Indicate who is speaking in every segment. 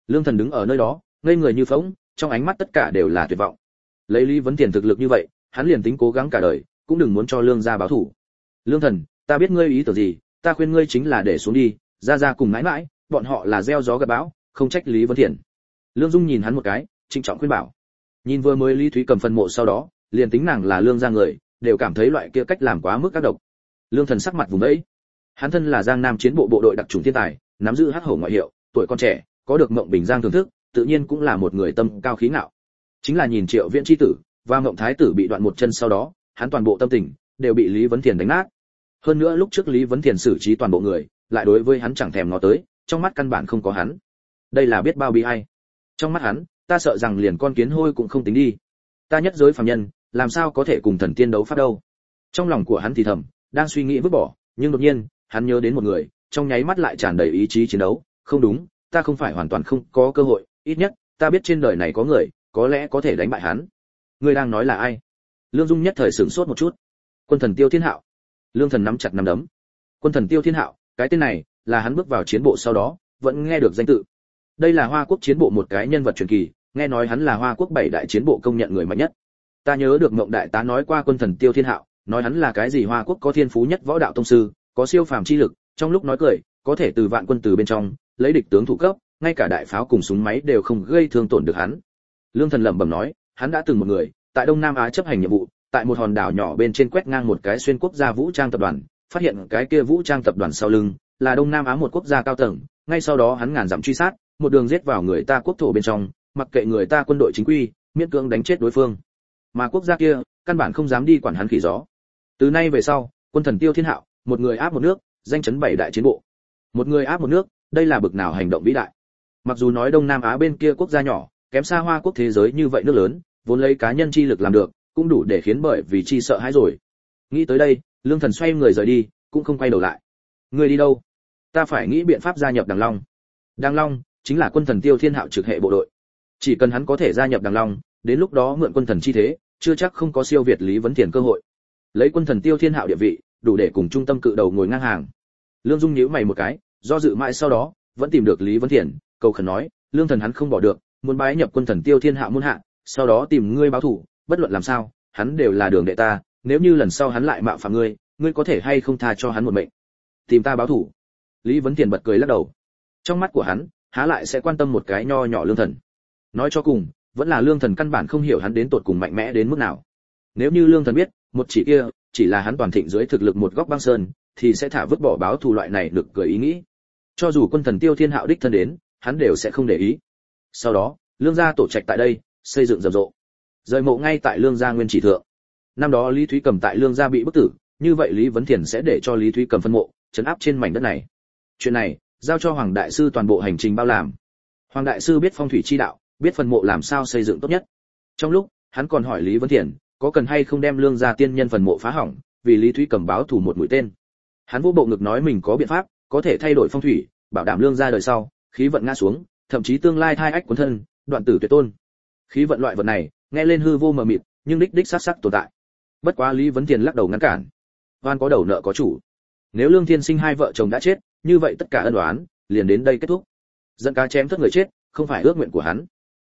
Speaker 1: Lương Thần đứng ở nơi đó, ngây người như phỗng, trong ánh mắt tất cả đều là tuyệt vọng. Lấy Lý Vấn Thiền thực lực như vậy, hắn liền tính cố gắng cả đời, cũng đừng muốn cho Lương gia báo thù. Lương Thần, ta biết ngươi ý tưởng gì, ta khuyên ngươi chính là để xuống đi, ra cùng mãi mãi, bọn họ là gieo gió gặt bão, không trách Lý Vấn Thiền. Lương Dung nhìn hắn một cái, trịnh trọng khuyên bảo. Nhìn vừa mới Lý Thúy cầm phần mộ sau đó, liền tính nàng là Lương gia người, đều cảm thấy loại kia cách làm quá mức ác độc. Lương Thần sắc mặt vùng vẫy. Hắn thân là Giang Nam chiến bộ bộ đội đặc chủng thiên tài, nắm giữ hắc hổ ngoại hiệu, tuổi còn trẻ, có được Mộng Bình Giang thưởng thức, tự nhiên cũng là một người tâm cao khí ngạo. Chính là nhìn Triệu Viễn chi tử và Mộng Thái tử bị đoạn một chân sau đó, hắn toàn bộ tâm tình đều bị Lý Vấn Thiền đánh nát. Hơn nữa lúc trước Lý Vấn Thiền xử trí toàn bộ người, lại đối với hắn chẳng thèm ngó tới, trong mắt căn bản không có hắn. Đây là biết bao bi ai. Trong mắt hắn, ta sợ rằng liền con kiến hôi cũng không tính đi. Ta nhất giới phàm nhân, làm sao có thể cùng thần tiên đấu pháp đâu? Trong lòng của hắn thì thầm, đang suy nghĩ vứt bỏ, nhưng đột nhiên, hắn nhớ đến một người, trong nháy mắt lại tràn đầy ý chí chiến đấu. Không đúng, ta không phải hoàn toàn không có cơ hội, ít nhất ta biết trên đời này có người, có lẽ có thể đánh bại hắn. Ngươi đang nói là ai? Lương Dung nhất thời sửng sốt một chút. Quân thần Tiêu Thiên Hạo. Lương Thần nắm chặt nắm đấm. Quân thần Tiêu Thiên Hạo, cái tên này là hắn bước vào chiến bộ sau đó vẫn nghe được danh tự. Đây là Hoa Quốc chiến bộ một cái nhân vật truyền kỳ, nghe nói hắn là Hoa Quốc 7 đại chiến bộ công nhận người mạnh nhất. Ta nhớ được Ngộng đại tá nói qua quân thần Tiêu Thiên Hạo, nói hắn là cái gì Hoa Quốc có thiên phú nhất võ đạo tông sư, có siêu phàm chi lực, trong lúc nói cười, có thể từ vạn quân từ bên trong lấy địch tướng thủ cấp, ngay cả đại pháo cùng súng máy đều không gây thương tổn được hắn. Lương Thần lẩm bẩm nói, hắn đã từng một người tại Đông Nam Á chấp hành nhiệm vụ, tại một hòn đảo nhỏ bên trên quét ngang một cái xuyên quốc gia vũ trang tập đoàn, phát hiện cái kia vũ trang tập đoàn sau lưng là Đông Nam Á một quốc gia cao tầng, ngay sau đó hắn ngàn dặm truy sát, một đường giết vào người ta quốc thổ bên trong, mặc kệ người ta quân đội chính quy, miễn cưỡng đánh chết đối phương. Mà quốc gia kia căn bản không dám đi quản hắn khỉ gió. Từ nay về sau, quân thần Tiêu Thiên Hạo, một người áp một nước, danh chấn 7 đại chiến bộ. Một người áp một nước, đây là bực nào hành động vĩ đại. Mặc dù nói Đông Nam Á bên kia quốc gia nhỏ, kém xa Hoa Quốc thế giới như vậy nước lớn, vốn lấy cá nhân chi lực làm được, cũng đủ để khiến bởi vì chi sợ hãi rồi. Nghĩ tới đây, Lương Thần xoay người rời đi, cũng không quay đầu lại. Ngươi đi đâu? Ta phải nghĩ biện pháp gia nhập Đằng Long. Đằng Long chính là quân thần Tiêu Thiên Hạo trực hệ bộ đội. Chỉ cần hắn có thể gia nhập Đằng Long, đến lúc đó mượn quân thần chi thế, chưa chắc không có siêu việt Lý Vấn Thiền cơ hội. Lấy quân thần Tiêu Thiên Hạo địa vị, đủ để cùng trung tâm cự đầu ngồi ngang hàng. Lương Dung nhíu mày một cái, do dự mãi sau đó, vẫn tìm được Lý Vấn Thiền, cầu khẩn nói, Lương Thần hắn không bỏ được, muốn bái nhập quân thần Tiêu Thiên Hạo môn hạ, sau đó tìm ngươi báo thù, bất luận làm sao, hắn đều là đường đệ ta, nếu như lần sau hắn lại mạo phạm ngươi, ngươi có thể hay không tha cho hắn một mệnh? Tìm ta báo thù? Lý Vấn Thiền bật cười lắc đầu. Trong mắt của hắn, há lại sẽ quan tâm một cái nho nhỏ Lương Thần. Nói cho cùng, vẫn là Lương Thần căn bản không hiểu hắn đến tột cùng mạnh mẽ đến mức nào. Nếu như Lương Thần biết, một chỉ kia chỉ là hắn toàn thịnh dưới thực lực một góc băng sơn, thì sẽ thả vứt bỏ báo thù loại này được cười ý nghĩ. Cho dù quân thần Tiêu Thiên Hạo đích thân đến, hắn đều sẽ không để ý. Sau đó, Lương gia tổ trạch tại đây, xây dựng rầm rộ. Rời mộ ngay tại Lương gia nguyên chỉ thượng. Năm đó Lý Thúy Cầm tại Lương gia bị bức tử, như vậy Lý Vấn Thiền sẽ để cho Lý Thúy Cầm phân mộ, trấn áp trên mảnh đất này. Chuyện này, giao cho Hoàng đại sư toàn bộ hành trình bao làm. Hoàng đại sư biết phong thủy chi đạo, biết phân mộ làm sao xây dựng tốt nhất. Trong lúc, hắn còn hỏi Lý Vấn Thiền, có cần hay không đem Lương gia tiên nhân phần mộ phá hỏng, vì Lý Thúy Cầm báo thù một mũi tên. Hắn vô bộ ngực nói mình có biện pháp, có thể thay đổi phong thủy, bảo đảm Lương gia đời sau, khí vận ngã xuống, thậm chí tương lai thai ách cuốn thân, đoạn tử tuyệt tôn. Khí vận loại vật này, nghe lên hư vô mờ mịt, nhưng đích xác tồn tại. Bất quá Lý Vấn Thiền lắc đầu ngăn cản. Oan có đầu nợ có chủ. Nếu Lương Thiên Sinh hai vợ chồng đã chết, như vậy tất cả ân oán liền đến đây kết thúc. Dẫn cá chém thất người chết, không phải ước nguyện của hắn.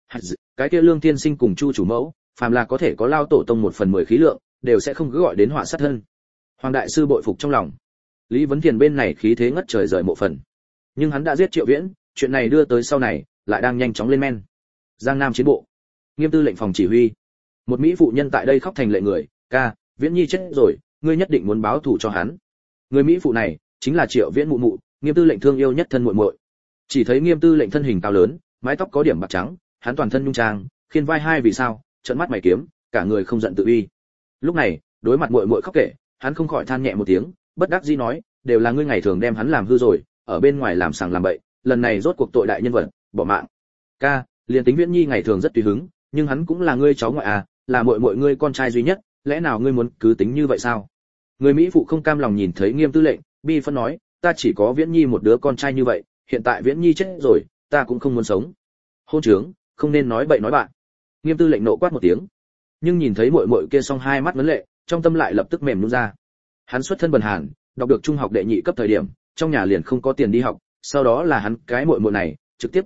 Speaker 1: Cái kia Lương Thiên Sinh cùng Chu chủ mẫu, phàm là có thể có lao tổ tông 1/10 khí lượng, đều sẽ không cứ gọi đến họa sát thân. Hoàng đại sư bội phục trong lòng. Lý Vấn Thiền bên này khí thế ngất trời rời mộ phần. Nhưng hắn đã giết Triệu Viễn, chuyện này đưa tới sau này, lại đang nhanh chóng lên men. Giang Nam chiến bộ, Nghiêm tư lệnh phòng chỉ huy. Một mỹ phụ nhân tại đây khóc thành lệ người, ca, Viễn Nhi chết rồi, ngươi nhất định muốn báo thù cho hắn. Người mỹ phụ này chính là Triệu Viễn mụ mụ, Nghiêm tư lệnh thương yêu nhất thân muội muội. Chỉ thấy Nghiêm tư lệnh thân hình cao lớn, mái tóc có điểm bạc trắng, hắn toàn thân nhung trang, khiên vai hai vì sao, trợn mắt mày kiếm, cả người không giận tự uy. Lúc này, đối mặt muội muội khóc kể, hắn không khỏi than nhẹ một tiếng, bất đắc dĩ nói, đều là ngươi ngày thường đem hắn làm hư rồi, ở bên ngoài làm sàng làm bậy, lần này rốt cuộc tội đại nhân vật, bỏ mạng. Ca, liền tính Viễn Nhi ngày thường rất tùy hứng, nhưng hắn cũng là ngươi cháu ngoại à, là muội muội ngươi con trai duy nhất, lẽ nào ngươi muốn cứ tính như vậy sao? Người mỹ phụ không cam lòng nhìn thấy Nghiêm tư lệnh, bi phân nói, ta chỉ có Viễn Nhi một đứa con trai như vậy, hiện tại Viễn Nhi chết rồi, ta cũng không muốn sống. Hôn trướng, không nên nói bậy nói bạn. Nghiêm tư lệnh nộ quát một tiếng, nhưng nhìn thấy muội muội kia song hai mắt ngấn lệ, trong tâm lại lập tức mềm nhũn ra. Hắn xuất thân bần hàn, đọc được trung học đệ nhị cấp thời điểm, trong nhà liền không có tiền đi học, sau đó là hắn cái muội muội này trực tiếp thôi học,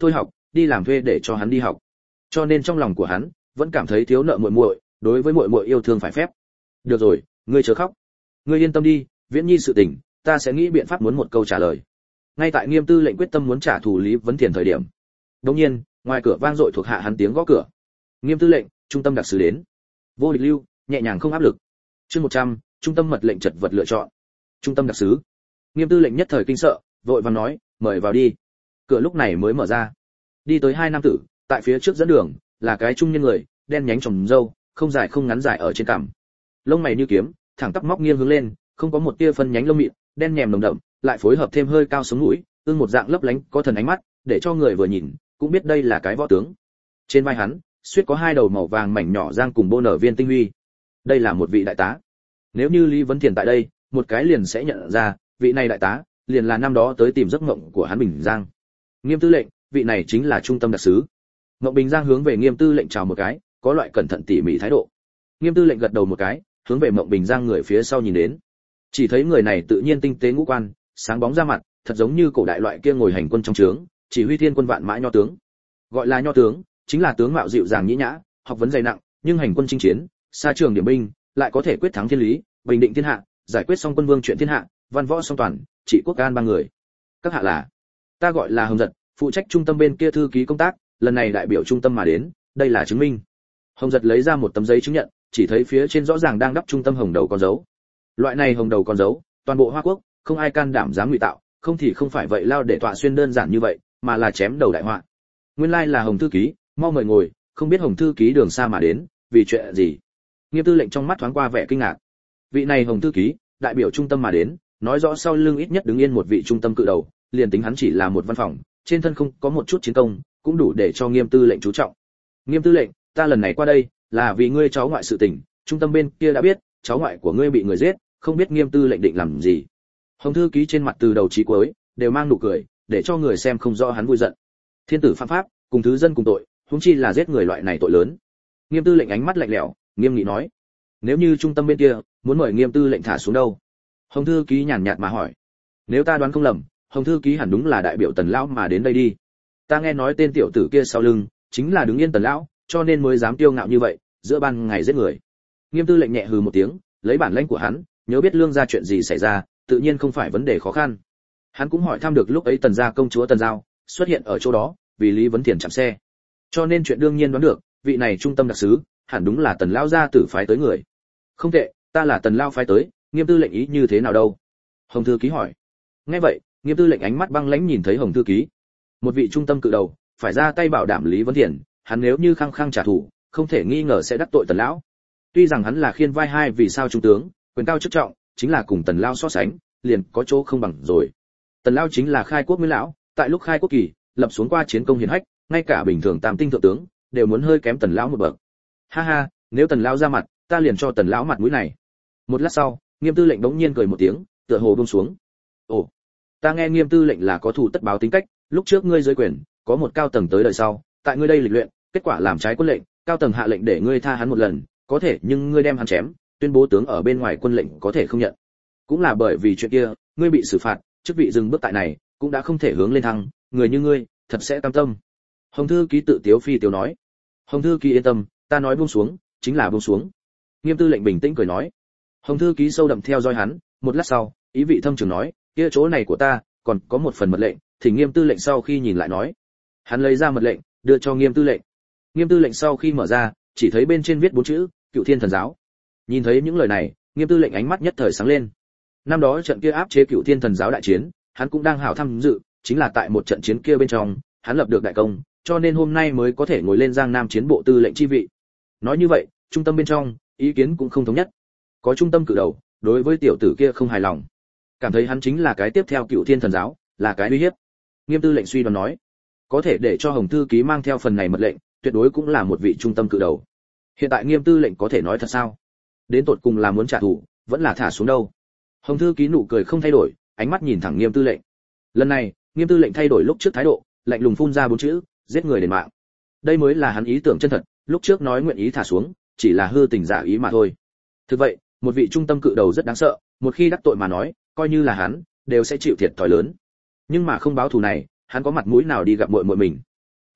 Speaker 1: đi làm thuê để cho hắn đi học. Cho nên trong lòng của hắn vẫn cảm thấy thiếu nợ muội muội, đối với muội muội yêu thương phải phép. Được rồi, ngươi chớ khóc. Ngươi yên tâm đi, Viễn Nhi sự tình, ta sẽ nghĩ biện pháp muốn một câu trả lời. Ngay tại Nghiêm Tư lệnh quyết tâm muốn trả thù Lý Vấn Thiền thời điểm, đột nhiên, ngoài cửa vang dội thuộc hạ hắn tiếng gõ cửa. Nghiêm Tư lệnh, trung tâm đặc sứ đến. Vô Địch Lưu, nhẹ nhàng không áp lực. Chương 100, trung tâm mật lệnh chật vật lựa chọn. Trung tâm đặc sứ. Nghiêm Tư lệnh nhất thời kinh sợ, vội vàng nói, mời vào đi. Cửa lúc này mới mở ra. Đi tới hai nam tử, tại phía trước dẫn đường, là cái trung niên người, đen nhánh trồng râu, không dài không ngắn dài ở trên cằm. Lông mày như kiếm, thẳng tắp móc nghiêng hướng lên, không có một tia phân nhánh lông mịn, đen nhèm nồng đậm, lại phối hợp thêm hơi cao sống mũi, ương một dạng lấp lánh có thần ánh mắt, để cho người vừa nhìn cũng biết đây là cái võ tướng. Trên vai hắn, suýt có hai đầu màu vàng mảnh nhỏ giang cùng bô nở viên tinh huy. Đây là một vị đại tá. Nếu như Lý Vấn Thiền tại đây, một cái liền sẽ nhận ra, vị này đại tá liền là năm đó tới tìm giấc mộng của hắn Bình Giang. Nghiêm Tư lệnh, vị này chính là trung tâm đặc sứ. Mộng Bình Giang hướng về Nghiêm Tư lệnh chào một cái, có loại cẩn thận tỉ mỉ thái độ. Nghiêm Tư lệnh gật đầu một cái, hướng về Mộng Bình Giang người phía sau nhìn đến. Chỉ thấy người này tự nhiên tinh tế ngũ quan, sáng bóng da mặt, thật giống như cổ đại loại kia ngồi hành quân trong trướng, chỉ huy thiên quân vạn mã nho tướng. Gọi là nho tướng, chính là tướng mạo dịu dàng nhĩ nhã, học vấn dày nặng, nhưng hành quân chinh chiến, xa trường điểm binh, lại có thể quyết thắng thiên lý, bình định thiên hạ, giải quyết xong quân vương chuyện thiên hạ, văn võ song toàn, trị quốc an ba người. Các hạ là? Ta gọi là Hồng Giật, phụ trách trung tâm bên kia thư ký công tác, lần này đại biểu trung tâm mà đến, đây là chứng minh. Hồng Giật lấy ra một tấm giấy chứng nhận, chỉ thấy phía trên rõ ràng đang đắp trung tâm hồng đầu con dấu. Loại này hồng đầu con dấu, toàn bộ Hoa Quốc không ai can đảm dám ngụy tạo, không thì không phải vậy lao để tọa xuyên đơn giản như vậy, mà là chém đầu đại họa. Nguyên lai là Hồng thư ký, mau mời ngồi, không biết Hồng thư ký đường xa mà đến, vì chuyện gì? Nghiêm Tư lệnh trong mắt thoáng qua vẻ kinh ngạc. Vị này Hồng thư ký, đại biểu trung tâm mà đến, nói rõ sau lưng ít nhất đứng yên một vị trung tâm cự đầu, liền tính hắn chỉ là một văn phòng, trên thân không có một chút chiến công, cũng đủ để cho Nghiêm Tư lệnh chú trọng. Nghiêm Tư lệnh, ta lần này qua đây là vì ngươi cháu ngoại sự tình, trung tâm bên kia đã biết, cháu ngoại của ngươi bị người giết, không biết Nghiêm Tư lệnh định làm gì. Hồng thư ký trên mặt từ đầu chí cuối đều mang nụ cười, để cho người xem không rõ hắn vui giận. Thiên tử phạm pháp, cùng thứ dân cùng tội, huống chi là giết người loại này tội lớn. Nghiêm Tư lệnh ánh mắt lạnh lẽo, nghiêm nghị nói: nếu như trung tâm bên kia muốn mời Nghiêm Tư lệnh thả xuống đâu? Hồng thư ký nhàn nhạt mà hỏi. Nếu ta đoán không lầm, Hồng thư ký hẳn đúng là đại biểu Tần lão mà đến đây đi. Ta nghe nói tên tiểu tử kia sau lưng chính là đứng yên Tần lão, cho nên mới dám tiêu ngạo như vậy, giữa ban ngày giết người. Nghiêm Tư lệnh nhẹ hừ một tiếng, lấy bản lãnh của hắn, nhớ biết lương gia chuyện gì xảy ra, tự nhiên không phải vấn đề khó khăn. Hắn cũng hỏi thăm được lúc ấy Tần gia công chúa Tần Giao xuất hiện ở chỗ đó, vì Lý Vấn Thiền chặn xe. Cho nên chuyện đương nhiên đoán được, vị này trung tâm đặc sứ, hẳn đúng là Tần lão gia tử phái tới người. Không tệ, ta là Tần lão phái tới, Nghiêm Tư lệnh ý như thế nào đâu? Hồng thư ký hỏi. Nghe vậy, Nghiêm Tư lệnh ánh mắt băng lãnh nhìn thấy Hồng thư ký. Một vị trung tâm cự đầu, phải ra tay bảo đảm Lý Vấn Thiền, hắn nếu như khăng khăng trả thù, không thể nghi ngờ sẽ đắc tội Tần lão. Tuy rằng hắn là khiên vai hai vì sao trung tướng, quyền cao chức trọng, chính là cùng Tần lão so sánh, liền có chỗ không bằng rồi. Tần lão chính là khai quốc nguyên lão, tại lúc khai quốc kỳ, lập xuống qua chiến công hiển hách, ngay cả bình thường tam tinh thượng tướng đều muốn hơi kém Tần lão một bậc. Ha ha, nếu Tần lão ra mặt, ta liền cho Tần lão mặt mũi này. Một lát sau, Nghiêm Tư lệnh bỗng nhiên cười một tiếng, tựa hồ buông xuống. Ồ, ta nghe Nghiêm Tư lệnh là có thủ tất báo tính cách, lúc trước ngươi dưới quyền, có một cao tầng tới đời sau, tại ngươi đây lịch luyện, kết quả làm trái quân lệnh, cao tầng hạ lệnh để ngươi tha hắn một lần, có thể nhưng ngươi đem hắn chém, tuyên bố tướng ở bên ngoài quân lệnh có thể không nhận. Cũng là bởi vì chuyện kia, ngươi bị xử phạt, chức vị dừng bước tại này, cũng đã không thể hướng lên thăng, người như ngươi, thật sẽ cam tâm. Hồng thư ký tự tiếu phi tiếu nói. Hồng thư ký yên tâm, ta nói buông xuống, chính là buông xuống. Nghiêm Tư lệnh bình tĩnh cười nói. Hồng thư ký sâu đậm theo dõi hắn, một lát sau, ý vị thâm trường nói, kia chỗ này của ta, còn có một phần mật lệnh, thì Nghiêm Tư lệnh sau khi nhìn lại nói. Hắn lấy ra mật lệnh, đưa cho Nghiêm Tư lệnh. Nghiêm Tư lệnh sau khi mở ra, chỉ thấy bên trên viết 4 chữ, Cựu Thiên Thần Giáo. Nhìn thấy những lời này, Nghiêm Tư lệnh ánh mắt nhất thời sáng lên. Năm đó trận kia áp chế Cựu Thiên Thần Giáo đại chiến, hắn cũng đang hảo tham dự, chính là tại một trận chiến kia bên trong, hắn lập được đại công, cho nên hôm nay mới có thể ngồi lên Giang Nam chiến bộ tư lệnh chi vị. Nói như vậy, trung tâm bên trong, ý kiến cũng không thống nhất. Có trung tâm cử đầu, đối với tiểu tử kia không hài lòng, cảm thấy hắn chính là cái tiếp theo Cựu Thiên Thần Giáo, là cái uy hiếp. Nghiêm Tư lệnh suy đoán nói, có thể để cho Hồng thư ký mang theo phần này mật lệnh, tuyệt đối cũng là một vị trung tâm cự đầu. Hiện tại Nghiêm Tư lệnh có thể nói thật sao? Đến tột cùng là muốn trả thù, vẫn là thả xuống đâu? Hồng thư ký nụ cười không thay đổi, ánh mắt nhìn thẳng Nghiêm Tư lệnh. Lần này, Nghiêm Tư lệnh thay đổi lúc trước thái độ, lạnh lùng phun ra 4 chữ, giết người đền mạng. Đây mới là hắn ý tưởng chân thật, lúc trước nói nguyện ý thả xuống, chỉ là hư tình giả ý mà thôi. Thực vậy, một vị trung tâm cự đầu rất đáng sợ, một khi đắc tội mà nói, coi như là hắn, đều sẽ chịu thiệt thòi lớn. Nhưng mà không báo thù này, hắn có mặt mũi nào đi gặp muội muội mình?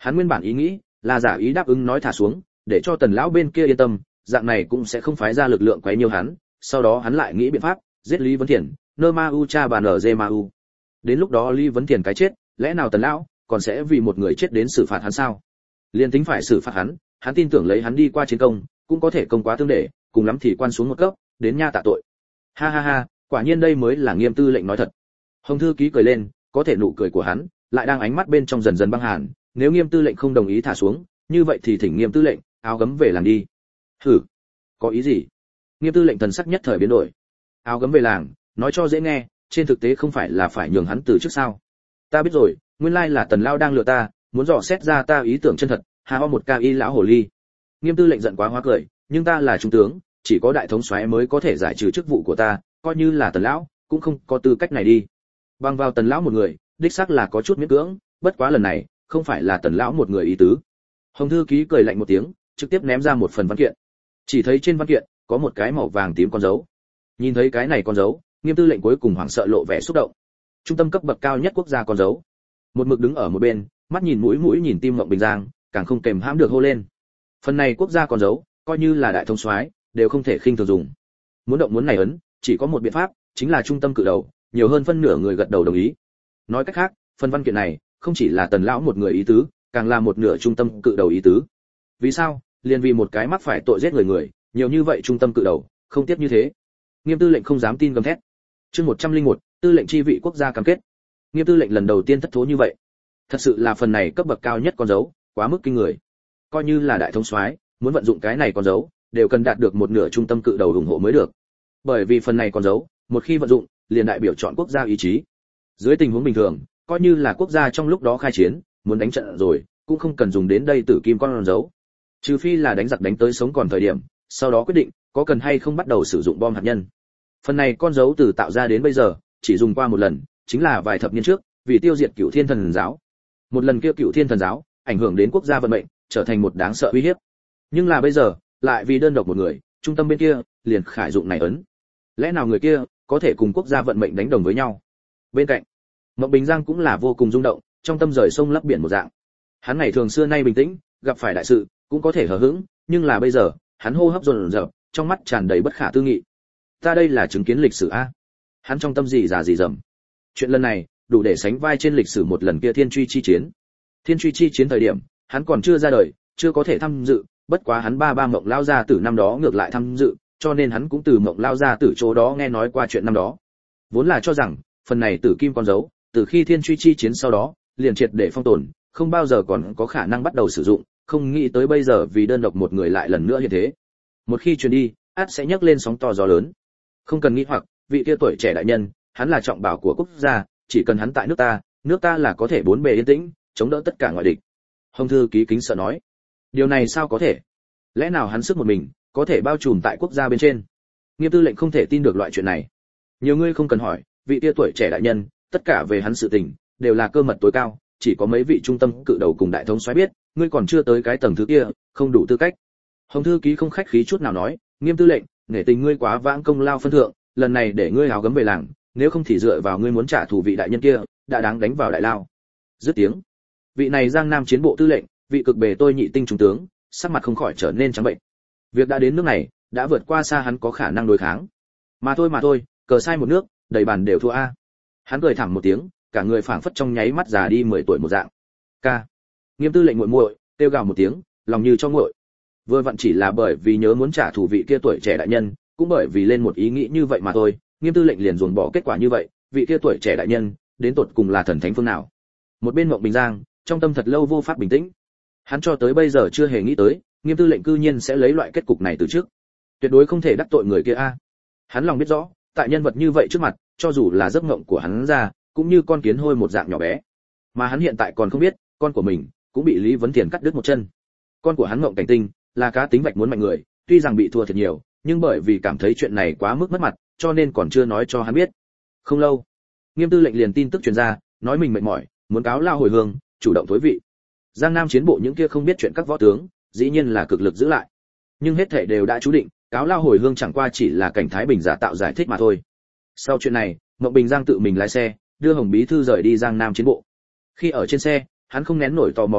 Speaker 1: Hắn nguyên bản ý nghĩ là giả ý đáp ứng nói thả xuống, để cho Tần lão bên kia yên tâm, dạng này cũng sẽ không phái ra lực lượng quấy nhiễu hắn, sau đó hắn lại nghĩ biện pháp giết Lý Vấn Thiền, nơ ma u cha bà nở dê ma u. Đến lúc đó Lý Vấn Thiền cái chết, lẽ nào Tần lão còn sẽ vì một người chết đến xử phạt hắn sao? Liên tính phải xử phạt hắn tin tưởng lấy hắn đi qua chiến công, cũng có thể công quá tương để, cùng lắm thì quan xuống một cấp, đến nha tạ tội. Ha ha ha, quả nhiên đây mới là Nghiêm tư lệnh nói thật. Hồng thư ký cười lên, có thể nụ cười của hắn lại đang ánh mắt bên trong dần dần băng hàn, nếu Nghiêm tư lệnh không đồng ý thả xuống, như vậy thì thỉnh Nghiêm tư lệnh áo gấm về làng đi. Hử, có ý gì? Nghiêm tư lệnh thần sắc nhất thời biến đổi. Áo gấm về làng, nói cho dễ nghe, trên thực tế không phải là phải nhường hắn từ trước sao? Ta biết rồi, nguyên lai là Tần lão đang lừa ta, muốn dò xét ra ta ý tưởng chân thật. Hà ho một ca y lão hồ ly. Nghiêm tư lệnh giận quá hóa cười, nhưng ta là trung tướng, chỉ có đại thống soái mới có thể giải trừ chức vụ của ta, coi như là Tần lão cũng không có tư cách này đi. Bằng vào Tần lão một người, đích xác là có chút miễn cưỡng, bất quá lần này không phải là Tần lão một người ý tứ. Hồng thư ký cười lạnh một tiếng, trực tiếp ném ra một phần văn kiện. Chỉ thấy trên văn kiện có một cái màu vàng tím con dấu. Nhìn thấy cái này con dấu, Nghiêm tư lệnh cuối cùng hoảng sợ lộ vẻ xúc động. Trung tâm cấp bậc cao nhất quốc gia con dấu. Một mực đứng ở một bên, mắt nhìn mũi nhìn tim Mộng Bình Giang, càng không kềm hãm được hô lên. Phần này quốc gia con dấu, coi như là đại thống soái đều không thể khinh thường dùng. Muốn động muốn này ấn, chỉ có một biện pháp, chính là trung tâm cự đầu, nhiều hơn phân nửa người gật đầu đồng ý. Nói cách khác, phần văn kiện này không chỉ là Tần lão một người ý tứ, càng là một nửa trung tâm cự đầu ý tứ. Vì sao? Liền vì một cái mắc phải tội giết người, nhiều như vậy trung tâm cự đầu, không tiếp như thế. Nghiêm tư lệnh không dám tin gầm thét. Chương 101, tư lệnh chi vị quốc gia cam kết. Nghiêm tư lệnh lần đầu tiên thất thố như vậy. Thật sự là phần này cấp bậc cao nhất con dấu, quá mức kinh người. Coi như là đại thống soái, muốn vận dụng cái này con dấu, đều cần đạt được một nửa trung tâm cự đầu ủng hộ mới được. Bởi vì phần này con dấu, một khi vận dụng, liền đại biểu chọn quốc gia ý chí. Dưới tình huống bình thường, coi như là quốc gia trong lúc đó khai chiến, muốn đánh trận rồi, cũng không cần dùng đến đây tử kim con dấu. Trừ phi là đánh giặc đánh tới sống còn thời điểm, sau đó quyết định có cần hay không bắt đầu sử dụng bom hạt nhân. Phần này con dấu từ tạo ra đến bây giờ, chỉ dùng qua một lần, chính là vài thập niên trước, vì tiêu diệt Cửu Thiên Thần giáo. Một lần kia Cửu Thiên Thần giáo ảnh hưởng đến quốc gia vận mệnh, trở thành một đáng sợ uy hiếp. Nhưng là bây giờ, lại vì đơn độc một người, trung tâm bên kia liền khải dụng này ấn. Lẽ nào người kia có thể cùng quốc gia vận mệnh đánh đồng với nhau? Bên cạnh, Mộng Bình Giang cũng là vô cùng rung động, trong tâm rời sông lấp biển một dạng. Hắn ngày thường xưa nay bình tĩnh, gặp phải đại sự cũng có thể hờ hững, nhưng là bây giờ, hắn hô hấp dồn dập, trong mắt tràn đầy bất khả tư nghị. Ta đây là chứng kiến lịch sử a. Hắn trong tâm gì già gì dầm. Chuyện lần này đủ để sánh vai trên lịch sử một lần kia Thiên Truy chi chiến. Thiên Truy chi chiến thời điểm, hắn còn chưa ra đời, chưa có thể tham dự, bất quá hắn ba Mộng lao gia tử năm đó ngược lại tham dự, cho nên hắn cũng từ Mộng lao gia tử chỗ đó nghe nói qua chuyện năm đó. Vốn là cho rằng, phần này tử kim con dấu, từ khi Thiên Truy chi chiến sau đó, liền triệt để phong tồn, không bao giờ còn có khả năng bắt đầu sử dụng, không nghĩ tới bây giờ vì đơn độc một người lại lần nữa như thế. Một khi truyền đi, ắt sẽ nhấc lên sóng to gió lớn. Không cần nghĩ hoặc, vị kia tuổi trẻ đại nhân, hắn là trọng bảo của quốc gia, chỉ cần hắn tại nước ta là có thể bốn bề yên tĩnh, chống đỡ tất cả ngoại địch. Hồng thư ký kính sợ nói, điều này sao có thể? Lẽ nào hắn sức một mình có thể bao trùm tại quốc gia bên trên? Nghiêm tư lệnh không thể tin được loại chuyện này. Nhiều người không cần hỏi, vị kia tuổi trẻ đại nhân, tất cả về hắn sự tình đều là cơ mật tối cao, chỉ có mấy vị trung tâm cự đầu cùng đại thống soái biết, ngươi còn chưa tới cái tầng thứ kia, không đủ tư cách. Hồng thư ký không khách khí chút nào nói, Nghiêm tư lệnh, nể tình ngươi quá vãng công lao phân thượng, lần này để ngươi áo gấm về làng, nếu không thì dựa vào ngươi muốn trả thù vị đại nhân kia, đã đáng đánh vào đại lao. Dứt tiếng, vị này Giang Nam chiến bộ tư lệnh, vị cực bề tôi nhị tinh trung tướng, sắc mặt không khỏi trở nên trắng bệnh. Việc đã đến nước này, đã vượt qua xa hắn có khả năng đối kháng. Mà thôi, cờ sai một nước, đầy bàn đều thua a. Hắn cười thảm một tiếng, cả người phảng phất trong nháy mắt già đi 10 tuổi một dạng. Ca. Nghiêm tư lệnh muội muội, kêu gào một tiếng, lòng như cho nguội. Vừa vặn chỉ là bởi vì nhớ muốn trả thù vị kia tuổi trẻ đại nhân, cũng bởi vì lên một ý nghĩ như vậy mà thôi, Nghiêm tư lệnh liền dồn bỏ kết quả như vậy, vị kia tuổi trẻ đại nhân, đến tột cùng là thần thánh phương nào? Một bên Mộng Bình Giang, trong tâm thật lâu vô pháp bình tĩnh. Hắn cho tới bây giờ chưa hề nghĩ tới, Nghiêm tư lệnh cư nhiên sẽ lấy loại kết cục này từ trước. Tuyệt đối không thể đắc tội người kia a. Hắn lòng biết rõ, tại nhân vật như vậy trước mặt, cho dù là giấc mộng của hắn ra, cũng như con kiến hôi một dạng nhỏ bé. Mà hắn hiện tại còn không biết, con của mình cũng bị Lý Vấn Thiền cắt đứt một chân. Con của hắn Mộng Cảnh Tinh là cá tính vạch muốn mạnh người, tuy rằng bị thua thiệt nhiều, nhưng bởi vì cảm thấy chuyện này quá mức mất mặt, cho nên còn chưa nói cho hắn biết. Không lâu, Nghiêm tư lệnh liền tin tức truyền ra, nói mình mệt mỏi, muốn cáo lao hồi hương, chủ động tối vị. Giang Nam chiến bộ những kia không biết chuyện các võ tướng, dĩ nhiên là cực lực giữ lại. Nhưng hết thảy đều đã chú định, cáo lao hồi hương chẳng qua chỉ là cảnh Thái Bình giả tạo giải thích mà thôi. Sau chuyện này, Mộng Bình Giang tự mình lái xe, đưa Hồng bí thư rời đi Giang Nam chiến bộ. Khi ở trên xe, hắn không nén nổi tò mò hỏi,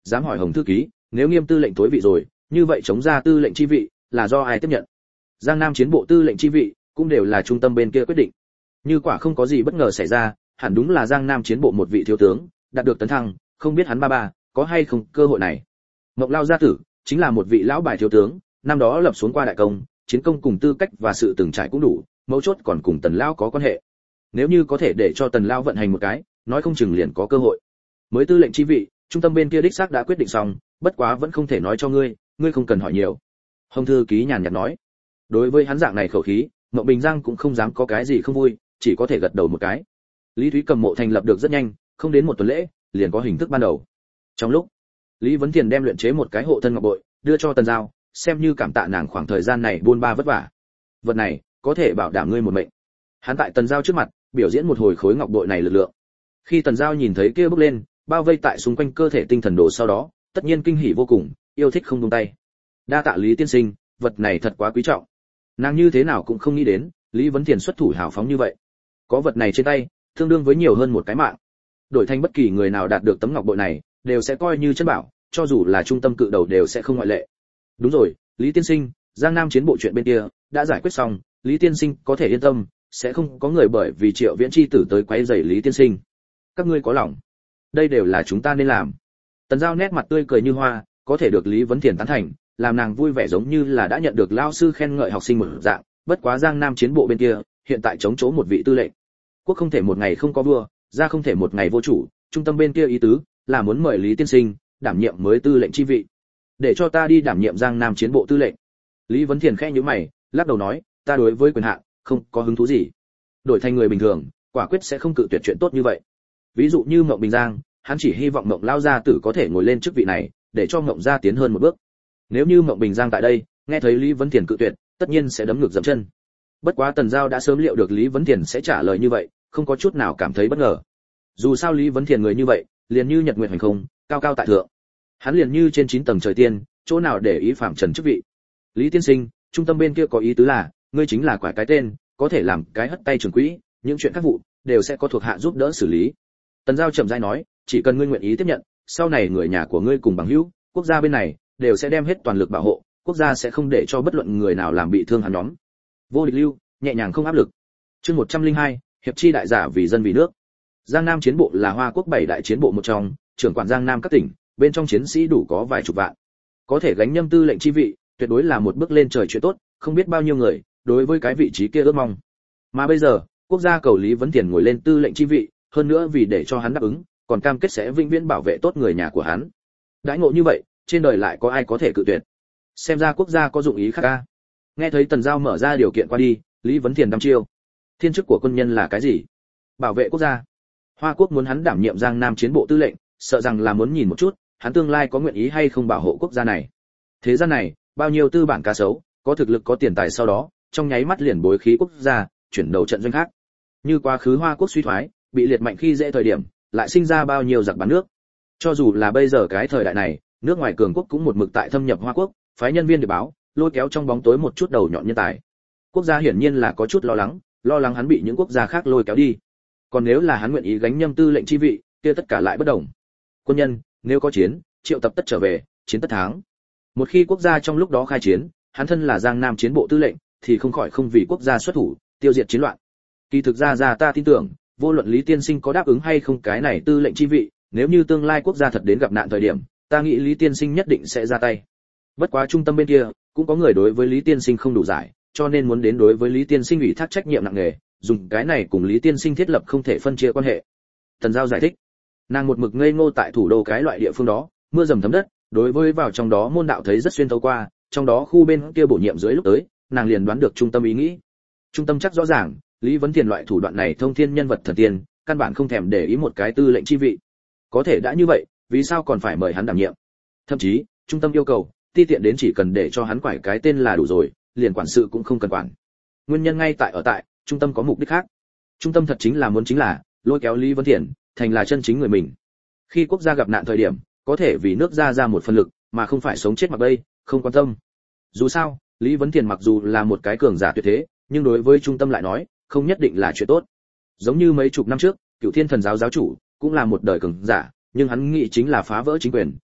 Speaker 1: dám hỏi Hồng thư ký, nếu Nghiêm tư lệnh tối vị rồi, như vậy chống ra tư lệnh chi vị là do ai tiếp nhận? Giang Nam chiến bộ tư lệnh chi vị cũng đều là trung tâm bên kia quyết định. Như quả không có gì bất ngờ xảy ra, hẳn đúng là Giang Nam chiến bộ một vị thiếu tướng đạt được tấn thăng, không biết hắn ba có hay không cơ hội này. Mộng Lao gia tử chính là một vị lão bài thiếu tướng, năm đó lập xuống qua đại công, chiến công cùng tư cách và sự từng trải cũng đủ, mấu chốt còn cùng Tần Lao có quan hệ. Nếu như có thể để cho Tần Lao vận hành một cái, nói không chừng liền có cơ hội. Mới tư lệnh chi vị, trung tâm bên kia đích xác đã quyết định xong, bất quá vẫn không thể nói cho ngươi, ngươi không cần hỏi nhiều. Hồng thư ký nhàn nhạt nói. Đối với hắn dạng này khẩu khí, Mộng Bình Giang cũng không dám có cái gì không vui, chỉ có thể gật đầu một cái. Lý Thúy Cầm mộ thành lập được rất nhanh, không đến một tuần lễ, liền có hình thức ban đầu. Trong lúc Lý Vấn Thiền đem luyện chế một cái hộ thân ngọc bội, đưa cho Tần Giao, xem như cảm tạ nàng khoảng thời gian này buôn ba vất vả. Vật này có thể bảo đảm ngươi một mệnh. Hắn tại Tần Giao trước mặt, biểu diễn một hồi khối ngọc bội này lực lượng. Khi Tần Giao nhìn thấy kia bốc lên, bao vây tại xung quanh cơ thể tinh thần đồ sau đó, tất nhiên kinh hỉ vô cùng, yêu thích không buông tay. Đa tạ Lý tiên sinh, vật này thật quá quý trọng. Nàng như thế nào cũng không nghĩ đến, Lý Vấn Thiền xuất thủ hào phóng như vậy. Có vật này trên tay, tương đương với nhiều hơn một cái mạng. Đổi thành bất kỳ người nào đạt được tấm ngọc bội này, đều sẽ coi như chân bảo, cho dù là trung tâm cự đầu đều sẽ không ngoại lệ. Đúng rồi, Lý tiên sinh, Giang Nam chiến bộ chuyện bên kia đã giải quyết xong, Lý tiên sinh có thể yên tâm, sẽ không có người bởi vì Triệu Viễn chi tử tới quấy rầy Lý tiên sinh. Các ngươi có lòng, đây đều là chúng ta nên làm. Tần Giao nét mặt tươi cười như hoa, có thể được Lý Vấn Thiền tán thành, làm nàng vui vẻ giống như là đã nhận được lao sư khen ngợi học sinh một dạng. Bất quá Giang Nam chiến bộ bên kia hiện tại chống chỗ một vị tư lệnh, quốc không thể một ngày không có vua, gia không thể một ngày vô chủ, trung tâm bên kia ý tứ là muốn mời Lý tiên sinh đảm nhiệm mới tư lệnh chi vị, để cho ta đi đảm nhiệm Giang Nam chiến bộ tư lệnh. Lý Vấn Thiền khẽ nhíu mày, lắc đầu nói, ta đối với quyền hạn không có hứng thú gì. Đổi thành người bình thường, quả quyết sẽ không cự tuyệt chuyện tốt như vậy. Ví dụ như Mộng Bình Giang, hắn chỉ hy vọng Mộng lao gia tử có thể ngồi lên chức vị này, để cho Mộng gia tiến hơn một bước. Nếu như Mộng Bình Giang tại đây, nghe thấy Lý Vấn Thiền cự tuyệt, tất nhiên sẽ đấm ngược dậm chân. Bất quá Tần Giao đã sớm liệu được Lý Vấn Thiền sẽ trả lời như vậy, không có chút nào cảm thấy bất ngờ. Dù sao Lý Vấn Thiền người như vậy, liền như nhật nguyệt hành không, cao cao tại thượng. Hắn liền như trên 9 tầng trời tiên, chỗ nào để ý phạm trần chức vị. Lý tiên sinh, trung tâm bên kia có ý tứ là, ngươi chính là quả cái tên, có thể làm cái hất tay trưởng quỹ, những chuyện các vụ đều sẽ có thuộc hạ giúp đỡ xử lý. Tần Giao chậm rãi nói, chỉ cần ngươi nguyện ý tiếp nhận, sau này người nhà của ngươi cùng bằng hữu, quốc gia bên này đều sẽ đem hết toàn lực bảo hộ, quốc gia sẽ không để cho bất luận người nào làm bị thương hắn nhóm. Vô địch lưu, nhẹ nhàng không áp lực. Chương 102, hiệp chi đại giả vì dân vì nước. Giang Nam chiến bộ là Hoa Quốc 7 đại chiến bộ một trong, trưởng quản Giang Nam các tỉnh, bên trong chiến sĩ đủ có vài chục vạn. Có thể gánh nhâm tư lệnh chi vị, tuyệt đối là một bước lên trời chuyện tốt, không biết bao nhiêu người đối với cái vị trí kia ước mong. Mà bây giờ, quốc gia cầu Lý Vấn Thiền ngồi lên tư lệnh chi vị, hơn nữa vì để cho hắn đáp ứng, còn cam kết sẽ vĩnh viễn bảo vệ tốt người nhà của hắn. Đãi ngộ như vậy, trên đời lại có ai có thể cự tuyệt? Xem ra quốc gia có dụng ý khác a. Nghe thấy Tần Giao mở ra điều kiện qua đi, Lý Vấn Thiền đăm chiêu. Thiên chức của quân nhân là cái gì? Bảo vệ quốc gia. Hoa Quốc muốn hắn đảm nhiệm Giang Nam chiến bộ tư lệnh, sợ rằng là muốn nhìn một chút, hắn tương lai có nguyện ý hay không bảo hộ quốc gia này. Thế gian này, bao nhiêu tư bản cá sấu, có thực lực có tiền tài sau đó, trong nháy mắt liền bối khí quốc gia, chuyển đầu trận doanh khác. Như quá khứ Hoa Quốc suy thoái, bị liệt mạnh khi dễ thời điểm, lại sinh ra bao nhiêu giặc bắn nước. Cho dù là bây giờ cái thời đại này, nước ngoài cường quốc cũng một mực tại thâm nhập Hoa Quốc, phái nhân viên để báo, lôi kéo trong bóng tối một chút đầu nhọn nhân tài. Quốc gia hiển nhiên là có chút lo lắng hắn bị những quốc gia khác lôi kéo đi. Còn nếu là hắn nguyện ý gánh nhâm tư lệnh chi vị, kia tất cả lại bất đồng. Quân nhân, nếu có chiến, triệu tập tất trở về, chiến tất thắng. Một khi quốc gia trong lúc đó khai chiến, hắn thân là Giang Nam chiến bộ tư lệnh, thì không khỏi không vì quốc gia xuất thủ, tiêu diệt chiến loạn. Kỳ thực ra ta tin tưởng, vô luận Lý tiên sinh có đáp ứng hay không cái này tư lệnh chi vị, nếu như tương lai quốc gia thật đến gặp nạn thời điểm, ta nghĩ Lý tiên sinh nhất định sẽ ra tay. Bất quá trung tâm bên kia cũng có người đối với Lý tiên sinh không đủ giải, cho nên muốn đến đối với Lý tiên sinh ủy thác trách nhiệm nặng nề, dùng cái này cùng Lý tiên sinh thiết lập không thể phân chia quan hệ. Tần Giao giải thích. Nàng một mực ngây ngô tại thủ đô cái loại địa phương đó, mưa dầm thấm đất, đối với vào trong đó môn đạo thấy rất xuyên thấu qua, trong đó khu bên kia bổ nhiệm dưới lúc tới, nàng liền đoán được trung tâm ý nghĩ. Trung tâm chắc rõ ràng, Lý Vấn Thiền loại thủ đoạn này thông thiên nhân vật thần tiên, căn bản không thèm để ý một cái tư lệnh chi vị. Có thể đã như vậy, vì sao còn phải mời hắn đảm nhiệm? Thậm chí, trung tâm yêu cầu, ti tiện đến chỉ cần để cho hắn quải cái tên là đủ rồi, liền quản sự cũng không cần quản. Nguyên nhân ngay tại trung tâm có mục đích khác. Trung tâm thật chính là lôi kéo Lý Vấn Thiền thành là chân chính người mình. Khi quốc gia gặp nạn thời điểm, có thể vì nước ra một phần lực, mà không phải sống chết mặc bay, không quan tâm. Dù sao, Lý Vấn Thiền mặc dù là một cái cường giả tuyệt thế, nhưng đối với trung tâm lại nói, không nhất định là chuyện tốt. Giống như mấy chục năm trước, Cửu Thiên Thần giáo giáo chủ cũng là một đời cường giả, nhưng hắn nghĩ chính là phá vỡ chính quyền,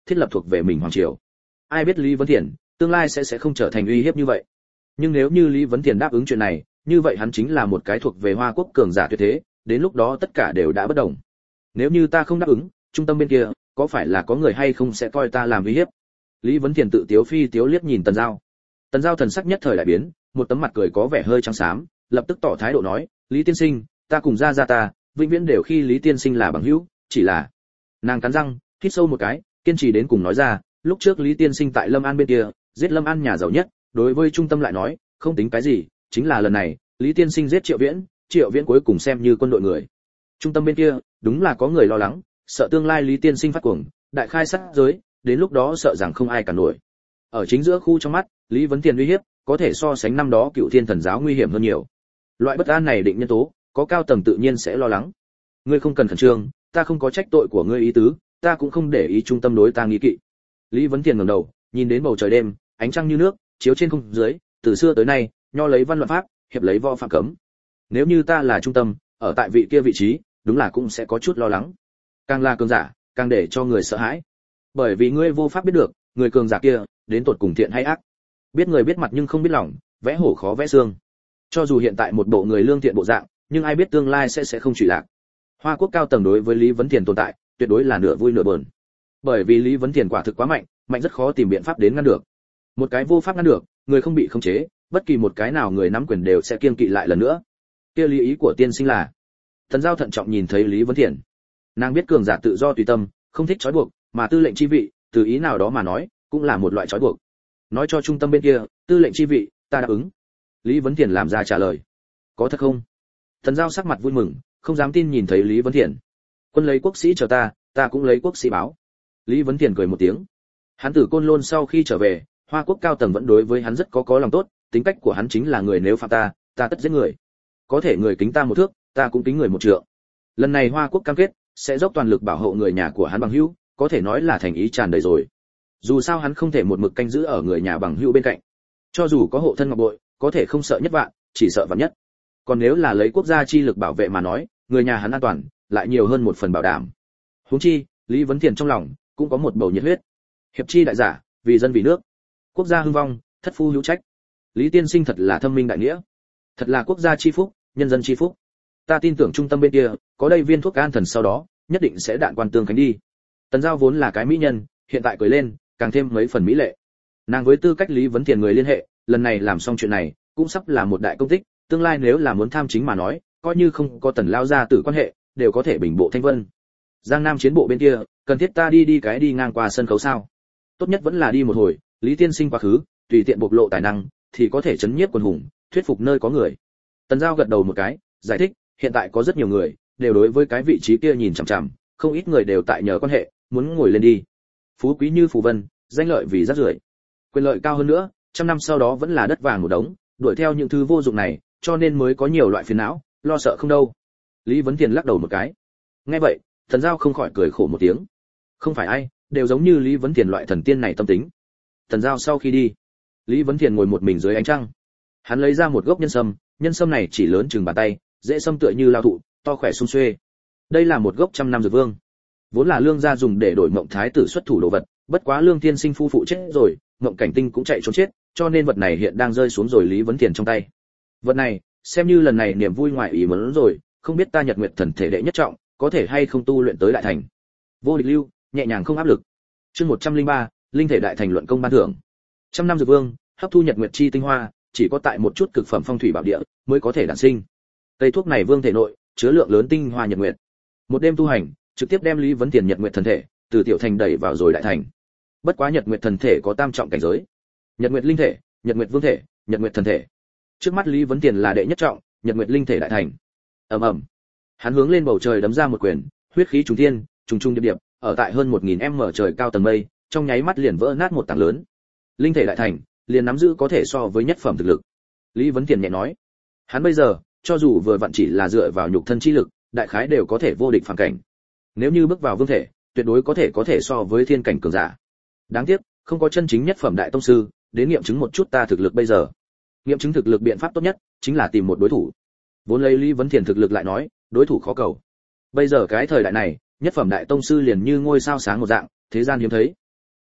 Speaker 1: thiết lập thuộc về mình hoàng triều. Ai biết Lý Vấn Thiền tương lai sẽ không trở thành uy hiếp như vậy. Nhưng nếu như Lý Vấn Thiền đáp ứng chuyện này, như vậy hắn chính là một cái thuộc về Hoa Quốc cường giả tuyệt thế, đến lúc đó tất cả đều đã bất đồng. Nếu như ta không đáp ứng, trung tâm bên kia có phải là có người hay không sẽ coi ta làm uy hiếp? Lý Vấn Thiền tự tiếu phi tiếu liếc nhìn Tần Giao. Tần Giao thần sắc nhất thời đại biến, một tấm mặt cười có vẻ hơi trắng xám, lập tức tỏ thái độ nói, Lý tiên sinh, ta cùng gia ta vĩnh viễn đều khi Lý tiên sinh là bằng hữu, chỉ là. Nàng cắn răng hít sâu một cái, kiên trì đến cùng nói ra, lúc trước Lý tiên sinh tại Lâm An bên kia giết Lâm An nhà giàu nhất, đối với trung tâm lại nói không tính cái gì, chính là lần này Lý tiên sinh giết Triệu Viễn cuối cùng xem như quân đội người. Trung tâm bên kia đúng là có người lo lắng, sợ tương lai Lý tiên sinh phát cuồng, đại khai sát giới, đến lúc đó sợ rằng không ai cản nổi. Ở chính giữa khu trong mắt, Lý Vấn Tiền uy hiếp có thể so sánh năm đó Cựu Thiên Thần giáo nguy hiểm hơn nhiều. Loại bất an này định nhân tố, có cao tầng tự nhiên sẽ lo lắng. Ngươi không cần khẩn trương, ta không có trách tội của ngươi ý tứ, ta cũng không để ý trung tâm đối ta nghi kỵ. Lý Vấn Tiền ngẩng đầu, nhìn đến bầu trời đêm, ánh trăng như nước, chiếu trên không dưới, từ xưa tới nay, nho lấy văn luận pháp, hiệp lấy võ phạm cấm. Nếu như ta là trung tâm, ở tại vị kia vị trí, đúng là cũng sẽ có chút lo lắng. Càng là cường giả, càng để cho người sợ hãi. Bởi vì ngươi vô pháp biết được, người cường giả kia đến tột cùng thiện hay ác. Biết người biết mặt nhưng không biết lòng, vẽ hổ khó vẽ xương. Cho dù hiện tại một bộ người lương thiện bộ dạng, nhưng ai biết tương lai sẽ không trụy lạc. Hoa Quốc cao tầng đối với Lý Vấn Thiền tồn tại, tuyệt đối là nửa vui nửa buồn. Bởi vì Lý Vấn Thiền quả thực quá mạnh, mạnh rất khó tìm biện pháp đến ngăn được. Một cái vô pháp ngăn được, người không bị khống chế, bất kỳ một cái nào người nắm quyền đều sẽ kiêng kỵ lại lần nữa. Kia lý ý của tiên sinh là? Thần Giao thận trọng nhìn thấy Lý Vấn Thiền. Nàng biết cường giả tự do tùy tâm, không thích trói buộc, mà tư lệnh chi vị, từ ý nào đó mà nói, cũng là một loại trói buộc. Nói cho trung tâm bên kia, tư lệnh chi vị, ta đáp ứng. Lý Vấn Thiền làm ra trả lời. Có thật không? Thần Giao sắc mặt vui mừng, không dám tin nhìn thấy Lý Vấn Thiền. Quân lấy quốc sĩ chờ ta cũng lấy quốc sĩ báo. Lý Vấn Thiền cười một tiếng. Hắn từ Côn Lôn sau khi trở về, Hoa Quốc cao tầng vẫn đối với hắn rất có lòng tốt, tính cách của hắn chính là người nếu phạm ta tất giết người. Có thể người kính ta một thước, ta cũng kính người một trượng. Lần này Hoa Quốc cam kết sẽ dốc toàn lực bảo hộ người nhà của hắn bằng hữu, có thể nói là thành ý tràn đầy rồi. Dù sao hắn không thể một mực canh giữ ở người nhà bằng hữu bên cạnh. Cho dù có hộ thân ngọc bội, có thể không sợ nhất vạn, chỉ sợ vạn nhất. Còn nếu là lấy quốc gia chi lực bảo vệ mà nói, người nhà hắn an toàn, lại nhiều hơn một phần bảo đảm. Huống chi, Lý Vấn Thiền trong lòng cũng có một bầu nhiệt huyết. Hiệp chi đại giả, vì dân vì nước. Quốc gia hưng vong, thất phu hữu trách. Lý tiên sinh thật là thâm minh đại nghĩa. Thật là quốc gia chi phúc, nhân dân chi phúc. Ta tin tưởng trung tâm bên kia, có đây viên thuốc an thần sau đó, nhất định sẽ đạn quan tương cánh đi. Tần Giao vốn là cái mỹ nhân, hiện tại cười lên, càng thêm mấy phần mỹ lệ. Nàng với tư cách Lý Vấn Thiền người liên hệ, lần này làm xong chuyện này, cũng sắp là một đại công tích, tương lai nếu là muốn tham chính mà nói, coi như không có Tần lao gia tử quan hệ, đều có thể bình bộ thanh vân. Giang Nam chiến bộ bên kia, cần thiết ta đi ngang qua sân khấu sao? Tốt nhất vẫn là đi một hồi, Lý tiên sinh quá khứ, tùy tiện bộc lộ tài năng, thì có thể chấn nhiếp quần hùng, thuyết phục nơi có người. Tần Giao gật đầu một cái, giải thích, hiện tại có rất nhiều người đều đối với cái vị trí kia nhìn chằm chằm, không ít người đều tại nhờ quan hệ, muốn ngồi lên đi. Phú quý như phù vân, danh lợi vì rác rưởi. Quyền lợi cao hơn nữa, trăm năm sau đó vẫn là đất vàng một đống, đuổi theo những thứ vô dụng này, cho nên mới có nhiều loại phiền não, lo sợ không đâu. Lý Vấn Thiền lắc đầu một cái. Nghe vậy, Tần Giao không khỏi cười khổ một tiếng. Không phải ai đều giống như Lý Vấn Thiền loại thần tiên này tâm tính. Tần Giao sau khi đi, Lý Vấn Thiền ngồi một mình dưới ánh trăng. Hắn lấy ra một gốc nhân sâm này chỉ lớn chừng bàn tay, dễ sâm tựa như lao thụ, to khỏe sum xuê. Đây là một gốc trăm năm dược vương, vốn là Lương gia dùng để đổi Mộng thái tử xuất thủ đồ vật, bất quá Lương tiên sinh phu phụ chết rồi, Mộng Cảnh Tinh cũng chạy trốn chết, cho nên vật này hiện đang rơi xuống rồi Lý Vấn Thiền trong tay. Vật này, xem như lần này niềm vui ngoài ý muốn rồi, không biết ta Nhật Nguyệt thần thể đệ nhất trọng, có thể hay không tu luyện tới đại thành. Vô địch lưu, nhẹ nhàng không áp lực. Chương 103, linh thể đại thành luận công ban thưởng. Trăm năm dược vương, hấp thu Nhật Nguyệt chi tinh hoa, chỉ có tại một chút cực phẩm phong thủy bảo địa mới có thể đản sinh. Cây thuốc này vương thể nội chứa lượng lớn tinh hoa Nhật Nguyệt. Một đêm tu hành, trực tiếp đem Lý Vấn Thiền Nhật Nguyệt thần thể từ tiểu thành đẩy vào rồi đại thành. Bất quá Nhật Nguyệt thần thể có tam trọng cảnh giới: Nhật Nguyệt linh thể, Nhật Nguyệt vương thể, Nhật Nguyệt thần thể. Trước mắt Lý Vấn Thiền là đệ nhất trọng, Nhật Nguyệt linh thể đại thành. Ầm ầm. Hắn hướng lên bầu trời đấm ra một quyền, huyết khí trùng thiên, trùng trùng điệp điệp, ở tại hơn 1000m trời cao tầng mây, trong nháy mắt liền vỡ nát một tảng lớn. Linh thể đại thành, liền nắm giữ có thể so với nhất phẩm thực lực. Lý Vấn Thiền nhẹ nói, hắn bây giờ, cho dù vừa vặn chỉ là dựa vào nhục thân chi lực, đại khái đều có thể vô địch phản cảnh. Nếu như bước vào vương thể, tuyệt đối có thể so với thiên cảnh cường giả. Đáng tiếc, không có chân chính nhất phẩm đại tông sư, đến nghiệm chứng một chút ta thực lực bây giờ. Nghiệm chứng thực lực biện pháp tốt nhất chính là tìm một đối thủ. Vốn lấy Lý Vấn Thiền thực lực lại nói, đối thủ khó cầu. Bây giờ cái thời đại này, nhất phẩm đại tông sư liền như ngôi sao sáng một dạng, thế gian hiếm thấy.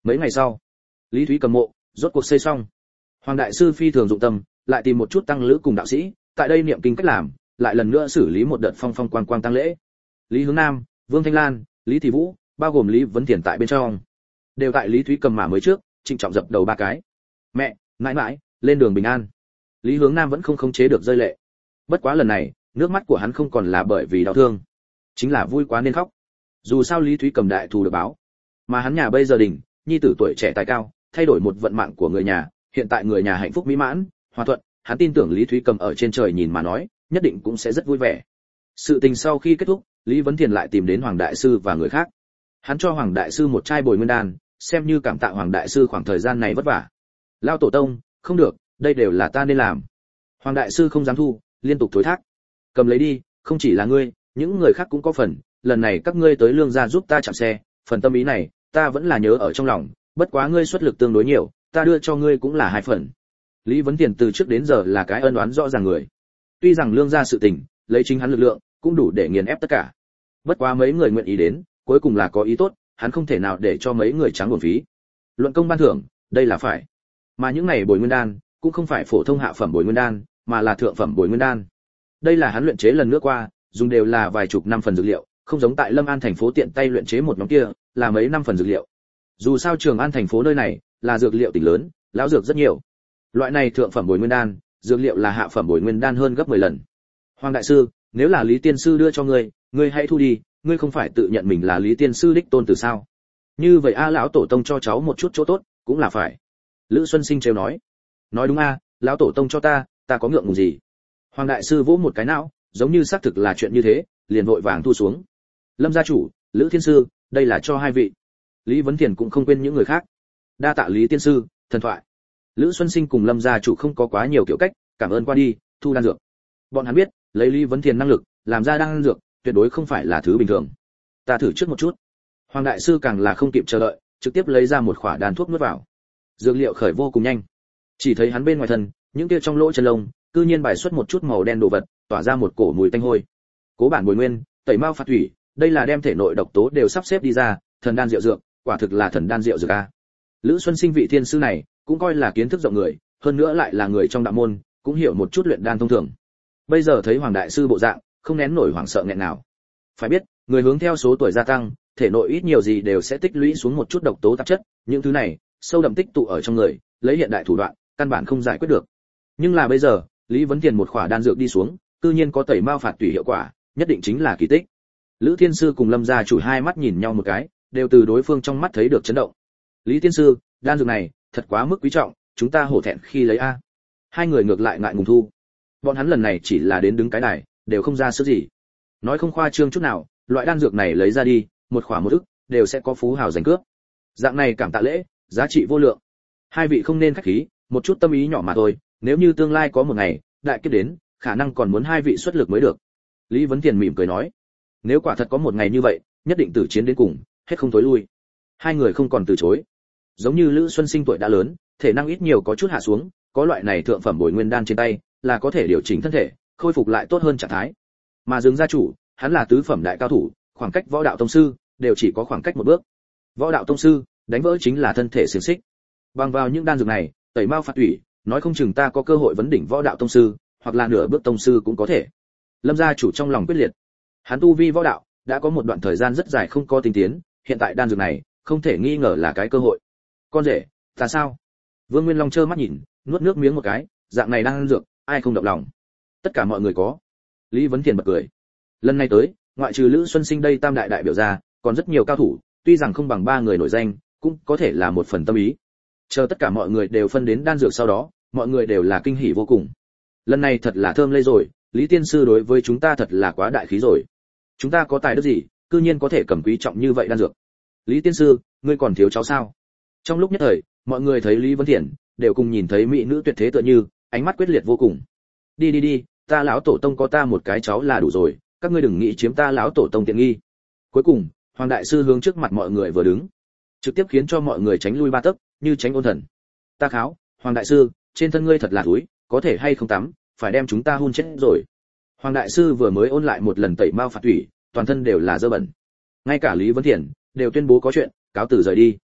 Speaker 1: Mấy ngày sau, Lý Thúy Cầm mộ rốt cuộc xây xong. Hoàng đại sư phi thường dụng tâm, lại tìm một chút tăng lữ cùng đạo sĩ, tại đây niệm kinh cách làm, lại lần nữa xử lý một đợt phong phong quang quang tang lễ. Lý Hướng Nam, Vương Thanh Lan, Lý Thị Vũ, bao gồm Lý Vấn Thiền tại bên trong, đều tại Lý Thúy Cầm mả mới trước, trịnh trọng dập đầu ba cái. Mẹ, mãi mãi, lên đường bình an. Lý Hướng Nam vẫn không khống chế được rơi lệ. Bất quá lần này, nước mắt của hắn không còn là bởi vì đau thương, chính là vui quá nên khóc. Dù sao Lý Thúy Cầm đại thù được báo, mà hắn nhà bây giờ đỉnh, nhi tử tuổi trẻ tài cao, thay đổi một vận mạng của người nhà, hiện tại người nhà hạnh phúc mỹ mãn, hòa thuận, hắn tin tưởng Lý Thúy Cầm ở trên trời nhìn mà nói, nhất định cũng sẽ rất vui vẻ. Sự tình sau khi kết thúc, Lý Vấn Thiền lại tìm đến Hoàng đại sư và người khác. Hắn cho Hoàng đại sư một chai bồi nguyên đan, xem như cảm tạ Hoàng đại sư khoảng thời gian này vất vả. Lao tổ tông, không được, đây đều là ta nên làm. Hoàng đại sư không dám thu, liên tục thối thác. Cầm lấy đi, không chỉ là ngươi, những người khác cũng có phần, lần này các ngươi tới Lương gia giúp ta chặn xe, phần tâm ý này, ta vẫn là nhớ ở trong lòng, bất quá ngươi xuất lực tương đối nhiều, ta đưa cho ngươi cũng là 2 phần. Lý Vấn Thiền từ trước đến giờ là cái ân oán rõ ràng người. Tuy rằng Lương gia sự tình, lấy chính hắn lực lượng, cũng đủ để nghiền ép tất cả. Bất quá mấy người nguyện ý đến, cuối cùng là có ý tốt, hắn không thể nào để cho mấy người trắng uổng phí. Luận công ban thưởng, đây là phải. Mà những này bồi nguyên đan, cũng không phải phổ thông hạ phẩm bồi nguyên đan, mà là thượng phẩm bồi nguyên đan. Đây là hắn luyện chế lần nữa qua, dùng đều là vài chục năm phần dược liệu, không giống tại Lâm An thành phố tiện tay luyện chế một nhóm kia, là mấy năm phần dược liệu. Dù sao Trường An thành phố nơi này là dược liệu tỉnh lớn, lão dược rất nhiều. Loại này thượng phẩm bồi nguyên đan, dược liệu là hạ phẩm bồi nguyên đan hơn gấp 10 lần. Hoàng đại sư, nếu là Lý tiên sư đưa cho ngươi hãy thu đi, ngươi không phải tự nhận mình là Lý tiên sư đích tôn từ sao? Như vậy a lão tổ tông cho cháu một chút chỗ tốt, cũng là phải. Lữ Xuân Sinh trêu nói đúng a, lão tổ tông cho ta có ngượng ngùng gì? Hoàng đại sư vỗ một cái não, giống như xác thực là chuyện như thế, liền vội vàng thu xuống. Lâm gia chủ, Lữ thiên sư, đây là cho hai vị. Lý Vấn Thiền cũng không quên những người khác. Đa tạ Lý tiên sư, thần thoại. Lữ Xuân Sinh cùng Lâm gia chủ không có quá nhiều kiểu cách, cảm ơn qua đi, thu đan dược. Bọn hắn biết, lấy Lý Vấn Thiền năng lực, làm ra đan dược, tuyệt đối không phải là thứ bình thường. Ta thử trước một chút. Hoàng đại sư càng là không kịp chờ đợi, trực tiếp lấy ra một khỏa đan thuốc nuốt vào. Dược liệu khởi vô cùng nhanh. Chỉ thấy hắn bên ngoài thân, những kia trong lỗ chân lông, cư nhiên bài xuất một chút màu đen đồ vật, tỏa ra một cổ mùi tanh hôi. Cố bản bồi nguyên, tẩy mao phạt thủy, đây là đem thể nội độc tố đều sắp xếp đi ra, thần đan diệu dược, quả thực là thần đan diệu dược a. Lữ Xuân Sinh vị thiên sư này, cũng coi là kiến thức rộng người, hơn nữa lại là người trong đạo môn, cũng hiểu một chút luyện đan thông thường. Bây giờ thấy Hoàng đại sư bộ dạng, không nén nổi hoảng sợ nghẹn nào. Phải biết, người hướng theo số tuổi gia tăng, thể nội ít nhiều gì đều sẽ tích lũy xuống một chút độc tố tạp chất, những thứ này sâu đậm tích tụ ở trong người, lấy hiện đại thủ đoạn, căn bản không giải quyết được. Nhưng là bây giờ, Lý Vấn Thiền một khỏa đan dược đi xuống, tự nhiên có tẩy mao phạt tùy hiệu quả, nhất định chính là kỳ tích. Lữ Thiên sư cùng Lâm gia chủ hai mắt nhìn nhau một cái, đều từ đối phương trong mắt thấy được chấn động. Lý Thiên sư, đan dược này thật quá mức quý trọng, chúng ta hổ thẹn khi lấy a. Hai người ngược lại ngại ngùng thu. Bọn hắn lần này chỉ là đến đứng cái đài, đều không ra sức gì. Nói không khoa trương chút nào, loại đan dược này lấy ra đi, một khỏa một ức, đều sẽ có phú hào giành cướp. Dạng này cảm tạ lễ, giá trị vô lượng. Hai vị không nên khách khí, một chút tâm ý nhỏ mà thôi, nếu như tương lai có một ngày đại kiếp đến, khả năng còn muốn hai vị xuất lực mới được. Lý Vấn Thiền mỉm cười nói, nếu quả thật có một ngày như vậy, nhất định tử chiến đến cùng, hết không tối lui. Hai người không còn từ chối. Giống như Lữ Xuân Sinh tuổi đã lớn, thể năng ít nhiều có chút hạ xuống, có loại này thượng phẩm bồi nguyên đan trên tay, là có thể điều chỉnh thân thể, khôi phục lại tốt hơn trạng thái. Mà Dương gia chủ, hắn là tứ phẩm đại cao thủ, khoảng cách võ đạo tông sư đều chỉ có khoảng cách một bước. Võ đạo tông sư, đánh vỡ chính là thân thể xiển xích. Bằng vào những đan dược này, tẩy mao phạt thủy, nói không chừng ta có cơ hội vấn đỉnh võ đạo tông sư, hoặc là nửa bước tông sư cũng có thể. Lâm gia chủ trong lòng quyết liệt. Hắn tu vi võ đạo đã có một đoạn thời gian rất dài không có tinh tiến, hiện tại đan dược này không thể nghi ngờ là cái cơ hội. Con rể, ta sao? Vương Nguyên Long trơ mắt nhìn, nuốt nước miếng một cái, dạng này đan dược, ai không động lòng? Tất cả mọi người có. Lý Vấn Thiền bật cười. Lần này tới, ngoại trừ Lữ Xuân Sinh đây tam đại đại biểu ra, còn rất nhiều cao thủ, tuy rằng không bằng ba người nổi danh, cũng có thể là một phần tâm ý. Chờ tất cả mọi người đều phân đến đan dược sau đó, mọi người đều là kinh hỉ vô cùng. Lần này thật là thơm lây rồi, Lý tiên sư đối với chúng ta thật là quá đại khí rồi. Chúng ta có tài đức gì, cư nhiên có thể cầm quý trọng như vậy đan dược. Lý tiên sư, ngươi còn thiếu cháu sao? Trong lúc nhất thời, mọi người thấy Lý Vấn Thiền, đều cùng nhìn thấy mỹ nữ tuyệt thế tựa như, ánh mắt quyết liệt vô cùng. Đi, ta lão tổ tông có ta một cái cháu là đủ rồi, các ngươi đừng nghĩ chiếm ta lão tổ tông tiện nghi. Cuối cùng, Hoàng đại sư hướng trước mặt mọi người vừa đứng, trực tiếp khiến cho mọi người tránh lui ba tấc, như tránh ôn thần. Ta kháo, Hoàng đại sư, trên thân ngươi thật là túi, có thể hay không tắm, phải đem chúng ta hun chết rồi. Hoàng đại sư vừa mới ôn lại một lần tẩy mao phạt thủy, toàn thân đều là dơ bẩn. Ngay cả Lý Vấn Thiền đều tuyên bố có chuyện, cáo từ rời đi.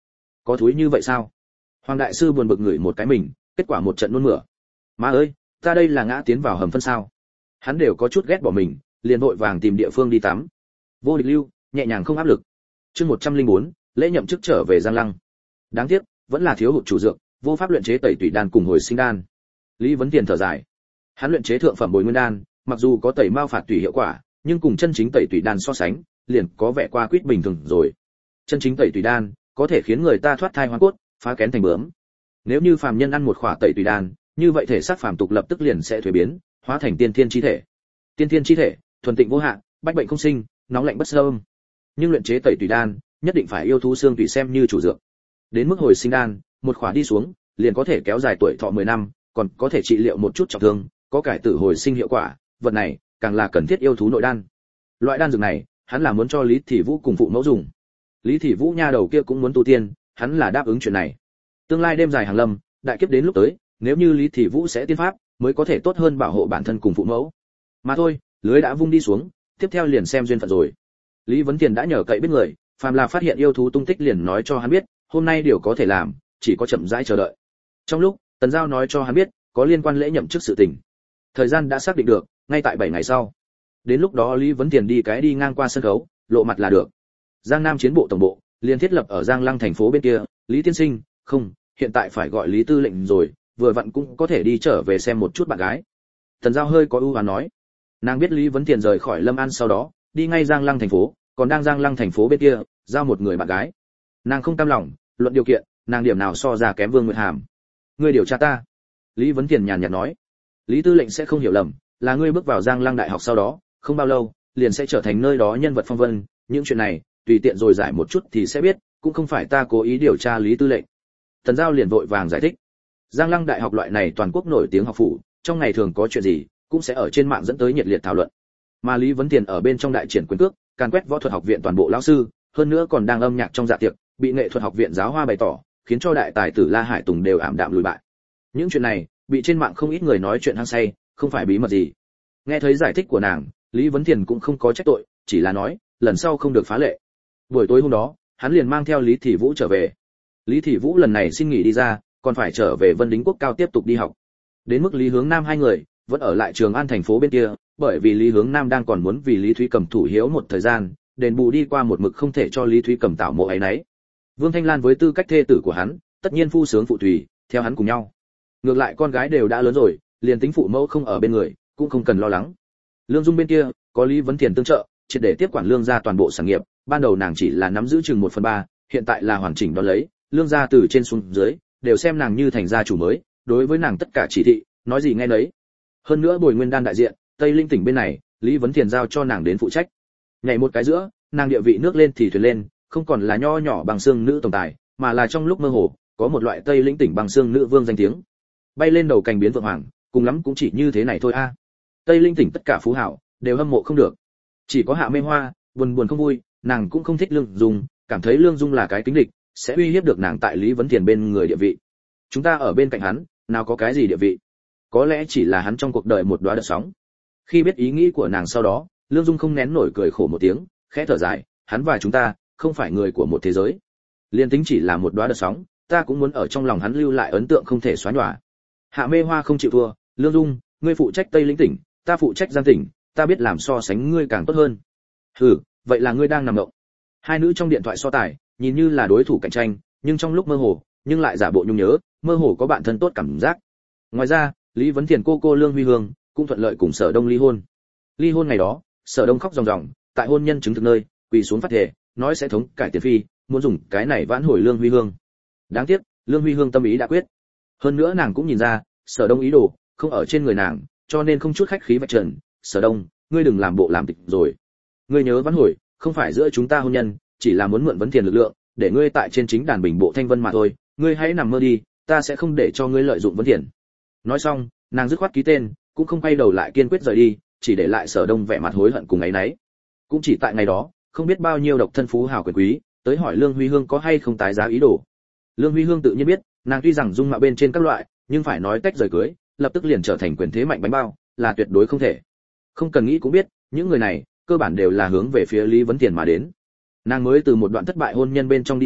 Speaker 1: có thúi như vậy sao? Hoàng đại sư buồn bực ngửi một cái mình, kết quả một trận nôn mửa. Má ơi, ta đây là ngã tiến vào hầm phân sao? Hắn đều có chút ghét bỏ mình, liền vội vàng tìm địa phương đi tắm. Vô địch lưu, nhẹ nhàng không áp lực. Chương 104, lễ nhậm chức trở về Giang Lăng. Đáng tiếc, vẫn là thiếu hụt chủ dược, vô pháp luyện chế tẩy tủy đan cùng hồi sinh đan. Lý Vấn Tiền thở dài. Hắn luyện chế thượng phẩm bồi nguyên đan, mặc dù có tẩy mao phạt tủy hiệu quả, nhưng cùng chân chính tẩy tủy đan so sánh, liền có vẻ qua quýt bình thường rồi. Chân chính tẩy tủy đan có thể khiến người ta thoát thai hóa cốt, phá kén thành bướm. Nếu như phàm nhân ăn một khỏa tẩy tủy đan, như vậy thể xác phàm tục lập tức liền sẽ thuế biến, hóa thành tiên thiên chi thể. Tiên thiên chi thể, thuần tịnh vô hạn, bách bệnh không sinh, nóng lạnh bất xâm. Nhưng luyện chế tẩy tủy đan, nhất định phải yêu thú xương tùy xem như chủ dược. Đến mức hồi sinh đan, một khỏa đi xuống, liền có thể kéo dài tuổi thọ 10 năm, còn có thể trị liệu một chút trọng thương, có cải tử hồi sinh hiệu quả, vật này càng là cần thiết yêu thú nội đan. Loại đan dược này, hắn là muốn cho Lý Thị Vũ cùng phụ mẫu dùng. Lý Thị Vũ nha đầu kia cũng muốn tu tiên, hắn là đáp ứng chuyện này. Tương lai đêm dài hàng lâm, đại kiếp đến lúc tới, nếu như Lý Thị Vũ sẽ tiên pháp, mới có thể tốt hơn bảo hộ bản thân cùng phụ mẫu. Mà thôi, lưới đã vung đi xuống, tiếp theo liền xem duyên phận rồi. Lý Vấn Tiền đã nhờ cậy biết người, phàm là phát hiện yêu thú tung tích liền nói cho hắn biết, hôm nay điều có thể làm, chỉ có chậm rãi chờ đợi. Trong lúc, Tần Giao nói cho hắn biết, có liên quan lễ nhậm chức sự tình. Thời gian đã xác định được, ngay tại 7 ngày sau. Đến lúc đó Lý Vấn Tiền đi ngang qua sân khấu, lộ mặt là được. Giang Nam chiến bộ tổng bộ, liền thiết lập ở Giang Lăng thành phố bên kia, Lý tiên sinh, không, hiện tại phải gọi Lý tư lệnh rồi, vừa vặn cũng có thể đi trở về xem một chút bạn gái. Tần Giao hơi có ưu hoán nói. Nàng biết Lý Vấn Tiền rời khỏi Lâm An sau đó, đi ngay Giang Lăng thành phố, còn đang Giang Lăng thành phố bên kia, giao một người bạn gái. Nàng không cam lòng, luận điều kiện, nàng điểm nào so ra kém Vương Nguyệt Hàm. Ngươi điều tra ta. Lý Vấn Tiền nhàn nhạt nói. Lý tư lệnh sẽ không hiểu lầm, là ngươi bước vào Giang Lăng đại học sau đó, không bao lâu, liền sẽ trở thành nơi đó nhân vật phong vân, những chuyện này, tùy tiện rồi giải một chút thì sẽ biết, cũng không phải ta cố ý điều tra Lý tư lệnh. Tần Giao liền vội vàng giải thích. Giang Lăng đại học loại này toàn quốc nổi tiếng học phủ, trong ngày thường có chuyện gì, cũng sẽ ở trên mạng dẫn tới nhiệt liệt thảo luận. Mà Lý Vấn Tiền ở bên trong đại triển quyền cước, càn quét võ thuật học viện toàn bộ lão sư, hơn nữa còn đang âm nhạc trong dạ tiệc, bị nghệ thuật học viện giáo hoa bày tỏ, khiến cho đại tài tử La Hải Tùng đều ảm đạm lùi bại. Những chuyện này, bị trên mạng không ít người nói chuyện hăng say, không phải bí mật gì. Nghe thấy giải thích của nàng, Lý Vấn Tiền cũng không có trách tội, chỉ là nói, lần sau không được phá lệ. Buổi tối hôm đó, hắn liền mang theo Lý Thị Vũ trở về. Lý Thị Vũ lần này xin nghỉ đi ra, còn phải trở về Vân Đính Quốc cao tiếp tục đi học. Đến mức Lý Hướng Nam hai người vẫn ở lại Trường An thành phố bên kia, bởi vì Lý Hướng Nam đang còn muốn vì Lý Thúy Cầm thủ hiếu một thời gian, đền bù đi qua một mực không thể cho Lý Thúy Cầm tạo mộ ấy nấy. Vương Thanh Lan với tư cách thê tử của hắn, tất nhiên phu sướng phụ tùy, theo hắn cùng nhau. Ngược lại con gái đều đã lớn rồi, liền tính phụ mẫu không ở bên người, cũng không cần lo lắng. Lương Dung bên kia, có Lý Vấn Tiền tương trợ, triệt để tiếp quản Lương gia toàn bộ sản nghiệp, ban đầu nàng chỉ là nắm giữ chừng 1/3, hiện tại là hoàn chỉnh đó lấy, Lương gia từ trên xuống dưới, đều xem nàng như thành gia chủ mới, đối với nàng tất cả chỉ thị, nói gì nghe nấy. Hơn nữa Bồi Nguyên Đan đại diện, Tây Linh tỉnh bên này, Lý Vấn Tiền giao cho nàng đến phụ trách. Nhảy một cái giữa, nàng địa vị nước lên thì thuyền lên, không còn là nho nhỏ bằng xương nữ tổng tài, mà là trong lúc mơ hồ, có một loại Tây Linh tỉnh bằng xương nữ vương danh tiếng. Bay lên đầu cành biến vượng hoàng, cùng lắm cũng chỉ như thế này thôi a. Tây Linh tỉnh tất cả phú hảo đều hâm mộ không được. Chỉ có Hạ Mê Hoa, buồn không vui, nàng cũng không thích Lương Dung, cảm thấy Lương Dung là cái kính địch, sẽ uy hiếp được nàng tại Lý Vấn Tiền bên người địa vị. Chúng ta ở bên cạnh hắn, nào có cái gì địa vị? Có lẽ chỉ là hắn trong cuộc đời một đóa đợt sóng. Khi biết ý nghĩ của nàng sau đó, Lương Dung không nén nổi cười khổ một tiếng, khẽ thở dài, hắn và chúng ta không phải người của một thế giới. Liên tính chỉ là một đóa đợt sóng, ta cũng muốn ở trong lòng hắn lưu lại ấn tượng không thể xóa nhòa. Hạ Mê Hoa không chịu thua, Lương Dung, ngươi phụ trách Tây Linh tỉnh, ta phụ trách Giang tỉnh, ta biết làm so sánh ngươi càng tốt hơn. Hừ, vậy là ngươi đang nằm mộng. Hai nữ trong điện thoại so tài, nhìn như là đối thủ cạnh tranh, nhưng trong lúc mơ hồ, nhưng lại giả bộ nhung nhớ, mơ hồ có bạn thân tốt cảm giác. Ngoài ra, Lý Vấn Tiền cô Lương Huy Hương cũng thuận lợi cùng Sở Đông ly hôn. Ly hôn ngày đó, Sở Đông khóc ròng ròng, tại hôn nhân chứng thực nơi, quỳ xuống phát thề, nói sẽ thống cải tiền phi, muốn dùng cái này vãn hồi Lương Huy Hương. Đáng tiếc, Lương Huy Hương tâm ý đã quyết. Hơn nữa nàng cũng nhìn ra, Sở Đông ý đồ không ở trên người nàng, cho nên không chút khách khí vạch trần, "Sở Đông, ngươi đừng làm bộ làm tịch rồi. Ngươi nhớ vãn hồi, không phải giữa chúng ta hôn nhân, chỉ là muốn mượn Vấn Tiền lực lượng, để ngươi tại trên chính đàn bình bộ thanh vân mà thôi, ngươi hãy nằm mơ đi, ta sẽ không để cho ngươi lợi dụng Vấn Tiền." Nói xong, nàng dứt khoát ký tên, cũng không quay đầu lại kiên quyết rời đi, chỉ để lại Sở Đông vẻ mặt hối hận cùng áy náy. Cũng chỉ tại ngày đó, không biết bao nhiêu độc thân phú hào quyền quý tới hỏi Lương Huy Hương có hay không tái giá ý đồ. Lương Huy Hương tự nhiên biết, nàng tuy rằng dung mạo bên trên các loại, nhưng phải nói tách rời cưới, lập tức liền trở thành quyền thế mạnh bánh bao, là tuyệt đối không thể. Không cần nghĩ cũng biết, những người này cơ bản đều là hướng về phía Lý Vấn Tiền mà đến. Nàng mới từ một đoạn thất bại hôn nhân bên trong đi ra,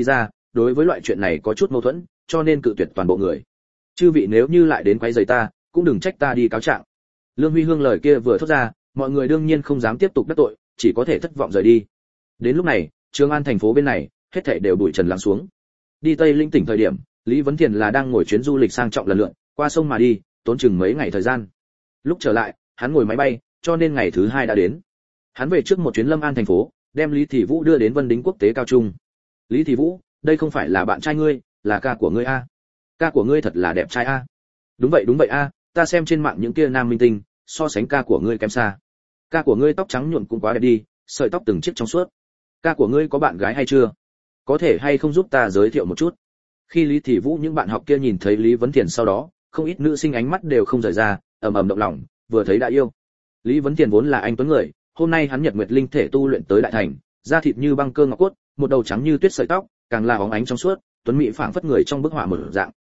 Speaker 1: đối với loại chuyện này có chút mâu thuẫn, cho nên cự tuyệt toàn bộ người. Chư vị nếu như lại đến quấy rầy ta, cũng đừng trách ta đi cáo trạng. Lương Huy Hương lời kia vừa thốt ra, mọi người đương nhiên không dám tiếp tục đắc tội, chỉ có thể thất vọng rời đi. Đến lúc này, Trường An thành phố bên này, hết thảy đều bụi trần lắng xuống. Đi Tây Linh tỉnh thời điểm, Lý Vấn Thiền là đang ngồi chuyến du lịch sang trọng lần lượt, qua sông mà đi, tốn chừng mấy ngày thời gian. Lúc trở lại, hắn ngồi máy bay, cho nên ngày thứ 2 đã đến. Hắn về trước một chuyến Lâm An thành phố, đem Lý Thị Vũ đưa đến Vân Đính quốc tế cao trung. Lý Thị Vũ, đây không phải là bạn trai ngươi, là ca của ngươi a. Ca của ngươi thật là đẹp trai a. Đúng vậy a, ta xem trên mạng những kia nam minh tinh, so sánh ca của ngươi kém xa. Ca của ngươi tóc trắng nhuộm cũng quá đẹp đi, sợi tóc từng chiếc trong suốt. Ca của ngươi có bạn gái hay chưa? Có thể hay không giúp ta giới thiệu một chút? Khi Lý Thị Vũ những bạn học kia nhìn thấy Lý Vấn Thiền sau đó, không ít nữ sinh ánh mắt đều không rời ra, ầm ầm động lòng, vừa thấy đã yêu. Lý Vấn Thiền vốn là anh tuấn người, hôm nay hắn nhật nguyệt linh thể tu luyện tới đại thành, da thịt như băng cơ ngọc cốt, một đầu trắng như tuyết sợi tóc, càng là óng ánh trong suốt, tuấn mỹ phảng phất người trong bức họa mở dạng.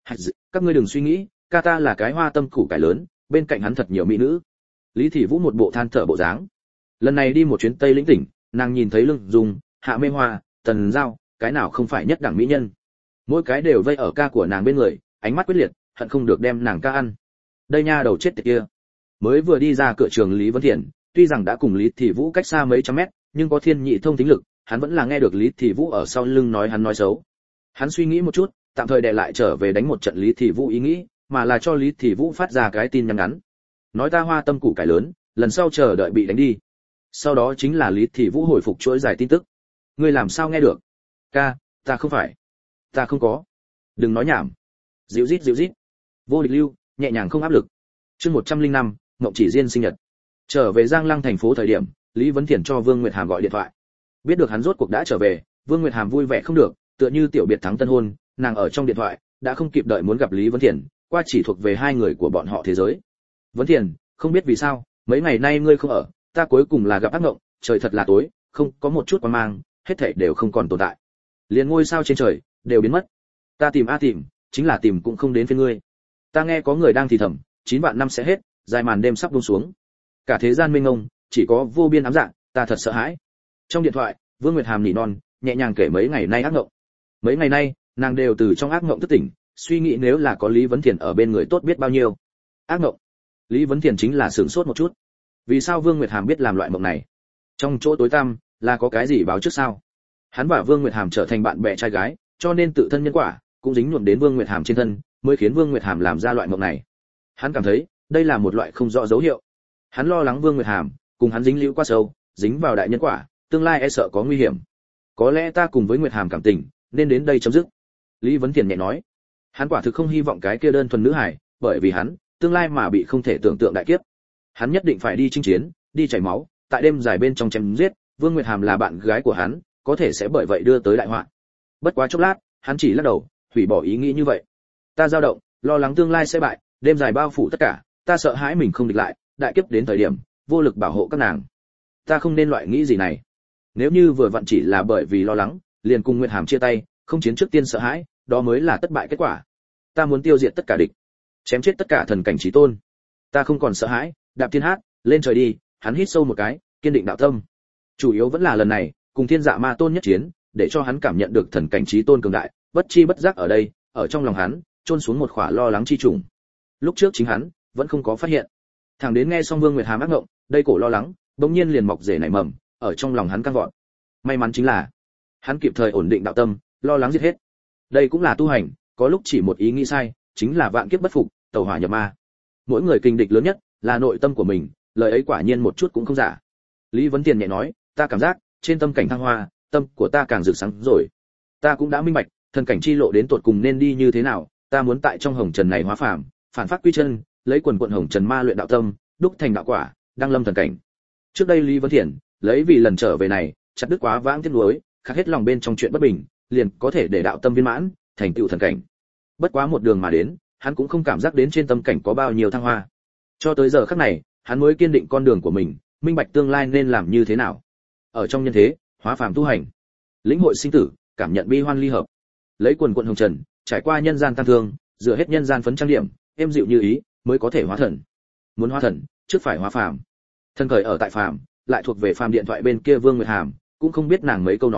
Speaker 1: Các ngươi đừng suy nghĩ, ca ta là cái hoa tâm củ cải lớn, bên cạnh hắn thật nhiều mỹ nữ. Lý Thị Vũ một bộ than thở bộ dáng. Lần này đi một chuyến Tây Lĩnh tỉnh, nàng nhìn thấy Lương Dung, Hạ Mê Hoa, Tần Giao, cái nào không phải nhất đẳng mỹ nhân. Mỗi cái đều vây ở ca của nàng bên người, ánh mắt quyết liệt, hận không được đem nàng ca ăn. Đây nha đầu chết tiệt kia. Mới vừa đi ra cửa trường Lý Vấn Thiện, tuy rằng đã cùng Lý Thị Vũ cách xa mấy trăm mét, nhưng có thiên nhị thông tính lực, hắn vẫn là nghe được Lý Thị Vũ ở sau lưng nói hắn nói xấu. Hắn suy nghĩ một chút, tạm thời đè lại trở về đánh một trận Lý Thị Vũ ý nghĩ, mà là cho Lý Thị Vũ phát ra cái tin nhắn ngắn. Nói ta hoa tâm củ cải lớn, lần sau chờ đợi bị đánh đi. Sau đó chính là Lý Thị Vũ hồi phục chuỗi dài tin tức. Ngươi làm sao nghe được? Ca, ta không phải. Ta không có. Đừng nói nhảm. Dịu rít. Vô địch lưu, nhẹ nhàng không áp lực. Chương 105, Mộng Chỉ Diên sinh nhật. Trở về Giang Lăng thành phố thời điểm, Lý Vấn Thiển cho Vương Nguyệt Hàm gọi điện thoại. Biết được hắn rốt cuộc đã trở về, Vương Nguyệt Hàm vui vẻ không được, tựa như tiểu biệt thắng tân hôn, nàng ở trong điện thoại đã không kịp đợi muốn gặp Lý Vấn Thiển, qua chỉ thuộc về hai người của bọn họ thế giới. Vấn Thiển, không biết vì sao, mấy ngày nay ngươi không ở, ta cuối cùng là gặp ác mộng, trời thật là tối, không có một chút quang mang, hết thảy đều không còn tồn tại. Liền ngôi sao trên trời đều biến mất. Ta tìm tìm, chính là tìm cũng không đến phía ngươi. Ta nghe có người đang thì thầm, 9 vạn năm sẽ hết, dài màn đêm sắp buông xuống. Cả thế gian mênh mông, chỉ có vô biên ám dạng, ta thật sợ hãi. Trong điện thoại, Vương Nguyệt Hàm nỉ non, nhẹ nhàng kể mấy ngày nay ác mộng. Mấy ngày nay, nàng đều từ trong ác mộng thức tỉnh, suy nghĩ nếu là có Lý Vấn Thiển ở bên người tốt biết bao nhiêu. Ác mộng. Lý Vấn Thiển chính là sửng sốt một chút. Vì sao Vương Nguyệt Hàm biết làm loại mộng này? Trong chỗ tối tăm, là có cái gì báo trước sao? Hắn và Vương Nguyệt Hàm trở thành bạn bè trai gái, cho nên tự thân nhân quả cũng dính nhuộm đến Vương Nguyệt Hàm trên thân, mới khiến Vương Nguyệt Hàm làm ra loại mộng này. Hắn cảm thấy, đây là một loại không rõ dấu hiệu. Hắn lo lắng Vương Nguyệt Hàm cùng hắn dính liễu quá sâu, dính vào đại nhân quả, tương lai e sợ có nguy hiểm. Có lẽ ta cùng với Nguyệt Hàm cảm tình, nên đến đây chấm dứt. Lý Vấn Thiển nhẹ nói. Hắn quả thực không hy vọng cái kia đơn thuần nữ hải, bởi vì hắn, tương lai mà bị không thể tưởng tượng đại kiếp. Hắn nhất định phải đi chinh chiến, đi chảy máu, tại đêm dài bên trong chém giết, Vương Nguyệt Hàm là bạn gái của hắn, có thể sẽ bởi vậy đưa tới đại họa. Bất quá chốc lát, hắn chỉ lắc đầu, hủy bỏ ý nghĩ như vậy. Ta dao động, lo lắng tương lai sẽ bại, đêm dài bao phủ tất cả, ta sợ hãi mình không địch lại, đại kiếp đến thời điểm, vô lực bảo hộ các nàng. Ta không nên loại nghĩ gì này. Nếu như vừa vặn chỉ là bởi vì lo lắng, liền cùng Nguyệt Hàm chia tay, không chiến trước tiên sợ hãi, đó mới là thất bại kết quả. Ta muốn tiêu diệt tất cả địch, chém chết tất cả thần cảnh chí tôn. Ta không còn sợ hãi, đạp thiên hát, lên trời đi. Hắn hít sâu một cái, kiên định đạo tâm. Chủ yếu vẫn là lần này, cùng Thiên Dạ Ma Tôn nhất chiến, để cho hắn cảm nhận được thần cảnh chí tôn cường đại, bất chi bất giác ở đây, ở trong lòng hắn, chôn xuống một khỏa lo lắng chi trùng. Lúc trước chính hắn vẫn không có phát hiện. Thằng đến nghe xong Vương Nguyệt Hàm ác ngộng, đây cổ lo lắng, bỗng nhiên liền mọc rễ nảy mầm, ở trong lòng hắn căng vọt. May mắn chính là, hắn kịp thời ổn định đạo tâm, lo lắng giết hết. Đây cũng là tu hành, có lúc chỉ một ý nghĩ sai, chính là vạn kiếp bất phục, tẩu hỏa nhập ma. Mỗi người kình địch lớn nhất là nội tâm của mình, lời ấy quả nhiên một chút cũng không giả. Lý Vấn Tiền nhẹ nói, ta cảm giác, trên tâm cảnh thăng hoa, tâm của ta càng rực sáng rồi. Ta cũng đã minh bạch, thần cảnh chi lộ đến tột cùng nên đi như thế nào, ta muốn tại trong hồng trần này hóa phàm, phản phát quy chân, lấy quần quần hồng trần ma luyện đạo tâm, đúc thành đạo quả, đăng lâm thần cảnh. Trước đây Lý Vấn Thiển, lấy vì lần trở về này, chặt đứt quá vãng tiếc nuối, khắc hết lòng bên trong chuyện bất bình, liền có thể để đạo tâm viên mãn, thành tựu thần cảnh. Bất quá một đường mà đến, hắn cũng không cảm giác đến trên tâm cảnh có bao nhiêu thăng hoa. Cho tới giờ khắc này, hắn mới kiên định con đường của mình, minh bạch tương lai nên làm như thế nào. Ở trong nhân thế, hóa phàm tu hành, lĩnh hội sinh tử, cảm nhận bi hoan ly hợp, lấy quần quần hồng trần, trải qua nhân gian tăng thương, dựa hết nhân gian phấn trang điểm, êm dịu như ý, mới có thể hóa thần. Muốn hóa thần, trước phải hóa phàm. Thân khởi ở tại phàm, lại thuộc về phàm điện thoại bên kia Vương Nguyệt Hàm, cũng không biết nàng mấy câu nói,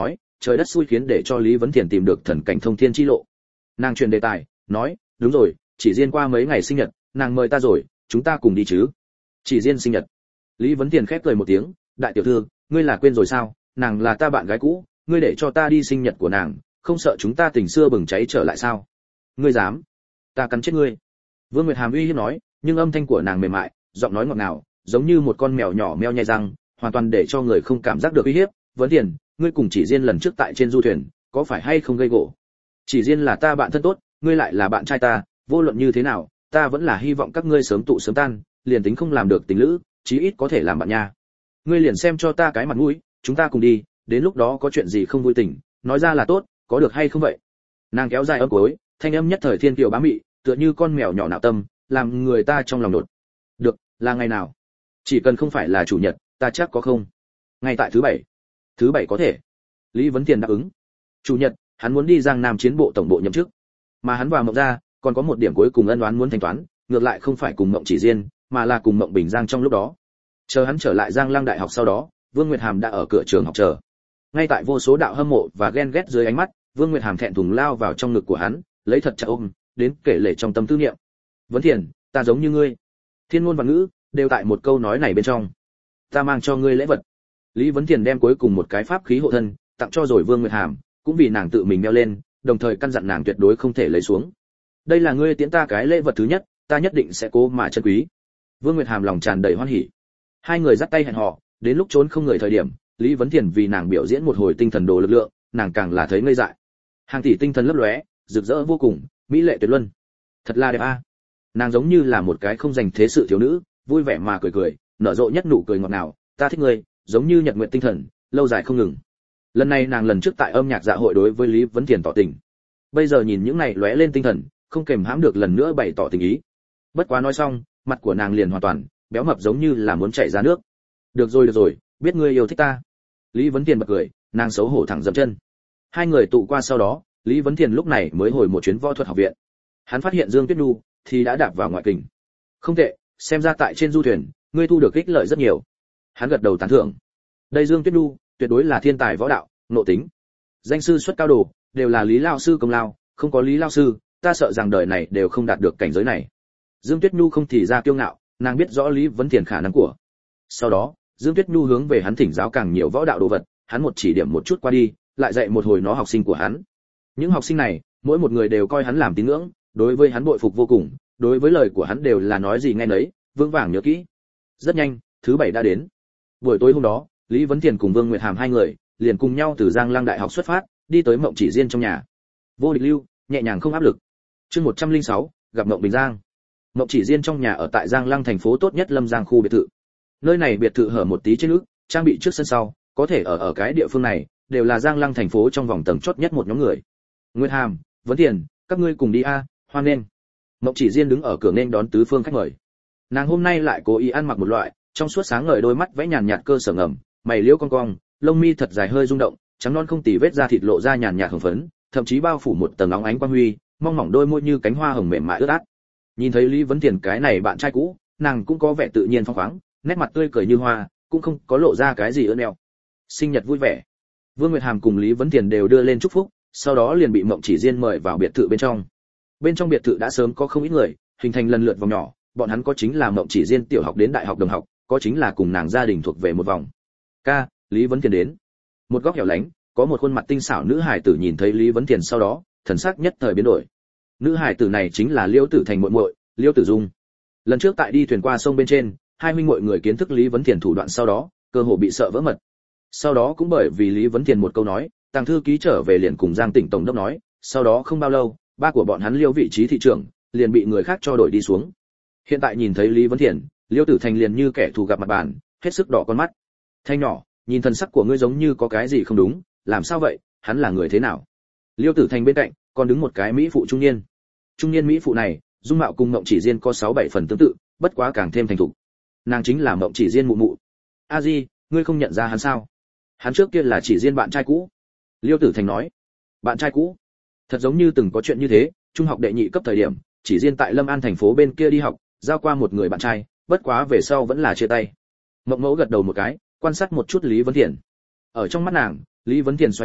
Speaker 1: trời đất xui khiến để cho Lý Vấn Thiền tìm được thần cảnh thông thiên chi lộ. Nàng chuyển đề tài, nói, đúng rồi, Chỉ Diên qua mấy ngày sinh nhật, nàng mời ta rồi, chúng ta cùng đi chứ. Chỉ Diên sinh nhật. Lý Vấn Thiền khép cười một tiếng, đại tiểu thư, ngươi là quên rồi sao, nàng là ta bạn gái cũ, ngươi để cho ta đi sinh nhật của nàng, không sợ chúng ta tình xưa bừng cháy trở lại sao? Ngươi dám? Ta cắn chết ngươi. Vương Nguyệt Hàm uy hiếp nói, nhưng âm thanh của nàng mềm mại, giọng nói ngọt ngào, giống như một con mèo nhỏ meo nhai răng, hoàn toàn để cho người không cảm giác được uy hiếp. Vấn Thiền, ngươi cùng Chỉ Diên lần trước tại trên du thuyền, có phải hay không gây gổ? Chỉ Diên là ta bạn thân tốt, ngươi lại là bạn trai ta, vô luận như thế nào, ta vẫn là hy vọng các ngươi sớm tụ sớm tan, liền tính không làm được tình lữ, chí ít có thể làm bạn nha. Ngươi liền xem cho ta cái mặt mũi, chúng ta cùng đi, đến lúc đó có chuyện gì không vui tình, nói ra là tốt, có được hay không vậy? Nàng kéo dài âm cuối, thanh âm nhất thời thiên kiều bá mị, tựa như con mèo nhỏ nạo tâm, làm người ta trong lòng đột. Được, là ngày nào? Chỉ cần không phải là chủ nhật, ta chắc có không. Ngay tại thứ bảy. Thứ bảy có thể. Lý Vấn Tiền đáp ứng. Chủ nhật, hắn muốn đi Giang Nam chiến bộ tổng bộ nhậm chức. Mà hắn và Mộng gia còn có một điểm cuối cùng ân oán muốn thanh toán, ngược lại không phải cùng Mộng Chỉ Diên, mà là cùng Mộng Bình Giang trong lúc đó. Chờ hắn trở lại Giang Lăng Đại học sau đó, Vương Nguyệt Hàm đã ở cửa trường học chờ. Ngay tại vô số đạo hâm mộ và ghen ghét dưới ánh mắt, Vương Nguyệt Hàm thẹn thùng lao vào trong ngực của hắn, lấy thật chặt ôm, đến kể lể trong tâm tư niệm. Vấn Thiền, ta giống như ngươi. Thiên ngôn và ngữ đều tại một câu nói này bên trong. Ta mang cho ngươi lễ vật. Lý Vấn Thiền đem cuối cùng một cái pháp khí hộ thân tặng cho rồi Vương Nguyệt Hàm, cũng vì nàng tự mình đeo lên, đồng thời căn dặn nàng tuyệt đối không thể lấy xuống. Đây là ngươi tiễn ta cái lễ vật thứ nhất, ta nhất định sẽ cố mà trân quý. Vương Nguyệt Hàm lòng tràn đầy hoan hỉ. Hai người dắt tay hẹn hò, đến lúc trốn không người thời điểm, Lý Vấn Thiền vì nàng biểu diễn một hồi tinh thần đồ lực lượng, nàng càng là thấy ngây dại. Hàng tỷ tinh thần lấp lóe, rực rỡ vô cùng, mỹ lệ tuyệt luân. Thật là đẹp a. Nàng giống như là một cái không dành thế sự thiếu nữ, vui vẻ mà cười cười, nở rộ nhất nụ cười ngọt ngào, ta thích ngươi, giống như nhật nguyện tinh thần, lâu dài không ngừng. Lần này nàng lần trước tại âm nhạc dạ hội đối với Lý Vấn Thiền tỏ tình. Bây giờ nhìn những này lóe lên tinh thần, không kềm hãm được lần nữa bày tỏ tình ý. Bất quá nói xong, mặt của nàng liền hoàn toàn béo mập giống như là muốn chảy ra nước. Được rồi, biết ngươi yêu thích ta. Lý Vấn Thiền bật cười, nàng xấu hổ thẳng dậm chân. Hai người tụ qua sau đó, Lý Vấn Thiền lúc này mới hồi một chuyến võ thuật học viện. Hắn phát hiện Dương Tuyết Nhu thì đã đạp vào ngoại kình. Không tệ, xem ra tại trên du thuyền, ngươi thu được ích lợi rất nhiều. Hắn gật đầu tán thưởng. Đây Dương Tuyết Nhu, tuyệt đối là thiên tài võ đạo, nội tính. Danh sư xuất cao đồ, đều là Lý lão sư công lao, không có Lý lão sư, ta sợ rằng đời này đều không đạt được cảnh giới này. Dương Tuyết Nhu không thì ra kiêu ngạo, nàng biết rõ Lý Vấn Thiền khả năng của. Sau đó, Dương Tuyết Nhu hướng về hắn thỉnh giáo càng nhiều võ đạo đồ vật, hắn một chỉ điểm một chút qua đi, lại dạy một hồi nó học sinh của hắn. Những học sinh này, mỗi một người đều coi hắn làm tín ngưỡng, đối với hắn bội phục vô cùng, đối với lời của hắn đều là nói gì nghe nấy, vững vàng nhớ kỹ. Rất nhanh, thứ bảy đã đến. Buổi tối hôm đó, Lý Vấn Thiền cùng Vương Nguyệt Hàm hai người liền cùng nhau từ Giang Lăng Đại học xuất phát, đi tới Mộng Chỉ Diên trong nhà. Vô địch lưu, nhẹ nhàng không áp lực. Chương 106, gặp Mộng Bình Giang. Mộng Chỉ Diên trong nhà ở tại Giang Lăng thành phố tốt nhất Lâm Giang khu biệt thự. Nơi này biệt thự hở một tí trên nước, trang bị trước sân sau, có thể ở cái địa phương này, đều là Giang Lăng thành phố trong vòng tầng chót nhất một nhóm người. Nguyệt Hàm, Vấn Thiền, các ngươi cùng đi a, hoan nghênh. Mộng Chỉ Diên đứng ở cửa nên đón tứ phương khách mời. Nàng hôm nay lại cố ý ăn mặc một loại, trong suốt sáng ngời đôi mắt vẽ nhàn nhạt cơ sở ngầm, mày liễu cong cong, lông mi thật dài hơi rung động, trắng non không tì vết da thịt lộ ra nhàn nhạt hồng phấn, thậm chí bao phủ một tầng óng ánh quang huy, mong mỏng đôi môi như cánh hoa hồng mềm mại ướt át. Nhìn thấy Lý Vấn Thiền cái này bạn trai cũ, nàng cũng có vẻ tự nhiên phóng khoáng, nét mặt tươi cười như hoa, cũng không có lộ ra cái gì ưỡn eo. Sinh nhật vui vẻ. Vương Nguyệt Hàm cùng Lý Vấn Thiền đều đưa lên chúc phúc, sau đó liền bị Mộng Chỉ Diên mời vào biệt thự bên trong. Bên trong biệt thự đã sớm có không ít người, hình thành lần lượt vòng nhỏ, bọn hắn có chính là Mộng Chỉ Diên tiểu học đến đại học đồng học, có chính là cùng nàng gia đình thuộc về một vòng. Ca, Lý Vấn Thiền đến. Một góc hẻo lánh, có một khuôn mặt tinh xảo nữ hài tử nhìn thấy Lý Vấn Thiền sau đó, thần sắc nhất thời biến đổi. Nữ hài tử này chính là Liễu Tử Thành muội muội, Liễu Tử Dung. Lần trước tại đi thuyền qua sông bên trên, hai huynh muội người kiến thức Lý Vấn Thiền thủ đoạn sau đó, cơ hồ bị sợ vỡ mật. Sau đó cũng bởi vì Lý Vấn Thiền một câu nói, Tàng thư ký trở về liền cùng Giang Tỉnh tổng đốc nói, sau đó không bao lâu, ba của bọn hắn Liễu vị trí thị trưởng, liền bị người khác cho đổi đi xuống. Hiện tại nhìn thấy Lý Vấn Thiền, Liễu Tử Thành liền như kẻ thù gặp mặt bàn, hết sức đỏ con mắt. Thanh nhỏ, nhìn thần sắc của ngươi giống như có cái gì không đúng, làm sao vậy, hắn là người thế nào? Liễu Tử Thành bên cạnh còn đứng một cái mỹ phụ trung niên. Trung niên mỹ phụ này, dung mạo cùng Mộng Chỉ Diên có 6-7 phần tương tự, bất quá càng thêm thành thục. Nàng chính là Mộng Chỉ Diên mụ mụ. A Di, ngươi không nhận ra hắn sao? Hắn trước kia là Chỉ Diên bạn trai cũ. Liễu Tử Thành nói. Bạn trai cũ? Thật giống như từng có chuyện như thế, trung học đệ nhị cấp thời điểm, Chỉ Diên tại Lâm An thành phố bên kia đi học, giao qua một người bạn trai, bất quá về sau vẫn là chia tay. Mộng Mẫu gật đầu một cái, quan sát một chút Lý Vấn Thiền. Ở trong mắt nàng, Lý Vấn Thiền xoáy khí,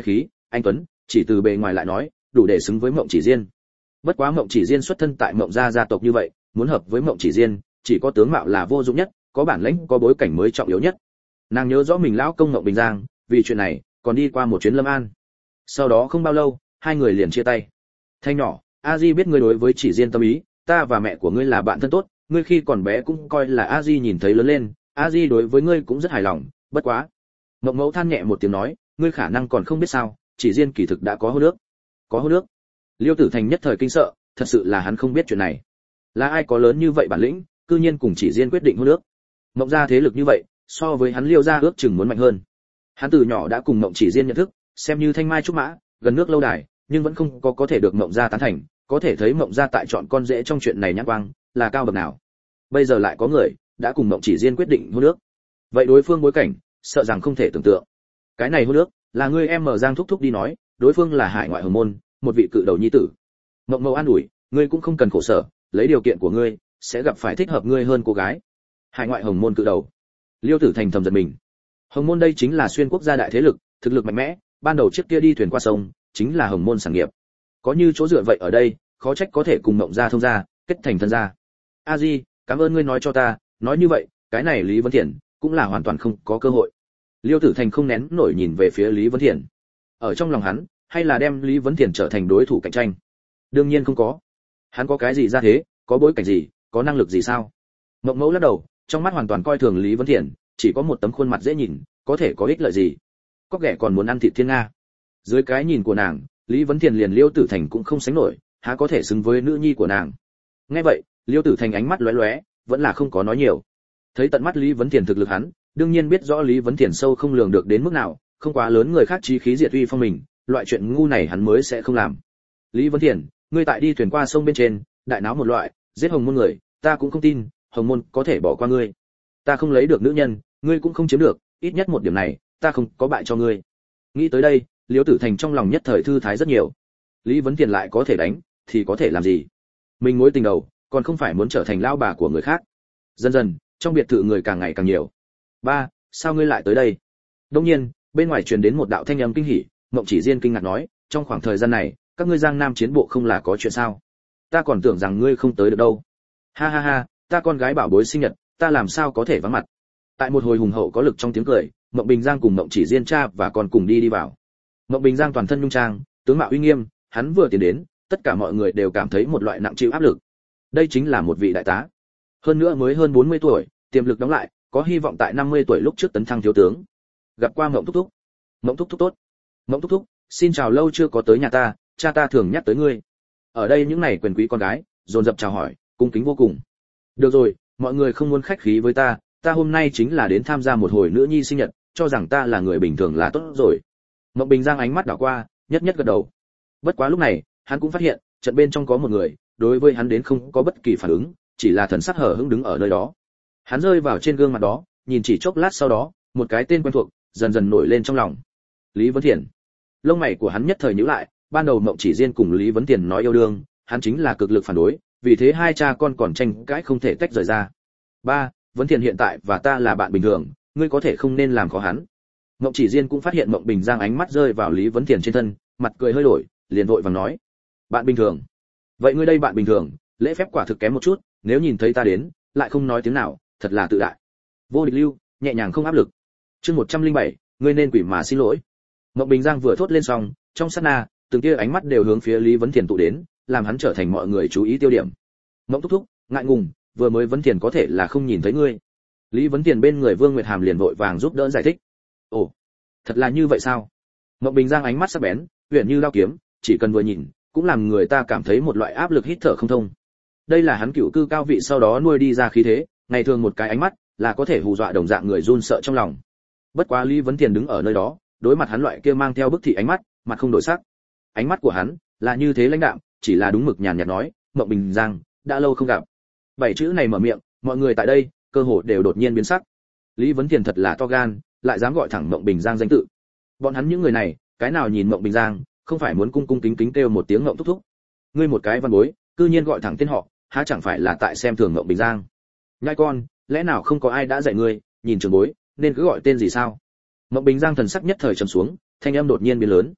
Speaker 1: anh tuấn, chỉ từ bề ngoài lại nói, đủ để xứng với Mộng Chỉ Diên. Bất quá Mộng Chỉ Diên xuất thân tại Mộng gia tộc như vậy, muốn hợp với Mộng Chỉ Diên, chỉ có tướng mạo là vô dụng nhất, có bản lĩnh, có bối cảnh mới trọng yếu nhất. Nàng nhớ rõ mình lão công Mộng Bình Giang, vì chuyện này, còn đi qua một chuyến Lâm An. Sau đó không bao lâu, hai người liền chia tay. Thanh nhỏ, A Di biết ngươi đối với Chỉ Diên tâm ý, ta và mẹ của ngươi là bạn thân tốt, ngươi khi còn bé cũng coi là A Di nhìn thấy lớn lên, A Di đối với ngươi cũng rất hài lòng, bất quá. Mộng Mẫu than nhẹ một tiếng nói, ngươi khả năng còn không biết sao, Chỉ Diên kỳ thực đã có hôn nước. Có hôn nước? Liêu Tử Thành nhất thời kinh sợ, thật sự là hắn không biết chuyện này. Là ai có lớn như vậy bản lĩnh, cư nhiên cùng Chỉ Diên quyết định hôn nước. Mộng gia thế lực như vậy, so với hắn Liêu gia ước chừng muốn mạnh hơn. Hắn từ nhỏ đã cùng Mộng Chỉ Diên nhận thức, xem như thanh mai trúc mã, gần nước lâu đài, nhưng vẫn không có thể được Mộng gia tán thành, có thể thấy Mộng gia tại chọn con rể trong chuyện này nhãn quang là cao bậc nào. Bây giờ lại có người đã cùng Mộng Chỉ Diên quyết định hôn nước. Vậy đối phương bối cảnh, sợ rằng không thể tưởng tượng. Cái này hôn nước, là ngươi em mở Giang thúc thúc đi nói, đối phương là hải ngoại hồng môn, một vị cự đầu nhi tử. Mộng Mậu an ủi, ngươi cũng không cần khổ sở, lấy điều kiện của ngươi, sẽ gặp phải thích hợp ngươi hơn cô gái. Hải ngoại hồng môn cự đầu. Liêu Tử Thành thầm giật mình. Hồng môn đây chính là xuyên quốc gia đại thế lực, thực lực mạnh mẽ, ban đầu chiếc kia đi thuyền qua sông, chính là hồng môn sản nghiệp. Có như chỗ dựa vậy ở đây, khó trách có thể cùng Mộng gia thông gia, kết thành thân gia. A Di, cảm ơn ngươi nói cho ta, nói như vậy, cái này Lý Vấn Thiện cũng là hoàn toàn không có cơ hội. Liêu Tử Thành không nén nổi nhìn về phía Lý Vấn Thiện. Ở trong lòng hắn, hay là đem Lý Vấn Thiện trở thành đối thủ cạnh tranh? Đương nhiên không có. Hắn có cái gì ra thế, có bối cảnh gì, có năng lực gì sao? Mộng Mẫu lắc đầu, trong mắt hoàn toàn coi thường Lý Vấn Thiện, chỉ có một tấm khuôn mặt dễ nhìn, có thể có ích lợi gì? Có ghẻ còn muốn ăn thịt thiên nga. Dưới cái nhìn của nàng, Lý Vấn Thiện liền Liêu Tử Thành cũng không sánh nổi, há có thể xứng với nữ nhi của nàng. Nghe vậy, Liêu Tử Thành ánh mắt lóe lóe, vẫn là không có nói nhiều. Thấy tận mắt Lý Vấn Thiện thực lực hắn, đương nhiên biết rõ Lý Vấn Thiện sâu không lường được đến mức nào, không quá lớn người khác chí khí diệt uy phong mình, loại chuyện ngu này hắn mới sẽ không làm. Lý Vấn Thiện, ngươi tại đi thuyền qua sông bên trên, đại náo một loại, giết hồng môn người, ta cũng không tin, hồng môn có thể bỏ qua ngươi. Ta không lấy được nữ nhân, ngươi cũng không chiếm được, ít nhất một điểm này, ta không có bại cho ngươi. Nghĩ tới đây, Liêu Tử Thành trong lòng nhất thời thư thái rất nhiều. Lý Vấn Thiện lại có thể đánh, thì có thể làm gì? Mình mối tình đầu, còn không phải muốn trở thành lao bà của người khác. Dần dần, trong biệt thự người càng ngày càng nhiều. Ba, sao ngươi lại tới đây? Đương nhiên, bên ngoài truyền đến một đạo thanh âm kinh hỉ, Mộng Chỉ Diên kinh ngạc nói, trong khoảng thời gian này, các ngươi Giang Nam chiến bộ không là có chuyện sao? Ta còn tưởng rằng ngươi không tới được đâu. Ha ha ha, ta con gái bảo bối sinh nhật, ta làm sao có thể vắng mặt? Tại một hồi hùng hậu có lực trong tiếng cười, Mộng Bình Giang cùng Mộng Chỉ Diên cha và con cùng đi vào. Mộng Bình Giang toàn thân nhung trang, tướng mạo uy nghiêm, hắn vừa tiến đến, tất cả mọi người đều cảm thấy một loại nặng chịu áp lực. Đây chính là một vị đại tá. Hơn nữa mới hơn 40 tuổi, tiềm lực đóng lại, có hy vọng tại 50 tuổi lúc trước tấn thăng thiếu tướng. Gặp qua Mộng thúc thúc. Mộng thúc thúc tốt. Mộng thúc thúc, xin chào, lâu chưa có tới nhà ta, cha ta thường nhắc tới ngươi. Ở đây những này quyền quý con gái, dồn dập chào hỏi, cung kính vô cùng. Được rồi, mọi người không muốn khách khí với ta, ta hôm nay chính là đến tham gia một hồi nữ nhi sinh nhật, cho rằng ta là người bình thường là tốt rồi. Mộng Bình Giang ánh mắt đảo qua, nhất nhất gật đầu. Bất quá lúc này, hắn cũng phát hiện, trận bên trong có một người, đối với hắn đến không có bất kỳ phản ứng, chỉ là thần sắc hờ hững đứng ở nơi đó. Hắn rơi vào trên gương mặt đó, nhìn chỉ chốc lát sau đó, một cái tên quen thuộc dần dần nổi lên trong lòng. Lý Vấn Thiện. Lông mày của hắn nhất thời nhíu lại, ban đầu Mộng Chỉ Diên cùng Lý Vấn Thiện nói yêu đương, hắn chính là cực lực phản đối, vì thế hai cha con còn tranh cãi không thể tách rời ra. Ba, Vấn Thiện hiện tại và ta là bạn bình thường, ngươi có thể không nên làm khó hắn. Mộng Chỉ Diên cũng phát hiện Mộng Bình Giang ánh mắt rơi vào Lý Vấn Thiện trên thân, mặt cười hơi đổi, liền vội vàng nói: "Bạn bình thường? Vậy ngươi đây bạn bình thường, lễ phép quả thực kém một chút, nếu nhìn thấy ta đến, lại không nói tiếng nào, thật là tự đại." Vô Địch Lưu, nhẹ nhàng không áp lực. Chương 107, ngươi nên quỷ mà xin lỗi. Mộng Bình Giang vừa thốt lên xong, trong sát na, từng tia ánh mắt đều hướng phía Lý Vấn Thiện tụ đến, làm hắn trở thành mọi người chú ý tiêu điểm. Mộng thúc thúc, ngại ngùng, vừa mới Vấn Thiện có thể là không nhìn thấy ngươi. Lý Vấn Thiện bên người Vương Nguyệt Hàm liền vội vàng giúp đỡ giải thích. Ồ, thật là như vậy sao? Mộng Bình Giang ánh mắt sắc bén, huyền như dao kiếm, chỉ cần vừa nhìn, cũng làm người ta cảm thấy một loại áp lực hít thở không thông. Đây là hắn cựu cư cao vị sau đó nuôi đi ra khí thế, ngày thường một cái ánh mắt là có thể hù dọa đồng dạng người run sợ trong lòng. Bất quá Lý Vấn Thiện đứng ở nơi đó, đối mặt hắn loại kia mang theo bức thị ánh mắt, mặt không đổi sắc. Ánh mắt của hắn là như thế lãnh đạm, chỉ là đúng mực nhàn nhạt nói, "Mộng Bình Giang, đã lâu không gặp." Bảy chữ này mở miệng, mọi người tại đây cơ hồ đều đột nhiên biến sắc. Lý Vấn Thiện thật là to gan, lại dám gọi thẳng Mộng Bình Giang danh tự. Bọn hắn những người này, cái nào nhìn Mộng Bình Giang, không phải muốn cung cung kính kính kêu một tiếng Mộng thúc thúc. Ngươi một cái văn bối, cư nhiên gọi thẳng tên họ, há chẳng phải là tại xem thường Mộng Bình Giang? Nhai con, lẽ nào không có ai đã dạy ngươi, nhìn trường bối, nên cứ gọi tên gì sao? Mộng Bình Giang thần sắc nhất thời trầm xuống, thanh âm đột nhiên biến lớn.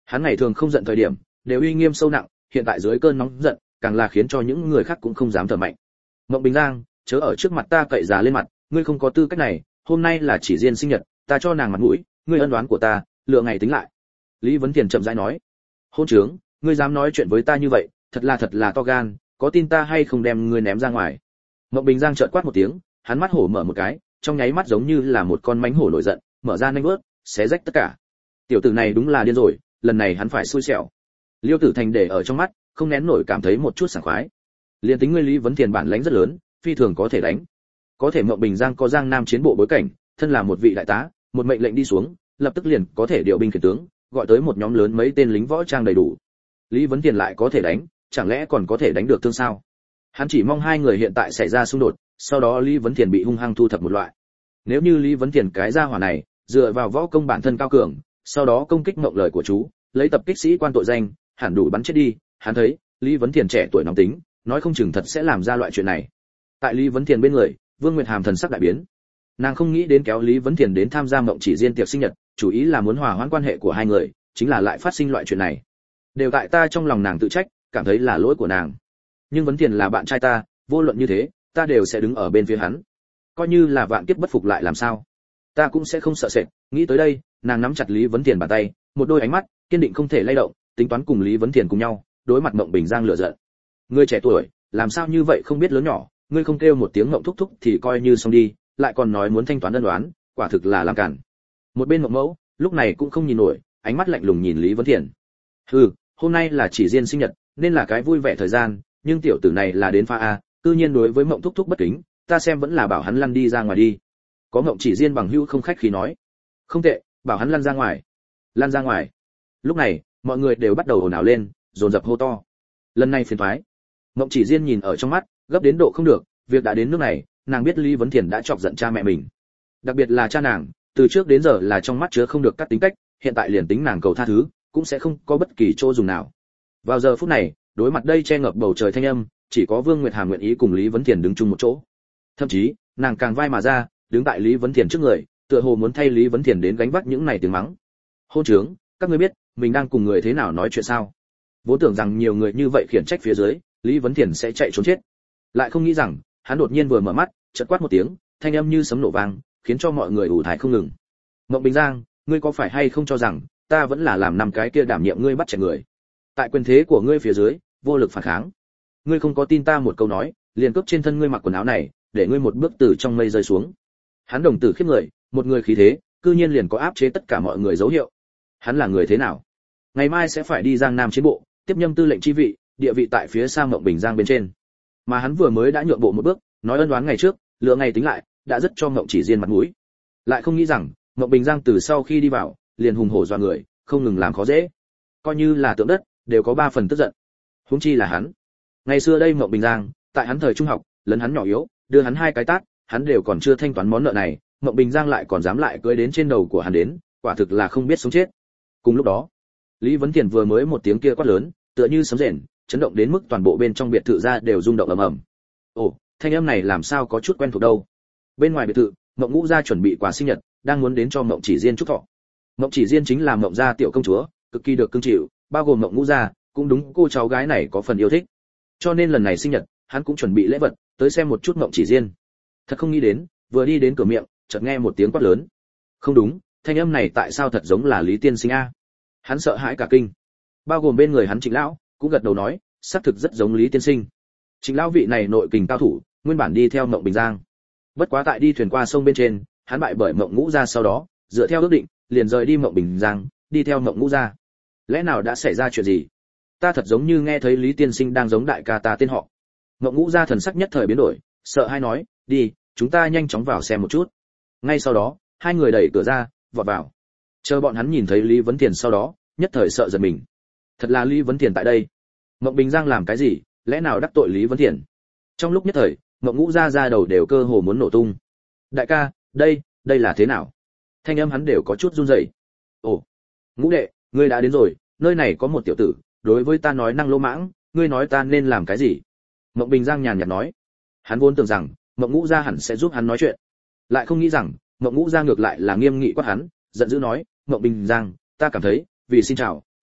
Speaker 1: Hắn ngày thường không giận thời điểm đều uy nghiêm sâu nặng, hiện tại dưới cơn nóng giận càng là khiến cho những người khác cũng không dám thở mạnh. Mộng Bình Giang, chớ ở trước mặt ta cậy già lên mặt, ngươi không có tư cách này, hôm nay là chỉ riêng sinh nhật, ta cho nàng mặt mũi, ngươi ân đoán của ta, lựa ngày tính lại. Lý Vấn Tiền chậm rãi nói. Hôn trướng, ngươi dám nói chuyện với ta như vậy, thật là to gan, có tin ta hay không đem ngươi ném ra ngoài. Mộng Bình Giang chợt quát một tiếng, hắn mắt hổ mở một cái, trong nháy mắt giống như là một con mãnh hổ nổi giận, mở ra nanh vớt, xé rách tất cả. Tiểu tử này đúng là điên rồi, lần này hắn phải xui xẻo. Liêu Tử Thành để ở trong mắt, không nén nổi cảm thấy một chút sảng khoái. Liên tính ngươi Lý Vấn Tiền bản lãnh rất lớn, phi thường có thể đánh. Có thể Mộng Bình Giang có Giang Nam chiến bộ bối cảnh, thân là một vị đại tá, một mệnh lệnh đi xuống, lập tức liền có thể điều binh khiển tướng, gọi tới một nhóm lớn mấy tên lính võ trang đầy đủ. Lý Vấn Tiền lại có thể đánh, chẳng lẽ còn có thể đánh được thương sao? Hắn chỉ mong hai người hiện tại xảy ra xung đột, sau đó Lý Vấn Tiền bị hung hăng thu thập một loại. Nếu như Lý Vấn Tiền cái gia hỏa này, dựa vào võ công bản thân cao cường, sau đó công kích mộng lời của chú, lấy tập kích sĩ quan tội danh, hẳn đủ bắn chết đi. Hắn thấy, Lý Vấn Tiền trẻ tuổi nóng tính, nói không chừng thật sẽ làm ra loại chuyện này. Tại Lý Vấn Tiền bên người, Vương Nguyệt Hàm thần sắc đại biến. Nàng không nghĩ đến kéo Lý Vấn Tiền đến tham gia Mộng Chỉ Diên tiệc sinh nhật, chủ ý là muốn hòa hoãn quan hệ của hai người, chính là lại phát sinh loại chuyện này. Đều tại ta, trong lòng nàng tự trách, cảm thấy là lỗi của nàng. Nhưng Vấn Tiền là bạn trai ta, vô luận như thế, ta đều sẽ đứng ở bên phía hắn. Coi như là vạn kiếp bất phục lại làm sao? Ta cũng sẽ không sợ sệt. Nghĩ tới đây, nàng nắm chặt Lý Vấn Tiền bàn tay, một đôi ánh mắt kiên định không thể lay động, tính toán cùng Lý Vấn Tiền cùng nhau, đối mặt Mộng Bình Giang lửa giận. Ngươi trẻ tuổi, làm sao như vậy không biết lớn nhỏ, ngươi không kêu một tiếng Mộng thúc thúc thì coi như xong đi, lại còn nói muốn thanh toán ân oán, quả thực là làm cản. Một bên Mộng Mẫu, lúc này cũng không nhìn nổi, ánh mắt lạnh lùng nhìn Lý Vấn Tiền. Hừ, hôm nay là chỉ riêng sinh nhật, nên là cái vui vẻ thời gian, nhưng tiểu tử này là đến pha a, cư nhiên đối với Mộng thúc thúc bất kính, ta xem vẫn là bảo hắn lăn đi ra ngoài đi. Có Mộng Chỉ Diên bằng hữu không khách khí nói. Không tệ, bảo hắn lăn ra ngoài. Lăn ra ngoài. Lúc này, mọi người đều bắt đầu ồn ào lên, dồn dập hô to. Lần này phiền toái. Mộng Chỉ Diên nhìn ở trong mắt, gấp đến độ không được, việc đã đến nước này, nàng biết Lý Vấn Thiền đã chọc giận cha mẹ mình. Đặc biệt là cha nàng, từ trước đến giờ là trong mắt chứa không được cắt tính cách, hiện tại liền tính nàng cầu tha thứ, cũng sẽ không có bất kỳ chỗ dùng nào. Vào giờ phút này, đối mặt đây che ngập bầu trời thanh âm, chỉ có Vương Nguyệt Hàm nguyện ý cùng Lý Vấn Thiền đứng chung một chỗ. Thậm chí, nàng càng vai mà ra, đứng tại Lý Vấn Thiền trước người, tựa hồ muốn thay Lý Vấn Thiền đến gánh vác những này tiếng mắng. Hôn trướng, các ngươi biết, mình đang cùng người thế nào nói chuyện sao? Vốn tưởng rằng nhiều người như vậy khiển trách phía dưới, Lý Vấn Thiền sẽ chạy trốn chết. Lại không nghĩ rằng, hắn đột nhiên vừa mở mắt, chợt quát một tiếng, thanh âm như sấm nổ vang, khiến cho mọi người ủ thải không ngừng. Mộng Bình Giang, ngươi có phải hay không cho rằng ta vẫn là làm năm cái kia đảm nhiệm ngươi bắt chẹt người? Tại quyền thế của ngươi phía dưới, vô lực phản kháng. Ngươi không có tin ta một câu nói, liền cướp trên thân ngươi mặc quần áo này, để ngươi một bước từ trong mây rơi xuống. Hắn đồng tử khiếp người, một người khí thế, cư nhiên liền có áp chế tất cả mọi người dấu hiệu. Hắn là người thế nào? Ngày mai sẽ phải đi Giang Nam chiến bộ, tiếp nhâm tư lệnh chi vị, địa vị tại phía xa Mộng Bình Giang bên trên. Mà hắn vừa mới đã nhượng bộ một bước, nói ân oán ngày trước, lựa ngày tính lại, đã rất cho Mộng Chỉ Diên mặt mũi. Lại không nghĩ rằng, Mộng Bình Giang từ sau khi đi vào, liền hùng hổ dọa người, không ngừng làm khó dễ. Coi như là tượng đất, đều có 3 phần tức giận. Huống chi là hắn. Ngày xưa đây Mộng Bình Giang, tại hắn thời trung học, lấn hắn nhỏ yếu, đưa hắn 2 cái tát, hắn đều còn chưa thanh toán món nợ này, Mộng Bình Giang lại còn dám lại cưỡi đến trên đầu của hắn đến, quả thực là không biết sống chết. Cùng lúc đó, Lý Vấn Tiền vừa mới một tiếng kia quát lớn, tựa như sấm rền, chấn động đến mức toàn bộ bên trong biệt thự ra đều rung động ầm ầm. Ồ, thanh âm này làm sao có chút quen thuộc đâu? Bên ngoài biệt thự, Mộng Ngũ gia chuẩn bị quà sinh nhật, đang muốn đến cho Mộng Chỉ Diên chúc thọ. Mộng Chỉ Diên chính là Mộng gia tiểu công chúa, cực kỳ được cưng chịu, bao gồm Mộng Ngũ gia, cũng đúng cô cháu gái này có phần yêu thích. Cho nên lần này sinh nhật, hắn cũng chuẩn bị lễ vật, tới xem một chút Mộng Chỉ Diên. Thật không nghĩ đến, vừa đi đến cửa miệng, chợt nghe một tiếng quát lớn. Không đúng, thanh âm này tại sao thật giống là Lý tiên sinh a? Hắn sợ hãi cả kinh. Bao gồm bên người hắn Trịnh lão, cũng gật đầu nói, xác thực rất giống Lý tiên sinh. Trịnh lão vị này nội kình cao thủ, nguyên bản đi theo Mộng Bình Giang. Bất quá tại đi thuyền qua sông bên trên, hắn bại bởi Mộng Ngũ gia sau đó, dựa theo ước định, liền rời đi Mộng Bình Giang, đi theo Mộng Ngũ gia. Lẽ nào đã xảy ra chuyện gì? Ta thật giống như nghe thấy Lý tiên sinh đang giống đại ca ta tên họ. Mộng Ngũ gia thần sắc nhất thời biến đổi, sợ hai nói, đi, chúng ta nhanh chóng vào xem một chút. Ngay sau đó, hai người đẩy cửa ra, vọt vào. Chờ bọn hắn nhìn thấy Lý Vấn Tiền sau đó, nhất thời sợ giật mình. Thật là Lý Vấn Tiền tại đây. Mộng Bình Giang làm cái gì, lẽ nào đắc tội Lý Vấn Tiền? Trong lúc nhất thời, Mộng Ngũ gia ra đầu đều cơ hồ muốn nổ tung. Đại ca, đây là thế nào? Thanh âm hắn đều có chút run rẩy. Ồ, Ngũ đệ, ngươi đã đến rồi, nơi này có một tiểu tử, đối với ta nói năng lỗ mãng, ngươi nói ta nên làm cái gì? Mộng Bình Giang nhàn nhạt nói. Hắn vốn tưởng rằng Mộng Ngũ gia hẳn sẽ giúp hắn nói chuyện, lại không nghĩ rằng Mộng Ngũ gia ngược lại là nghiêm nghị quát hắn, giận dữ nói, Mộng Bình Giang, ta cảm thấy, vì xin chào,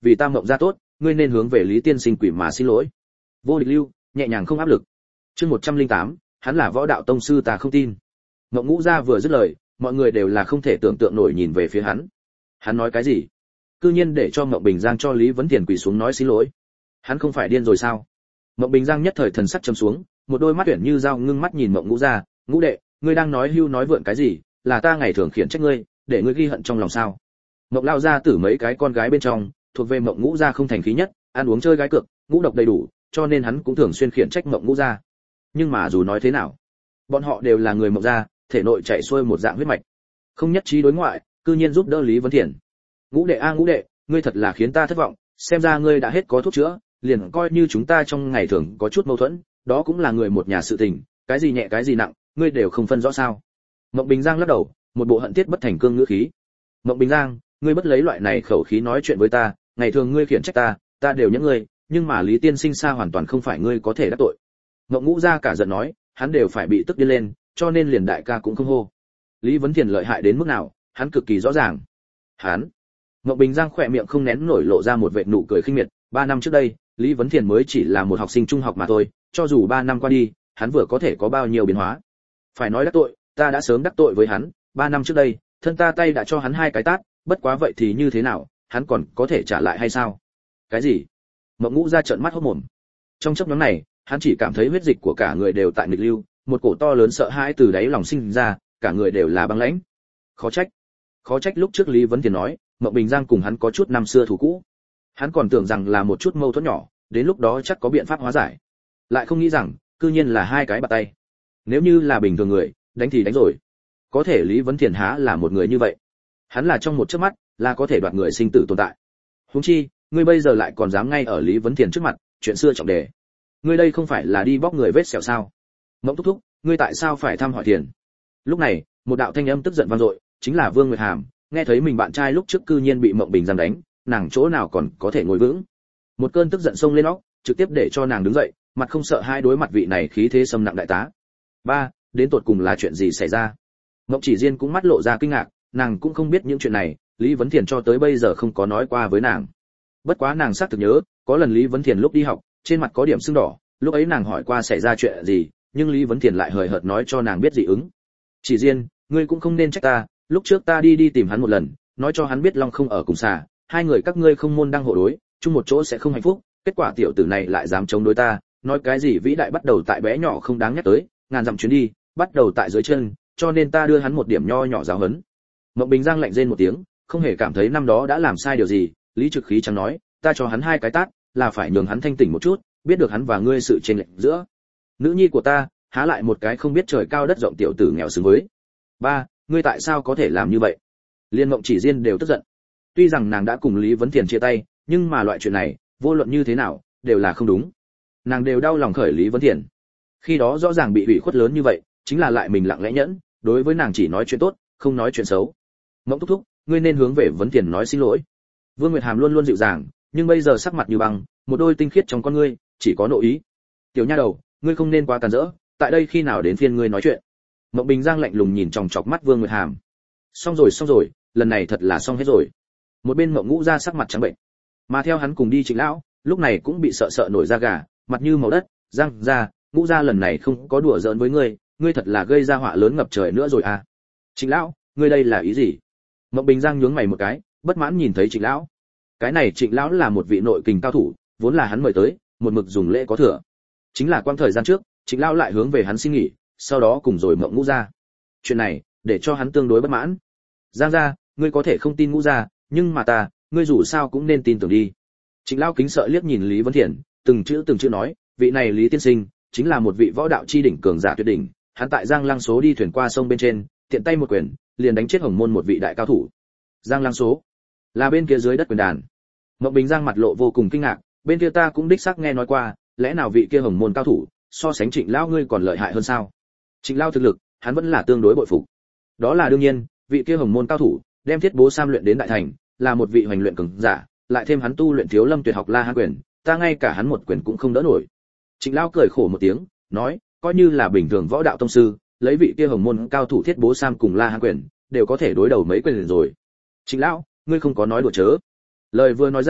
Speaker 1: vì ta Mộng gia tốt, ngươi nên hướng về Lý tiên sinh quỷ mà xin lỗi. Vô Địch Lưu, nhẹ nhàng không áp lực. Chương 108, hắn là võ đạo tông sư ta không tin. Mộng Ngũ gia vừa dứt lời, mọi người đều là không thể tưởng tượng nổi nhìn về phía hắn. Hắn nói cái gì? Cư nhiên để cho Mộng Bình Giang cho Lý Vấn Tiền quỳ xuống nói xin lỗi. Hắn không phải điên rồi sao? Mộng Bình Giang nhất thời thần sắc trầm xuống, một đôi mắt tuyển như dao ngưng mắt nhìn Mộng Ngũ gia, "Ngũ đệ, ngươi đang nói hưu nói vượn cái gì? Là ta ngày thường khiển trách ngươi, để ngươi ghi hận trong lòng sao?" Mộng lao gia tử mấy cái con gái bên trong, thuộc về Mộng Ngũ gia không thành khí nhất, ăn uống chơi gái cược, ngũ độc đầy đủ, cho nên hắn cũng thường xuyên khiển trách Mộng Ngũ gia. Nhưng mà dù nói thế nào, bọn họ đều là người Mộng gia, thể nội chảy xuôi một dạng huyết mạch, không nhất trí đối ngoại, cư nhiên giúp đỡ Lý Vấn Thiền. "Ngũ đệ a Ngũ đệ, ngươi thật là khiến ta thất vọng, xem ra ngươi đã hết có thuốc chữa, liền coi như chúng ta trong ngày thường có chút mâu thuẫn, đó cũng là người một nhà sự tình, cái gì nhẹ cái gì nặng, ngươi đều không phân rõ sao?" Mộng Bình Giang lắc đầu, một bộ hận thiết bất thành cương ngữ khí. "Mộng Bình Giang, ngươi bất lấy loại này khẩu khí nói chuyện với ta, ngày thường ngươi khiển trách ta, ta đều nhẫn ngươi, nhưng mà Lý tiên sinh xa hoàn toàn không phải ngươi có thể đắc tội." Mộng Ngũ gia cả giận nói, hắn đều phải bị tức điên lên, cho nên liền đại ca cũng không hô. Lý Vấn Thiền lợi hại đến mức nào, hắn cực kỳ rõ ràng. Hắn. Mộng Bình Giang khỏe miệng không nén nổi lộ ra một vệt nụ cười khinh miệt, 3 năm trước đây, Lý Vấn Thiền mới chỉ là một học sinh trung học mà thôi, cho dù 3 năm qua đi, hắn vừa có thể có bao nhiêu biến hóa. Phải nói đắc tội, ta đã sớm đắc tội với hắn, 3 năm trước đây, thân ta tay đã cho hắn 2 cái tát, bất quá vậy thì như thế nào, hắn còn có thể trả lại hay sao? Cái gì? Mộng Ngũ gia trợn mắt hốt mồm. Trong chốc ngắn này, hắn chỉ cảm thấy huyết dịch của cả người đều tại nghịch lưu, một cổ to lớn sợ hãi từ đáy lòng sinh ra, cả người đều là băng lãnh. Khó trách lúc trước Lý Vấn Thiền nói, Mộng Bình Giang cùng hắn có chút năm xưa thù cũ. Hắn còn tưởng rằng là một chút mâu thuẫn nhỏ, đến lúc đó chắc có biện pháp hóa giải. Lại không nghĩ rằng, cư nhiên là 2 cái bạt tay. Nếu như là bình thường người, đánh thì đánh rồi. Có thể Lý Vấn Thiền há là một người như vậy. Hắn là trong một chớp mắt, là có thể đoạt người sinh tử tồn tại. Huống chi, ngươi bây giờ lại còn dám ngay ở Lý Vấn Thiền trước mặt, chuyện xưa trọng đề. Ngươi đây không phải là đi bóc người vết sẹo sao? Mộng thúc thúc, ngươi tại sao phải thăm hỏi Thiền? Lúc này, một đạo thanh âm tức giận vang dội, chính là Vương Nguyệt Hàm, nghe thấy mình bạn trai lúc trước cư nhiên bị Mộng Bình Giang đánh, nàng chỗ nào còn có thể ngồi vững. Một cơn tức giận xông lên óc, trực tiếp để cho nàng đứng dậy, mặt không sợ hai đối mặt vị này khí thế xâm nặng đại tá. Ba, đến tột cùng là chuyện gì xảy ra? Mộng Chỉ Diên cũng mắt lộ ra kinh ngạc, nàng cũng không biết những chuyện này, Lý Vấn Thiền cho tới bây giờ không có nói qua với nàng. Bất quá nàng xác thực nhớ, có lần Lý Vấn Thiền lúc đi học, trên mặt có điểm sưng đỏ, lúc ấy nàng hỏi qua xảy ra chuyện gì, nhưng Lý Vấn Thiền lại hời hợt nói cho nàng biết dị ứng. "Chỉ Diên, ngươi cũng không nên trách ta, lúc trước ta đi tìm hắn một lần, nói cho hắn biết Long không ở cùng xà, 2 người các ngươi không môn đăng hộ đối, chung một chỗ sẽ không hạnh phúc, kết quả tiểu tử này lại dám chống đối ta, nói cái gì vĩ đại bắt đầu tại bé nhỏ không đáng nhắc tới, ngàn dặm chuyến đi, bắt đầu tại dưới chân, cho nên ta đưa hắn một điểm nho nhỏ giáo huấn." Mộng Bình Giang lạnh rên một tiếng, không hề cảm thấy năm đó đã làm sai điều gì, Lý Trực Khí chẳng nói, ta cho hắn 2 cái tát, là phải nhường hắn thanh tỉnh một chút, biết được hắn và ngươi sự chênh lệch giữa. Nữ nhi của ta, há lại một cái không biết trời cao đất rộng tiểu tử nghèo xứng với. Ba, ngươi tại sao có thể làm như vậy? Liên Mộng Chỉ Diên đều tức giận. Tuy rằng nàng đã cùng Lý Vấn Thiền chia tay, nhưng mà loại chuyện này, vô luận như thế nào, đều là không đúng. Nàng đều đau lòng khởi Lý Vấn Thiền. Khi đó rõ ràng bị ủy khuất lớn như vậy, chính là lại mình lặng lẽ nhẫn, đối với nàng chỉ nói chuyện tốt, không nói chuyện xấu. Mộng thúc thúc, ngươi nên hướng về Vấn Thiền nói xin lỗi. Vương Nguyệt Hàm luôn luôn dịu dàng, nhưng bây giờ sắc mặt như băng, một đôi tinh khiết trong con ngươi chỉ có nội ý. Tiểu nha đầu, ngươi không nên quá càn rỡ, tại đây khi nào đến phiên ngươi nói chuyện? Mộng Bình Giang lạnh lùng nhìn chòng chọc mắt Vương Nguyệt Hàm. Xong rồi, lần này thật là xong hết rồi. Một bên Mộng Ngũ gia sắc mặt trắng bệnh, mà theo hắn cùng đi Trịnh lão, lúc này cũng bị sợ nổi da gà, mặt như màu đất. Giang gia, Ngũ gia lần này không có đùa giỡn với ngươi, ngươi thật là gây ra họa lớn ngập trời nữa rồi à? Trịnh lão, ngươi đây là ý gì? Mộng Bình Giang nhướng mày một cái, bất mãn nhìn thấy Trịnh lão. Cái này Trịnh lão là một vị nội kình cao thủ, vốn là hắn mời tới, một mực dùng lễ có thừa. Chính là quang thời gian trước, Trịnh lão lại hướng về hắn xin nghỉ, sau đó cùng rồi Mộng Ngũ gia. Chuyện này, để cho hắn tương đối bất mãn. Giang gia, ngươi có thể không tin Ngũ gia, nhưng mà ta, ngươi dù sao cũng nên tin tưởng đi. Trịnh lão kính sợ liếc nhìn Lý Vấn Thiền, từng chữ nói, vị này Lý tiên sinh, chính là một vị võ đạo chi đỉnh cường giả tuyệt đỉnh, hắn tại Giang Lăng Số đi thuyền qua sông bên trên, tiện tay một quyền, liền đánh chết Hồng Môn một vị đại cao thủ. Giang Lăng Số, là bên kia dưới đất quyền đàn. Mộng Bình Giang mặt lộ vô cùng kinh ngạc, bên kia ta cũng đích xác nghe nói qua, lẽ nào vị kia Hồng Môn cao thủ, so sánh Trịnh lão ngươi còn lợi hại hơn sao? Trịnh lão thực lực, hắn vẫn là tương đối bội phục. Đó là đương nhiên, vị kia Hồng Môn cao thủ, đem Thiết Bố Sam luyện đến đại thành, là một vị hoành luyện cường giả, lại thêm hắn tu luyện Thiếu Lâm Tuyệt học La Hán quyền, ta ngay cả hắn một quyền cũng không đỡ nổi. Trịnh lão cười khổ một tiếng, nói, coi như là bình thường võ đạo tông sư, lấy vị kia Hồng Môn cao thủ Thiết Bố Sam cùng La Hán quyền, đều có thể đối đầu mấy quyền rồi. Trịnh lão, ngươi không có nói đùa chớ. Lời vừa nói ra,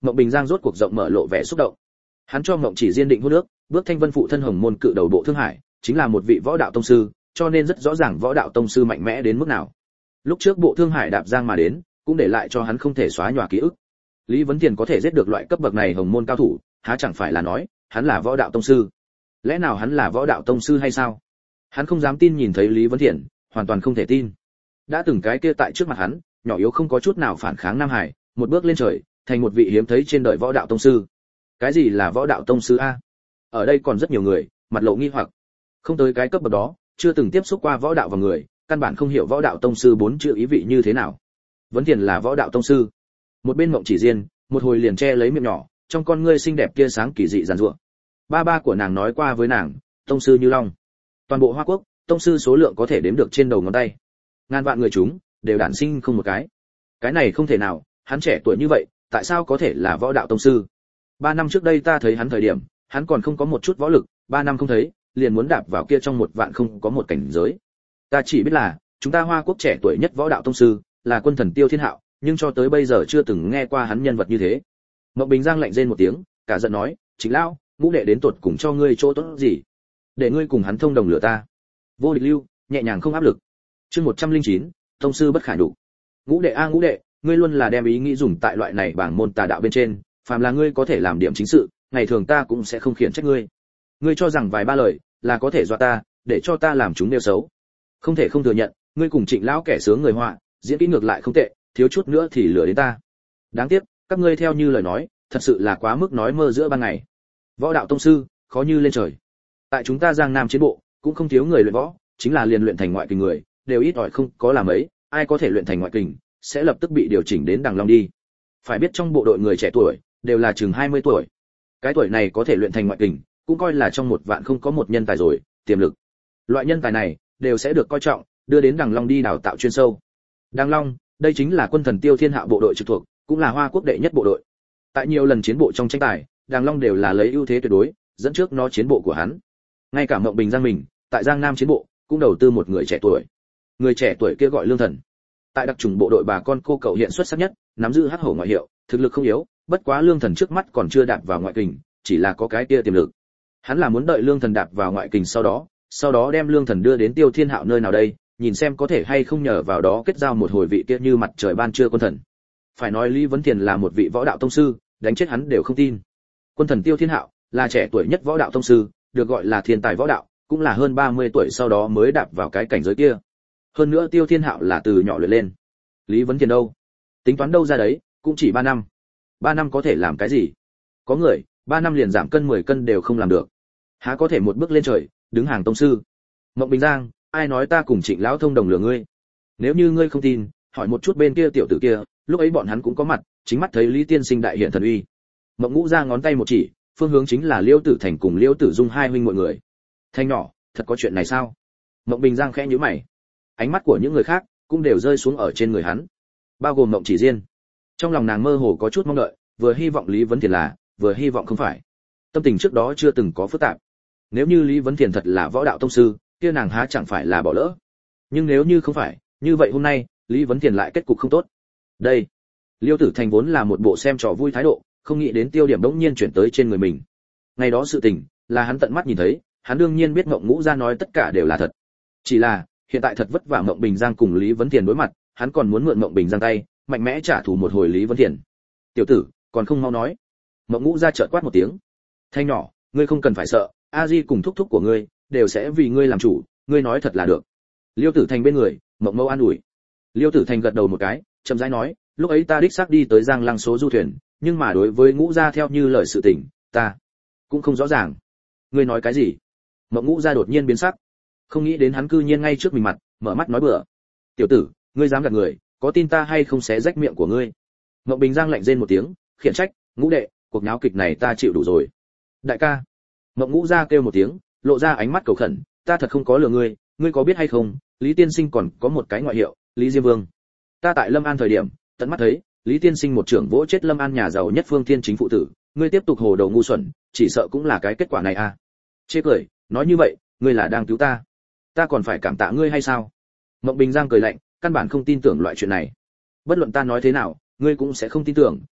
Speaker 1: Mộng Bình Giang rốt cuộc rộng mở lộ vẻ xúc động. Hắn cho Mộng Chỉ Diên định hôn nước, bước Thanh Vân phụ thân Hồng Môn cự đầu bộ Thương Hải, chính là một vị võ đạo tông sư, cho nên rất rõ ràng võ đạo tông sư mạnh mẽ đến mức nào. Lúc trước bộ Thương Hải đạp giang mà đến, cũng để lại cho hắn không thể xóa nhòa ký ức. Lý Vấn Tiền có thể giết được loại cấp bậc này Hồng Môn cao thủ, há chẳng phải là nói hắn là võ đạo tông sư? Lẽ nào hắn là võ đạo tông sư hay sao? Hắn không dám tin nhìn thấy Lý Vấn Thiện, hoàn toàn không thể tin. Đã từng cái kia tại trước mặt hắn, nhỏ yếu không có chút nào phản kháng Nam Hải, một bước lên trời, thành một vị hiếm thấy trên đời võ đạo tông sư. Cái gì là võ đạo tông sư a? Ở đây còn rất nhiều người, mặt lộ nghi hoặc. Không tới cái cấp bậc đó, chưa từng tiếp xúc qua võ đạo vào người, căn bản không hiểu võ đạo tông sư bốn chữ ý vị như thế nào. Vấn Thiện là võ đạo tông sư. Một bên Mộng Chỉ Diên, một hồi liền che lấy miệng nhỏ, trong con ngươi xinh đẹp kia sáng kỳ dị giàn giụa. Ba của nàng nói qua với nàng, tông sư như long. Toàn bộ Hoa Quốc, tông sư số lượng có thể đếm được trên đầu ngón tay. Ngàn vạn người chúng đều đản sinh không một cái. Cái này không thể nào, hắn trẻ tuổi như vậy, tại sao có thể là võ đạo tông sư? 3 năm trước đây ta thấy hắn thời điểm, hắn còn không có một chút võ lực, 3 năm không thấy, liền muốn đạp vào kia trong một vạn không có một cảnh giới. Ta chỉ biết là, chúng ta Hoa Quốc trẻ tuổi nhất võ đạo tông sư là Quân Thần Tiêu Thiên Hạo, nhưng cho tới bây giờ chưa từng nghe qua hắn nhân vật như thế. Mộng Bình Giang lạnh rên một tiếng, cả giận nói, "Trịnh lão, Ngũ đệ đến tuột cùng cho ngươi chỗ tốt gì? Để ngươi cùng hắn thông đồng lửa ta." Vô Địch Lưu, nhẹ nhàng không áp lực. Chương 109, tông sư bất khả nhục. Ngũ đệ a Ngũ đệ, ngươi luôn là đem ý nghĩ dùng tại loại này bảng môn tà đạo bên trên, phàm là ngươi có thể làm điểm chính sự, ngày thường ta cũng sẽ không khiển trách ngươi. Ngươi cho rằng vài ba lời là có thể dọa ta, để cho ta làm chúng nêu xấu. Không thể không thừa nhận, ngươi cùng Trịnh lão kẻ sướng người họa, diễn kỹ ngược lại không tệ, thiếu chút nữa thì lừa đến ta. Đáng tiếc, các ngươi theo như lời nói, thật sự là quá mức nói mơ giữa ban ngày. Võ đạo tông sư, khó như lên trời. Tại chúng ta Giang Nam chiến bộ, cũng không thiếu người luyện võ, chính là liền luyện thành ngoại kình người, đều ít ỏi không có làm ấy, ai có thể luyện thành ngoại kình, sẽ lập tức bị điều chỉnh đến Đằng Long đi. Phải biết trong bộ đội người trẻ tuổi, đều là chừng 20 tuổi. Cái tuổi này có thể luyện thành ngoại kình, cũng coi là trong một vạn không có một nhân tài rồi, tiềm lực. Loại nhân tài này, đều sẽ được coi trọng, đưa đến Đằng Long đi đào tạo chuyên sâu. Đằng Long, đây chính là Quân Thần Tiêu Thiên Hạo bộ đội trực thuộc, cũng là Hoa Quốc đệ nhất bộ đội. Tại nhiều lần chiến bộ trong tranh tài, Đằng Long đều là lấy ưu thế tuyệt đối, dẫn trước nó chiến bộ của hắn. Ngay cả Mộng Bình Giang mình, tại Giang Nam chiến bộ, cũng đầu tư một người trẻ tuổi. Người trẻ tuổi kia gọi Lương Thần. Tại đặc trùng bộ đội bà con cô cậu hiện xuất sắc nhất, nắm giữ hắc hổ ngoại hiệu, thực lực không yếu, bất quá Lương Thần trước mắt còn chưa đạp vào ngoại kình, chỉ là có cái kia tiềm lực. Hắn là muốn đợi Lương Thần đạp vào ngoại kình sau đó đem Lương Thần đưa đến Tiêu Thiên Hạo nơi nào đây, nhìn xem có thể hay không nhờ vào đó kết giao một hồi vị kia như mặt trời ban trưa quân thần. Phải nói Lý Vấn Thiền là một vị võ đạo tông sư, đánh chết hắn đều không tin. Quân thần Tiêu Thiên Hạo là trẻ tuổi nhất võ đạo tông sư, được gọi là thiên tài võ đạo, cũng là hơn 30 tuổi sau đó mới đạp vào cái cảnh giới kia. Hơn nữa Tiêu Thiên Hạo là từ nhỏ luyện lên. Lý Vấn Thiền đâu? Tính toán đâu ra đấy, cũng chỉ 3 năm. 3 năm có thể làm cái gì? Có người, 3 năm liền giảm cân 10 cân đều không làm được. Há có thể một bước lên trời, đứng hàng tông sư? Mộng Bình Giang, ai nói ta cùng Trịnh lão thông đồng lừa ngươi? Nếu như ngươi không tin, hỏi một chút bên kia tiểu tử kia, lúc ấy bọn hắn cũng có mặt, chính mắt thấy Lý tiên sinh đại hiện thần uy. Mộng Ngũ ra ngón tay một chỉ, phương hướng chính là Liêu Tử Thành cùng Liêu Tử Dung hai huynh muội người. Thanh nhỏ, thật có chuyện này sao? Mộng Bình Giang khẽ nhíu mày. Ánh mắt của những người khác cũng đều rơi xuống ở trên người hắn, bao gồm Mộng Chỉ Diên. Trong lòng nàng mơ hồ có chút mong đợi, vừa hy vọng Lý Vấn Thiền là, vừa hy vọng không phải. Tâm tình trước đó chưa từng có phức tạp. Nếu như Lý Vấn Thiền thật là võ đạo tông sư, kia nàng há chẳng phải là bỏ lỡ. Nhưng nếu như không phải, như vậy hôm nay, Lý Vấn Thiền lại kết cục không tốt. Đây, Liêu Tử Thành vốn là một bộ xem trò vui thái độ, không nghĩ đến tiêu điểm đống nhiên chuyển tới trên người mình. Ngày đó sự tình, là hắn tận mắt nhìn thấy, hắn đương nhiên biết Mộng Ngũ Gia nói tất cả đều là thật. Chỉ là, hiện tại thật vất vả Mộng Bình Giang cùng Lý Vấn Thiền đối mặt, hắn còn muốn mượn Mộng Bình Giang tay, mạnh mẽ trả thù một hồi Lý Vấn Thiền. Tiểu tử, còn không mau nói. Mộng Ngũ Gia chợt quát một tiếng. Thanh nhỏ, ngươi không cần phải sợ, A Di cùng thúc thúc của ngươi đều sẽ vì ngươi làm chủ, ngươi nói thật là được. Liêu Tử Thành bên người, Mộng Mâu an ủi. Liêu Tử Thành gật đầu một cái, chậm rãi nói, lúc ấy ta đích xác đi tới Giang Lăng số du thuyền, nhưng mà đối với Ngũ Gia theo như lời sự tình, ta cũng không rõ ràng. Ngươi nói cái gì? Mộng Ngũ Gia đột nhiên biến sắc, không nghĩ đến hắn cư nhiên ngay trước mình mặt, mở mắt nói bừa. Tiểu tử, ngươi dám gạt người, có tin ta hay không xé rách miệng của ngươi? Mộng Bình Giang lạnh rên một tiếng, khiển trách, Ngũ đệ, cuộc náo kịch này ta chịu đủ rồi. Đại ca. Mộng Ngũ Gia kêu một tiếng, lộ ra ánh mắt cầu khẩn, ta thật không có lừa ngươi, ngươi có biết hay không, Lý tiên sinh còn có một cái ngoại hiệu, Lý Diêm Vương. Ta tại Lâm An thời điểm, tận mắt thấy, Lý tiên sinh một trưởng vỗ chết Lâm An nhà giàu nhất phương thiên chính phụ tử, ngươi tiếp tục hồ đầu ngu xuẩn, chỉ sợ cũng là cái kết quả này à? Chê cười, nói như vậy, ngươi là đang cứu ta, ta còn phải cảm tạ ngươi hay sao? Mộng Bình Giang cười lạnh, căn bản không tin tưởng loại chuyện này. Bất luận ta nói thế nào, ngươi cũng sẽ không tin tưởng,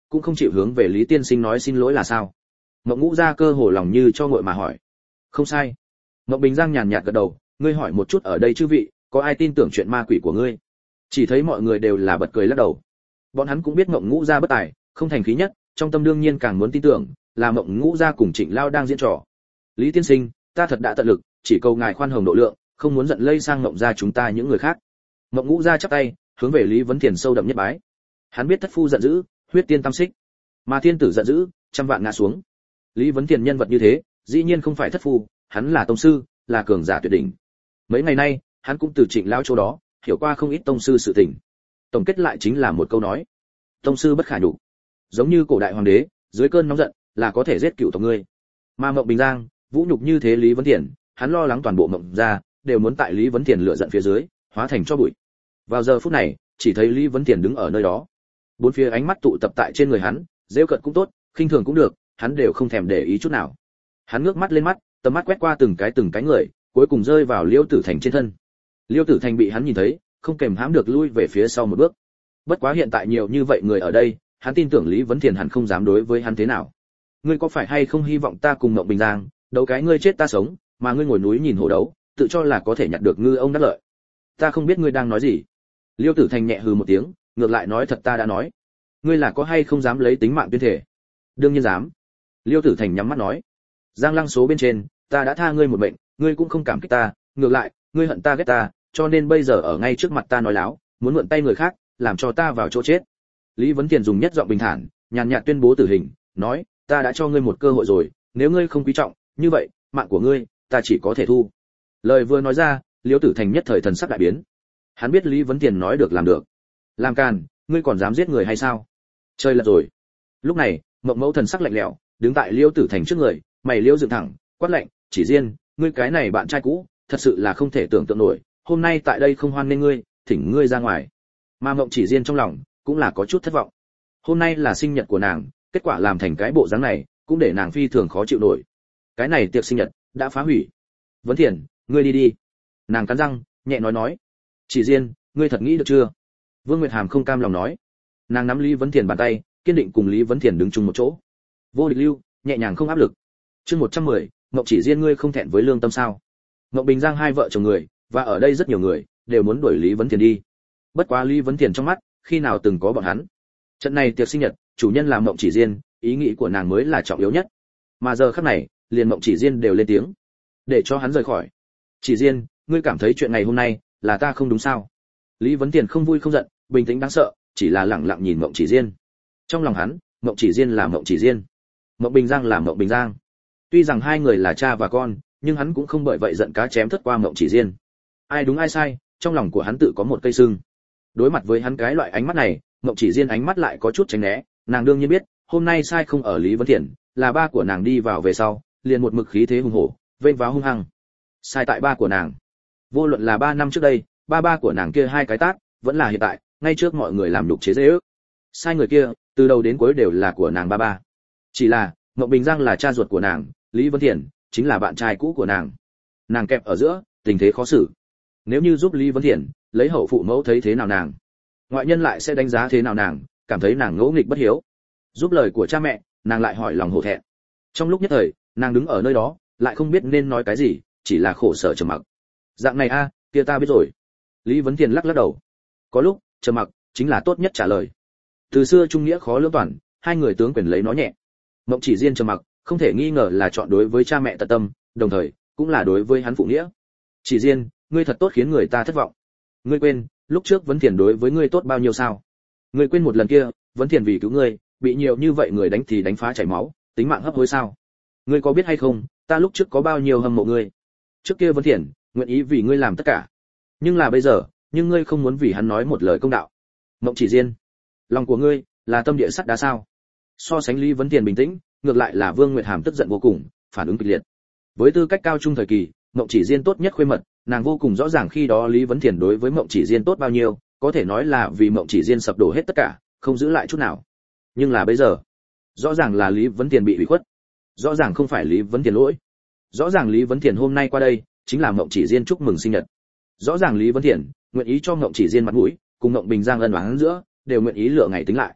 Speaker 1: cũng không chịu hướng về Lý tiên sinh nói xin lỗi là sao? Mộng Ngũ Gia cơ hồ lòng như cho nguội mà hỏi. Không sai. Mộng Bình Giang nhàn nhạt gật đầu, ngươi hỏi một chút ở đây chư vị, có ai tin tưởng chuyện ma quỷ của ngươi? Chỉ thấy mọi người đều là bật cười lắc đầu. Bọn hắn cũng biết Mộng Ngũ Gia bất tài, không thành khí nhất, trong tâm đương nhiên càng muốn tin tưởng, là Mộng Ngũ Gia cùng Trịnh Lao đang diễn trò. Lý tiên sinh, ta thật đã tận lực, chỉ cầu ngài khoan hồng độ lượng, không muốn giận lây sang Mộng Gia chúng ta những người khác. Mộng Ngũ Gia chắp tay, hướng về Lý Vấn Thiền sâu đậm nhất bái. Hắn biết thất phu giận dữ, huyết tiên tam xích, mà thiên tử giận dữ, trăm vạn ngã xuống. Lý Vấn Thiền nhân vật như thế, dĩ nhiên không phải thất phu, hắn là tông sư, là cường giả tuyệt đỉnh. Mấy ngày nay, hắn cũng từ Trịnh Lão chỗ đó hiểu qua không ít tông sư sự tình. Tổng kết lại chính là một câu nói: tông sư bất khả nhục. Giống như cổ đại hoàng đế, dưới cơn nóng giận là có thể giết cựu tộc ngươi. Mà Mộng Bình Giang, vũ nhục như thế Lý Vấn Thiền, hắn lo lắng toàn bộ Mộng gia đều muốn tại Lý Vấn Thiền lửa giận phía dưới, hóa thành cho bụi. Vào giờ phút này, chỉ thấy Lý Vấn Thiền đứng ở nơi đó. Bốn phía ánh mắt tụ tập tại trên người hắn, giễu cợt cũng tốt, khinh thường cũng được, hắn đều không thèm để ý chút nào. Hắn ngước mắt lên mắt, tầm mắt quét qua từng cái người, cuối cùng rơi vào Liêu Tử Thành trên thân. Liêu Tử Thành bị hắn nhìn thấy, không kềm hãm được lui về phía sau một bước. Bất quá hiện tại nhiều như vậy người ở đây, hắn tin tưởng Lý Vấn Thiền hẳn không dám đối với hắn thế nào. Ngươi có phải hay không hy vọng ta cùng Mộng Bình Giang đấu cái ngươi chết ta sống, mà ngươi ngồi núi nhìn hổ đấu, tự cho là có thể nhặt được ngư ông đắc lợi? Ta không biết ngươi đang nói gì. Liêu Tử Thành nhẹ hừ một tiếng, ngược lại nói thật ta đã nói. Ngươi là có hay không dám lấy tính mạng tuyên thể? Đương nhiên dám. Liêu Tử Thành nhắm mắt nói. Giang Lăng số bên trên, ta đã tha ngươi một mệnh, ngươi cũng không cảm kích ta, ngược lại, ngươi hận ta ghét ta, cho nên bây giờ ở ngay trước mặt ta nói láo, muốn mượn tay người khác, làm cho ta vào chỗ chết. Lý Vấn Thiền dùng nhất giọng bình thản, nhàn nhạt tuyên bố tử hình, nói, ta đã cho ngươi một cơ hội rồi, nếu ngươi không quý trọng, như vậy, mạng của ngươi, ta chỉ có thể thu. Lời vừa nói ra, Liêu Tử Thành nhất thời thần sắc đại biến. Hắn biết Lý Vấn Thiền nói được làm được. Làm càn, ngươi còn dám giết người hay sao? Chơi lật rồi. Lúc này, Mộng Mẫu thần sắc lạnh lẽo, đứng tại Liêu Tử Thành trước người, mày liêu dựng thẳng, quát lạnh, Chỉ Diên, ngươi cái này bạn trai cũ, thật sự là không thể tưởng tượng nổi, hôm nay tại đây không hoan nghênh ngươi, thỉnh ngươi ra ngoài. Mà Mộng Chỉ Diên trong lòng cũng là có chút thất vọng. Hôm nay là sinh nhật của nàng, kết quả làm thành cái bộ dáng này, cũng để nàng phi thường khó chịu nổi. Cái này tiệc sinh nhật đã phá hủy. Vấn Thiền, ngươi đi đi. Nàng cắn răng, nhẹ nói. Chỉ Diên, ngươi thật nghĩ được chưa? Vương Nguyệt Hàm không cam lòng nói. Nàng nắm Lý Vấn Thiền bàn tay, kiên định cùng Lý Vấn Thiền đứng chung một chỗ. Vô địch lưu, nhẹ nhàng không áp lực. Chương 110, Ngọc Chỉ Diên ngươi không thẹn với lương tâm sao? Ngọc Bình Giang hai vợ chồng người, và ở đây rất nhiều người, đều muốn đuổi Lý Vấn Thiền đi. Bất quá Lý Vấn Thiền trong mắt, khi nào từng có bọn hắn. Trận này tiệc sinh nhật, chủ nhân là Mộng Chỉ Diên, ý nghĩ của nàng mới là trọng yếu nhất. Mà giờ khắc này, liền Mộng Chỉ Diên đều lên tiếng, để cho hắn rời khỏi. Chỉ Diên, ngươi cảm thấy chuyện ngày hôm nay là ta không đúng sao? Lý Vấn Thiền không vui không giận, bình tĩnh đáng sợ, chỉ là lặng lặng nhìn Mộng Chỉ Diên. Trong lòng hắn, Mộng Chỉ Diên là Mộng Chỉ Diên, Mộng Bình Giang là Mộng Bình Giang. Tuy rằng hai người là cha và con, nhưng hắn cũng không bởi vậy giận cá chém thất qua Mộng Chỉ Diên. Ai đúng ai sai, trong lòng của hắn tự có một cây sưng. Đối mặt với hắn cái loại ánh mắt này, Mộng Chỉ Diên ánh mắt lại có chút tránh né, nàng đương nhiên biết, hôm nay sai không ở Lý Vấn Thiền, là ba của nàng đi vào về sau, liền một mực khí thế hùng hổ, vênh váo hung hăng. Sai tại ba của nàng. Vô luận là 3 năm trước đây, ba của nàng kia hai cái tát, vẫn là hiện tại, ngay trước mọi người làm nhục chế giễu. Sai người kia, từ đầu đến cuối đều là của nàng ba. Chỉ là, Mộng Bình Giang là cha ruột của nàng, Lý Vấn Thiền chính là bạn trai cũ của nàng. Nàng kẹp ở giữa, tình thế khó xử. Nếu như giúp Lý Vấn Thiền, lấy hậu phụ mẫu thấy thế nào nàng? Ngoại nhân lại sẽ đánh giá thế nào nàng, cảm thấy nàng ngỗ nghịch bất hiếu. Giúp lời của cha mẹ, nàng lại hỏi lòng hổ thẹn. Trong lúc nhất thời, nàng đứng ở nơi đó, lại không biết nên nói cái gì, chỉ là khổ sở trầm mặc. Dạng này a, kia ta biết rồi. Lý Vấn Thiền lắc đầu. Có lúc, trầm mặc chính là tốt nhất trả lời. Từ xưa trung nghĩa khó lưỡng toàn, hai người tướng quyền lấy nó nhẹ. Mộng Chỉ Diên trầm mặc, không thể nghi ngờ là chọn đối với cha mẹ tận tâm, đồng thời cũng là đối với hắn phụ nghĩa. Chỉ Diên, ngươi thật tốt khiến người ta thất vọng. Ngươi quên, lúc trước Vấn Thiền đối với ngươi tốt bao nhiêu sao? Ngươi quên một lần kia, Vấn Thiền vì cứu ngươi, bị nhiều như vậy người đánh thì đánh phá chảy máu, tính mạng hấp hối sao? Ngươi có biết hay không, ta lúc trước có bao nhiêu hâm mộ ngươi? Trước kia Vấn Thiền nguyện ý vì ngươi làm tất cả, nhưng là bây giờ, nhưng ngươi không muốn vì hắn nói một lời công đạo. Mộng Chỉ Diên, lòng của ngươi là tâm địa sắt đá sao? So sánh Lý Vấn Thiền bình tĩnh, ngược lại là Vương Nguyệt Hàm tức giận vô cùng, phản ứng kịch liệt. Với tư cách cao trung thời kỳ, Mộng Chỉ Diên tốt nhất khuê mật, nàng vô cùng rõ ràng khi đó Lý Vấn Thiền đối với Mộng Chỉ Diên tốt bao nhiêu, có thể nói là vì Mộng Chỉ Diên sập đổ hết tất cả, không giữ lại chút nào. Nhưng là bây giờ, rõ ràng là Lý Vấn Thiền bị ủy khuất, rõ ràng không phải Lý Vấn Thiền lỗi, rõ ràng Lý Vấn Thiền hôm nay qua đây chính là Mộng Chỉ Diên chúc mừng sinh nhật, rõ ràng Lý Vấn Thiền nguyện ý cho Mộng Chỉ Diên mặt mũi, cùng Mộng Bình Giang ân oán giữa đều nguyện ý lựa ngày tính lại.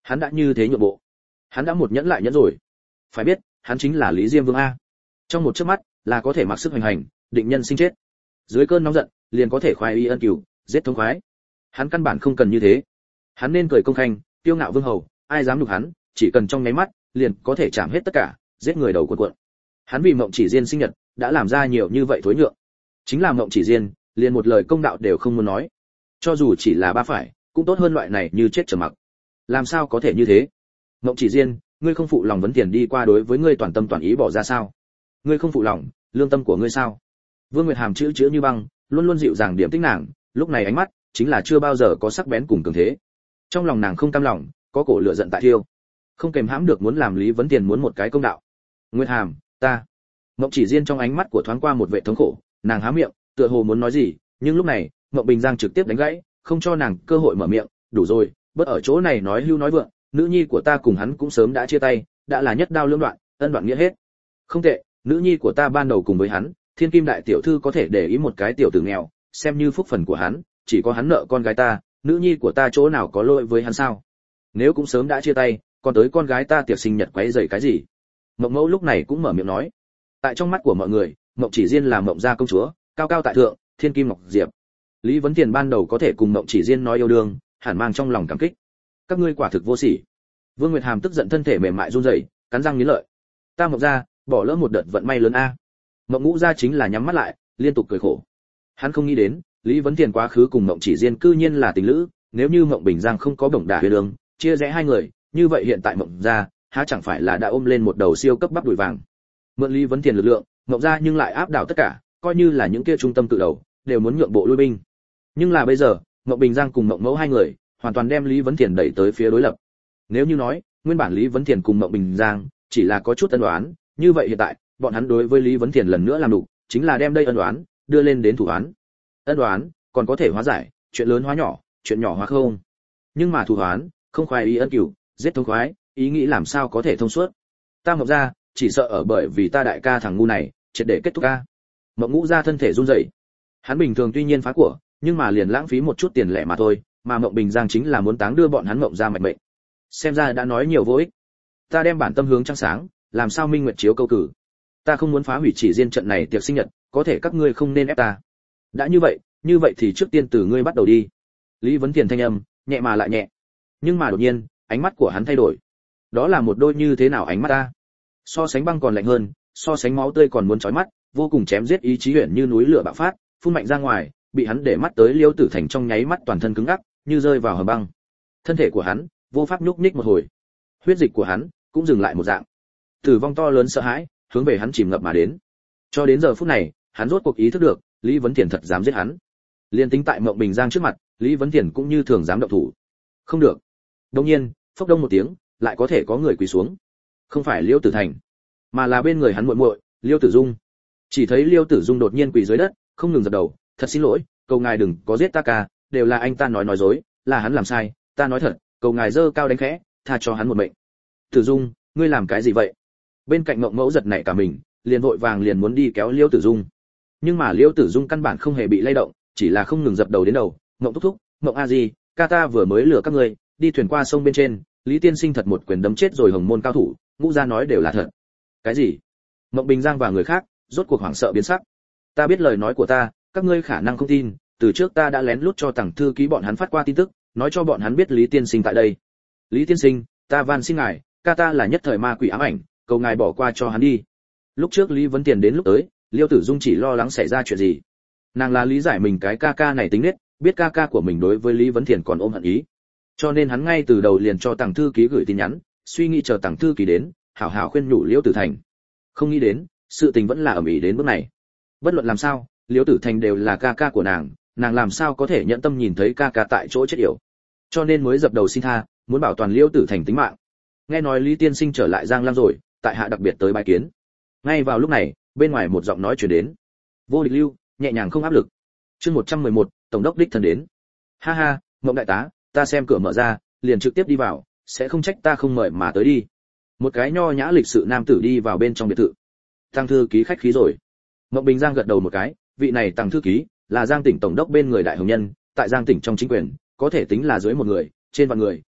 Speaker 1: Hắn đã như thế nhượng bộ, hắn đã một nhẫn lại nhẫn rồi. Phải biết, hắn chính là Lý Diêm Vương a. Trong một chớp mắt, là có thể mặc sức hoành hành, định nhân sinh chết. Dưới cơn nóng giận, liền có thể khoái y ân cửu, giết thống khoái. Hắn căn bản không cần như thế. Hắn nên cười công khanh, tiêu ngạo vương hầu, ai dám đụng hắn, chỉ cần trong nháy mắt, liền có thể chạm hết tất cả, giết người đầu cuộn cuộn. Hắn vì Mộng Chỉ Diên sinh nhật, đã làm ra nhiều như vậy thối nhượng. Chính là Mộng Chỉ Diên, liền một lời công đạo đều không muốn nói. Cho dù chỉ là ba phải, cũng tốt hơn loại này như chết trầm mặc. Làm sao có thể như thế? Mộng Chỉ Diên, ngươi không phụ lòng vấn tiền đi qua đối với ngươi toàn tâm toàn ý bỏ ra sao? Ngươi không phụ lòng lương tâm của ngươi sao? Vương Nguyệt Hàm chữ như băng, luôn luôn dịu dàng điểm tích nàng, lúc này ánh mắt chính là chưa bao giờ có sắc bén cùng cường thế. Trong lòng nàng không cam lòng, có cổ lửa giận tại thiêu, không kềm hãm được muốn làm Lý Vấn Tiền muốn một cái công đạo. Nguyệt Hàm, ta. Mộng Chỉ Diên trong ánh mắt của thoáng qua một vẻ thống khổ, nàng há miệng, tựa hồ muốn nói gì, nhưng lúc này, Mộng Bình Giang trực tiếp đánh gãy, không cho nàng cơ hội mở miệng, đủ rồi, bớt ở chỗ này nói hưu nói vượng, nữ nhi của ta cùng hắn cũng sớm đã chia tay, đã là nhất đao lưỡng đoạn, ân đoạn nghĩa hết. Không tệ, nữ nhi của ta ban đầu cùng với hắn, Thiên Kim đại tiểu thư có thể để ý một cái tiểu tử nghèo, xem như phúc phần của hắn, chỉ có hắn nợ con gái ta, nữ nhi của ta chỗ nào có lỗi với hắn sao? Nếu cũng sớm đã chia tay, còn tới con gái ta tiệc sinh nhật quấy rầy cái gì? Mộng Mẫu lúc này cũng mở miệng nói. Tại trong mắt của mọi người, Mộng Chỉ Diên là Mộng gia công chúa, cao cao tại thượng, thiên kim ngọc diệp. Lý Vấn Tiền ban đầu có thể cùng Mộng Chỉ Diên nói yêu đương, hẳn mang trong lòng cảm kích. Các ngươi quả thực vô sỉ. Vương Nguyệt Hàm tức giận thân thể mềm mại run rẩy, cắn răng nghiến lợi. Ta Mộng gia, bỏ lỡ một đợt vận may lớn a. Mộng Ngũ gia chính là nhắm mắt lại, liên tục cười khổ. Hắn không nghĩ đến, Lý Vấn Tiền quá khứ cùng Mộng Chỉ Diên cư nhiên là tình lữ, nếu như Mộng Bình Giang không có bổng đả huyền đường, chia rẽ hai người, như vậy hiện tại Mộng gia, há chẳng phải là đã ôm lên một đầu siêu cấp bắp đùi vàng. Mượn Lý Vấn Tiền lực lượng, Mộng gia nhưng lại áp đảo tất cả, coi như là những kia trung tâm tự đầu, đều muốn nhượng bộ lui binh. Nhưng là bây giờ, Mộng Bình Giang cùng Mộng Mẫu hai người, hoàn toàn đem Lý Vấn Tiền đẩy tới phía đối lập. Nếu như nói, nguyên bản Lý Vấn Tiền cùng Mộng Bình Giang chỉ là có chút ân oán, như vậy hiện tại, bọn hắn đối với Lý Vấn Tiền lần nữa làm đủ, chính là đem đây ân oán đưa lên đến thủ oán. Ân oán còn có thể hóa giải, chuyện lớn hóa nhỏ, chuyện nhỏ hóa không. Nhưng mà thủ oán, không khoái ý ân cửu, giết thông khoái, ý nghĩ làm sao có thể thông suốt. Ta Mộng gia, chỉ sợ ở bởi vì ta đại ca thằng ngu này, triệt để kết thúc ca. Mộng Ngũ gia thân thể run rẩy. Hắn bình thường tuy nhiên phá của, nhưng mà liền lãng phí một chút tiền lẻ mà thôi, mà Mộng Bình Giang chính là muốn táng đưa bọn hắn Mộng gia mệnh mệnh. Xem ra đã nói nhiều vô ích. Ta đem bản tâm hướng trăng sáng, làm sao minh nguyệt chiếu câu cử. Ta không muốn phá hủy Chỉ Diên trận này tiệc sinh nhật, có thể các ngươi không nên ép ta. Đã như vậy thì trước tiên từ ngươi bắt đầu đi. Lý Vấn Tiền thanh âm, nhẹ mà lại nhẹ. Nhưng mà đột nhiên, ánh mắt của hắn thay đổi. Đó là một đôi như thế nào ánh mắt ta? So sánh băng còn lạnh hơn, so sánh máu tươi còn muốn chói mắt, vô cùng chém giết ý chí huyền như núi lửa bạo phát, phun mạnh ra ngoài, bị hắn để mắt tới Liêu Tử Thành trong nháy mắt toàn thân cứng ngắc, như rơi vào hầm băng. Thân thể của hắn vô pháp nhúc nhích một hồi, huyết dịch của hắn cũng dừng lại một dạng. Tử vong to lớn sợ hãi, hướng về hắn chìm ngập mà đến. Cho đến giờ phút này, hắn rốt cuộc ý thức được, Lý Vấn Tiền thật dám giết hắn. Liên tính tại Mộng Bình Giang trước mặt, Lý Vấn Tiền cũng như thường dám động thủ. Không được. Đột nhiên, phốc đông một tiếng, lại có thể có người quỳ xuống. Không phải Liêu Tử Thành, mà là bên người hắn muội muội, Liêu Tử Dung. Chỉ thấy Liêu Tử Dung đột nhiên quỳ dưới đất, không ngừng dập đầu, "Thật xin lỗi, cầu ngài đừng có giết ta ca, đều là anh ta nói dối, là hắn làm sai, ta nói thật, cầu ngài giơ cao đánh khẽ, tha cho hắn một mệnh." "Tử Dung, ngươi làm cái gì vậy?" Bên cạnh Mộng Mẫu giật nảy cả mình, liền vội vàng liền muốn đi kéo Liêu Tử Dung. Nhưng mà Liêu Tử Dung căn bản không hề bị lay động, chỉ là không ngừng dập đầu đến đầu, "Mộng thúc thúc, Mộng a di, ca ta vừa mới lừa các ngươi, đi thuyền qua sông bên trên, Lý tiên sinh thật một quyền đấm chết rồi Hồng môn cao thủ, Ngũ gia nói đều là thật." "Cái gì?" Mộng Bình Giang và người khác rốt cuộc hoảng sợ biến sắc. "Ta biết lời nói của ta, các ngươi khả năng không tin, từ trước ta đã lén lút cho Tằng thư ký bọn hắn phát qua tin tức, nói cho bọn hắn biết Lý tiên sinh tại đây. Lý tiên sinh, ta van xin ngài, ca ta là nhất thời ma quỷ ám ảnh, cầu ngài bỏ qua cho hắn đi." Lúc trước Lý Vấn Tiền đến lúc tới, Liêu Tử Dung chỉ lo lắng xảy ra chuyện gì. Nàng là lý giải mình cái ca ca này tính nết, biết ca ca của mình đối với Lý Vấn Tiền còn ôm hận ý. Cho nên hắn ngay từ đầu liền cho Tằng thư ký gửi tin nhắn, suy nghĩ chờ Tằng thư ký đến, hảo hảo khuyên nhủ Liêu Tử Thành. Không nghĩ đến, sự tình vẫn là ầm ĩ đến bước này. Bất luận làm sao, Liêu Tử Thành đều là ca ca của nàng làm sao có thể nhận tâm nhìn thấy ca ca tại chỗ chết yểu. Cho nên mới dập đầu xin tha, muốn bảo toàn Liêu Tử Thành tính mạng. Nghe nói Lý tiên sinh trở lại Giang Lam rồi, tại hạ đặc biệt tới bái kiến. Ngay vào lúc này, bên ngoài một giọng nói truyền đến. Vô Địch Lưu, nhẹ nhàng không áp lực. Chương 111, tổng đốc đích thân đến. Ha ha, Mộng đại tá, ta xem cửa mở ra, liền trực tiếp đi vào, sẽ không trách ta không mời mà tới đi. Một cái nho nhã lịch sự nam tử đi vào bên trong biệt thự. Tăng thư ký khách khí rồi. Mộng Bình Giang gật đầu một cái, vị này Tăng thư ký là Giang tỉnh tổng đốc bên người đại hồng nhân, tại Giang tỉnh trong chính quyền, có thể tính là dưới một người, trên vạn người,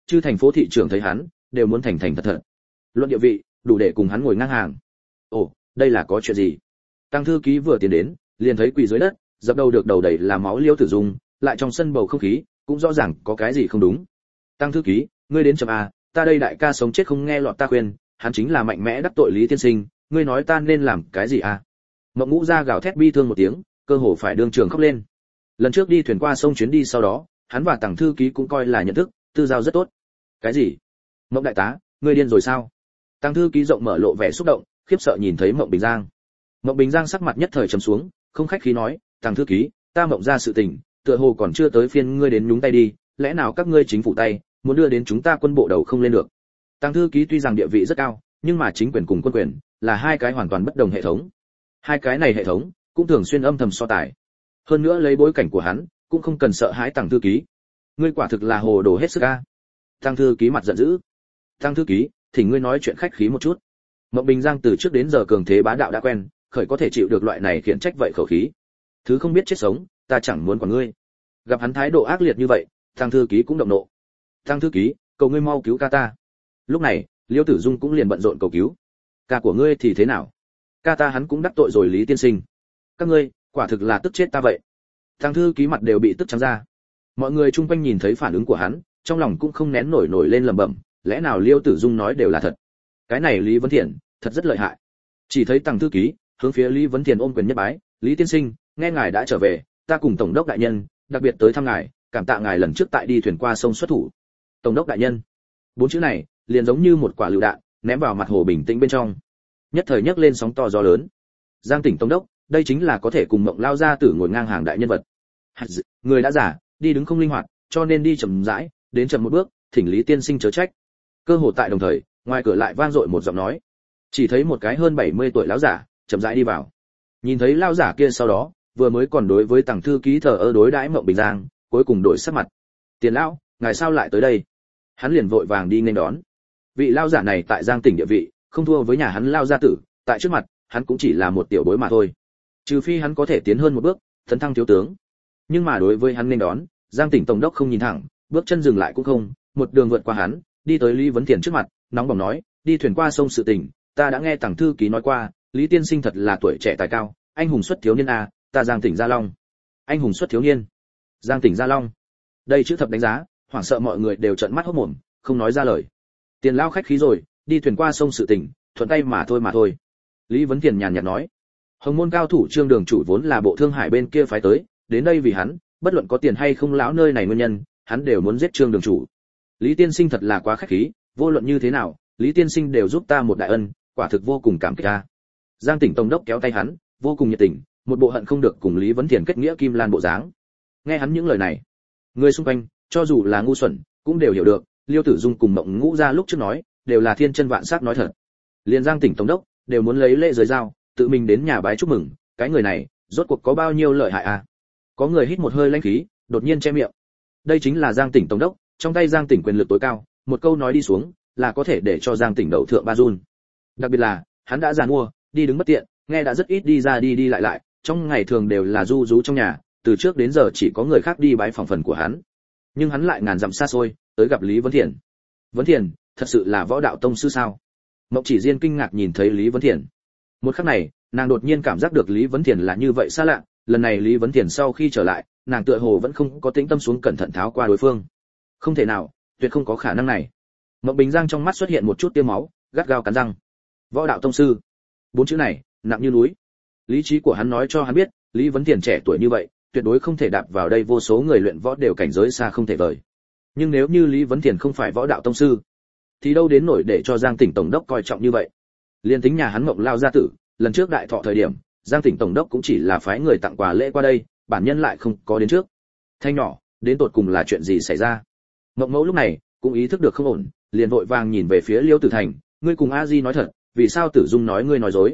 Speaker 1: Chư thành phố thị trưởng thấy hắn, đều muốn thành thành thật thật. Luận địa vị, đủ để cùng hắn ngồi ngang hàng. Ồ, đây là có chuyện gì? Tăng thư ký vừa tiến đến, liền thấy quỳ dưới đất, dập đầu được đầu đầy là máu Liêu Tử Dung, lại trong sân bầu không khí, cũng rõ ràng có cái gì không đúng. Tăng thư ký, ngươi đến chậm à, ta đây đại ca sống chết không nghe lọt ta khuyên, hắn chính là mạnh mẽ đắc tội Lý tiên sinh, ngươi nói ta nên làm cái gì à? Mộng Ngũ ra gào thét bi thương một tiếng, cơ hồ phải đương trường khóc lên. Lần trước đi thuyền qua sông chuyến đi sau đó, hắn và Tăng thư ký cũng coi là nhận thức, tư giao rất tốt. Cái gì? Mộng đại tá, ngươi điên rồi sao? Tăng thư ký rộng mở lộ vẻ xúc động, khiếp sợ nhìn thấy Mộng Bình Giang. Mộng Bình Giang sắc mặt nhất thời trầm xuống, không khách khí nói, Tăng thư ký, ta Mộng ra sự tình, tựa hồ còn chưa tới phiên ngươi đến nhúng tay đi, lẽ nào các ngươi chính phủ tay muốn đưa đến chúng ta quân bộ đầu không lên được? Tăng thư ký tuy rằng địa vị rất cao, nhưng mà chính quyền cùng quân quyền là hai cái hoàn toàn bất đồng hệ thống. Hai cái này hệ thống cũng thường xuyên âm thầm so tài. Hơn nữa lấy bối cảnh của hắn, cũng không cần sợ hãi Tăng thư ký. Ngươi quả thực là hồ đồ hết sức a. Tăng thư ký mặt giận dữ. Tăng thư ký, thỉnh ngươi nói chuyện khách khí một chút. Mộng Bình Giang từ trước đến giờ cường thế bá đạo đã quen, khởi có thể chịu được loại này khiển trách vậy khẩu khí. Thứ không biết chết sống, ta chẳng muốn quản ngươi. Gặp hắn thái độ ác liệt như vậy, Tăng thư ký cũng động nộ. Tăng thư ký, cầu ngươi mau cứu ca ta. Lúc này, Liêu Tử Dung cũng liền bận rộn cầu cứu. Ca của ngươi thì thế nào? Ca ta hắn cũng đắc tội rồi Lý tiên sinh. Các ngươi, quả thực là tức chết ta vậy. Tăng thư ký mặt đều bị tức trắng ra. Mọi người chung quanh nhìn thấy phản ứng của hắn, trong lòng cũng không nén nổi lên lẩm bẩm, lẽ nào Liêu Tử Dung nói đều là thật? Cái này Lý Vấn Thiện, thật rất lợi hại. Chỉ thấy Tăng thư ký hướng phía Lý Vấn Thiện ôm quyền nhất bái, Lý tiên sinh, nghe ngài đã trở về, ta cùng tổng đốc đại nhân đặc biệt tới thăm ngài, cảm tạ ngài lần trước tại đi thuyền qua sông xuất thủ. Tổng đốc đại nhân, bốn chữ này liền giống như một quả lựu đạn ném vào mặt hồ bình tĩnh bên trong, nhất thời nhấc lên sóng to gió lớn. Giang Tỉnh tổng đốc, đây chính là có thể cùng Mộng lao ra tử ngồi ngang hàng đại nhân vật. Người đã già, đi đứng không linh hoạt, cho nên đi chậm rãi, đến chậm một bước, thỉnh Lý tiên sinh chớ trách. Cơ hồ tại đồng thời, ngoài cửa lại vang dội một giọng nói. Chỉ thấy một cái hơn 70 tuổi lão giả chậm rãi đi vào. Nhìn thấy lão giả kia sau đó, vừa mới còn đối với Tăng thư ký thờ ơ đối đãi Mộng Bình Giang, cuối cùng đổi sắc mặt. Tiền lão, ngài sao lại tới đây? Hắn liền vội vàng đi nghênh đón. Vị lão giả này tại Giang Tỉnh địa vị, không thua với nhà hắn Lao gia tử, tại trước mặt, hắn cũng chỉ là một tiểu bối mà thôi. Trừ phi hắn có thể tiến hơn một bước, tấn thăng thiếu tướng. Nhưng mà đối với hắn nghênh đón, Giang Tỉnh tổng đốc không nhìn thẳng, bước chân dừng lại cũng không, một đường vượt qua hắn, đi tới Lý Vấn Thiện trước mặt, nóng bỏng nói, đi thuyền qua sông sự tình, ta đã nghe Tăng thư ký nói qua, Lý tiên sinh thật là tuổi trẻ tài cao, anh hùng xuất thiếu niên a, ta Giang Tỉnh Gia Long. Anh hùng xuất thiếu niên. Giang Tỉnh Gia Long. Đây chữ thập đánh giá, hoảng sợ mọi người đều trợn mắt hốt mồm, không nói ra lời. Tiền lao khách khí rồi, đi thuyền qua sông sự tình, thuận tay mà thôi. Lý Vấn Thiện nhàn nhạt nói. Hồng môn cao thủ Trương đường chủ vốn là bộ thương hải bên kia phái tới, đến đây vì hắn, bất luận có tiền hay không lão nơi này nguyên nhân, hắn đều muốn giết Trương đường chủ. Lý tiên sinh thật là quá khách khí, vô luận như thế nào, Lý tiên sinh đều giúp ta một đại ân, quả thực vô cùng cảm kích ta. Giang Tỉnh tổng đốc kéo tay hắn, vô cùng nhiệt tình, một bộ hận không được cùng Lý Vấn Thiện kết nghĩa kim lan bộ dáng. Nghe hắn những lời này, người xung quanh, cho dù là ngu xuẩn, cũng đều hiểu được, Liêu Tử Dung cùng Mộng Ngũ ra lúc trước nói, đều là thiên chân vạn sắc nói thật. Liên Giang Tỉnh tổng đốc đều muốn lấy lễ rời dao, tự mình đến nhà bái chúc mừng, cái người này, rốt cuộc có bao nhiêu lợi hại à? Có người hít một hơi lãnh khí, đột nhiên che miệng. Đây chính là Giang Tỉnh tổng đốc, trong tay Giang Tỉnh quyền lực tối cao, một câu nói đi xuống, là có thể để cho Giang Tỉnh đầu thượng ba run. Đặc biệt là, hắn đã già mua, đi đứng bất tiện, nghe đã rất ít đi ra đi lại, trong ngày thường đều là du rú trong nhà, từ trước đến giờ chỉ có người khác đi bái phỏng phần của hắn. Nhưng hắn lại ngàn dặm xa xôi, tới gặp Lý Vấn Thiện. Vấn Thiện, thật sự là võ đạo tông sư sao? Mộng Chỉ Diên kinh ngạc nhìn thấy Lý Vấn Thiện. Một khắc này, nàng đột nhiên cảm giác được Lý Vấn Thiện là như vậy xa lạ, lần này Lý Vấn Thiện sau khi trở lại, nàng tựa hồ vẫn không có tĩnh tâm xuống cẩn thận tháo qua đối phương. Không thể nào, tuyệt không có khả năng này. Mộng Bình Giang trong mắt xuất hiện một chút tia máu, gắt gao cắn răng. Võ đạo tông sư, bốn chữ này nặng như núi. Lý trí của hắn nói cho hắn biết, Lý Vấn Thiện trẻ tuổi như vậy, tuyệt đối không thể đạp vào đây vô số người luyện võ đều cảnh giới xa không thể vời. Nhưng nếu như Lý Vấn Thiện không phải võ đạo tông sư, thì đâu đến nổi để cho Giang Tỉnh tổng đốc coi trọng như vậy. Liên tính nhà hắn Mộng lao gia tử, lần trước đại thọ thời điểm, Giang Tỉnh tổng đốc cũng chỉ là phái người tặng quà lễ qua đây, bản nhân lại không có đến trước. Thanh nhỏ, đến tột cùng là chuyện gì xảy ra? Mộng Mẫu lúc này cũng ý thức được không ổn, liền vội vàng nhìn về phía Liêu Tử Thành, ngươi cùng A Di nói thật, vì sao Tử Dung nói ngươi nói dối?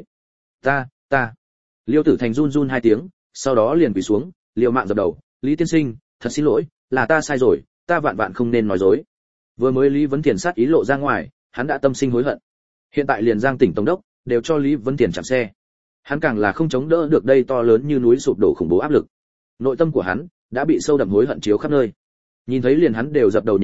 Speaker 1: Ta. Liêu Tử Thành run run hai tiếng, sau đó liền quỳ xuống, liều mạng dập đầu, Lý tiên sinh, thật xin lỗi, là ta sai rồi, ta vạn vạn không nên nói dối. Vừa mới Lý Vấn Thiện sát ý lộ ra ngoài, hắn đã tâm sinh hối hận. Hiện tại liền Giang Tỉnh tổng đốc đều cho Lý Vấn Thiện chặn xe, hắn càng là không chống đỡ được đây to lớn như núi sụp đổ khủng bố áp lực. Nội tâm của hắn đã bị sâu đậm hối hận chiếu khắp nơi. Nhìn thấy liền hắn đều dập đầu nhận sai,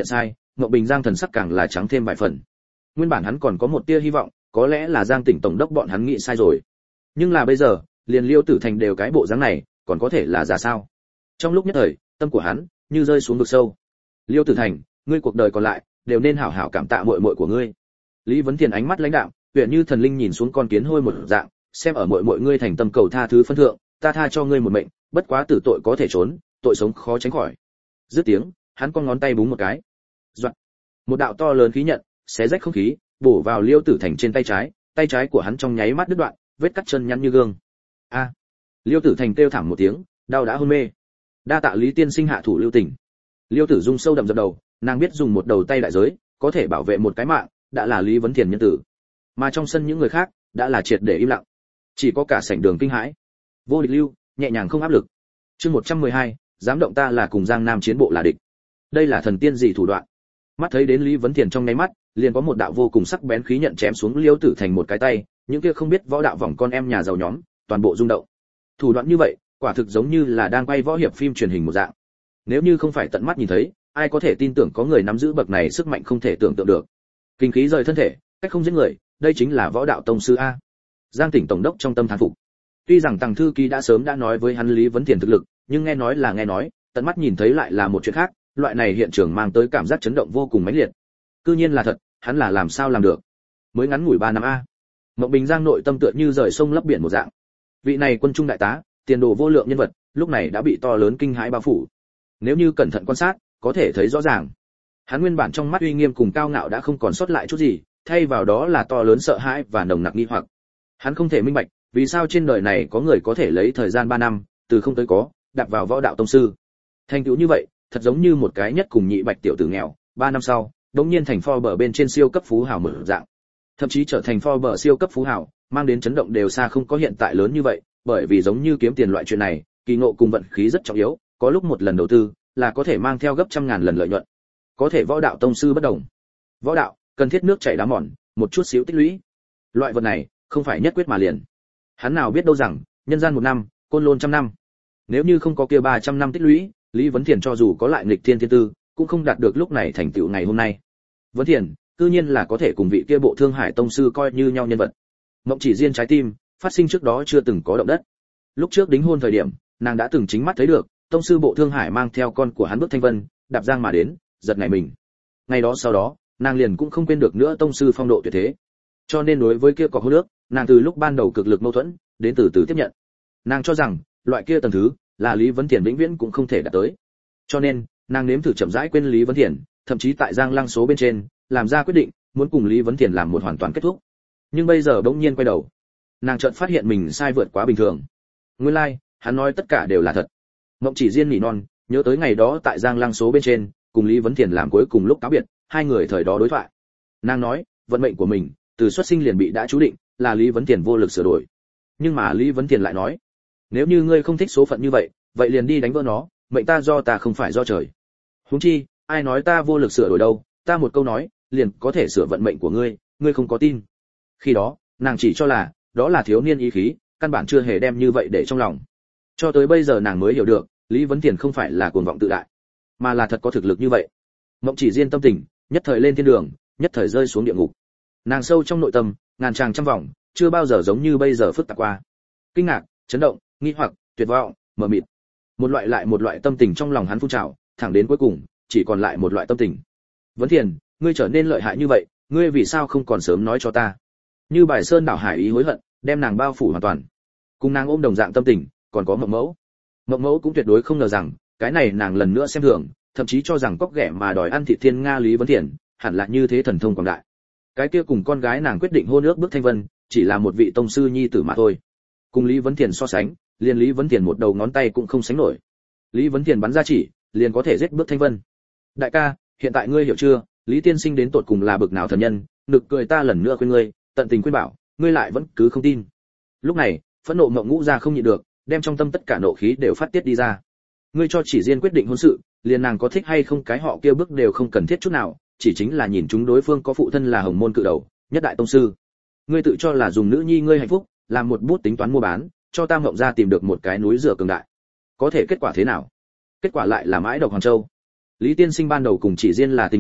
Speaker 1: Ngọc Bình Giang thần sắc càng là trắng thêm vài phần. Nguyên bản hắn còn có một tia hy vọng, có lẽ là Giang tỉnh tổng đốc bọn hắn nghĩ sai rồi. Nhưng là bây giờ, liền Liêu Tử Thành đều cái bộ dáng này, còn có thể là giả sao? Trong lúc nhất thời, tâm của hắn như rơi xuống vực sâu. Liêu Tử Thành, ngươi cuộc đời còn lại đều nên hảo hảo cảm tạ muội muội của ngươi. Lý Vấn Thiền ánh mắt lãnh đạm, huyền như thần linh nhìn xuống con kiến hôi một dạng, xem ở muội muội ngươi thành tâm cầu tha thứ phân thượng, ta tha cho ngươi một mệnh, bất quá tử tội có thể trốn, tội sống khó tránh khỏi. Dứt tiếng, hắn con ngón tay búng một cái. Doạn. Một đạo to lớn khí nhận, xé rách không khí, bổ vào Liêu Tử Thành trên tay trái của hắn trong nháy mắt đứt đoạn, vết cắt chân nhăn như gương. A! Liêu Tử Thành kêu thảm một tiếng, đau đã hôn mê. Đa tạ Lý tiên sinh hạ thủ lưu tình. Liêu Tử Dung sâu đậm dập đầu, nàng biết dùng một đầu tay đại giới, có thể bảo vệ một cái mạng, đã là Lý Vấn Thiền nhân tử. Mà trong sân những người khác, đã là triệt để im lặng. Chỉ có cả sảnh đường kinh hãi. Vô địch lưu, nhẹ nhàng không áp lực. Chương 112, dám động ta là cùng Giang Nam chiến bộ là địch. Đây là thần tiên gì thủ đoạn? Mắt thấy đến Lý Vấn Thiền trong nháy mắt, liền có một đạo vô cùng sắc bén khí nhận chém xuống Liêu Tử Thành một cái tay, những kia không biết võ đạo vòng con em nhà giàu nhóm, toàn bộ rung động. Thủ đoạn như vậy, quả thực giống như là đang quay võ hiệp phim truyền hình một dạng. Nếu như không phải tận mắt nhìn thấy, ai có thể tin tưởng có người nắm giữ bậc này sức mạnh không thể tưởng tượng được. Kinh khí rời thân thể, cách không giết người, đây chính là võ đạo tông sư a. Giang tỉnh tổng đốc trong tâm thán phục. Tuy rằng Tằng thư ký đã sớm đã nói với hắn Lý Vấn Thiền thực lực, nhưng nghe nói là nghe nói, tận mắt nhìn thấy lại là một chuyện khác, loại này hiện trường mang tới cảm giác chấn động vô cùng mãnh liệt. Cư nhiên là thật, hắn là làm sao làm được? Mới ngắn ngủi 3 năm a. Mộng Bình Giang nội tâm tựa như rời sông lấp biển một dạng. Vị này quân trung đại tá, tiền đồ vô lượng nhân vật, lúc này đã bị to lớn kinh hãi bao phủ. Nếu như cẩn thận quan sát, có thể thấy rõ ràng. Hắn nguyên bản trong mắt uy nghiêm cùng cao ngạo đã không còn sót lại chút gì, thay vào đó là to lớn sợ hãi và nồng nặc nghi hoặc. Hắn không thể minh bạch, vì sao trên đời này có người có thể lấy thời gian 3 năm, từ không tới có, đạp vào võ đạo tông sư. Thành tựu như vậy, thật giống như một cái nhất cùng nhị bạch tiểu tử nghèo, 3 năm sau, đống nhiên thành Forbes bên trên siêu cấp phú hào mở dạng. Thậm chí trở thành Forbes siêu cấp phú hào, mang đến chấn động đều xa không có hiện tại lớn như vậy, bởi vì giống như kiếm tiền loại chuyện này, kỳ ngộ cùng vận khí rất trọng yếu, có lúc một lần đầu tư là có thể mang theo gấp trăm ngàn lần lợi nhuận. Có thể võ đạo tông sư bất đồng. Võ đạo cần thiết nước chảy đá mòn, một chút xíu tích lũy. Loại vật này không phải nhất quyết mà liền. Hắn nào biết đâu rằng, nhân gian 1 năm, côn lôn trăm năm. Nếu như không có kia 300 năm tích lũy, Lý Vấn Thiền cho dù có lại nghịch thiên thiên tư, cũng không đạt được lúc này thành tựu ngày hôm nay. Vấn Thiền, tự nhiên là có thể cùng vị kia bộ Thương Hải tông sư coi như nhau nhân vật. Mộng Chỉ Diên trái tim, phát sinh trước đó chưa từng có động đất. Lúc trước đính hôn thời điểm, nàng đã từng chính mắt thấy được, tông sư bộ Thương Hải mang theo con của hắn Bước Thanh Vân, đạp giang mà đến, giật nảy mình. Ngày đó sau đó, nàng liền cũng không quên được nữa tông sư phong độ tuyệt thế. Cho nên đối với kia cọc hôn nước, nàng từ lúc ban đầu cực lực mâu thuẫn, đến từ từ tiếp nhận. Nàng cho rằng, loại kia tầng thứ, là Lý Vấn Thiền vĩnh viễn cũng không thể đạt tới. Cho nên, nàng nếm thử chậm rãi quên Lý Vấn Thiền, thậm chí tại Giang Lăng số bên trên, làm ra quyết định, muốn cùng Lý Vấn Thiền làm một hoàn toàn kết thúc. Nhưng bây giờ bỗng nhiên quay đầu, nàng chợt phát hiện mình sai vượt quá bình thường. Nguyên lai, hắn nói tất cả đều là thật. Mộng Chỉ Diên nỉ non, nhớ tới ngày đó tại Giang Lăng số bên trên, cùng Lý Vấn Thiền làm cuối cùng lúc cáo biệt, hai người thời đó đối thoại. Nàng nói, vận mệnh của mình, từ xuất sinh liền bị đã chú định, là Lý Vấn Thiền vô lực sửa đổi. Nhưng mà Lý Vấn Thiền lại nói, nếu như ngươi không thích số phận như vậy, vậy liền đi đánh vỡ nó, mệnh ta do ta không phải do trời. Huống chi, ai nói ta vô lực sửa đổi đâu, ta một câu nói, liền có thể sửa vận mệnh của ngươi, ngươi không có tin. Khi đó, nàng chỉ cho là, đó là thiếu niên ý khí, căn bản chưa hề đem như vậy để trong lòng. Cho tới bây giờ nàng mới hiểu được, Lý Vấn Thiền không phải là cuồng vọng tự đại, mà là thật có thực lực như vậy. Mộng Chỉ Diên tâm tình, nhất thời lên thiên đường, nhất thời rơi xuống địa ngục. Nàng sâu trong nội tâm, ngàn tràng trăm vòng, chưa bao giờ giống như bây giờ phức tạp qua. Kinh ngạc, chấn động, nghi hoặc, tuyệt vọng, mờ mịt. Một loại lại một loại tâm tình trong lòng hắn phun trào, thẳng đến cuối cùng, chỉ còn lại một loại tâm tình. Vấn Thiền, ngươi trở nên lợi hại như vậy, ngươi vì sao không còn sớm nói cho ta? Như bài sơn đảo hải ý hối hận, đem nàng bao phủ hoàn toàn. Cùng nàng ôm đồng dạng tâm tình, còn có Mộng Mẫu. Mộng Mẫu cũng tuyệt đối không ngờ rằng, cái này nàng lần nữa xem thường, thậm chí cho rằng cóc ghẻ mà đòi ăn thịt thiên nga Lý Vấn Thiền, hẳn là như thế thần thông quảng đại. Cái kia cùng con gái nàng quyết định hôn ước Bước Thanh Vân, chỉ là một vị tông sư nhi tử mà thôi. Cùng Lý Vấn Thiền so sánh, liền Lý Vấn Thiền một đầu ngón tay cũng không sánh nổi. Lý Vấn Thiền bắn ra chỉ, liền có thể giết Bước Thanh Vân. Đại ca, hiện tại ngươi hiểu chưa, Lý tiên sinh đến tột cùng là bực nào thần nhân, nực cười ta lần nữa khuyên ngươi, tận tình khuyên bảo, ngươi lại vẫn cứ không tin. Lúc này, phẫn nộ Mộng Ngũ ra không nhịn được, đem trong tâm tất cả nộ khí đều phát tiết đi ra. Ngươi cho Chỉ Diên quyết định hôn sự, liền nàng có thích hay không cái họ kia bước đều không cần thiết chút nào, chỉ chính là nhìn chúng đối phương có phụ thân là Hồng Môn cự đầu, nhất đại tông sư. Ngươi tự cho là dùng nữ nhi ngươi hạnh phúc, làm một bút tính toán mua bán, cho ta Mộng ra tìm được một cái núi rửa cường đại. Có thể kết quả thế nào? Kết quả lại là mãi độc Hoàng Châu. Lý tiên sinh ban đầu cùng Chỉ Diên là tình lữ,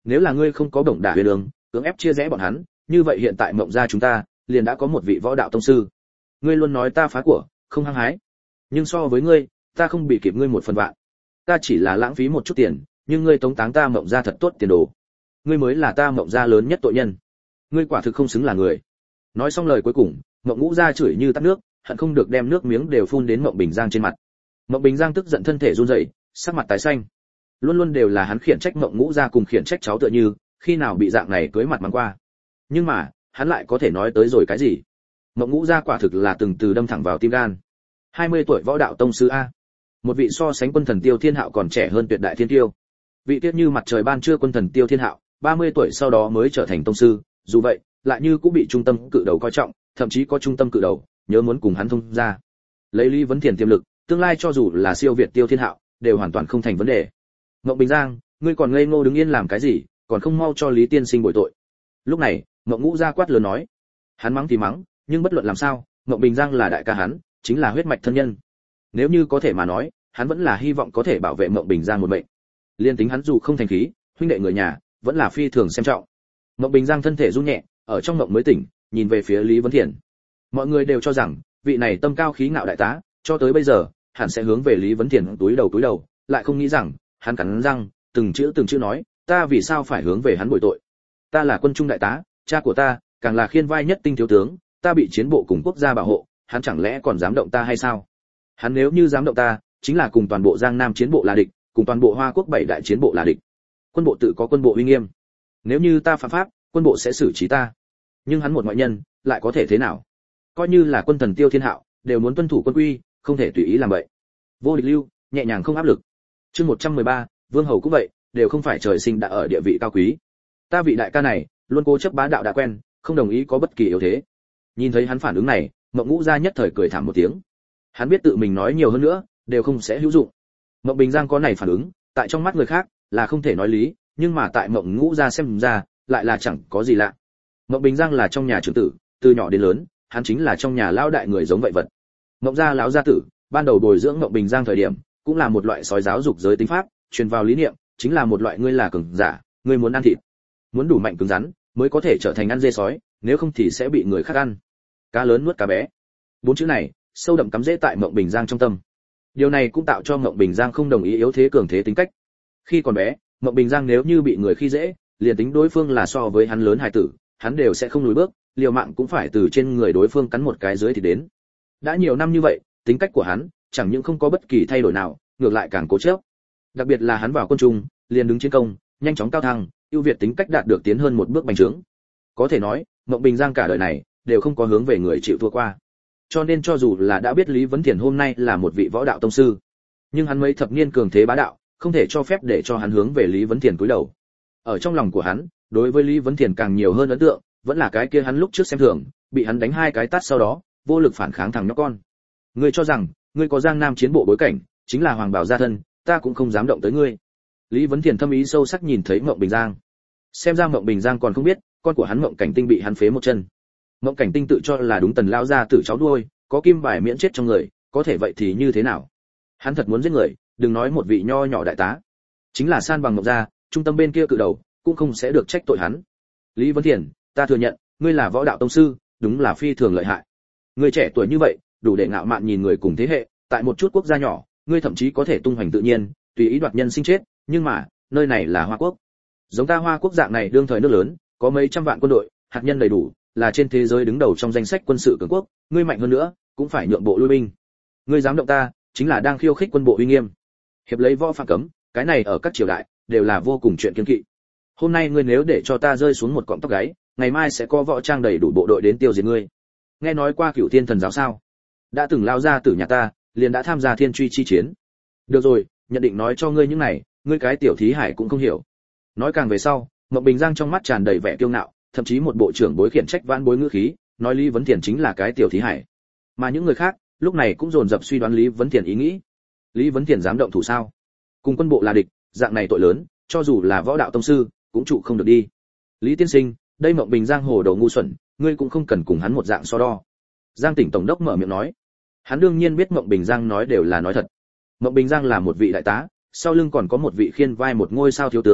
Speaker 1: nếu là ngươi không có bổng đả huyền đường cưỡng ép chia rẽ bọn hắn, như vậy hiện tại mộng gia chúng ta liền đã có một vị võ đạo tông sư. Ngươi luôn nói ta phá của không hăng hái, nhưng so với ngươi, ta không bị kịp ngươi một phần vạn. Ta chỉ là lãng phí một chút tiền, nhưng ngươi tống táng ta mộng gia thật tốt tiền đồ. Ngươi mới là ta mộng gia lớn nhất tội nhân. Ngươi quả thực không xứng là người. Nói xong lời cuối cùng, Mộng Ngũ Gia chửi như tắt nước, hận không được đem nước miếng đều phun đến Mộng Bình Giang trên mặt. Mộng Bình Giang tức giận thân thể run rẩy, sắc mặt tái xanh. Luôn luôn đều là hắn khiển trách Mộng Ngũ Gia cùng khiển trách cháu tựa như, khi nào bị dạng này cưới mặt mắng qua. Nhưng mà, hắn lại có thể nói tới rồi cái gì? Mộng Ngũ Gia quả thực là từng từ đâm thẳng vào tim gan. 20 tuổi võ đạo tông sư a. Một vị so sánh Quân Thần Tiêu Thiên Hạo còn trẻ hơn tuyệt đại thiên tiêu. Vị tiết như mặt trời ban trưa Quân Thần Tiêu Thiên Hạo, 30 tuổi sau đó mới trở thành tông sư, dù vậy, lại như cũng bị trung tâm cự đầu coi trọng, thậm chí có trung tâm cự đầu nhớ muốn cùng hắn thông ra. Lấy Lý Vấn Thiền tiềm lực, tương lai cho dù là siêu việt Tiêu Thiên Hạo, đều hoàn toàn không thành vấn đề. Mộng Bình Giang, ngươi còn ngây ngô đứng yên làm cái gì, còn không mau cho Lý tiên sinh bồi tội. Lúc này, Mộng Ngũ Gia quát lớn nói. Hắn mắng thì mắng, nhưng bất luận làm sao, Mộng Bình Giang là đại ca hắn, chính là huyết mạch thân nhân. Nếu như có thể mà nói, hắn vẫn là hy vọng có thể bảo vệ Mộng Bình Giang một mệnh. Liên tính hắn dù không thành khí, huynh đệ người nhà, vẫn là phi thường xem trọng. Mộng Bình Giang thân thể run nhẹ, ở trong mộng mới tỉnh, nhìn về phía Lý Vấn Thiền. Mọi người đều cho rằng, vị này tâm cao khí ngạo đại tá, cho tới bây giờ, hẳn sẽ hướng về Lý Vấn Thiền túi đầu, lại không nghĩ rằng, hắn cắn răng, từng chữ nói, ta vì sao phải hướng về hắn bồi tội? Ta là quân trung đại tá, cha của ta, càng là khiên vai nhất tinh thiếu tướng, ta bị chiến bộ cùng quốc gia bảo hộ, hắn chẳng lẽ còn dám động ta hay sao? Hắn nếu như dám động ta, chính là cùng toàn bộ Giang Nam chiến bộ là địch, cùng toàn bộ Hoa Quốc 7 đại chiến bộ là địch. Quân bộ tự có quân bộ uy nghiêm. Nếu như ta phạm pháp, quân bộ sẽ xử trí ta. Nhưng hắn một ngoại nhân, lại có thể thế nào? Coi như là Quân Thần Tiêu Thiên Hạo, đều muốn tuân thủ quân quy, không thể tùy ý làm vậy. Vô địch lưu, nhẹ nhàng không áp lực. Chương 113, Vương Hầu cũng vậy, đều không phải trời sinh đã ở địa vị cao quý. Ta vị đại ca này, luôn cố chấp bá đạo đã quen, không đồng ý có bất kỳ yếu thế. Nhìn thấy hắn phản ứng này, Mộng Ngũ Gia nhất thời cười thảm một tiếng. Hắn biết tự mình nói nhiều hơn nữa, đều không sẽ hữu dụng. Mộng Bình Giang có này phản ứng, tại trong mắt người khác là không thể nói lý, nhưng mà tại Mộng Ngũ Gia xem ra, lại là chẳng có gì lạ. Mộng Bình Giang là trong nhà trưởng tử, từ nhỏ đến lớn, hắn chính là trong nhà lão đại người giống vậy vật. Mộng gia lão gia tử, ban đầu bồi dưỡng Mộng Bình Giang thời điểm, cũng là một loại sói giáo dục giới tính pháp, truyền vào lý niệm, chính là một loại ngươi là cường giả, ngươi muốn ăn thịt, muốn đủ mạnh cứng rắn, mới có thể trở thành ăn dê sói, nếu không thì sẽ bị người khác ăn. Cá lớn nuốt cá bé. 4 chữ này, sâu đậm cắm rễ tại Mộng Bình Giang trong tâm. Điều này cũng tạo cho Mộng Bình Giang không đồng ý yếu thế cường thế tính cách. Khi còn bé, Mộng Bình Giang nếu như bị người khi dễ, liền tính đối phương là so với hắn lớn hài tử, hắn đều sẽ không lùi bước, liều mạng cũng phải từ trên người đối phương cắn một cái dưới thì đến. Đã nhiều năm như vậy, tính cách của hắn chẳng những không có bất kỳ thay đổi nào, ngược lại càng cố chấp. Đặc biệt là hắn vào quân trung, liền đứng chiến công, nhanh chóng cao thăng, ưu việt tính cách đạt được tiến hơn một bước bành trướng. Có thể nói, Mộng Bình Giang cả đời này đều không có hướng về người chịu thua qua. Cho nên cho dù là đã biết Lý Vấn Thiền hôm nay là một vị võ đạo tông sư, nhưng hắn mấy thập niên cường thế bá đạo, không thể cho phép để cho hắn hướng về Lý Vấn Thiền cúi đầu. Ở trong lòng của hắn, đối với Lý Vấn Thiền càng nhiều hơn ấn tượng, vẫn là cái kia hắn lúc trước xem thường, bị hắn đánh 2 cái tát sau đó, vô lực phản kháng thằng nhóc con. Ngươi cho rằng, ngươi có Giang Nam chiến bộ bối cảnh, chính là hoàng bảo gia thân, ta cũng không dám động tới ngươi. Lý Vấn Thiền thâm ý sâu sắc nhìn thấy Mộng Bình Giang. Xem ra Mộng Bình Giang còn không biết, con của hắn Mộng Cảnh Tinh bị hắn phế một chân. Mộng Cảnh Tinh tự cho là đúng Tần lão gia tử cháu nuôi, có kim bài miễn chết trong người, có thể vậy thì như thế nào? Hắn thật muốn giết người, đừng nói một vị nho nhỏ đại tá, chính là san bằng Mộng gia, trung tâm bên kia cự đầu, cũng không sẽ được trách tội hắn. Lý Vấn Thiền, ta thừa nhận, ngươi là võ đạo tông sư, đúng là phi thường lợi hại. Ngươi trẻ tuổi như vậy, đủ để ngạo mạn nhìn người cùng thế hệ, tại một chút quốc gia nhỏ, ngươi thậm chí có thể tung hoành tự nhiên, tùy ý đoạt nhân sinh chết, nhưng mà, nơi này là Hoa Quốc. Giống ta Hoa Quốc dạng này đương thời nước lớn, có mấy trăm vạn quân đội, hạt nhân đầy đủ, là trên thế giới đứng đầu trong danh sách quân sự cường quốc, ngươi mạnh hơn nữa, cũng phải nhượng bộ lui binh. Ngươi dám động ta, chính là đang khiêu khích quân bộ uy nghiêm. Hiệp lấy võ phạm cấm, cái này ở các triều đại đều là vô cùng chuyện kiêng kỵ. Hôm nay ngươi nếu để cho ta rơi xuống một cọng tóc gáy, ngày mai sẽ có võ trang đầy đủ bộ đội đến tiêu diệt ngươi. Nghe nói qua Cửu Thiên Thần giáo sao? Đã từng lao ra từ nhà ta, liền đã tham gia Thiên Truy chi chiến. Được rồi, nhận định nói cho ngươi những này, ngươi cái tiểu thí hải cũng không hiểu. Nói càng về sau, Mộng Bình Giang trong mắt tràn đầy vẻ kiêu ngạo, thậm chí một bộ trưởng bối khiển trách vãn bối ngữ khí, nói Lý Vấn Thiền chính là cái tiểu thí hải. Mà những người khác, lúc này cũng dồn dập suy đoán Lý Vấn Thiền ý nghĩ. Lý Vấn Thiền dám động thủ sao? Cùng quân bộ là địch, dạng này tội lớn, cho dù là võ đạo tông sư, cũng trụ không được đi. Lý tiên sinh, đây Mộng Bình Giang hồ đầu ngu xuẩn, ngươi cũng không cần cùng hắn một dạng so đo. Giang Tỉnh tổng đốc mở miệng nói. Hắn đương nhiên biết Mộng Bình Giang nói đều là nói thật. Mộng Bình Giang là một vị đại tá, sau lưng còn có một vị khiên vai một ngôi sao thiếu tướng,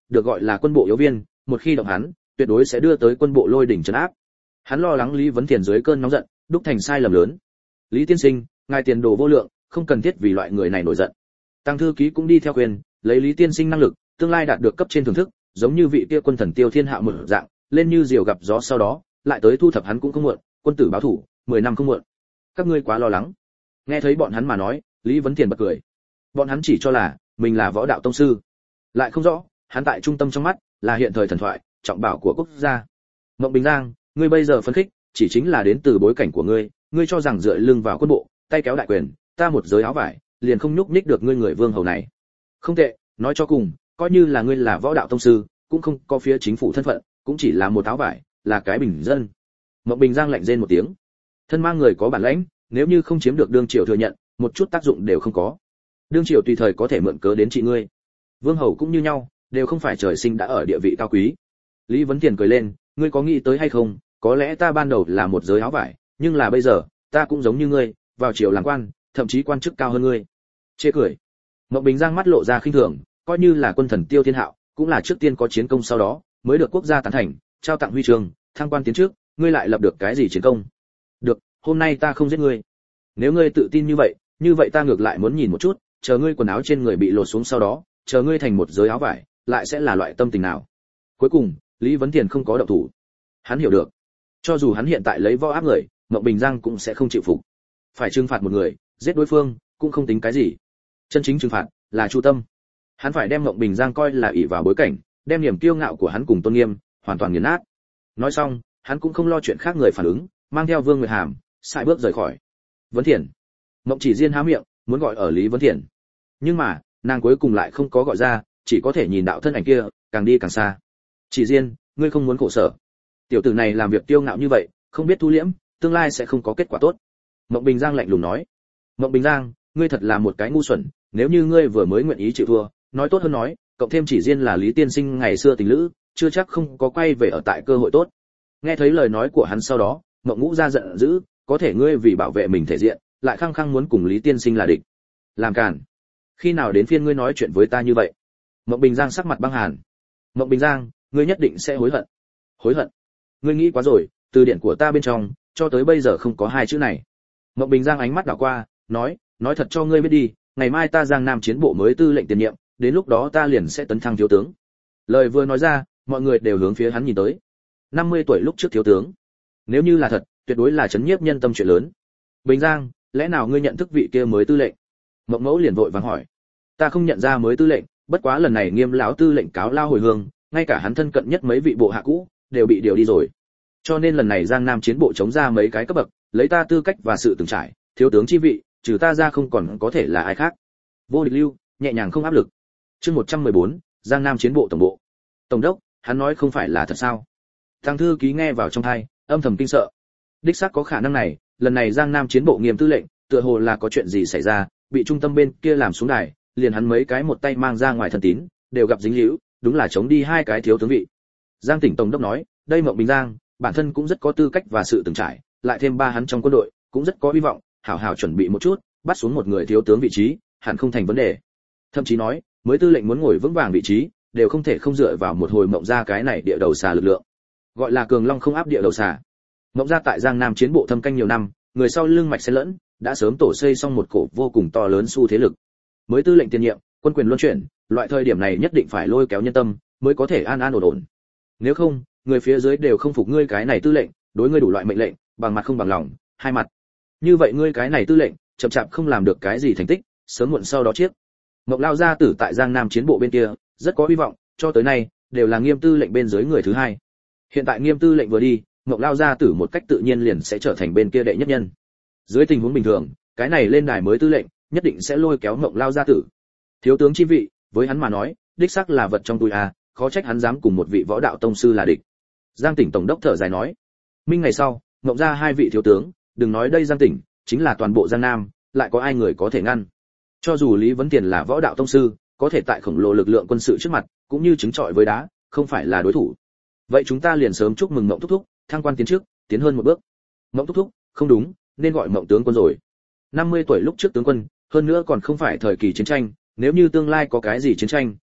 Speaker 1: được gọi là quân bộ yếu viên, một khi động hắn, tuyệt đối sẽ đưa tới quân bộ lôi đỉnh trấn áp. Hắn lo lắng Lý Vấn Thiền dưới cơn nóng giận, đúc thành sai lầm lớn. Lý tiên sinh, ngài tiền đồ vô lượng, không cần thiết vì loại người này nổi giận. Tăng thư ký cũng đi theo khuyên, lấy Lý tiên sinh năng lực, tương lai đạt được cấp trên thưởng thức, giống như vị kia quân thần Tiêu Thiên Hạo một dạng, lên như diều gặp gió, sau đó lại tới thu thập hắn cũng không muộn, quân tử báo thủ, 10 năm không muộn. Các ngươi quá lo lắng. Nghe thấy bọn hắn mà nói, Lý Vấn Thiền bật cười. Bọn hắn chỉ cho là mình là võ đạo tông sư, lại không rõ, hắn tại trung tâm trong mắt là hiện thời thần thoại, trọng bảo của quốc gia. Mộng Bình Giang, ngươi bây giờ phấn khích, chỉ chính là đến từ bối cảnh của ngươi, ngươi cho rằng dựa lưng vào quân bộ, tay kéo đại quyền, ta một giới áo vải, liền không nhúc nhích được ngươi người vương hầu này. Không tệ, nói cho cùng, coi như là ngươi là võ đạo tông sư, cũng không có phía chính phủ thân phận, cũng chỉ là một áo vải, là cái bình dân. Mộng Bình Giang lạnh rên một tiếng. Thân mang người có bản lãnh, nếu như không chiếm được đương triều thừa nhận, một chút tác dụng đều không có. Đương triều tùy thời có thể mượn cớ đến trị ngươi. Vương hầu cũng như nhau, đều không phải trời sinh đã ở địa vị cao quý. Lý Vấn Thiền cười lên, ngươi có nghĩ tới hay không, có lẽ ta ban đầu là một giới áo vải, nhưng là bây giờ, ta cũng giống như ngươi, vào triều làm quan, thậm chí quan chức cao hơn ngươi. Chê cười. Mộng Bình Giang mắt lộ ra khinh thường, coi như là quân thần Tiêu Thiên Hạo, cũng là trước tiên có chiến công sau đó, mới được quốc gia tán thành, trao tặng huy chương, thăng quan tiến trước, ngươi lại lập được cái gì chiến công? Được, hôm nay ta không giết ngươi. Nếu ngươi tự tin như vậy ta ngược lại muốn nhìn một chút, chờ ngươi quần áo trên người bị lột xuống sau đó, chờ ngươi thành một giới áo vải, lại sẽ là loại tâm tình nào? Cuối cùng, Lý Vấn Thiền không có động thủ. Hắn hiểu được, cho dù hắn hiện tại lấy võ áp người, Mộng Bình Giang cũng sẽ không chịu phục. Phải trừng phạt một người, giết đối phương, cũng không tính cái gì. Chân chính trừng phạt là chu tâm. Hắn phải đem Mộng Bình Giang coi là ỷ vào bối cảnh, đem niềm kiêu ngạo của hắn cùng tôn nghiêm hoàn toàn nghiền nát. Nói xong, hắn cũng không lo chuyện khác người phản ứng, mang theo Vương Nguyệt Hàm, sải bước rời khỏi. Vấn Thiền. Mộng Chỉ Diên há miệng, muốn gọi ở Lý Vấn Thiền, nhưng mà nàng cuối cùng lại không có gọi ra, chỉ có thể nhìn đạo thân ảnh kia càng đi càng xa. Chỉ Diên, ngươi không muốn khổ sở. Tiểu tử này làm việc kiêu ngạo như vậy, không biết thu liễm, tương lai sẽ không có kết quả tốt. Mộng Bình Giang lạnh lùng nói. Mộng Bình Giang, ngươi thật là một cái ngu xuẩn, nếu như ngươi vừa mới nguyện ý chịu thua, nói tốt hơn nói, cộng thêm Chỉ Diên là Lý tiên sinh ngày xưa tình lữ, chưa chắc không có quay về ở tại cơ hội tốt. Nghe thấy lời nói của hắn sau đó, Mộng Ngũ ra giận dữ, có thể ngươi vì bảo vệ mình thể diện, lại khăng khăng muốn cùng Lý tiên sinh là địch. Làm cản. Khi nào đến phiên ngươi nói chuyện với ta như vậy? Mộng Bình Giang sắc mặt băng hàn. Mộng Bình Giang, ngươi nhất định sẽ hối hận. Hối hận? Ngươi nghĩ quá rồi, từ điển của ta bên trong, cho tới bây giờ không có hai chữ này. Mộng Bình Giang ánh mắt đảo qua, nói thật cho ngươi biết đi, ngày mai ta Giang Nam chiến bộ mới tư lệnh tiền nhiệm, đến lúc đó ta liền sẽ tấn thăng thiếu tướng. Lời vừa nói ra, mọi người đều hướng phía hắn nhìn tới. 50 tuổi lúc trước thiếu tướng. Nếu như là thật, tuyệt đối là chấn nhiếp nhân tâm chuyện lớn. Bình Giang, lẽ nào ngươi nhận thức vị kia mới tư lệnh? Mộng Mẫu liền vội vàng hỏi. Ta không nhận ra mới tư lệnh, bất quá lần này Nghiêm lão tư lệnh cáo lao hồi hương, ngay cả hắn thân cận nhất mấy vị bộ hạ cũ đều bị điều đi rồi. Cho nên lần này Giang Nam chiến bộ chống ra mấy cái cấp bậc, lấy ta tư cách và sự từng trải, thiếu tướng chi vị, trừ ta ra không còn có thể là ai khác. Vô Địch Lưu, nhẹ nhàng không áp lực. Chương 114, Giang Nam chiến bộ tổng bộ. Tổng đốc, hắn nói không phải là thật sao? Tăng thư ký nghe vào trong tai, âm thầm kinh sợ. Đích xác có khả năng này, lần này Giang Nam chiến bộ Nghiêm tư lệnh, tựa hồ là có chuyện gì xảy ra, bị trung tâm bên kia làm xuống đài, liền hắn mấy cái một tay mang ra ngoài thân tín, đều gặp dính líu, đúng là chống đi hai cái thiếu tướng vị. Giang Tỉnh tổng đốc nói, đây Mộng Bình Giang, bản thân cũng rất có tư cách và sự từng trải, lại thêm ba hắn trong quân đội, cũng rất có hy vọng, hảo hảo chuẩn bị một chút, bắt xuống một người thiếu tướng vị trí, hẳn không thành vấn đề. Thậm chí nói, mới tư lệnh muốn ngồi vững vàng vị trí, đều không thể không dựa vào một hồi Mộng gia cái này địa đầu xà lực lượng. Gọi là cường long không áp địa đầu xà. Mộng gia tại Giang Nam chiến bộ thâm canh nhiều năm, người sau lưng mạch xen lẫn, đã sớm tổ xây xong một cổ vô cùng to lớn xu thế lực. Mới tư lệnh tiền nhiệm, quân quyền luân chuyển, loại thời điểm này nhất định phải lôi kéo nhân tâm, mới có thể an an ổn ổn. Nếu không, người phía dưới đều không phục ngươi cái này tư lệnh, đối ngươi đủ loại mệnh lệnh, bằng mặt không bằng lòng, hai mặt. Như vậy ngươi cái này tư lệnh, chậm chạp không làm được cái gì thành tích, sớm muộn sau đó chiếc. Mộng lao gia tử tại Giang Nam chiến bộ bên kia, rất có hy vọng, cho tới nay đều là Nghiêm tư lệnh bên dưới người thứ hai. Hiện tại Nghiêm tư lệnh vừa đi, Mộng lao gia tử một cách tự nhiên liền sẽ trở thành bên kia đệ nhất nhân. Dưới tình huống bình thường, cái này lên đài mới tư lệnh, nhất định sẽ lôi kéo Mộng lao gia tử. Thiếu tướng chi vị, với hắn mà nói, đích xác là vật trong túi a, khó trách hắn dám cùng một vị võ đạo tông sư là địch. Giang Tỉnh tổng đốc thở dài nói, minh ngày sau, Mộng ra hai vị thiếu tướng, đừng nói đây Giang Tỉnh, chính là toàn bộ Giang Nam, lại có ai người có thể ngăn. Cho dù Lý Vấn Tiền là võ đạo tông sư, có thể tại khổng lồ lực lượng quân sự trước mặt, cũng như trứng trọi với đá, không phải là đối thủ. Vậy chúng ta liền sớm chúc mừng Mộng thúc thúc, thăng quan tiến trước, tiến hơn một bước. Mộng thúc thúc, không đúng, nên gọi Mộng tướng quân rồi. 50 tuổi lúc trước tướng quân, hơn nữa còn không phải thời kỳ chiến tranh, nếu như tương lai có cái gì chiến tranh,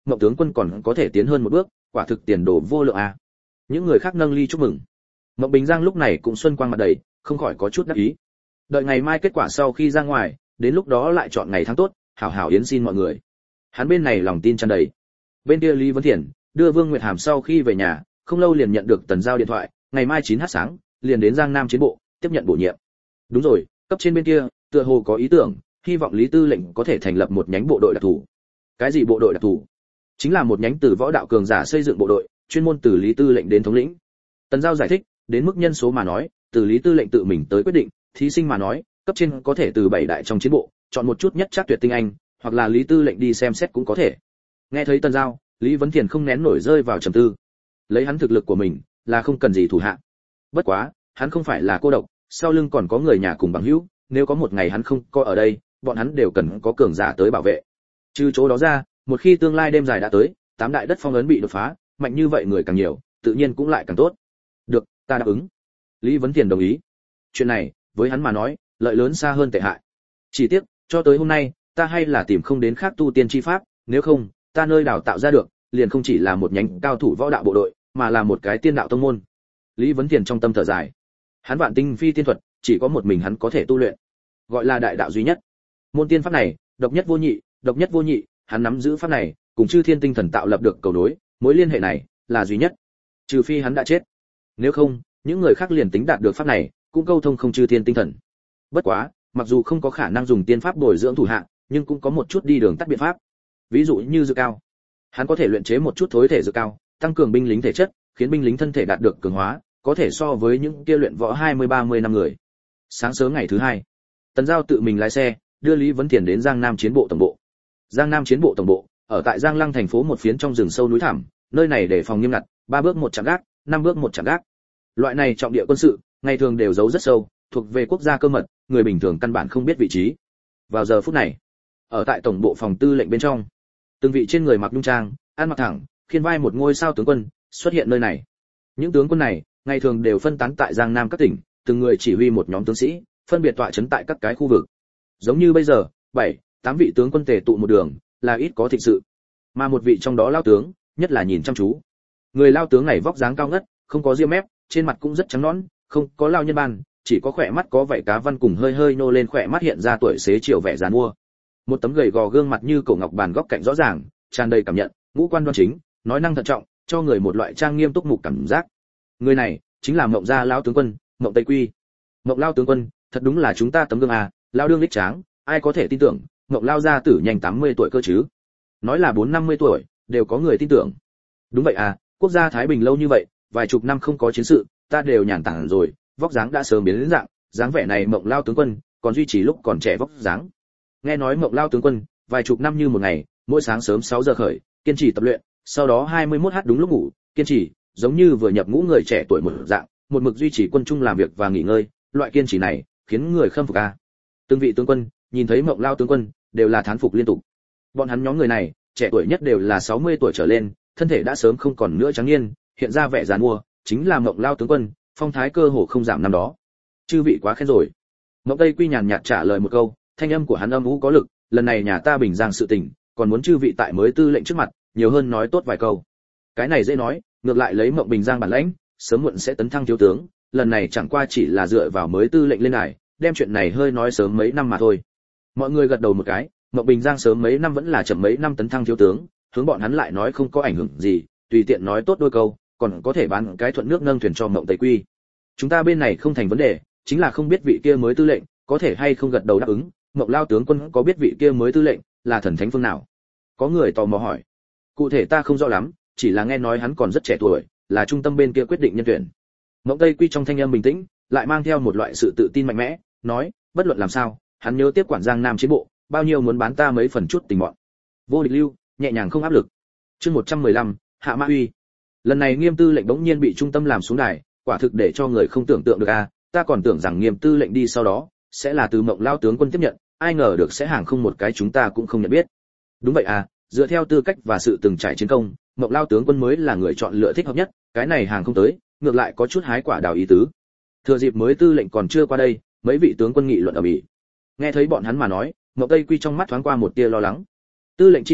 Speaker 1: Ngộng tướng quân còn có thể tiến hơn một bước, quả thực tiền đồ vô lượng a. Những người khác nâng ly chúc mừng. Ngộng Bình Giang lúc này cũng xuân quang mặt đầy, không khỏi có chút đắc ý. Đợi ngày mai kết quả sau khi ra ngoài, đến lúc đó lại chọn ngày tháng tốt, hảo hảo yến xin mọi người. Hắn bên này lòng tin tràn đầy. Bên kia Lý Vấn Thiển đưa Vương Nguyệt Hàm sau khi về nhà, không lâu liền nhận được Tần Giao điện thoại, ngày mai 9h sáng, liền đến Giang Nam chiến bộ, tiếp nhận bổ nhiệm. Đúng rồi, cấp trên bên kia, tựa hồ có ý tưởng, hy vọng Lý Tư lệnh có thể thành lập một nhánh bộ đội đặc thù. Cái gì bộ đội đặc thù? Chính là một nhánh từ võ đạo cường giả xây dựng bộ đội, chuyên môn từ Lý Tư lệnh đến thống lĩnh. Tần Giao giải thích, đến mức nhân số mà nói, từ Lý Tư lệnh tự mình tới quyết định, thí sinh mà nói, cấp trên có thể từ 7 đại trong chiến bộ, chọn một chút nhất chắc tuyệt tinh anh, hoặc là Lý Tư lệnh đi xem xét cũng có thể. Nghe thấy Tần Giao, Lý Vấn Thiền không nén nổi rơi vào trầm tư. Lấy hắn thực lực của mình, là không cần gì thủ hạ. Bất quá, hắn không phải là cô độc, sau lưng còn có người nhà cùng bằng hữu, nếu có một ngày hắn không có ở đây, bọn hắn đều cần có cường giả tới bảo vệ. Trừ chỗ đó ra, một khi tương lai đêm dài đã tới, 8 đại đất phong ấn bị đột phá, mạnh như vậy người càng nhiều, tự nhiên cũng lại càng tốt. Được, ta đáp ứng. Lý Vấn Thiền đồng ý. Chuyện này, với hắn mà nói, lợi lớn xa hơn tệ hại. Chỉ tiếc, cho tới hôm nay, ta hay là tìm không đến khác tu tiên chi pháp, nếu không, ta nơi đào tạo ra được, liền không chỉ là một nhánh cao thủ võ đạo bộ đội, mà là một cái tiên đạo tông môn. Lý Vấn Thiền trong tâm thở dài. Hắn vạn tinh phi tiên thuật, chỉ có một mình hắn có thể tu luyện, gọi là đại đạo duy nhất. Môn tiên pháp này, độc nhất vô nhị, hắn nắm giữ pháp này, cùng Chư Thiên Tinh Thần tạo lập được cầu nối, mối liên hệ này là duy nhất. Trừ phi hắn đã chết. Nếu không, những người khác liền tính đạt được pháp này, cũng câu thông không Chư Thiên Tinh Thần. Bất quá, mặc dù không có khả năng dùng tiên pháp bồi dưỡng thủ hạ, nhưng cũng có một chút đi đường tắt biện pháp. Ví dụ như dược cao, hắn có thể luyện chế một chút thối thể dược cao, tăng cường binh lính thể chất, khiến binh lính thân thể đạt được cường hóa, có thể so với những kia luyện võ 20-30 năm người. Sáng sớm ngày thứ hai, Tần Giao tự mình lái xe, đưa Lý Vấn Thiền đến Giang Nam chiến bộ tổng bộ. Giang Nam chiến bộ tổng bộ ở tại Giang Lăng thành phố một phiến trong rừng sâu núi thẳm, nơi này để phòng nghiêm ngặt, 3 bước một trạm gác, 5 bước một trạm gác. Loại này trọng địa quân sự, ngày thường đều giấu rất sâu, thuộc về quốc gia cơ mật, người bình thường căn bản không biết vị trí. Vào giờ phút này, ở tại tổng bộ phòng tư lệnh bên trong, từng vị trên người mặc nhung trang, ăn mặc thẳng, khiên vai một ngôi sao tướng quân xuất hiện nơi này. Những tướng quân này, ngày thường đều phân tán tại Giang Nam các tỉnh, từng người chỉ huy một nhóm tướng sĩ, phân biệt tọa trấn tại các cái khu vực. Giống như bây giờ, 7-8 vị tướng quân tề tụ một đường, là ít có thịnh sự. Mà một vị trong đó lao tướng, nhất là nhìn chăm chú. Người lao tướng này vóc dáng cao ngất, không có ria mép, trên mặt cũng rất trắng nõn, không có lao nhân ban, chỉ có khỏe mắt có vảy cá văn cùng hơi hơi nô lên khỏe mắt hiện ra tuổi xế chiều vẻ giàn mua. Một tấm gầy gò gương mặt như cổ ngọc bàn góc cạnh rõ ràng, tràn đầy cảm nhận, ngũ quan đoan chính, nói năng thận trọng, cho người một loại trang nghiêm túc mục cảm giác. Người này chính là Mộng gia lão tướng quân, Mộng Tây Quy. Mộng lao tướng quân, thật đúng là chúng ta tấm gương à, lao đương đích tráng, ai có thể tin tưởng, Mộng lao gia tử nhanh 80 tuổi cơ chứ? Nói là 4-50 tuổi, đều có người tin tưởng. Đúng vậy à, quốc gia Thái Bình lâu như vậy, vài chục năm không có chiến sự, ta đều nhàn tản rồi, vóc dáng đã sớm biến đến dạng, dáng vẻ này Mộng lao tướng quân, còn duy trì lúc còn trẻ vóc dáng. Nghe nói Mộng lao tướng quân, vài chục năm như một ngày, mỗi sáng sớm 6 giờ khởi, kiên trì tập luyện, sau đó 21h đúng lúc ngủ, kiên trì, giống như vừa nhập ngũ người trẻ tuổi một dạng, một mực duy trì quân trung làm việc và nghỉ ngơi, loại kiên trì này, khiến người khâm phục a. Từng vị tướng quân, nhìn thấy Mộng lao tướng quân, đều là thán phục liên tục. Bọn hắn nhóm người này, trẻ tuổi nhất đều là 60 tuổi trở lên, thân thể đã sớm không còn nữa trắng niên, hiện ra vẻ giàn mua, chính là Mộng lao tướng quân, phong thái cơ hồ không giảm năm đó. Chư vị quá khen rồi. Mộng Tây Quy nhàn nhạt trả lời một câu, thanh âm của hắn âm u có lực, lần này nhà ta Bình Giang sự tình, còn muốn chư vị tại mới tư lệnh trước mặt, nhiều hơn nói tốt vài câu. Cái này dễ nói, ngược lại lấy Mộng Bình Giang bản lãnh, sớm muộn sẽ tấn thăng thiếu tướng, lần này chẳng qua chỉ là dựa vào mới tư lệnh lên đài, đem chuyện này hơi nói sớm mấy năm mà thôi. Mọi người gật đầu một cái, Mộng Bình Giang sớm mấy năm vẫn là chậm mấy năm tấn thăng thiếu tướng, hướng bọn hắn lại nói không có ảnh hưởng gì, tùy tiện nói tốt đôi câu, còn có thể bán cái thuận nước nâng thuyền cho Mộng Tây Quy. Chúng ta bên này không thành vấn đề, chính là không biết vị kia mới tư lệnh có thể hay không gật đầu đáp ứng. Mộng lao tướng quân có biết vị kia mới tư lệnh là thần thánh phương nào? Có người tò mò hỏi. Cụ thể ta không rõ lắm, chỉ là nghe nói hắn còn rất trẻ tuổi, là trung tâm bên kia quyết định nhân tuyển. Mộng Tây Quy trong thanh âm bình tĩnh, lại mang theo một loại sự tự tin mạnh mẽ, nói, bất luận làm sao, hắn nhớ tiếp quản Giang Nam chiến bộ, bao nhiêu muốn bán ta mấy phần chút tình bọn. Vô địch lưu, nhẹ nhàng không áp lực. Chương 115, Hạ Mã Uy. Lần này Nghiêm tư lệnh bỗng nhiên bị trung tâm làm xuống đài, quả thực để cho người không tưởng tượng được a, ta còn tưởng rằng Nghiêm tư lệnh đi sau đó sẽ là từ Mộng lao tướng quân tiếp nhận, ai ngờ được sẽ hàng không một cái chúng ta cũng không nhận biết. Đúng vậy à, dựa theo tư cách và sự từng trải chiến công, Mộng lao tướng quân mới là người chọn lựa thích hợp nhất, cái này hàng không tới, ngược lại có chút hái quả đào ý tứ. Thừa dịp mới tư lệnh còn chưa qua đây, mấy vị tướng quân nghị luận ở mỹ. Nghe thấy bọn hắn mà nói, Mộng Tây Quy trong mắt thoáng qua một tia lo lắng. Tư lệnh chi vị,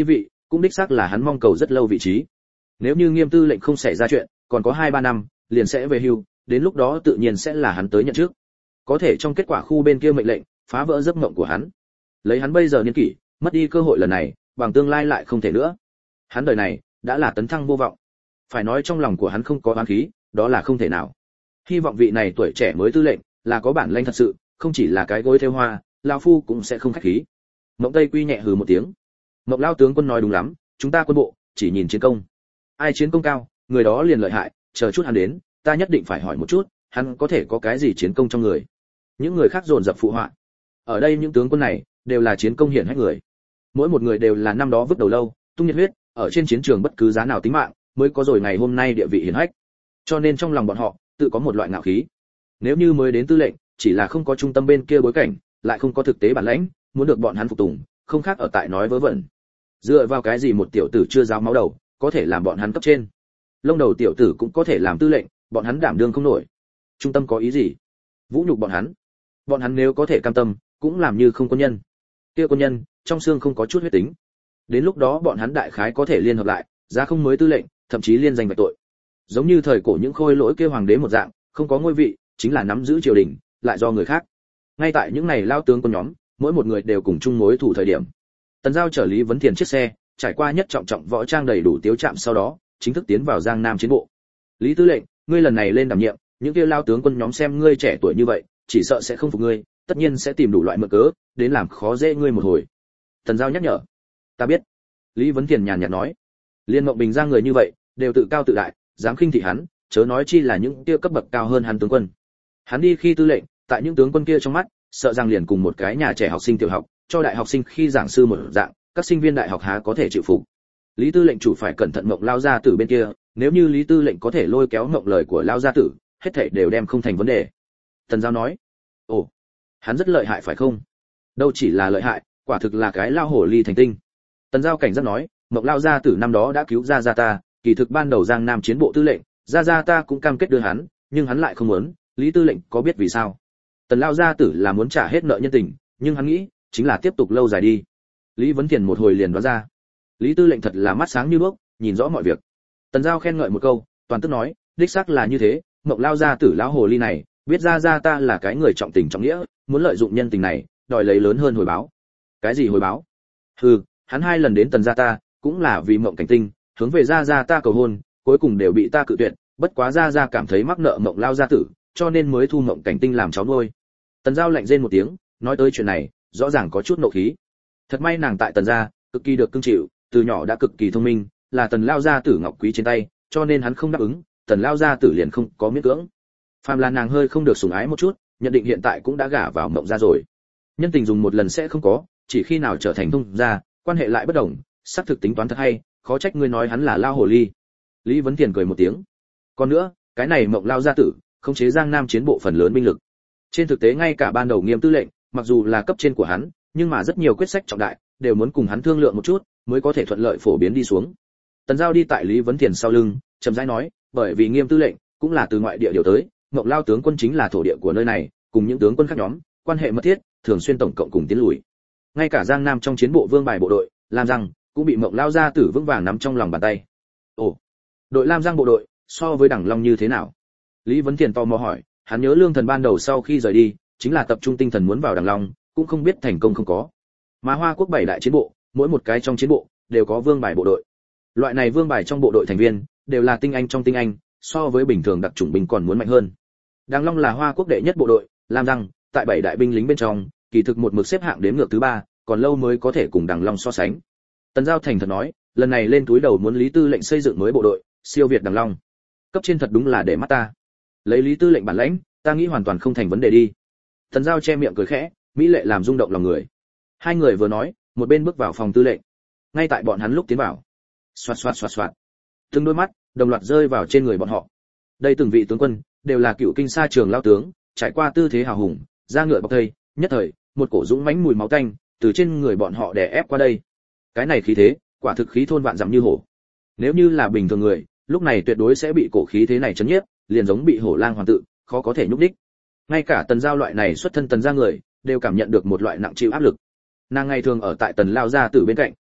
Speaker 1: cũng đích xác là hắn mong cầu rất lâu vị trí. Nếu như Nghiêm tư lệnh không xảy ra chuyện, còn có 2-3 năm liền sẽ về hưu, đến lúc đó tự nhiên sẽ là hắn tới nhận trước. Có thể trong kết quả khu bên kia mệnh lệnh phá vỡ giấc mộng của hắn. Lấy hắn bây giờ niên kỷ, mất đi cơ hội lần này, bằng tương lai lại không thể nữa. Hắn đời này đã là tấn thăng vô vọng. Phải nói trong lòng của hắn không có oán khí, đó là không thể nào. Hy vọng vị này tuổi trẻ mới tư lệnh là có bản lĩnh thật sự, không chỉ là cái gối theo hoa, lão phu cũng sẽ không khách khí. Mộng Tây Quy nhẹ hừ một tiếng. Mộng lao tướng quân nói đúng lắm, chúng ta quân bộ chỉ nhìn chiến công. Ai chiến công cao, người đó liền lợi hại, chờ chút hắn đến, ta nhất định phải hỏi một chút, hắn có thể có cái gì chiến công trong người. Những người khác dồn dập phụ họa. Ở đây những tướng quân này đều là chiến công hiển hách người. Mỗi một người đều là năm đó vứt đầu lâu, tung nhiệt huyết, ở trên chiến trường bất cứ giá nào tính mạng, mới có rồi ngày hôm nay địa vị hiển hách. Cho nên trong lòng bọn họ tự có một loại ngạo khí. Nếu như mới đến tư lệnh, chỉ là không có trung tâm bên kia bối cảnh, lại không có thực tế bản lĩnh, muốn được bọn hắn phục tùng, không khác ở tại nói vớ vẩn. Dựa vào cái gì một tiểu tử chưa giáo máu đầu, có thể làm bọn hắn cấp trên? Lông đầu tiểu tử cũng có thể làm tư lệnh, bọn hắn đảm đương không nổi. Trung tâm có ý gì? Vũ nhục bọn hắn. Bọn hắn nếu có thể cam tâm, cũng làm như không quân nhân. Kia quân nhân, trong xương không có chút huyết tính. Đến lúc đó bọn hắn đại khái có thể liên hợp lại, ra không mới tư lệnh, thậm chí liên danh vạch tội. Giống như thời cổ những khôi lỗi kia hoàng đế một dạng, không có ngôi vị, chính là nắm giữ triều đình, lại do người khác. Ngay tại những này lao tướng quân nhóm, mỗi một người đều cùng chung mối thù thời điểm. Tần Giao trợ lý vấn thiền chiếc xe, trải qua nhất trọng trọng võ trang đầy đủ tiếu trạm sau đó, chính thức tiến vào Giang Nam chiến bộ. Lý tư lệnh, ngươi lần này lên đảm nhiệm, những kia lao tướng quân nhóm xem ngươi trẻ tuổi như vậy, chỉ sợ sẽ không phục ngươi, tất nhiên sẽ tìm đủ loại mượn cớ, đến làm khó dễ ngươi một hồi. Tần Giao nhắc nhở. Ta biết. Lý vấn thiền nhàn nhạt nói. Liên Mộng Bình Giang người như vậy, đều tự cao tự đại, dám khinh thị hắn, chớ nói chi là những kia cấp bậc cao hơn hắn tướng quân. Hắn đi khi tư lệnh, tại những tướng quân kia trong mắt, sợ rằng liền cùng một cái nhà trẻ học sinh tiểu học, cho đại học sinh khi giảng sư một dạng, các sinh viên đại học há có thể chịu phục. Lý tư lệnh chủ phải cẩn thận Mộng lao gia tử bên kia, nếu như Lý tư lệnh có thể lôi kéo Mộng lời của lao gia tử, hết thảy đều đem không thành vấn đề. Tần Giao nói. Ồ, hắn rất lợi hại phải không? Đâu chỉ là lợi hại, quả thực là cái lao hổ ly thành tinh. Tần Giao cảnh giác nói, Mộng lao gia tử năm đó đã cứu gia gia ta, kỳ thực ban đầu Giang Nam chiến bộ tư lệnh, gia gia ta cũng cam kết đưa hắn, nhưng hắn lại không muốn. Lý tư lệnh có biết vì sao? Tần lao gia tử là muốn trả hết nợ nhân tình, nhưng hắn nghĩ chính là tiếp tục lâu dài đi. Lý vấn thiền một hồi liền đoán ra. Lý tư lệnh thật là mắt sáng như đuốc, nhìn rõ mọi việc. Tần Giao khen ngợi một câu, toàn tức nói, đích xác là như thế, Mộng lao gia tử lão hồ ly này, biết gia gia ta là cái người trọng tình trọng nghĩa, muốn lợi dụng nhân tình này, đòi lấy lớn hơn hồi báo. Cái gì hồi báo? Hừ, hắn 2 lần đến Tần gia ta, cũng là vì Mộng Cảnh Tinh, hướng về gia gia ta cầu hôn, cuối cùng đều bị ta cự tuyệt, bất quá gia gia cảm thấy mắc nợ Mộng lao gia tử, cho nên mới thu Mộng Cảnh Tinh làm cháu nuôi. Tần Giao lạnh rên một tiếng, nói tới chuyện này, rõ ràng có chút nộ khí. Thật may nàng tại Tần gia, cực kỳ được cưng chịu, từ nhỏ đã cực kỳ thông minh, là Tần lao gia tử ngọc quý trên tay, cho nên hắn không đáp ứng, Tần lao gia tử liền không có miễn cưỡng. Phàm là nàng hơi không được sủng ái một chút, nhận định hiện tại cũng đã gả vào Mộng gia rồi. Nhân tình dùng một lần sẽ không có, chỉ khi nào trở thành thông gia, quan hệ lại bất đồng, xác thực tính toán thật hay, khó trách ngươi nói hắn là lao hồ ly. Lý vấn thiền cười một tiếng. Còn nữa, cái này Mộng lao gia tử, khống chế Giang Nam chiến bộ phần lớn binh lực. Trên thực tế ngay cả ban đầu Nghiêm tư lệnh, mặc dù là cấp trên của hắn, nhưng mà rất nhiều quyết sách trọng đại đều muốn cùng hắn thương lượng một chút, mới có thể thuận lợi phổ biến đi xuống. Tần Giao đi tại Lý vấn thiền sau lưng, chậm rãi nói, bởi vì Nghiêm tư lệnh cũng là từ ngoại địa điều tới, Mộng lao tướng quân chính là thổ địa của nơi này, cùng những tướng quân khác nhóm, quan hệ mật thiết, thường xuyên tổng cộng cùng tiến lùi. Ngay cả Giang Nam trong chiến bộ vương bài bộ đội, Lam Giang cũng bị Mộng lao gia tử vững vàng nắm trong lòng bàn tay. Ồ, đội Lam Giang bộ đội so với Đằng Long như thế nào? Lý vấn thiền tò mò hỏi, hắn nhớ Lương Thần ban đầu sau khi rời đi, chính là tập trung tinh thần muốn vào Đằng Long, cũng không biết thành công không có. Mà Hoa Quốc 7 đại chiến bộ, mỗi một cái trong chiến bộ đều có vương bài bộ đội. Loại này vương bài trong bộ đội thành viên đều là tinh anh trong tinh anh, so với bình thường đặc chủng binh còn muốn mạnh hơn. Đằng Long là Hoa Quốc đệ nhất bộ đội, Lam Giang tại 7 đại binh lính bên trong, kỳ thực một mực xếp hạng đếm ngược thứ 3, còn lâu mới có thể cùng Đằng Long so sánh. Tần Giao thành thật nói, lần này lên túi đầu muốn Lý tư lệnh xây dựng mới bộ đội, siêu việt Đằng Long. Cấp trên thật đúng là để mắt ta. Lấy Lý tư lệnh bản lãnh, ta nghĩ hoàn toàn không thành vấn đề đi. Tần Giao che miệng cười khẽ, mỹ lệ làm rung động lòng người. Hai người vừa nói, một bên bước vào phòng tư lệnh. Ngay tại bọn hắn lúc tiến vào, xoạt xoạt xoạt xoạt, từng đôi mắt đồng loạt rơi vào trên người bọn họ. Đây từng vị tướng quân đều là cựu kinh sa trường lao tướng, trải qua tư thế hào hùng, ra ngựa bọc thây, nhất thời một cổ dũng mãnh mùi máu tanh từ trên người bọn họ đè ép qua đây. Cái này khí thế, quả thực khí thôn vạn dặm như hổ. Nếu như là bình thường người, lúc này tuyệt đối sẽ bị cổ khí thế này chấn nhiếp, liền giống bị hổ lang hoàn tự, khó có thể nhúc đích. Ngay cả Tần Giao loại này xuất thân Tần gia người, đều cảm nhận được một loại nặng chịu áp lực. Nàng ngày thường ở tại Tần lao gia tử bên cạnh,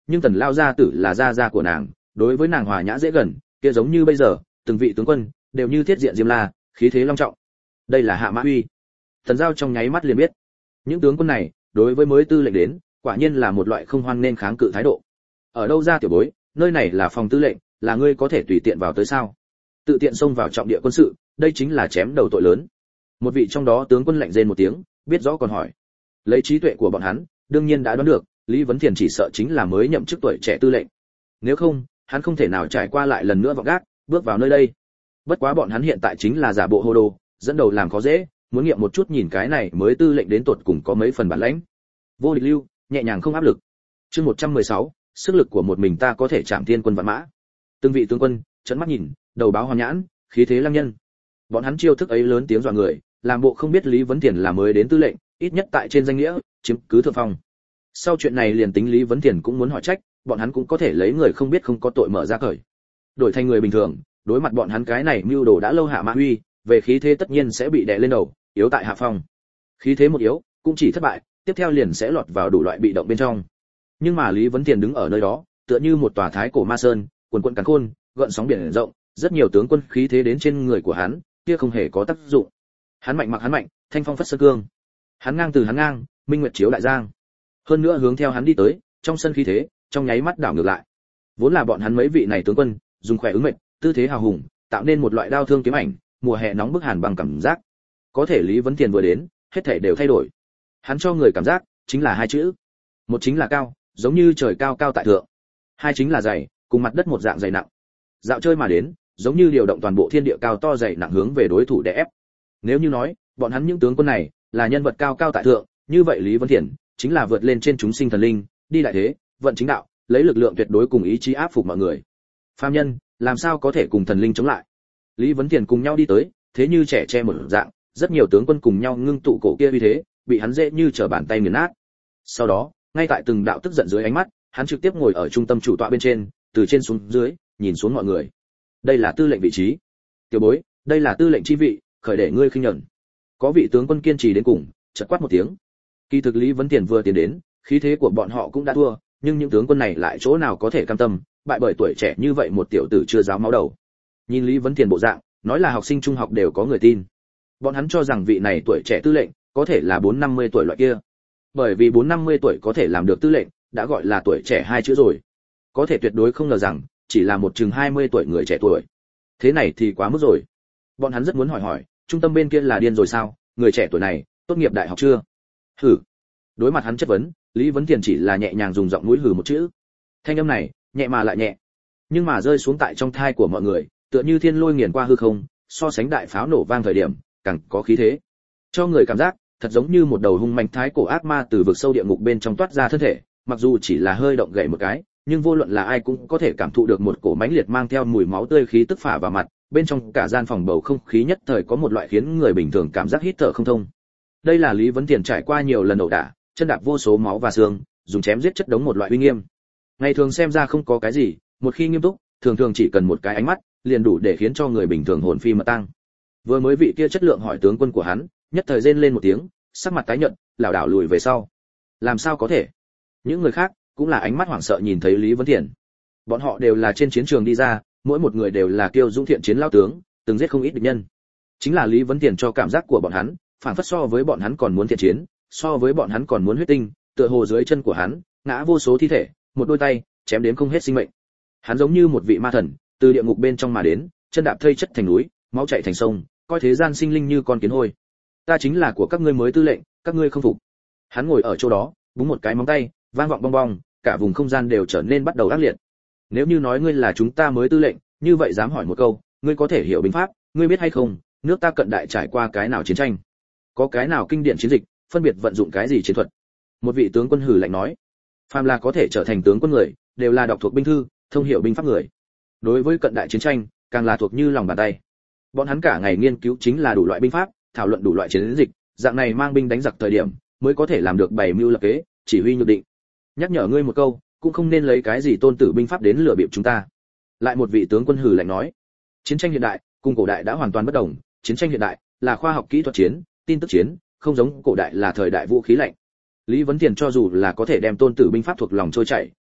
Speaker 1: nhưng Tần lao gia tử là gia gia của nàng, đối với nàng hòa nhã dễ gần, kia giống như bây giờ, từng vị tướng quân đều như thiết diện diêm la, khí thế long trọng. Đây là Hạ Mã Uy. Tần Giao trong nháy mắt liền biết, những tướng quân này, đối với mới tư lệnh đến, quả nhiên là một loại không hoan nên kháng cự thái độ. Ở đâu ra tiểu bối, nơi này là phòng tư lệnh, là ngươi có thể tùy tiện vào tới sao? Tự tiện xông vào trọng địa quân sự, đây chính là chém đầu tội lớn. Một vị trong đó tướng quân lạnh rên một tiếng, biết rõ còn hỏi. Lấy trí tuệ của bọn hắn, đương nhiên đã đoán được, Lý Vấn Thiền chỉ sợ chính là mới nhậm chức tuổi trẻ tư lệnh. Nếu không, hắn không thể nào trải qua lại lần nữa vọng gác, bước vào nơi đây. Bất quá bọn hắn hiện tại chính là giả bộ hồ đồ, dẫn đầu làm khó dễ, muốn nghiệm một chút nhìn cái này mới tư lệnh đến tột cùng có mấy phần bản lãnh. Vô địch lưu, nhẹ nhàng không áp lực. Chương 116, sức lực của một mình ta có thể chạm thiên quân vạn mã. Từng vị tướng quân trợn mắt nhìn, đầu báo hoàn nhãn, khí thế lăng nhân. Bọn hắn chiêu thức ấy lớn tiếng dọa người, làm bộ không biết Lý Vấn Thiền là mới đến tư lệnh, ít nhất tại trên danh nghĩa chiếm cứ thượng phong. Sau chuyện này liền tính Lý Vấn Thiền cũng muốn hỏi trách, bọn hắn cũng có thể lấy người không biết không có tội mở ra cởi. Đổi thành người bình thường, đối mặt bọn hắn cái này mưu đồ đã lâu Hạ Mã Uy, về khí thế tất nhiên sẽ bị đè lên đầu, yếu tại hạ phong. Khí thế một yếu, cũng chỉ thất bại, tiếp theo liền sẽ lọt vào đủ loại bị động bên trong. Nhưng mà Lý Vấn Thiền đứng ở nơi đó, tựa như một tòa thái cổ ma sơn, quần quần càn khôn, gợn sóng biển rộng, rất nhiều tướng quân khí thế đến trên người của hắn, kia không hề có tác dụng. Hắn mạnh mặc hắn mạnh, thanh phong phất sơn cương. Hắn ngang từ hắn ngang, minh nguyệt chiếu đại giang. Hơn nữa hướng theo hắn đi tới, trong sân khí thế, trong nháy mắt đảo ngược lại. Vốn là bọn hắn mấy vị này tướng quân, dùng khỏe ứng mệnh, tư thế hào hùng, tạo nên một loại đao thương kiếm ảnh, mùa hè nóng bức hàn bằng cảm giác. Có thể Lý Vấn Thiền vừa đến, hết thảy đều thay đổi. Hắn cho người cảm giác chính là hai chữ. Một chính là cao, giống như trời cao cao tại thượng. Hai chính là dày, cùng mặt đất một dạng dày nặng. Dạo chơi mà đến, giống như điều động toàn bộ thiên địa cao to dày nặng hướng về đối thủ để ép. Nếu như nói, bọn hắn những tướng quân này là nhân vật cao cao tại thượng, như vậy Lý Vấn Thiền chính là vượt lên trên chúng sinh thần linh, đi đại thế, vận chính đạo, lấy lực lượng tuyệt đối cùng ý chí áp phục mọi người. Phàm nhân, làm sao có thể cùng thần linh chống lại? Lý Vấn Thiền cùng nhau đi tới, thế như trẻ tre một dạng, rất nhiều tướng quân cùng nhau ngưng tụ cổ kia uy thế, bị hắn dễ như trở bàn tay nghiền nát. Sau đó, ngay tại từng đạo tức giận dưới ánh mắt, hắn trực tiếp ngồi ở trung tâm chủ tọa bên trên, từ trên xuống dưới, nhìn xuống mọi người. Đây là tư lệnh vị trí. Tiểu bối, đây là tư lệnh chi vị, khởi để ngươi khinh nhẫn. Có vị tướng quân kiên trì đến cùng, chợt quát một tiếng. Kỳ thực Lý Vấn Thiền vừa tiến đến, khí thế của bọn họ cũng đã thua, nhưng những tướng quân này lại chỗ nào có thể cam tâm, bại bởi tuổi trẻ như vậy một tiểu tử chưa giáo máu đầu. Nhìn Lý Vấn Thiền bộ dạng, nói là học sinh trung học đều có người tin. Bọn hắn cho rằng vị này tuổi trẻ tư lệnh, có thể là 4-50 tuổi loại kia. Bởi vì 4-50 tuổi có thể làm được tư lệnh, đã gọi là tuổi trẻ hai chữ rồi. Có thể tuyệt đối không ngờ rằng, chỉ là một chừng 20 tuổi người trẻ tuổi. Thế này thì quá mức rồi. Bọn hắn rất muốn hỏi, trung tâm bên kia là điên rồi sao, người trẻ tuổi này, tốt nghiệp đại học chưa? Hử. Đối mặt hắn chất vấn, Lý Vấn Thiền chỉ là nhẹ nhàng dùng giọng mũi hừ một chữ. Thanh âm này, nhẹ mà lại nhẹ, nhưng mà rơi xuống tại trong thai của mọi người, tựa như thiên lôi nghiền qua hư không, so sánh đại pháo nổ vang thời điểm, càng có khí thế. Cho người cảm giác, thật giống như một đầu hung mãnh thái cổ ác ma từ vực sâu địa ngục bên trong toát ra thân thể, mặc dù chỉ là hơi động gậy một cái, nhưng vô luận là ai cũng có thể cảm thụ được một cổ mãnh liệt mang theo mùi máu tươi khí tức phả vào mặt, bên trong cả gian phòng bầu không khí nhất thời có một loại khiến người bình thường cảm giác hít thở không thông. Đây là Lý Vấn Thiền trải qua nhiều lần ẩu đả, chân đạp vô số máu và xương, dùng chém giết chất đống một loại uy nghiêm. Ngày thường xem ra không có cái gì, một khi nghiêm túc, thường thường chỉ cần một cái ánh mắt, liền đủ để khiến cho người bình thường hồn phi mật tang. Vừa mới vị kia chất lượng hỏi tướng quân của hắn, nhất thời rên lên một tiếng, sắc mặt tái nhợt, lảo đảo lùi về sau. Làm sao có thể? Những người khác cũng là ánh mắt hoảng sợ nhìn thấy Lý Vấn Thiền. Bọn họ đều là trên chiến trường đi ra, mỗi một người đều là kiêu dũng thiện chiến lao tướng, từng giết không ít địch nhân. Chính là Lý Vấn Thiền cho cảm giác của bọn hắn, phản phất so với bọn hắn còn muốn thiện chiến, so với bọn hắn còn muốn huyết tinh, tựa hồ dưới chân của hắn ngã vô số thi thể, một đôi tay chém đến không hết sinh mệnh. Hắn giống như một vị ma thần, từ địa ngục bên trong mà đến, chân đạp thây chất thành núi, máu chảy thành sông, coi thế gian sinh linh như con kiến hôi. Ta chính là của các ngươi mới tư lệnh, các ngươi không phục. Hắn ngồi ở chỗ đó, búng một cái móng tay, vang vọng bong bong, cả vùng không gian đều trở nên bắt đầu ác liệt. Nếu như nói ngươi là chúng ta mới tư lệnh, như vậy dám hỏi một câu, ngươi có thể hiểu binh pháp, ngươi biết hay không, nước ta cận đại trải qua cái nào chiến tranh, có cái nào kinh điển chiến dịch, phân biệt vận dụng cái gì chiến thuật? Một vị tướng quân hử lạnh nói, phàm là có thể trở thành tướng quân người, đều là đọc thuộc binh thư, thông hiểu binh pháp người. Đối với cận đại chiến tranh, càng là thuộc như lòng bàn tay. Bọn hắn cả ngày nghiên cứu chính là đủ loại binh pháp, thảo luận đủ loại chiến dịch, dạng này mang binh đánh giặc thời điểm, mới có thể làm được bày mưu lập kế, chỉ huy nhược định. Nhắc nhở ngươi một câu, cũng không nên lấy cái gì tôn tử binh pháp đến lừa bịp chúng ta. Lại một vị tướng quân hử lạnh nói, chiến tranh hiện đại cùng cổ đại đã hoàn toàn bất đồng, chiến tranh hiện đại là khoa học kỹ thuật chiến, tin tức chiến, không giống cổ đại là thời đại vũ khí lạnh. Lý Vấn Thiền cho dù là có thể đem tôn tử binh pháp thuộc lòng trôi chảy,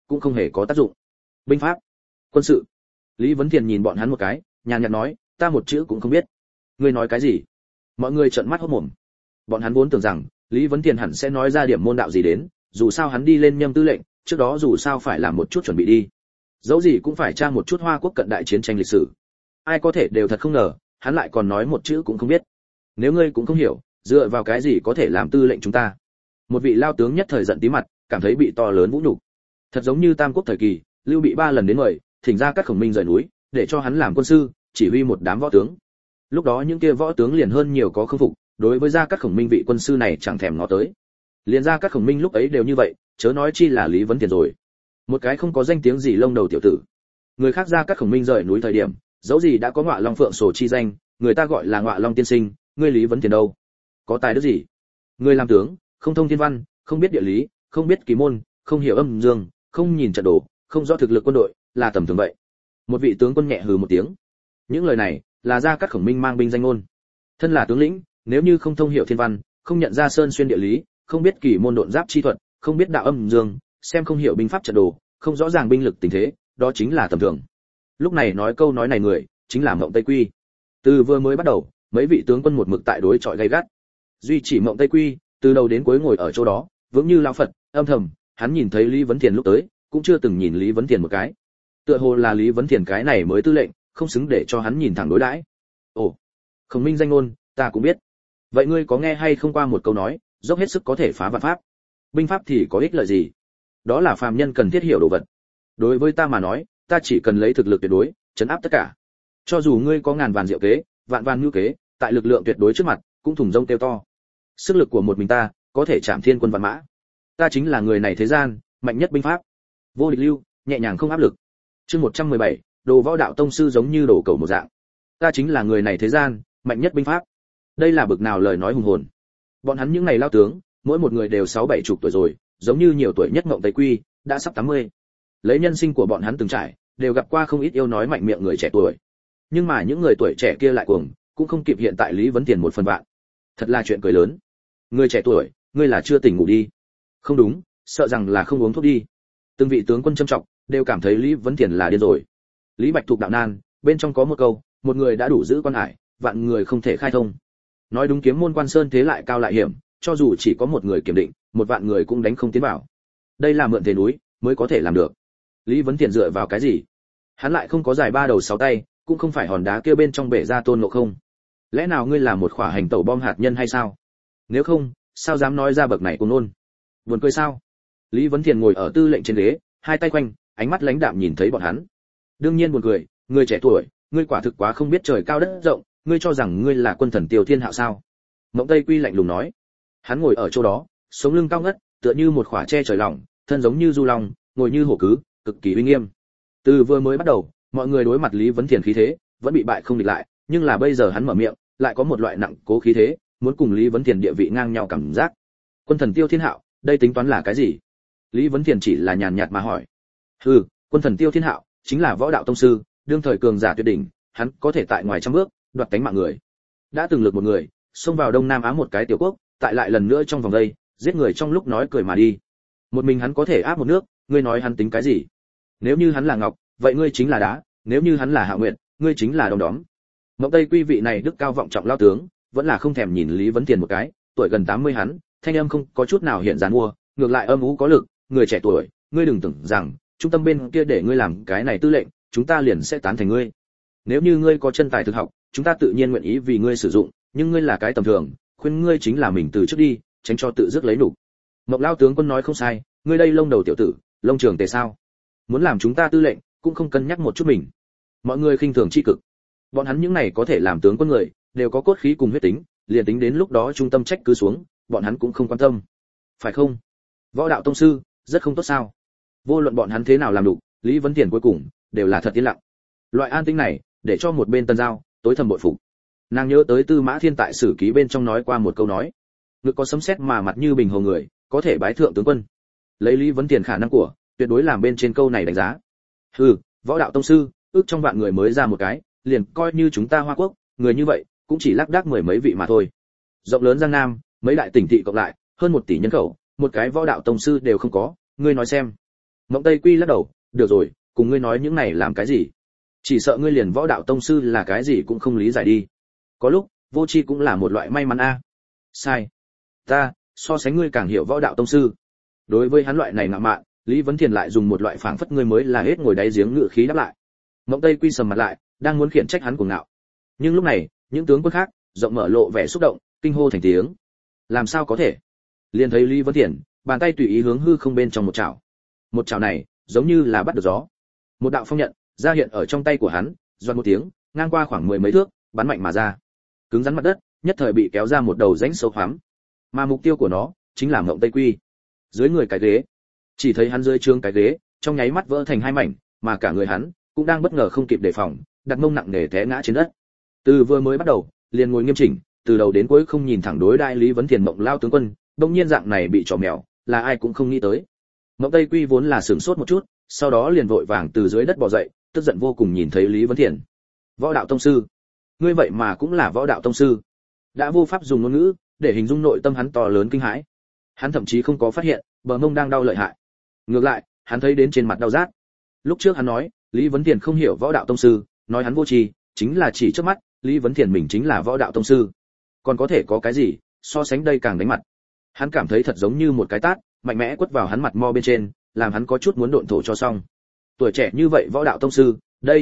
Speaker 1: cũng không hề có tác dụng. Binh pháp, quân sự. Lý Vấn Thiền nhìn bọn hắn một cái, nhàn nhạt nói, ta một chữ cũng không biết. Ngươi nói cái gì? Mọi người trợn mắt hốt mồm. Bọn hắn vốn tưởng rằng Lý Vấn Thiền hẳn sẽ nói ra điểm môn đạo gì đến, dù sao hắn đi lên nhâm tư lệnh, trước đó dù sao phải làm một chút chuẩn bị đi. Dẫu gì cũng phải tra một chút Hoa Quốc cận đại chiến tranh lịch sử. Ai có thể đều thật không ngờ, hắn lại còn nói một chữ cũng không biết. Nếu ngươi cũng không hiểu, dựa vào cái gì có thể làm tư lệnh chúng ta? Một vị lao tướng nhất thời giận tí mặt, cảm thấy bị to lớn vũ nhục. Thật giống như Tam Quốc thời kỳ, Lưu Bị 3 lần đến mời, thỉnh ra các Khổng Minh rời núi, để cho hắn làm quân sư, chỉ huy một đám võ tướng. Lúc đó những kia võ tướng liền hơn nhiều có không phục, đối với Gia Cát Khổng Minh vị quân sư này chẳng thèm ngó tới. Liền Gia Cát Khổng Minh lúc ấy đều như vậy, chớ nói chi là Lý Vấn Thiền rồi. Một cái không có danh tiếng gì lông đầu tiểu tử. Người khác Gia Cát Khổng Minh rời núi thời điểm, dẫu gì đã có Ngọa Long Phượng sổ chi danh, người ta gọi là Ngọa Long tiên sinh, ngươi Lý Vấn Thiền đâu? Có tài đức gì? Ngươi làm tướng, không thông thiên văn, không biết địa lý, không biết kỳ môn, không hiểu âm dương, không nhìn trận đồ, không rõ thực lực quân đội, là tầm thường vậy. Một vị tướng quân nhẹ hừ một tiếng. Những lời này là Gia Cát Khổng Minh mang binh danh ngôn. Thân là tướng lĩnh, nếu như không thông hiểu thiên văn, không nhận ra sơn xuyên địa lý, không biết kỳ môn độn giáp chi thuật, không biết đạo âm dương, xem không hiểu binh pháp trận đồ, không rõ ràng binh lực tình thế, đó chính là tầm thường. Lúc này nói câu nói này người, chính là Mộng Tây Quy. Từ vừa mới bắt đầu, mấy vị tướng quân một mực tại đối chọi gay gắt. Duy chỉ Mộng Tây Quy, từ đầu đến cuối ngồi ở chỗ đó, vững như lão Phật, âm thầm, hắn nhìn thấy Lý Vấn Thiền lúc tới, cũng chưa từng nhìn Lý Vấn Thiền một cái. Tựa hồ là Lý Vấn Thiền cái này mới tư lệnh, không xứng để cho hắn nhìn thẳng đối đãi. Ồ, Khổng Minh danh ngôn, ta cũng biết. Vậy ngươi có nghe hay không qua một câu nói, dốc hết sức có thể phá vạn pháp. Binh pháp thì có ích lợi gì? Đó là phàm nhân cần thiết hiểu đồ vật. Đối với ta mà nói, ta chỉ cần lấy thực lực tuyệt đối, chấn áp tất cả. Cho dù ngươi có ngàn vạn diệu kế, vạn vạn nhu kế, tại lực lượng tuyệt đối trước mặt, cũng thùng rông kêu to. Sức lực của một mình ta, có thể chạm thiên quân vạn mã. Ta chính là người này thế gian, mạnh nhất binh pháp. Vô địch lưu, nhẹ nhàng không áp lực. Chương 117, đồ võ đạo tông sư giống như đổ cầu một dạng. Ta chính là người này thế gian, mạnh nhất binh pháp. Đây là bực nào lời nói hùng hồn. Bọn hắn những ngày lao tướng, mỗi một người đều 6-7 chục tuổi rồi, giống như nhiều tuổi nhất Mộng Tây Quy, đã sắp 80. Lấy nhân sinh của bọn hắn từng trải, đều gặp qua không ít yêu nói mạnh miệng người trẻ tuổi. Nhưng mà những người tuổi trẻ kia lại cuồng, cũng không kịp hiện tại Lý Vấn Thiền một phần vạn. Thật là chuyện cười lớn. Người trẻ tuổi, ngươi là chưa tỉnh ngủ đi. Không đúng, sợ rằng là không uống thuốc đi. Từng vị tướng quân châm trọng, đều cảm thấy Lý Vấn Thiền là điên rồi. Lý Bạch Thục đạo nan, bên trong có một câu, một người đã đủ giữ quan hải, vạn người không thể khai thông. Nói đúng, kiếm môn quan sơn thế lại cao lại hiểm, cho dù chỉ có một người kiểm định, một vạn người cũng đánh không tiến vào. Đây là mượn thế núi mới có thể làm được. Lý Vấn Thiền dựa vào cái gì? Hắn lại không có dài 3 đầu 6 tay, cũng không phải hòn đá kia bên trong bể ra Tôn Ngộ Không. Lẽ nào ngươi là một khỏa hành tẩu bom hạt nhân hay sao? Nếu không, sao dám nói ra bậc này cùng nôn? Buồn cười sao? Lý Vấn Thiền ngồi ở tư lệnh trên ghế, hai tay quanh, ánh mắt lãnh đạm nhìn thấy bọn hắn. Đương nhiên buồn cười, người trẻ tuổi, ngươi quả thực quá không biết trời cao đất rộng, ngươi cho rằng ngươi là quân thần Tiêu Thiên Hạo sao? Mộng Tây Quy lạnh lùng nói. Hắn ngồi ở chỗ đó, sống lưng cao ngất, tựa như một khỏa tre trời lỏng, thân giống như du long, ngồi như hổ cứ, cực kỳ uy nghiêm. Từ vừa mới bắt đầu, mọi người đối mặt Lý Vấn Thiền khí thế, vẫn bị bại không địch lại, nhưng là bây giờ hắn mở miệng, lại có một loại nặng cố khí thế, muốn cùng Lý Vấn Thiền địa vị ngang nhau cảm giác. Quân thần Tiêu Thiên Hạo, đây tính toán là cái gì? Lý Vấn Thiền chỉ là nhàn nhạt mà hỏi. Hừ, quân thần Tiêu Thiên Hạo chính là võ đạo tông sư, đương thời cường giả tuyệt đỉnh, hắn có thể tại ngoài trăm bước đoạt tánh mạng người. Đã từng lực một người, xông vào Đông Nam Á một cái tiểu quốc, tại lại lần nữa trong vòng đây, giết người trong lúc nói cười mà đi. Một mình hắn có thể áp một nước, ngươi nói hắn tính cái gì? Nếu như hắn là ngọc, vậy ngươi chính là đá, nếu như hắn là Hạ Nguyệt, ngươi chính là đom đóm. Mộng Tây Quy vị này đức cao vọng trọng lao tướng, vẫn là không thèm nhìn Lý Vấn Thiền một cái, tuổi gần 80 hắn, thanh âm không có chút nào hiện dáng mua, ngược lại âm u có lực, người trẻ tuổi, ngươi đừng tưởng rằng trung tâm bên kia để ngươi làm cái này tư lệnh, chúng ta liền sẽ tán thành ngươi. Nếu như ngươi có chân tài thực học, chúng ta tự nhiên nguyện ý vì ngươi sử dụng, nhưng ngươi là cái tầm thường, khuyên ngươi chính là mình từ trước đi, tránh cho tự dứt lấy nhục. Mộng lao tướng quân nói không sai, ngươi đây lông đầu tiểu tử, lông trường tề sao? Muốn làm chúng ta tư lệnh, cũng không cân nhắc một chút mình. Mọi người khinh thường chi cực. Bọn hắn những này có thể làm tướng quân người, đều có cốt khí cùng huyết tính, liền tính đến lúc đó trung tâm trách cứ xuống, bọn hắn cũng không quan tâm. Phải không? Võ đạo tông sư, rất không tốt sao? Vô luận bọn hắn thế nào làm đủ, Lý Vấn Thiền cuối cùng đều là thật yên lặng. Loại an tĩnh này, để cho một bên Tân Giao tối thầm bội phục. Nàng nhớ tới Tư Mã Thiên tại sử ký bên trong nói qua một câu nói, ngực có sấm sét mà mặt như bình hồ người, có thể bái thượng tướng quân. Lấy Lý Vấn Thiền khả năng của, tuyệt đối làm bên trên câu này đánh giá. Hừ, võ đạo tông sư, ước trong vạn người mới ra một cái, liền coi như chúng ta Hoa Quốc, người như vậy, cũng chỉ lác đác 10 mấy vị mà thôi. Rộng lớn Giang Nam, mấy đại tỉnh thị cộng lại, hơn 1 tỷ nhân khẩu, một cái võ đạo tông sư đều không có, ngươi nói xem. Mộng Tây Quy lắc đầu, được rồi, cùng ngươi nói những này làm cái gì? Chỉ sợ ngươi liền võ đạo tông sư là cái gì cũng không lý giải đi. Có lúc vô tri cũng là một loại may mắn a. Sai. Ta so sánh ngươi càng hiểu võ đạo tông sư. Đối với hắn loại này ngạo mạn, Lý Vấn Thiền lại dùng một loại phảng phất ngươi mới là hết ngồi đáy giếng ngự khí đáp lại. Mộng Tây Quy sầm mặt lại, đang muốn khiển trách hắn cuồng ngạo. Nhưng lúc này, những tướng quân khác rộng mở lộ vẻ xúc động, kinh hô thành tiếng. Làm sao có thể? Liền thấy Lý Vấn Thiền, bàn tay tùy ý hướng hư không bên trong một chảo. Một chảo này, giống như là bắt được gió. Một đạo phong nhận ra hiện ở trong tay của hắn, doan một tiếng, ngang qua khoảng 10 mấy thước, bắn mạnh mà ra. Cứng rắn mặt đất, nhất thời bị kéo ra một đầu rãnh sâu hoắm. Mà mục tiêu của nó chính là Mộng Tây Quy. Dưới người cái ghế, chỉ thấy hắn dưới trương cái ghế, trong nháy mắt vỡ thành hai mảnh, mà cả người hắn cũng đang bất ngờ không kịp đề phòng, đặt mông nặng nề té ngã trên đất. Từ vừa mới bắt đầu, liền ngồi nghiêm chỉnh, từ đầu đến cuối không nhìn thẳng đối đại Lý Vấn Thiền Mộng lao tướng quân, đương nhiên dạng này bị trò mèo, là ai cũng không nghĩ tới. Mộng Tây Quy vốn là sửng sốt một chút, sau đó liền vội vàng từ dưới đất bò dậy, tức giận vô cùng nhìn thấy Lý Vấn Thiền. Võ đạo tông sư, ngươi vậy mà cũng là võ đạo tông sư? Đã vô pháp dùng ngôn ngữ để hình dung nội tâm hắn to lớn kinh hãi. Hắn thậm chí không có phát hiện bờ mông đang đau lợi hại. Ngược lại, hắn thấy đến trên mặt đau rát. Lúc trước hắn nói Lý Vấn Thiền không hiểu võ đạo tông sư, nói hắn vô tri, chính là chỉ trước mắt Lý Vấn Thiền mình chính là võ đạo tông sư. Còn có thể có cái gì so sánh đây càng đánh mặt. Hắn cảm thấy thật giống như một cái tát mạnh mẽ quất vào hắn mặt mo bên trên, làm hắn có chút muốn độn thổ cho xong. Tuổi trẻ như vậy võ đạo tông sư,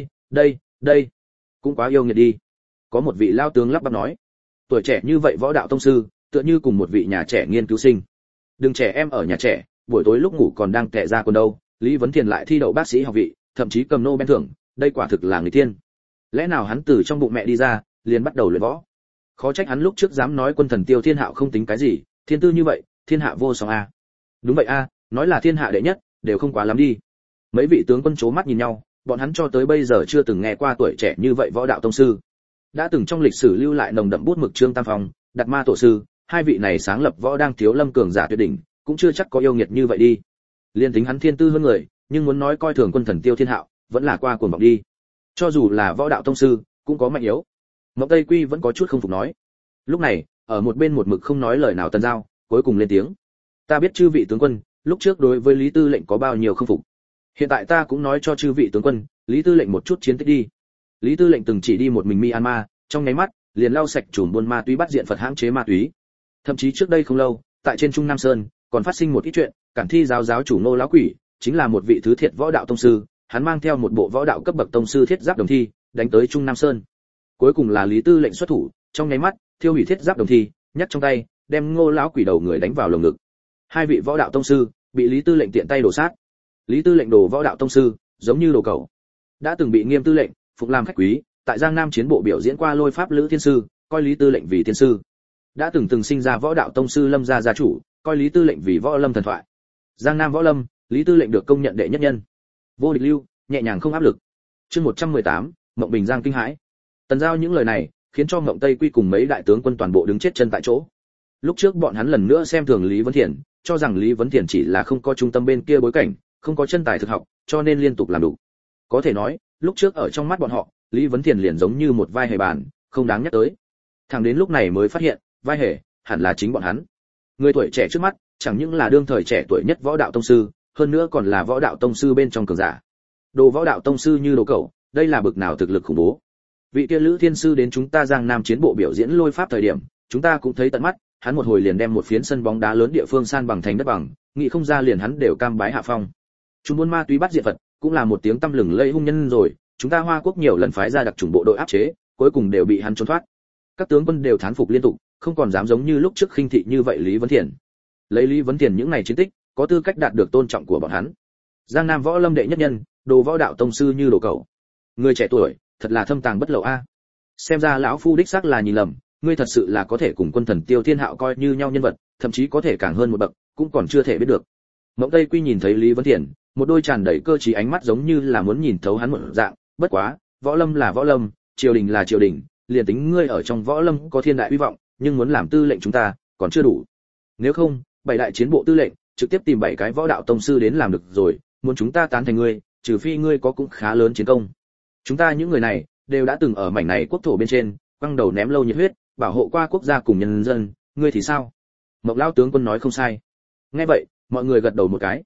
Speaker 1: đây cũng quá yêu nghiệt đi. Có một vị lao tướng lắp bắp nói, tuổi trẻ như vậy võ đạo tông sư, tựa như cùng một vị nhà trẻ nghiên cứu sinh. Đừng trẻ em ở nhà trẻ, buổi tối lúc ngủ còn đang tẻ ra quần đâu, Lý Vấn Thiền lại thi đậu bác sĩ học vị, thậm chí cầm Nobel thưởng, đây quả thực là người tiên. Lẽ nào hắn từ trong bụng mẹ đi ra, liền bắt đầu luyện võ? Khó trách hắn lúc trước dám nói quân thần Tiêu Thiên Hạo không tính cái gì, thiên tư như vậy, thiên hạ vô song a. Đúng vậy a, nói là thiên hạ đệ nhất, đều không quá lắm đi. Mấy vị tướng quân chố mắt nhìn nhau, bọn hắn cho tới bây giờ chưa từng nghe qua tuổi trẻ như vậy võ đạo tông sư. Đã từng trong lịch sử lưu lại nồng đậm bút mực Trương Tam Phong, Đạt Ma tổ sư, hai vị này sáng lập võ đang thiếu lâm cường giả tuyệt đỉnh, cũng chưa chắc có yêu nghiệt như vậy đi. Liên tính hắn thiên tư hơn người, nhưng muốn nói coi thường quân thần Tiêu Thiên Hạo, vẫn là qua cuồng vọng đi. Cho dù là võ đạo tông sư, cũng có mạnh yếu. Mộng Tây Quy vẫn có chút không phục nói. Lúc này, ở một bên một mực không nói lời nào Tần Giao, cuối cùng lên tiếng. Ta biết chư vị tướng quân, lúc trước đối với Lý Tư lệnh có bao nhiêu không phục. Hiện tại ta cũng nói cho chư vị tướng quân, Lý Tư lệnh một chút chiến tích đi. Lý Tư lệnh từng chỉ đi một mình Myanmar, trong nháy mắt liền lau sạch chùm buôn ma túy bắt diện Phật hãng chế ma túy. Thậm chí trước đây không lâu, tại trên Trung Nam Sơn, còn phát sinh một ít chuyện, Cản Thi giáo chủ Nô lão quỷ, chính là một vị thứ thiệt võ đạo tông sư, hắn mang theo một bộ võ đạo cấp bậc tông sư thiết giáp đồng thi, đánh tới Trung Nam Sơn. Cuối cùng là Lý Tư lệnh xuất thủ, trong nháy mắt, thiêu hủy thiết giáp đồng thi, nhắc trong tay, đem Ngô lão quỷ đầu người đánh vào lồng ngực. Hai vị võ đạo tông sư bị Lý Tư lệnh tiện tay đổ sát. Lý Tư lệnh đổ võ đạo tông sư, giống như đồ cẩu. Đã từng bị Nghiêm Tư lệnh phục làm khách quý, tại Giang Nam chiến bộ biểu diễn qua lôi pháp lữ thiên sư, coi Lý Tư lệnh vì thiên sư. Đã từng sinh ra võ đạo tông sư Lâm gia gia chủ, coi Lý Tư lệnh vì võ lâm thần thoại. Giang Nam võ lâm, Lý Tư lệnh được công nhận đệ nhất nhân. Vô địch lưu, nhẹ nhàng không áp lực. Chương 118, Mộng Bình Giang kinh hãi. Tần Giao những lời này, khiến cho Mộng Tây Quy cùng mấy đại tướng quân toàn bộ đứng chết chân tại chỗ. Lúc trước bọn hắn lần nữa xem thường Lý Vấn Thiền, cho rằng Lý Vấn Thiền chỉ là không có trung tâm bên kia bối cảnh, không có chân tài thực học, cho nên liên tục làm đủ. Có thể nói, lúc trước ở trong mắt bọn họ, Lý Vấn Thiền liền giống như một vai hề bàn, không đáng nhắc tới. Thẳng đến lúc này mới phát hiện, vai hề hẳn là chính bọn hắn. Người tuổi trẻ trước mắt, chẳng những là đương thời trẻ tuổi nhất võ đạo tông sư, hơn nữa còn là võ đạo tông sư bên trong cường giả. Đồ võ đạo tông sư như đồ cẩu, đây là bực nào thực lực khủng bố. Vị kia Lữ Thiên sư đến chúng ta Giang Nam chiến bộ biểu diễn lôi pháp thời điểm, chúng ta cũng thấy tận mắt, hắn một hồi liền đem một phiến sân bóng đá lớn địa phương san bằng thành đất bằng, nghĩ không ra liền hắn đều cam bái hạ phong. Chúng buôn ma túy bắt diệt Phật, cũng là một tiếng tăm lừng lẫy hung nhân rồi, chúng ta Hoa Quốc nhiều lần phái ra đặc chủng bộ đội áp chế, cuối cùng đều bị hắn trốn thoát. Các tướng quân đều thán phục liên tục, không còn dám giống như lúc trước khinh thị như vậy Lý Vấn Thiền. Lấy Lý Vấn Thiền những ngày chiến tích, có tư cách đạt được tôn trọng của bọn hắn. Giang Nam võ lâm đệ nhất nhân, đồ võ đạo tông sư như đồ cẩu. Người trẻ tuổi, thật là thâm tàng bất lộ a. Xem ra lão phu đích xác là nhìn lầm, ngươi thật sự là có thể cùng quân thần Tiêu Thiên Hạo coi như nhau nhân vật, thậm chí có thể càng hơn một bậc, cũng còn chưa thể biết được. Mộng Tây Quy nhìn thấy Lý Vấn Thiền, một đôi tràn đầy cơ trí ánh mắt giống như là muốn nhìn thấu hắn một dạng, bất quá, võ lâm là võ lâm, triều đình là triều đình, liền tính ngươi ở trong võ lâm có thiên đại uy vọng, nhưng muốn làm tư lệnh chúng ta, còn chưa đủ. Nếu không, bảy đại chiến bộ tư lệnh, trực tiếp tìm bảy cái võ đạo tông sư đến làm được rồi, muốn chúng ta tán thành ngươi, trừ phi ngươi có cũng khá lớn chiến công. Chúng ta những người này đều đã từng ở mảnh này quốc thổ bên trên, quăng đầu ném lâu nhiệt huyết, bảo hộ qua quốc gia cùng nhân dân, ngươi thì sao? Mộng lão tướng quân nói không sai. Nghe vậy, mọi người gật đầu một cái.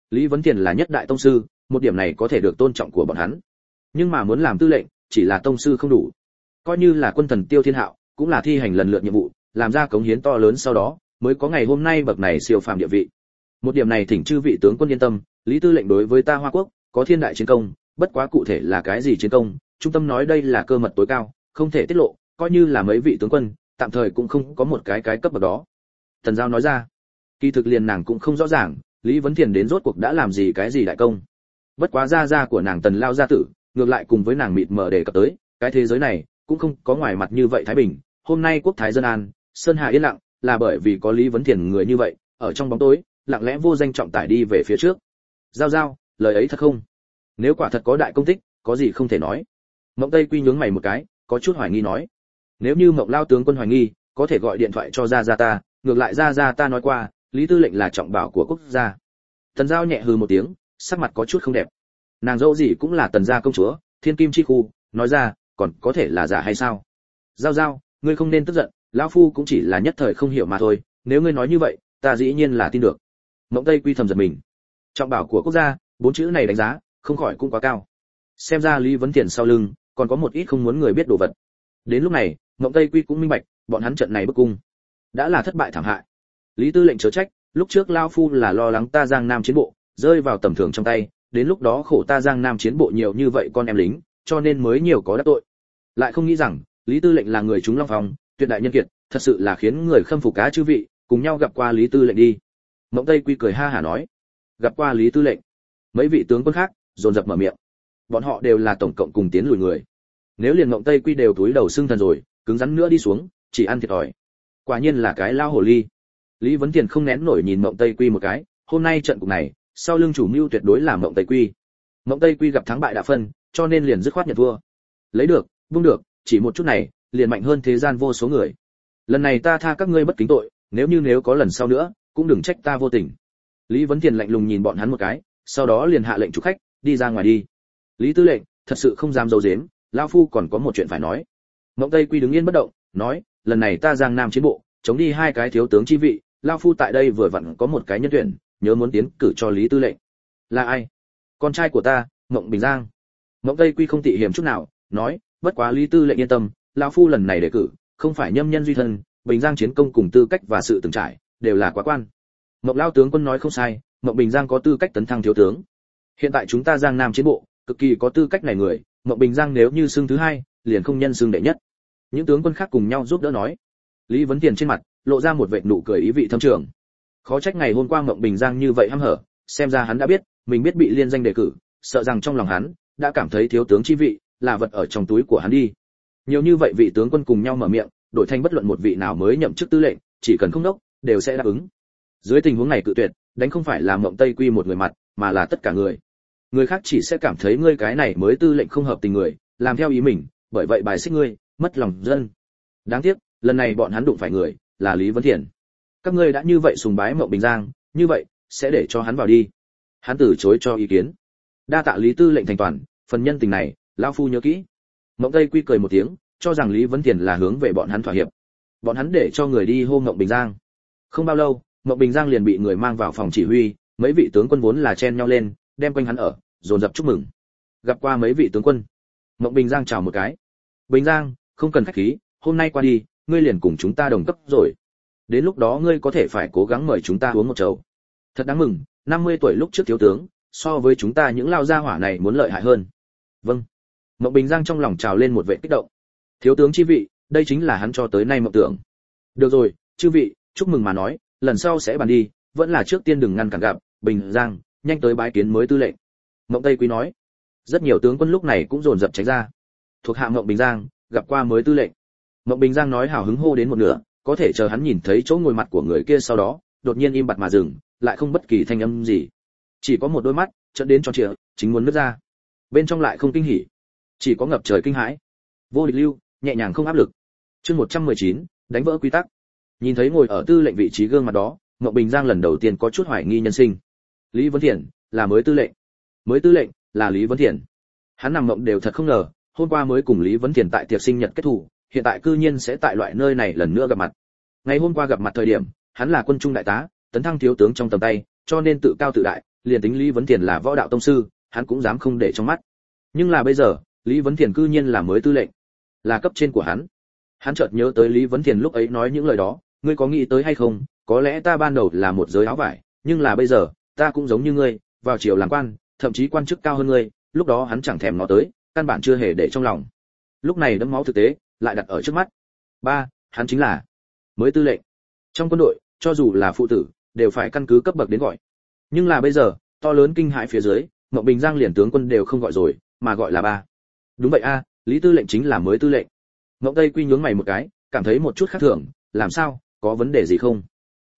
Speaker 1: Lý Vấn Thiền là nhất đại tông sư, một điểm này có thể được tôn trọng của bọn hắn. Nhưng mà muốn làm tư lệnh, chỉ là tông sư không đủ. Coi như là quân thần Tiêu Thiên Hạo, cũng là thi hành lần lượt nhiệm vụ, làm ra cống hiến to lớn sau đó, mới có ngày hôm nay bậc này siêu phàm địa vị. Một điểm này thỉnh chư vị tướng quân yên tâm, Lý tư lệnh đối với ta Hoa Quốc có thiên đại chiến công, bất quá cụ thể là cái gì chiến công, trung tâm nói đây là cơ mật tối cao, không thể tiết lộ, coi như là mấy vị tướng quân, tạm thời cũng không có một cái cấp bậc đó. Tần Giao nói ra, kỳ thực liền nàng cũng không rõ ràng, Lý Vấn Thiền đến rốt cuộc đã làm gì cái gì đại công. Bất quá gia của nàng Tần Lao gia tử, ngược lại cùng với nàng mịt mờ đề cập tới, cái thế giới này cũng không có ngoài mặt như vậy thái bình, hôm nay quốc thái dân an, sơn hà yên lặng, là bởi vì có Lý Vấn Thiền người như vậy, ở trong bóng tối, lặng lẽ vô danh trọng tải đi về phía trước. Giao, lời ấy thật không? Nếu quả thật có đại công tích, có gì không thể nói. Mộng Tây Quy nhướng mày một cái, có chút hoài nghi nói, nếu như Mộng Lao tướng quân hoài nghi, có thể gọi điện thoại cho gia ta, ngược lại gia ta nói qua, Lý tư lệnh là trọng bảo của quốc gia. Tần Giao nhẹ hừ một tiếng, sắc mặt có chút không đẹp. Nàng dâu gì cũng là Tần gia công chúa, thiên kim chi khu, nói ra, còn có thể là giả hay sao? Giao, ngươi không nên tức giận, lão phu cũng chỉ là nhất thời không hiểu mà thôi, nếu ngươi nói như vậy, ta dĩ nhiên là tin được. Mộng Tây Quy thầm giật mình. Trọng bảo của quốc gia, bốn chữ này đánh giá, không khỏi cũng quá cao. Xem ra Lý Vấn Thiền sau lưng, còn có một ít không muốn người biết đồ vật. Đến lúc này, Mộng Tây Quy cũng minh bạch, bọn hắn trận này bức cung, đã là thất bại thảm hại. Lý tư lệnh chớ trách, lúc trước lão phu là lo lắng ta Giang Nam chiến bộ rơi vào tầm thường trong tay, đến lúc đó khổ ta Giang Nam chiến bộ nhiều như vậy con em lính, cho nên mới nhiều có đắc tội. Lại không nghĩ rằng, Lý tư lệnh là người chúng Long Phong, tuyệt đại nhân kiệt, thật sự là khiến người khâm phục cá chư vị, cùng nhau gặp qua Lý tư lệnh đi. Mộng Tây Quy cười ha hả nói, gặp qua Lý tư lệnh. Mấy vị tướng quân khác dồn dập mở miệng. Bọn họ đều là tổng cộng cùng tiến lùi người. Nếu liền Mộng Tây Quy đều túi đầu xương thần rồi, cứng rắn nữa đi xuống, chỉ ăn thiệt thòi. Quả nhiên là cái lao hồ ly. Lý Vấn Thiền không nén nổi nhìn Mộng Tây Quy một cái, hôm nay trận cục này, sau lưng chủ mưu tuyệt đối là Mộng Tây Quy. Mộng Tây Quy gặp thắng bại đã phân, cho nên liền dứt khoát nhận thua. Lấy được, buông được, chỉ một chút này, liền mạnh hơn thế gian vô số người. Lần này ta tha các ngươi bất kính tội, nếu có lần sau nữa, cũng đừng trách ta vô tình. Lý Vấn Thiền lạnh lùng nhìn bọn hắn một cái, sau đó liền hạ lệnh chủ khách, đi ra ngoài đi. Lý tư lệnh, thật sự không dám giấu giếm, lão phu còn có một chuyện phải nói. Mộng Tây Quy đứng yên bất động, nói, lần này ta Giang Nam chiến bộ, chống đi hai cái thiếu tướng chi vị, lão phu tại đây vừa vặn có một cái nhân tuyển, nhớ muốn tiến cử cho Lý tư lệnh. Là ai? Con trai của ta, Mộng Bình Giang. Mộng Tây Quy không tị hiểm chút nào, nói, bất quá Lý tư lệnh yên tâm, lão phu lần này đề cử, không phải nhâm nhân duy thân, Bình Giang chiến công cùng tư cách và sự từng trải, đều là quá quan. Mộng lao tướng quân nói không sai, Mộng Bình Giang có tư cách tấn thăng thiếu tướng. Hiện tại chúng ta Giang Nam chiến bộ, cực kỳ có tư cách này người, Mộng Bình Giang nếu như xưng thứ hai, liền không nhân xưng đệ nhất. Những tướng quân khác cùng nhau giúp đỡ nói. Lý Vấn Thiền trên mặt lộ ra một vệt nụ cười ý vị thâm trường. Khó trách ngày hôm qua Mộng Bình Giang như vậy hăm hở, xem ra hắn đã biết, mình biết bị liên danh đề cử, sợ rằng trong lòng hắn đã cảm thấy thiếu tướng chi vị là vật ở trong túi của hắn đi. Nhiều như vậy vị tướng quân cùng nhau mở miệng, đổi thành bất luận một vị nào mới nhậm chức tư lệnh, chỉ cần không đốc, đều sẽ đáp ứng. Dưới tình huống này cự tuyệt, đánh không phải là Mộng Tây Quy một người mặt, mà là tất cả người. Người khác chỉ sẽ cảm thấy ngươi cái này mới tư lệnh không hợp tình người, làm theo ý mình, bởi vậy bài xích ngươi, mất lòng dân. Đáng tiếc, lần này bọn hắn đụng phải người, là Lý Vấn Thiền. Các ngươi đã như vậy sùng bái Mộng Bình Giang, như vậy, sẽ để cho hắn vào đi. Hắn từ chối cho ý kiến. Đa tạ Lý tư lệnh thành toàn, phần nhân tình này, lão phu nhớ kỹ. Mộng Tây Quy cười một tiếng, cho rằng Lý Vấn Thiền là hướng về bọn hắn thỏa hiệp. Bọn hắn để cho người đi hô Mộng Bình Giang. Không bao lâu, Mộng Bình Giang liền bị người mang vào phòng chỉ huy, mấy vị tướng quân vốn là chen nhau lên, đem quanh hắn ở, dồn dập chúc mừng. Gặp qua mấy vị tướng quân. Mộng Bình Giang chào một cái. Bình Giang, không cần khách khí, hôm nay qua đi, ngươi liền cùng chúng ta đồng cấp rồi. Đến lúc đó ngươi có thể phải cố gắng mời chúng ta uống một chầu. Thật đáng mừng, 50 tuổi lúc trước thiếu tướng, so với chúng ta những lao gia hỏa này muốn lợi hại hơn. Vâng. Mộng Bình Giang trong lòng trào lên một vẻ kích động. Thiếu tướng chi vị, đây chính là hắn cho tới nay mộng tưởng. Được rồi, chư vị, chúc mừng mà nói, lần sau sẽ bàn đi, vẫn là trước tiên đừng ngăn cản gặp. Bình Giang, nhanh tới bái kiến mới tư lệnh. Mộng Tây Quý nói. Rất nhiều tướng quân lúc này cũng dồn dập tránh ra. Thuộc hạ Mộng Bình Giang, gặp qua mới tư lệnh. Mộng Bình Giang nói hào hứng hô đến một nửa, có thể chờ hắn nhìn thấy chỗ ngồi mặt của người kia sau đó, đột nhiên im bặt mà dừng, lại không bất kỳ thanh âm gì. Chỉ có một đôi mắt, trợn đến tròn trịa, chính muốn nứt ra. Bên trong lại không kinh hỉ, chỉ có ngập trời kinh hãi. Vô địch lưu, nhẹ nhàng không áp lực. Chương 119, đánh vỡ quy tắc. Nhìn thấy ngồi ở tư lệnh vị trí gương mặt đó, Mộng Bình Giang lần đầu tiên có chút hoài nghi nhân sinh. Lý Vấn Thiền là mới tư lệnh. Mới tư lệnh là Lý Vấn Thiền. Hắn nằm mộng đều thật không ngờ, hôm qua mới cùng Lý Vấn Thiền tại tiệc sinh nhật kết thù, hiện tại cư nhiên sẽ tại loại nơi này lần nữa gặp mặt. Ngày hôm qua gặp mặt thời điểm, hắn là quân trung đại tá, tấn thăng thiếu tướng trong tầm tay, cho nên tự cao tự đại, liền tính Lý Vấn Thiền là võ đạo tông sư, hắn cũng dám không để trong mắt. Nhưng là bây giờ, Lý Vấn Thiền cư nhiên là mới tư lệnh, là cấp trên của hắn. Hắn chợt nhớ tới Lý Vấn Thiền lúc ấy nói những lời đó, ngươi có nghĩ tới hay không, có lẽ ta ban đầu là một giới áo vải, nhưng là bây giờ, ta cũng giống như ngươi, vào triều làm quan, thậm chí quan chức cao hơn ngươi, lúc đó hắn chẳng thèm ngó tới, căn bản chưa hề để trong lòng. Lúc này đẫm máu thực tế lại đặt ở trước mắt. Ba, hắn chính là mới tư lệnh. Trong quân đội, cho dù là phụ tử, đều phải căn cứ cấp bậc đến gọi. Nhưng là bây giờ, to lớn kinh hãi phía dưới, Mộng Bình Giang liền tướng quân đều không gọi rồi, mà gọi là ba. Đúng vậy a, Lý tư lệnh chính là mới tư lệnh. Mộng Tây Quy nhướng mày một cái, cảm thấy một chút khác thường, làm sao, có vấn đề gì không?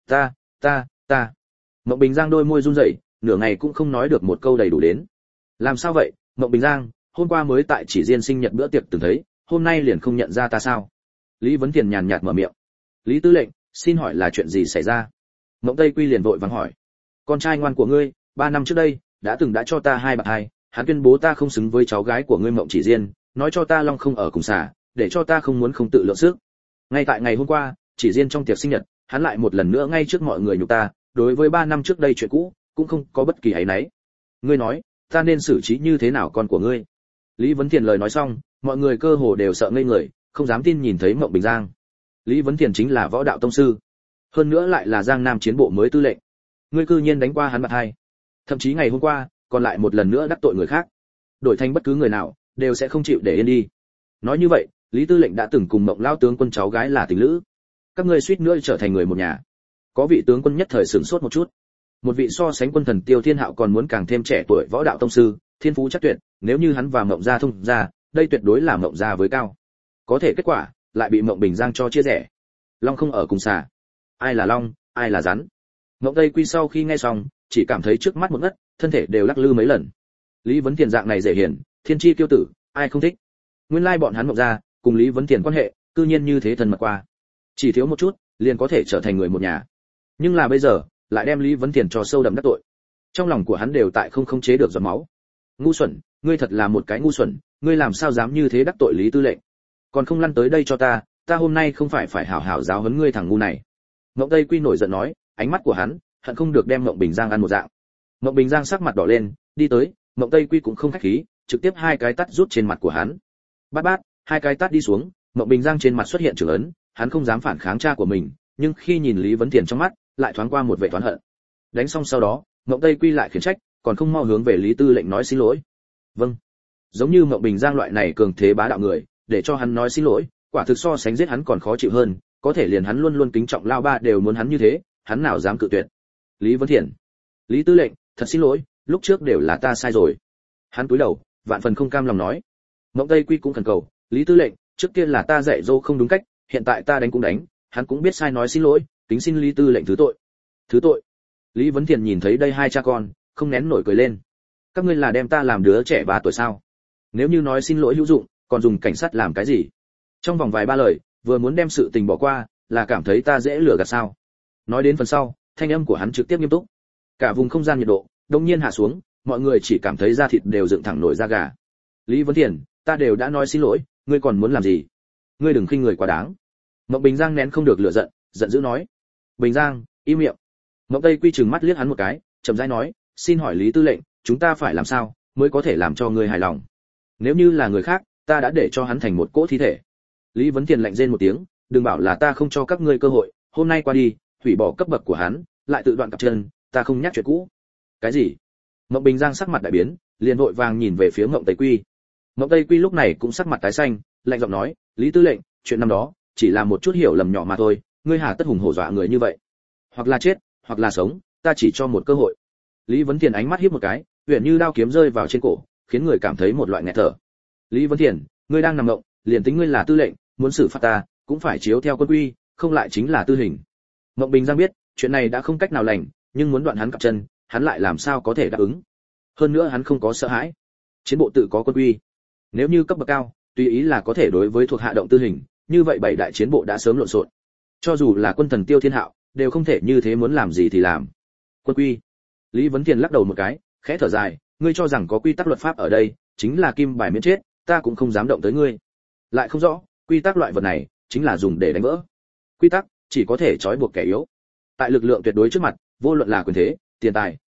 Speaker 1: Ta. Mộng Bình Giang đôi môi run rẩy, nửa ngày cũng không nói được một câu đầy đủ đến. Làm sao vậy, Mộng Bình Giang, hôm qua mới tại Chỉ Diên sinh nhật bữa tiệc từng thấy, hôm nay liền không nhận ra ta sao? Lý Vấn Tiền nhàn nhạt mở miệng. Lý tư lệnh, xin hỏi là chuyện gì xảy ra? Mộng Tây Quy liền vội vàng hỏi. Con trai ngoan của ngươi, 3 năm trước đây, đã cho ta 2 bạc 2, hắn tuyên bố ta không xứng với cháu gái của ngươi Mộng Chỉ Diên, nói cho ta long không ở cùng xả, để cho ta không muốn không tự lượng sức. Ngay tại ngày hôm qua, Chỉ Diên trong tiệc sinh nhật, hắn lại một lần nữa ngay trước mọi người nhục ta, đối với 3 năm trước đây chuyện cũ, cũng không có bất kỳ áy náy. Ngươi nói, ta nên xử trí như thế nào con của ngươi? Lý Vấn Thiền lời nói xong, mọi người cơ hồ đều sợ ngây người, không dám tin nhìn thấy Mộng Bình Giang. Lý Vấn Thiền chính là võ đạo tông sư, hơn nữa lại là Giang Nam chiến bộ mới tư lệnh. Ngươi cư nhiên đánh qua hắn bạc 2, thậm chí ngày hôm qua, còn lại một lần nữa đắc tội người khác. Đổi thành bất cứ người nào, đều sẽ không chịu để yên đi. Nói như vậy, Lý tư lệnh đã từng cùng Mộng lão tướng quân cháu gái là tình lữ. Các ngươi suýt nữa trở thành người một nhà. Có vị tướng quân nhất thời sửng sốt một chút. Một vị so sánh quân thần Tiêu Thiên Hạo còn muốn càng thêm trẻ tuổi võ đạo tông sư, thiên phú chắc tuyệt, nếu như hắn và Mộng gia thông gia, đây tuyệt đối là Mộng gia với cao. Có thể kết quả lại bị Mộng Bình Giang cho chia rẽ. Long không ở cùng xà. Ai là long, ai là rắn? Mộng Tây Quy sau khi nghe xong, chỉ cảm thấy trước mắt một ngất, thân thể đều lắc lư mấy lần. Lý Vấn Thiền dạng này dễ hiền, thiên chi tiêu tử, ai không thích? Nguyên lai bọn hắn Mộng gia cùng Lý Vấn Thiền quan hệ, cư nhiên như thế thân mật qua. Chỉ thiếu một chút, liền có thể trở thành người một nhà. Nhưng là bây giờ, lại đem Lý Vấn Thiền cho sâu đậm đắc tội. Trong lòng của hắn đều tại không khống chế được giọt máu. Ngu xuẩn, ngươi thật là một cái ngu xuẩn, ngươi làm sao dám như thế đắc tội Lý tư lệnh? Còn không lăn tới đây cho ta, ta hôm nay không phải phải hảo hảo giáo huấn ngươi thằng ngu này. Mộng Tây Quy nổi giận nói, ánh mắt của hắn hận không được đem Mộng Bình Giang ăn một dạng. Mộng Bình Giang sắc mặt đỏ lên, đi tới, Mộng Tây Quy cũng không khách khí, trực tiếp 2 cái tát rút trên mặt của hắn. Bát, 2 cái tát đi xuống, Mộng Bình Giang trên mặt xuất hiện chữ ấn, hắn không dám phản kháng cha của mình, nhưng khi nhìn Lý Vấn Thiền trong mắt, lại thoáng qua một vẻ toán hận. Đánh xong sau đó, Mộng Tây Quy lại khiển trách, còn không mau hướng về Lý tư lệnh nói xin lỗi. Vâng. Giống như Mộng Bình Giang loại này cường thế bá đạo người, để cho hắn nói xin lỗi, quả thực so sánh giết hắn còn khó chịu hơn, có thể liền hắn luôn luôn kính trọng lao ba đều muốn hắn như thế, hắn nào dám cự tuyệt. Lý Vấn Thiền, Lý tư lệnh, thật xin lỗi, lúc trước đều là ta sai rồi. Hắn cúi đầu, vạn phần không cam lòng nói. Mộng Tây Quy cũng khẩn cầu, Lý tư lệnh, trước kia là ta dạy dỗ không đúng cách, hiện tại ta đánh cũng đánh, hắn cũng biết sai nói xin lỗi, kính xin Lý tư lệnh thứ tội. Thứ tội? Lý Vấn Thiền nhìn thấy đây 2 cha con, không nén nổi cười lên. Các ngươi là đem ta làm đứa trẻ 3 tuổi sao? Nếu như nói xin lỗi hữu dụng, còn dùng cảnh sát làm cái gì? Trong vòng vài ba lời, vừa muốn đem sự tình bỏ qua, là cảm thấy ta dễ lừa gạt sao? Nói đến phần sau, thanh âm của hắn trực tiếp nghiêm túc. Cả vùng không gian nhiệt độ đột nhiên hạ xuống, mọi người chỉ cảm thấy da thịt đều dựng thẳng nổi da gà. Lý Vấn Thiền, ta đều đã nói xin lỗi, ngươi còn muốn làm gì? Ngươi đừng khinh người quá đáng. Mộng Bình Giang nén không được lửa giận, giận dữ nói. Bình Giang, im miệng. Mộng Tây Quy trừng mắt liếc hắn một cái, chậm rãi nói, xin hỏi Lý tư lệnh, chúng ta phải làm sao mới có thể làm cho ngươi hài lòng? Nếu như là người khác, ta đã để cho hắn thành một cỗ thi thể. Lý Vấn Thiền lạnh rên một tiếng, đừng bảo là ta không cho các ngươi cơ hội, hôm nay qua đi, hủy bỏ cấp bậc của hắn, lại tự đoạn cặp chân, ta không nhắc chuyện cũ. Cái gì? Mộng Bình Giang sắc mặt đại biến, liền vội vàng nhìn về phía Mộng Tây Quy. Mộng Tây Quy lúc này cũng sắc mặt tái xanh, lạnh giọng nói, Lý tư lệnh, chuyện năm đó chỉ là một chút hiểu lầm nhỏ mà thôi, ngươi hà tất hùng hổ dọa người như vậy? Hoặc là chết, hoặc là sống, ta chỉ cho một cơ hội. Lý Vấn Thiền ánh mắt híp một cái, huyền như đao kiếm rơi vào trên cổ, khiến người cảm thấy một loại nghẹt thở. Lý Vấn Thiền, ngươi đang nằm mộng, liền tính ngươi là tư lệnh, muốn xử phạt ta, cũng phải chiếu theo quân quy, không lại chính là tư hình. Mộng Bình Giang biết, chuyện này đã không cách nào lành, nhưng muốn đoạn hắn cặp chân, hắn lại làm sao có thể đáp ứng? Hơn nữa hắn không có sợ hãi, chiến bộ tự có quân quy. Nếu như cấp bậc cao, tùy ý là có thể đối với thuộc hạ động tư hình, như vậy 7 đại chiến bộ đã sớm lộn xộn. Cho dù là quân thần Tiêu Thiên Hạo, đều không thể như thế muốn làm gì thì làm. Quân quy. Lý Vấn Thiền lắc đầu một cái, khẽ thở dài, ngươi cho rằng có quy tắc luật pháp ở đây, chính là kim bài miễn chết, ta cũng không dám động tới ngươi. Lại không rõ, quy tắc loại vật này chính là dùng để đánh vỡ. Quy tắc chỉ có thể trói buộc kẻ yếu. Tại lực lượng tuyệt đối trước mặt, vô luận là quyền thế, tiền tài,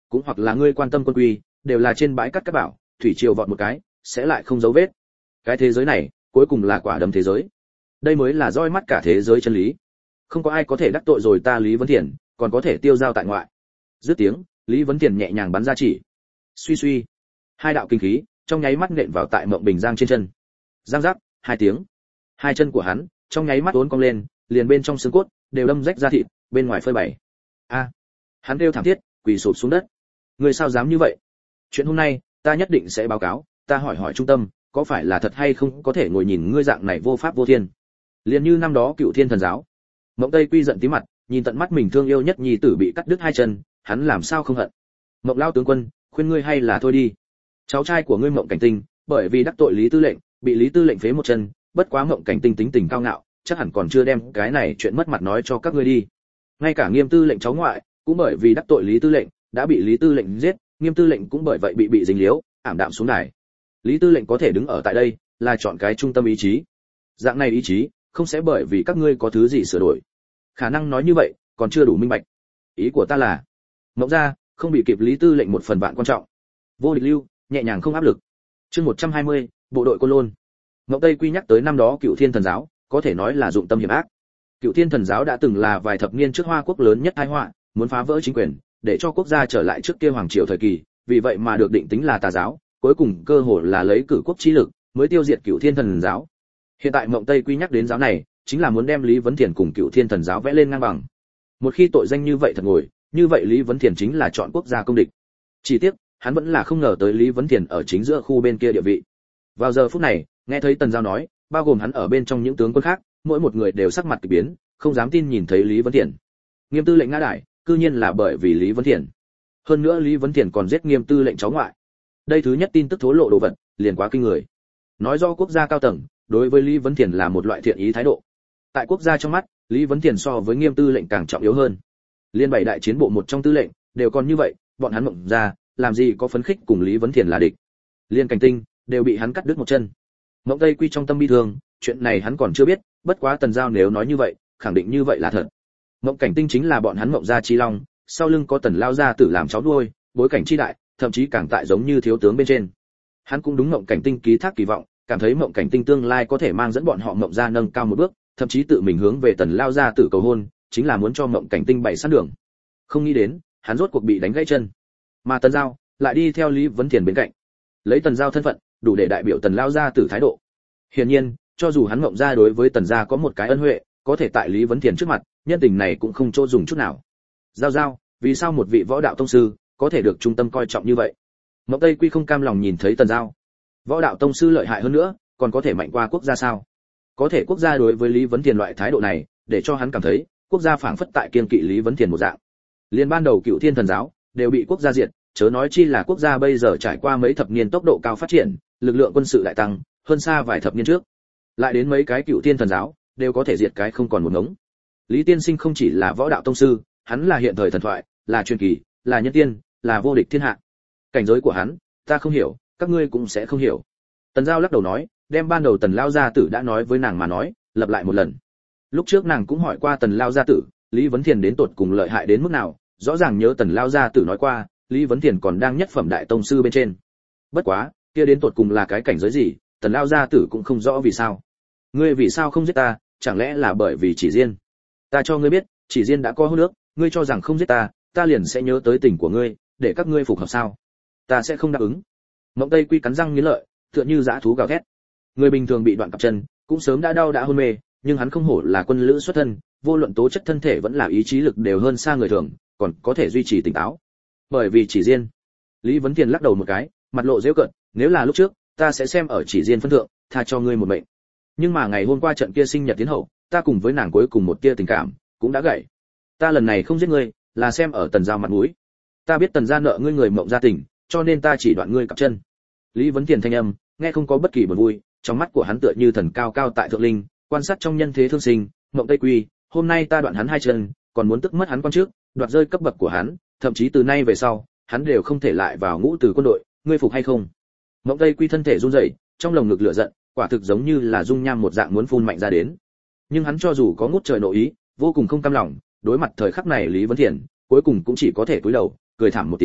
Speaker 1: cũng hoặc là ngươi quan tâm quân quy, đều là trên bãi cắt các bảo, thủy triều vọt một cái, sẽ lại không dấu vết. Cái thế giới này, cuối cùng là quả đấm thế giới. Đây mới là roi mắt cả thế giới chân lý. Không có ai có thể đắc tội rồi ta Lý Vấn Thiền, còn có thể tiêu dao tại ngoại. Dứt tiếng, Lý Vấn Thiền nhẹ nhàng bắn ra chỉ. Suy suy, hai đạo kinh khí trong nháy mắt nện vào tại Mộng Bình Giang trên chân. Giang rắc, hai tiếng. Hai chân của hắn trong nháy mắt uốn cong lên, liền bên trong xương cốt đều đâm rách ra thịt, bên ngoài phơi bày. A! Hắn kêu thảm thiết, quỳ sụp xuống đất. Người sao dám như vậy? Chuyện hôm nay, ta nhất định sẽ báo cáo, ta hỏi hỏi trung tâm, có phải là thật hay không có thể ngồi nhìn ngươi dạng này vô pháp vô thiên. Liền như năm đó Cựu Thiên Thần giáo. Mộng Tây Quy giận tí mặt, nhìn tận mắt mình thương yêu nhất nhi tử bị cắt đứt hai chân, hắn làm sao không hận. Mộng lao tướng quân, khuyên ngươi hay là thôi đi. Cháu trai của ngươi Mộng Cảnh Tinh, bởi vì đắc tội Lý Tư lệnh, bị Lý Tư lệnh phế một chân, bất quá Mộng Cảnh Tinh tính tình cao ngạo, chắc hẳn còn chưa đem cái này chuyện mất mặt nói cho các ngươi đi. Ngay cả Nghiêm Tư lệnh cháu ngoại, cũng bởi vì đắc tội Lý Tư lệnh, đã bị Lý Tư lệnh giết, Nghiêm Tư lệnh cũng bởi vậy bị dính líu, ảm đạm xuống đài. Lý Tư lệnh có thể đứng ở tại đây, là chọn cái trung tâm ý chí. Dạng này ý chí, không sẽ bởi vì các ngươi có thứ gì sửa đổi. Khả năng nói như vậy, còn chưa đủ minh bạch. Ý của ta là, Mộng gia không bị kịp Lý Tư lệnh một phần vạn quan trọng. Vô địch lưu, nhẹ nhàng không áp lực. Chương 120, bộ đội Côn Lôn. Mộng Tây Quy nhắc tới năm đó Cựu Thiên Thần giáo, có thể nói là dụng tâm hiểm ác. Cựu Thiên Thần giáo đã từng là vài thập niên trước Hoa quốc lớn nhất tai họa, muốn phá vỡ chính quyền, để cho quốc gia trở lại trước kia hoàng triều thời kỳ, vì vậy mà được định tính là tà giáo, cuối cùng cơ hội là lấy cử quốc chi lực mới tiêu diệt Cựu Thiên Thần giáo. Hiện tại Mộng Tây Quy nhắc đến giáo này, chính là muốn đem Lý Vấn Thiền cùng Cựu Thiên Thần giáo vẽ lên ngang bằng. Một khi tội danh như vậy thật ngồi, như vậy Lý Vấn Thiền chính là chọn quốc gia công địch. Chỉ tiếc, hắn vẫn là không ngờ tới Lý Vấn Thiền ở chính giữa khu bên kia địa vị. Vào giờ phút này, nghe thấy Tần Giao nói, bao gồm hắn ở bên trong những tướng quân khác, mỗi một người đều sắc mặt kỳ biến, không dám tin nhìn thấy Lý Vấn Thiền. Nghiêm Tư lệnh ngã đài, cư nhiên là bởi vì Lý Vấn Thiền. Hơn nữa Lý Vấn Thiền còn giết Nghiêm Tư lệnh cháu ngoại. Đây thứ nhất tin tức thố lộ đồ vật, liền quá kinh người. Nói do quốc gia cao tầng, đối với Lý Vấn Thiền là một loại thiện ý thái độ. Tại quốc gia trong mắt, Lý Vấn Thiền so với Nghiêm Tư lệnh càng trọng yếu hơn. Liên bảy đại chiến bộ một trong tư lệnh, đều còn như vậy, bọn hắn Mộng ra, làm gì có phấn khích cùng Lý Vấn Thiền là địch. Liên Cảnh Tinh, đều bị hắn cắt đứt một chân. Mộng Tây Quy trong tâm bi thương, chuyện này hắn còn chưa biết, bất quá Tần Giao nếu nói như vậy, khẳng định như vậy là thật. Mộng Cảnh Tinh chính là bọn hắn Mộng gia chi long, sau lưng có Tần lao gia tử làm cháu nuôi, bối cảnh chi đại, thậm chí càng tại giống như thiếu tướng bên trên. Hắn cũng đúng Mộng Cảnh Tinh ký thác kỳ vọng, cảm thấy Mộng Cảnh Tinh tương lai có thể mang dẫn bọn họ Mộng gia nâng cao một bước, thậm chí tự mình hướng về Tần lao gia tử cầu hôn, chính là muốn cho Mộng Cảnh Tinh bày sẵn đường. Không nghĩ đến, hắn rốt cuộc bị đánh gãy chân. Mà Tần Giao lại đi theo Lý Vấn Thiền bên cạnh. Lấy Tần Giao thân phận, đủ để đại biểu Tần lao gia tử thái độ. Hiển nhiên, cho dù hắn Mộng gia đối với Tần gia có một cái ân huệ, có thể tại Lý Vấn Thiền trước mặt, nhân tình này cũng không chỗ dùng chút nào. Giao, vì sao một vị võ đạo tông sư có thể được trung tâm coi trọng như vậy? Mộng Tây Quy không cam lòng nhìn thấy Tần Giao. Võ đạo tông sư lợi hại hơn nữa, còn có thể mạnh qua quốc gia sao? Có thể quốc gia đối với Lý Vấn Thiền loại thái độ này, để cho hắn cảm thấy, quốc gia phảng phất tại kiên kỵ Lý Vấn Thiền một dạng. Liên ban đầu Cựu Thiên Thần giáo đều bị quốc gia diệt, chớ nói chi là quốc gia bây giờ trải qua mấy thập niên tốc độ cao phát triển, lực lượng quân sự lại tăng, hơn xa vài thập niên trước. Lại đến mấy cái Cựu Thiên Thần giáo, đều có thể diệt cái không còn một ngống. Lý Tiên Sinh không chỉ là võ đạo tông sư, hắn là hiện thời thần thoại, là truyền kỳ, là nhân tiên, là vô địch thiên hạ. Cảnh giới của hắn, ta không hiểu, các ngươi cũng sẽ không hiểu. Tần Giao lắc đầu nói, đem ban đầu Tần lao gia tử đã nói với nàng mà nói, lặp lại một lần. Lúc trước nàng cũng hỏi qua Tần lao gia tử, Lý Vấn Thiền đến tột cùng lợi hại đến mức nào, rõ ràng nhớ Tần lao gia tử nói qua, Lý Vấn Thiền còn đang nhất phẩm đại tông sư bên trên. Bất quá, kia đến tột cùng là cái cảnh giới gì, Tần lao gia tử cũng không rõ vì sao. Ngươi vì sao không giết ta, chẳng lẽ là bởi vì Chỉ Diên? Ta cho ngươi biết, Chỉ Diên đã có hôn ước, ngươi cho rằng không giết ta, ta liền sẽ nhớ tới tình của ngươi, để các ngươi phục hợp sao? Ta sẽ không đáp ứng. Mộng Tây Quy cắn răng nghiến lợi, tựa như dã thú gào thét. Người bình thường bị đoạn cặp chân, cũng sớm đã đau đã hôn mê, nhưng hắn không hổ là quân lữ xuất thân, vô luận tố chất thân thể vẫn là ý chí lực đều hơn xa người thường, còn có thể duy trì tỉnh táo. Bởi vì Chỉ Diên. Lý Vấn Thiền lắc đầu một cái, mặt lộ giễu cợt, nếu là lúc trước, ta sẽ xem ở Chỉ Diên phân thượng, tha cho ngươi một mệnh. Nhưng mà ngày hôm qua trận kia sinh nhật tiến hậu, ta cùng với nàng cuối cùng một tia tình cảm cũng đã gãy. Ta lần này không giết ngươi, là xem ở Tần Giao mặt mũi. Ta biết Tần gia nợ ngươi người Mộng gia tình, cho nên ta chỉ đoạn ngươi cặp chân. Lý Vấn Thiền thanh âm, nghe không có bất kỳ buồn vui, trong mắt của hắn tựa như thần cao cao tại thượng linh, quan sát trong nhân thế thương sinh. Mộng Tây Quy, hôm nay ta đoạn hắn hai chân, còn muốn tức mất hắn quan trước, đoạt rơi cấp bậc của hắn, thậm chí từ nay về sau, hắn đều không thể lại vào ngũ từ quân đội, ngươi phục hay không? Mộng Tây Quy thân thể run rẩy, trong lồng ngực lửa giận, quả thực giống như là dung nham một dạng muốn phun mạnh ra đến. Nhưng hắn cho dù có ngút trời nội ý, vô cùng không cam lòng, đối mặt thời khắc này Lý Vấn Thiền, cuối cùng cũng chỉ có thể cúi đầu, cười thảm một tiếng,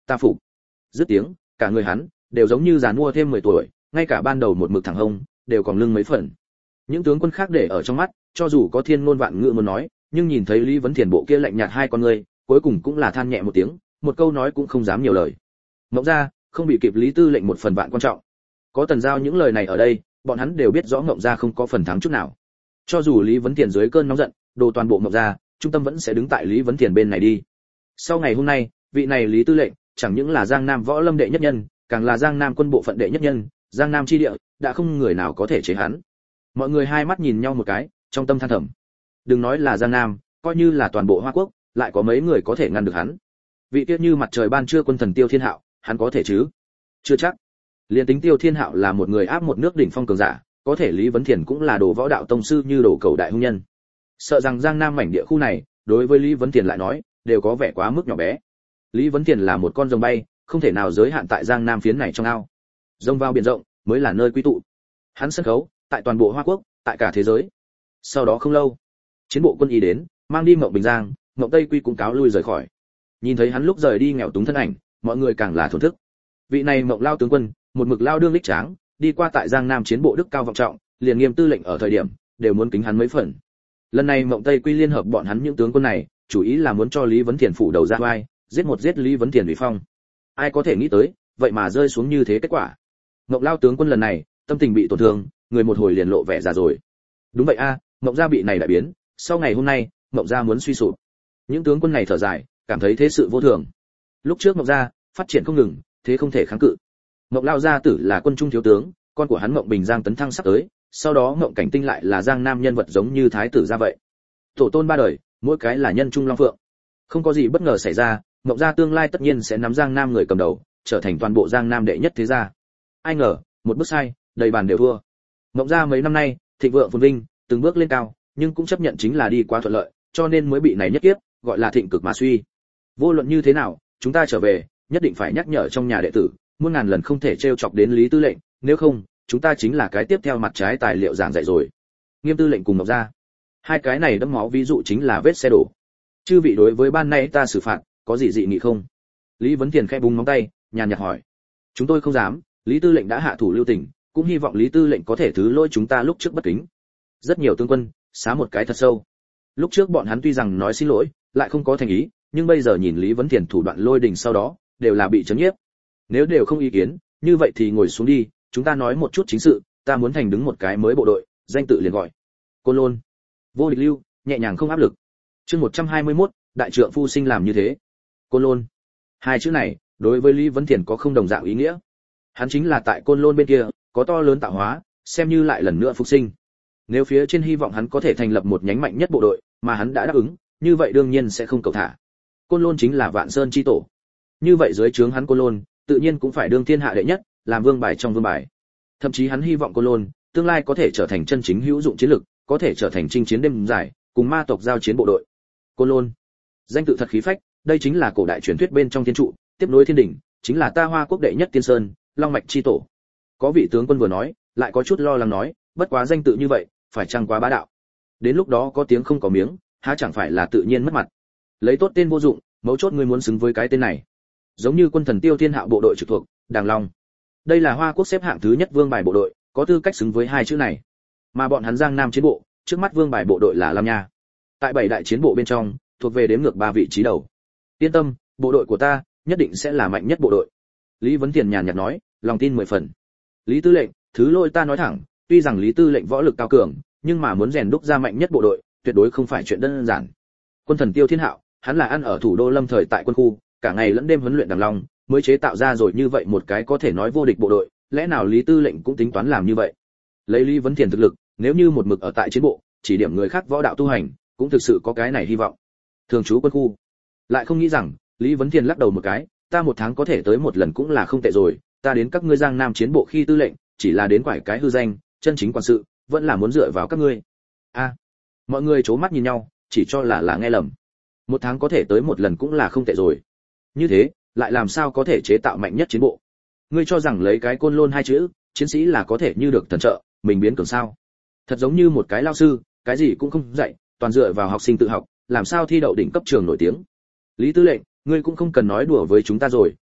Speaker 1: ta phục. Dứt tiếng, cả người hắn đều giống như già nua thêm 10 tuổi, ngay cả ban đầu một mực thẳng hông đều còn lưng mấy phần. Những tướng quân khác để ở trong mắt, cho dù có thiên ngôn vạn ngữ muốn nói, nhưng nhìn thấy Lý Vấn Thiền bộ kia lạnh nhạt hai con người, cuối cùng cũng là than nhẹ một tiếng, một câu nói cũng không dám nhiều lời. Ngộng gia không bị kịp Lý Tư lệnh một phần vạn quan trọng. Có Tần Giao những lời này ở đây, bọn hắn đều biết rõ Ngộng gia không có phần thắng chút nào. Cho dù Lý Vấn Thiền dưới cơn nóng giận, đồ toàn bộ Ngộng gia, trung tâm vẫn sẽ đứng tại Lý Vấn Thiền bên này đi. Sau ngày hôm nay, vị này Lý Tư lệnh, chẳng những là Giang Nam võ lâm đệ nhất nhân, càng là Giang Nam quân bộ phận đệ nhất nhân, Giang Nam chi địa, đã không người nào có thể chế hắn. Mọi người hai mắt nhìn nhau một cái, trong tâm than thầm. Đừng nói là Giang Nam, coi như là toàn bộ Hoa Quốc, lại có mấy người có thể ngăn được hắn. Vị tiết như mặt trời ban trưa quân thần Tiêu Thiên Hạo, hắn có thể chứ? Chưa chắc. Liên tính Tiêu Thiên Hạo là một người áp một nước đỉnh phong cường giả, có thể Lý Vấn Thiền cũng là đồ võ đạo tông sư như đồ cầu đại hung nhân. Sợ rằng Giang Nam mảnh địa khu này, đối với Lý Vấn Thiền lại nói, đều có vẻ quá mức nhỏ bé. Lý Vấn Thiền là một con rồng bay, không thể nào giới hạn tại Giang Nam phiến này trong ao. Rồng vào biển rộng, mới là nơi quy tụ. Hắn sân khấu, tại toàn bộ Hoa Quốc, tại cả thế giới. Sau đó không lâu, chiến bộ quân y đến, mang đi Mộng Bình Giang, Mộng Tây Quy cũng cáo lui rời khỏi. Nhìn thấy hắn lúc rời đi nghèo túng thân ảnh, mọi người càng là thổn thức. Vị này Mộng lao tướng quân, một mực lao đương lích tráng, đi qua tại Giang Nam chiến bộ đức cao vọng trọng, liền nghiêm tư lệnh ở thời điểm, đều muốn kính hắn mấy phần. Lần này Mộng Tây Quy liên hợp bọn hắn những tướng quân này, chủ ý là muốn cho Lý Vấn Thiền phủ đầu ra oai, giết Lý Vấn Thiền ủy phong. Ai có thể nghĩ tới, vậy mà rơi xuống như thế kết quả. Mộng lao tướng quân lần này, tâm tình bị tổn thương, người một hồi liền lộ vẻ già rồi. Đúng vậy a, Mộng gia bị này đại biến, sau ngày hôm nay, Mộng gia muốn suy sụp. Những tướng quân này thở dài, cảm thấy thế sự vô thường. Lúc trước Mộng gia phát triển không ngừng, thế không thể kháng cự. Mộng lao gia tử là quân trung thiếu tướng, con của hắn Mộng Bình Giang tấn thăng sắp tới, sau đó Mộng Cảnh Tinh lại là Giang Nam nhân vật giống như thái tử gia vậy. Tổ tôn ba đời, mỗi cái là nhân trung long phượng. Không có gì bất ngờ xảy ra, Mộng gia tương lai tất nhiên sẽ nắm Giang Nam người cầm đầu, trở thành toàn bộ Giang Nam đệ nhất thế gia. Ai ngờ, một bước sai, đầy bàn đều thua. Mộng gia mấy năm nay, thịnh vượng phồn vinh, từng bước lên cao, nhưng cũng chấp nhận chính là đi quá thuận lợi, cho nên mới bị này nhất kiếp, gọi là thịnh cực mà suy. Vô luận như thế nào, chúng ta trở về, nhất định phải nhắc nhở trong nhà đệ tử, muôn ngàn lần không thể trêu chọc đến Lý Tư lệnh, nếu không, chúng ta chính là cái tiếp theo mặt trái tài liệu giảng dạy rồi. Nghiêm Tư lệnh cùng Mộng gia, hai cái này đẫm máu ví dụ chính là vết xe đổ. Chư vị đối với ban nay ta xử phạt, có gì dị nghị không? Lý Vấn Thiền khẽ búng móng tay, nhàn nhạt hỏi. Chúng tôi không dám, Lý Tư lệnh đã hạ thủ lưu tình, cũng hy vọng Lý Tư lệnh có thể thứ lỗi chúng ta lúc trước bất kính. Rất nhiều tướng quân xá một cái thật sâu. Lúc trước bọn hắn tuy rằng nói xin lỗi, lại không có thành ý, nhưng bây giờ nhìn Lý Vấn Thiền thủ đoạn lôi đình sau đó, đều là bị chấn nhiếp. Nếu đều không ý kiến, như vậy thì ngồi xuống đi, chúng ta nói một chút chính sự, ta muốn thành đứng một cái mới bộ đội, danh tự liền gọi Côn Lôn. Vô địch lưu, nhẹ nhàng không áp lực. Chương 121, đại trượng phu sinh làm như thế. Côn Lôn. Hai chữ này, đối với Lý Vấn Thiền có không đồng dạng ý nghĩa. Hắn chính là tại Côn Lôn bên kia, có to lớn tạo hóa, xem như lại lần nữa phục sinh. Nếu phía trên hy vọng hắn có thể thành lập một nhánh mạnh nhất bộ đội, mà hắn đã đáp ứng, như vậy đương nhiên sẽ không cầu thả. Côn Lôn chính là Vạn Sơn chi tổ. Như vậy dưới trướng hắn Côn Lôn, tự nhiên cũng phải đương thiên hạ đệ nhất, làm vương bài trong vương bài. Thậm chí hắn hy vọng Côn Lôn tương lai có thể trở thành chân chính hữu dụng chiến lực, có thể trở thành chinh chiến đêm dài, cùng ma tộc giao chiến bộ đội. Côn Lôn, danh tự thật khí phách, đây chính là cổ đại truyền thuyết bên trong thiên trụ, tiếp nối thiên đỉnh, chính là ta Hoa quốc đệ nhất tiên sơn, long mạch chi tổ. Có vị tướng quân vừa nói, lại có chút lo lắng nói, bất quá danh tự như vậy, phải chăng quá bá đạo. Đến lúc đó có tiếng không có miếng, há chẳng phải là tự nhiên mất mặt. Lấy tốt tên vô dụng, mấu chốt ngươi muốn xứng với cái tên này. Giống như quân thần Tiêu Thiên Hạo bộ đội trực thuộc, Đàng Long. Đây là Hoa quốc xếp hạng thứ nhất vương bài bộ đội, có tư cách xứng với hai chữ này. Mà bọn hắn Giang Nam chiến bộ, trước mắt vương bài bộ đội là Lam Nha. Tại 7 đại chiến bộ bên trong, thuộc về đếm ngược 3 vị trí đầu. Yên tâm, bộ đội của ta nhất định sẽ là mạnh nhất bộ đội. Lý Vấn Thiền nhàn nhạt nói, lòng tin 10 phần. Lý Tư lệnh, thứ lỗi ta nói thẳng, tuy rằng Lý Tư lệnh võ lực cao cường, nhưng mà muốn rèn đúc ra mạnh nhất bộ đội, tuyệt đối không phải chuyện đơn giản. Quân thần Tiêu Thiên Hạo, hắn là ăn ở thủ đô Lâm thời tại quân khu, cả ngày lẫn đêm huấn luyện Đàng Long, mới chế tạo ra rồi như vậy một cái có thể nói vô địch bộ đội, lẽ nào Lý Tư lệnh cũng tính toán làm như vậy? Lấy Lý Vấn Thiền thực lực, nếu như một mực ở tại chiến bộ, chỉ điểm người khác võ đạo tu hành, cũng thực sự có cái này hy vọng. Thường trú quân khu, lại không nghĩ rằng, Lý Vấn Thiền lắc đầu một cái, ta một tháng có thể tới một lần cũng là không tệ rồi, ta đến các ngươi Giang Nam chiến bộ khi tư lệnh, chỉ là đến quải cái hư danh, chân chính quan sự, vẫn là muốn dựa vào các ngươi. A, mọi người chố mắt nhìn nhau, chỉ cho là nghe lầm. Một tháng có thể tới một lần cũng là không tệ rồi. Như thế, lại làm sao có thể chế tạo mạnh nhất chiến bộ? Ngươi cho rằng lấy cái Côn Lôn hai chữ, chiến sĩ là có thể như được thần trợ, mình biến cường sao? Thật giống như một cái lao sư, cái gì cũng không dạy, toàn dựa vào học sinh tự học, làm sao thi đậu đỉnh cấp trường nổi tiếng. Lý Tư lệnh, ngươi cũng không cần nói đùa với chúng ta rồi,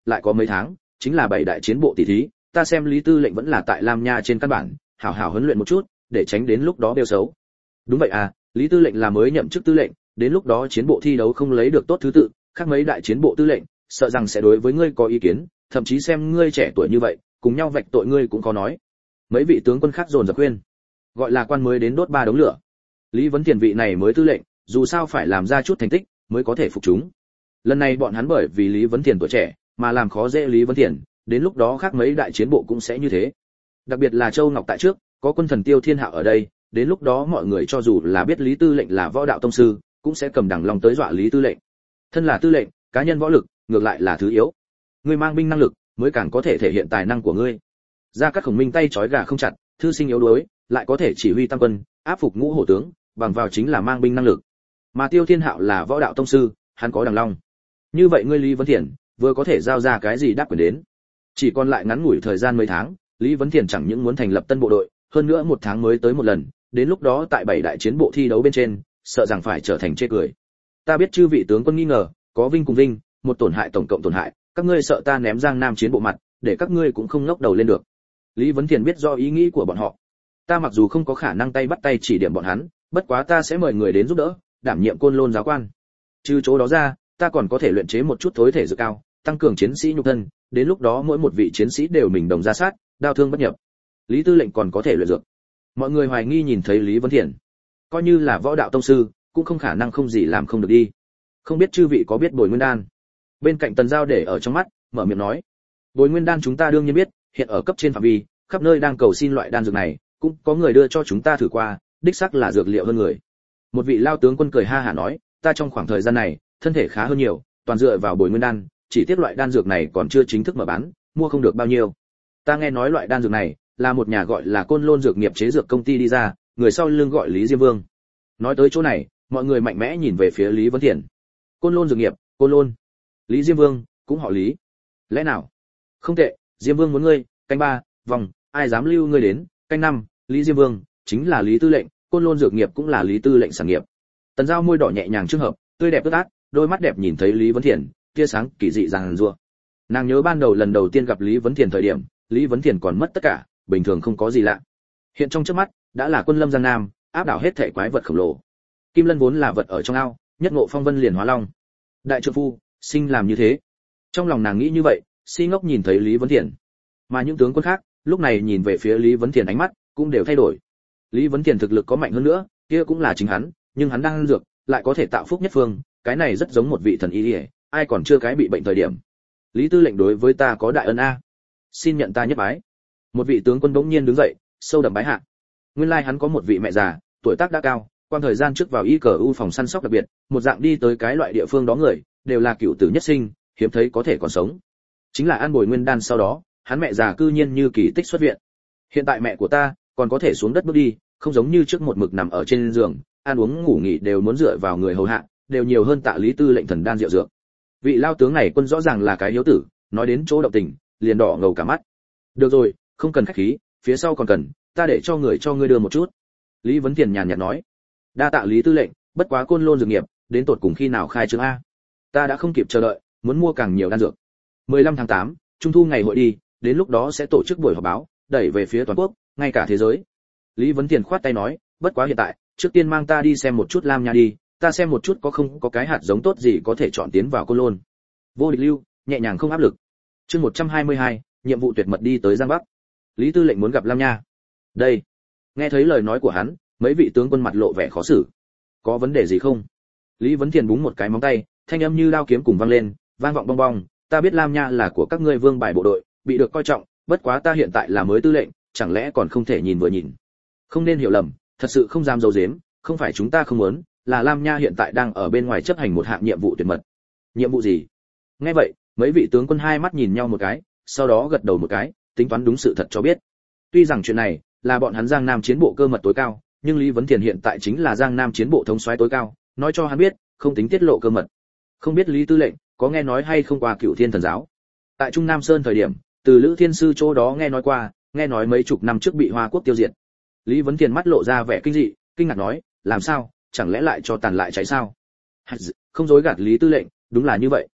Speaker 1: lại có mấy tháng chính là 7 đại chiến bộ tỷ thí, ta xem Lý tư lệnh vẫn là tại Lam Nha trên căn bản hảo hảo huấn luyện một chút, để tránh đến lúc đó bêu xấu. Đúng vậy à, Lý tư lệnh là mới nhậm chức tư lệnh, đến lúc đó chiến bộ thi đấu không lấy được tốt thứ tự, khác mấy đại chiến bộ tư lệnh sợ rằng sẽ đối với ngươi có ý kiến, thậm chí xem ngươi trẻ tuổi như vậy cùng nhau vạch tội ngươi cũng có nói. Mấy vị tướng quân khác dồn dập khuyên, gọi là quan mới đến đốt 3 đống lửa. Lý Vấn Thiền vị này mới tư lệnh, dù sao phải làm ra chút thành tích mới có thể phục chúng. Lần này bọn hắn bởi vì Lý Vấn Thiền tuổi trẻ mà làm khó dễ Lý Vấn Thiền, đến lúc đó khác mấy đại chiến bộ cũng sẽ như thế. Đặc biệt là Châu Ngọc tại trước, có quân thần Tiêu Thiên Hạo ở đây, đến lúc đó mọi người cho dù là biết Lý tư lệnh là võ đạo tông sư, cũng sẽ cầm đằng lòng tới dọa Lý tư lệnh. Thân là tư lệnh, cá nhân võ lực ngược lại là thứ yếu. Ngươi mang binh năng lực mới càng có thể thể hiện tài năng của ngươi. Gia Cát Khổng Minh tay trói gà không chặt, thư sinh yếu đuối, lại có thể chỉ huy tam quân, áp phục ngũ hổ tướng, bằng vào chính là mang binh năng lực. Mà Tiêu Thiên Hạo là võ đạo tông sư, hắn có đằng long. Như vậy ngươi Lý Vấn Thiền vừa có thể giao ra cái gì đáp quyền đến. Chỉ còn lại ngắn ngủi thời gian mấy tháng, Lý Vấn Thiền chẳng những muốn thành lập tân bộ đội, hơn nữa 1 tháng mới tới một lần, đến lúc đó tại 7 đại chiến bộ thi đấu bên trên, sợ rằng phải trở thành chê cười. Ta biết chư vị tướng quân nghi ngờ, có vinh cùng vinh, một tổn hại tổng cộng tổn hại, các ngươi sợ ta ném Giang Nam chiến bộ mặt, để các ngươi cũng không ngóc đầu lên được. Lý Vấn Thiền biết rõ ý nghĩ của bọn họ. Ta mặc dù không có khả năng tay bắt tay chỉ điểm bọn hắn, bất quá ta sẽ mời người đến giúp đỡ, đảm nhiệm Côn Lôn giáo quan. Trừ chỗ đó ra, ta còn có thể luyện chế một chút thối thể dược cao, tăng cường chiến sĩ nhục thân, đến lúc đó mỗi một vị chiến sĩ đều mình đồng ra sát, đao thương bất nhập. Lý tư lệnh còn có thể luyện dược. Mọi người hoài nghi nhìn thấy Lý Vấn Thiền, coi như là võ đạo tông sư, cũng không khả năng không gì làm không được đi. Không biết chư vị có biết Bồi Nguyên đan? Bên cạnh Tần Giao để ở trong mắt, mở miệng nói. Bồi Nguyên đan chúng ta đương nhiên biết, hiện ở cấp trên phạm vi, khắp nơi đang cầu xin loại đan dược này, cũng có người đưa cho chúng ta thử qua, đích xác là dược liệu hơn người. Một vị lao tướng quân cười ha hả nói, ta trong khoảng thời gian này, thân thể khá hơn nhiều, toàn dựa vào Bồi Nguyên đan, chỉ tiếc loại đan dược này còn chưa chính thức mở bán, mua không được bao nhiêu. Ta nghe nói loại đan dược này là một nhà gọi là Côn Lôn dược nghiệp chế dược công ty đi ra, người sau lưng gọi Lý Diêm Vương. Nói tới chỗ này, mọi người mạnh mẽ nhìn về phía Lý Vấn Thiền. Côn Lôn dược nghiệp, Côn Lôn. Lý Diêm Vương cũng họ Lý. Lẽ nào? Không tệ, Diêm Vương muốn ngươi, canh 3, vòng, ai dám lưu ngươi đến, canh 5, Lý Diêm Vương chính là Lý tư lệnh, Côn Lôn dược nghiệp cũng là Lý tư lệnh sản nghiệp. Tần Giao môi đỏ nhẹ nhàng trường hợp, tươi đẹp ướt át, đôi mắt đẹp nhìn thấy Lý Vấn Thiền, tia sáng kỳ dị rạng rỡ. Nàng nhớ ban đầu lần đầu tiên gặp Lý Vấn Thiền thời điểm, Lý Vấn Thiền còn mất tất cả, bình thường không có gì lạ. Hiện trong trước mắt, đã là quân lâm Giang Nam, áp đảo hết thảy quái vật khổng lồ. Kim Lân vốn là vật ở trong ao, nhất ngộ phong vân liền hóa long. Đại trượng phu, sinh làm như thế. Trong lòng nàng nghĩ như vậy, si ngốc nhìn thấy Lý Vấn Thiền. Mà những tướng quân khác, lúc này nhìn về phía Lý Vấn Thiền ánh mắt cũng đều thay đổi. Lý Vấn Thiền thực lực có mạnh hơn nữa, kia cũng là chính hắn, nhưng hắn đang ăn dược, lại có thể tạo phúc nhất phương, cái này rất giống một vị thần y, ai còn chưa cái bị bệnh thời điểm. Lý tư lệnh đối với ta có đại ân a, xin nhận ta nhất bái. Một vị tướng quân bỗng nhiên đứng dậy, sâu đậm bái hạ. Nguyên lai hắn có một vị mẹ già, tuổi tác đã cao, quan thời gian trước vào y cờ u phòng săn sóc đặc biệt, một dạng đi tới cái loại địa phương đó người, đều là cựu tử nhất sinh, hiếm thấy có thể còn sống. Chính là ăn Bồi Nguyên đan sau đó, hắn mẹ già cư nhiên như kỳ tích xuất viện. Hiện tại mẹ của ta còn có thể xuống đất bước đi, không giống như trước một mực nằm ở trên giường, ăn uống ngủ nghỉ đều muốn dựa vào người hầu hạ, đều nhiều hơn tạ Lý tư lệnh thần đan rượu dược. Vị lao tướng này quân rõ ràng là cái hiếu tử, nói đến chỗ động tình, liền đỏ ngầu cả mắt. Được rồi, không cần khách khí, phía sau còn cần, ta để cho ngươi đưa một chút. Lý Vấn Thiền nhàn nhạt nói. Đa tạ Lý tư lệnh, bất quá Côn Lôn dược nghiệp, đến tột cùng khi nào khai trương a? Ta đã không kịp chờ đợi, muốn mua càng nhiều đan dược. 15 tháng 8, trung thu ngày hội đi, đến lúc đó sẽ tổ chức buổi họp báo, đẩy về phía toàn quốc, ngay cả thế giới. Lý Vấn Thiền khoát tay nói, bất quá hiện tại, trước tiên mang ta đi xem một chút Lam Nha đi, ta xem một chút có không có cái hạt giống tốt gì có thể chọn tiến vào Côn Lôn. Vô địch lưu, nhẹ nhàng không áp lực. Chương 122, nhiệm vụ tuyệt mật đi tới Giang Bắc. Lý tư lệnh muốn gặp Lam Nha. Đây. Nghe thấy lời nói của hắn, mấy vị tướng quân mặt lộ vẻ khó xử. Có vấn đề gì không? Lý Vấn Thiền búng một cái móng tay, thanh âm như đao kiếm cùng vang lên, vang vọng bong bong, ta biết Lam Nha là của các ngươi vương bài bộ đội, bị được coi trọng, bất quá ta hiện tại là mới tư lệnh, chẳng lẽ còn không thể nhìn vừa nhìn. Không nên hiểu lầm, thật sự không dám giấu giếm, không phải chúng ta không muốn, là Lam Nha hiện tại đang ở bên ngoài chấp hành một hạng nhiệm vụ tuyệt mật. Nhiệm vụ gì? Nghe vậy, mấy vị tướng quân hai mắt nhìn nhau một cái, sau đó gật đầu một cái, tính toán đúng sự thật cho biết. Tuy rằng chuyện này là bọn hắn Giang Nam chiến bộ cơ mật tối cao, nhưng Lý Vấn Thiền hiện tại chính là Giang Nam chiến bộ thống soái tối cao, nói cho hắn biết, không tính tiết lộ cơ mật. Không biết Lý tư lệnh có nghe nói hay không qua Cửu Thiên Thần giáo? Tại Trung Nam Sơn thời điểm, từ Lữ Thiên sư chỗ đó nghe nói qua, nghe nói mấy chục năm trước bị Hoa Quốc tiêu diệt. Lý Vấn Thiền mắt lộ ra vẻ kinh dị, kinh ngạc nói, làm sao, chẳng lẽ lại cho tàn lại cháy sao? Không dối gạt Lý tư lệnh, đúng là như vậy.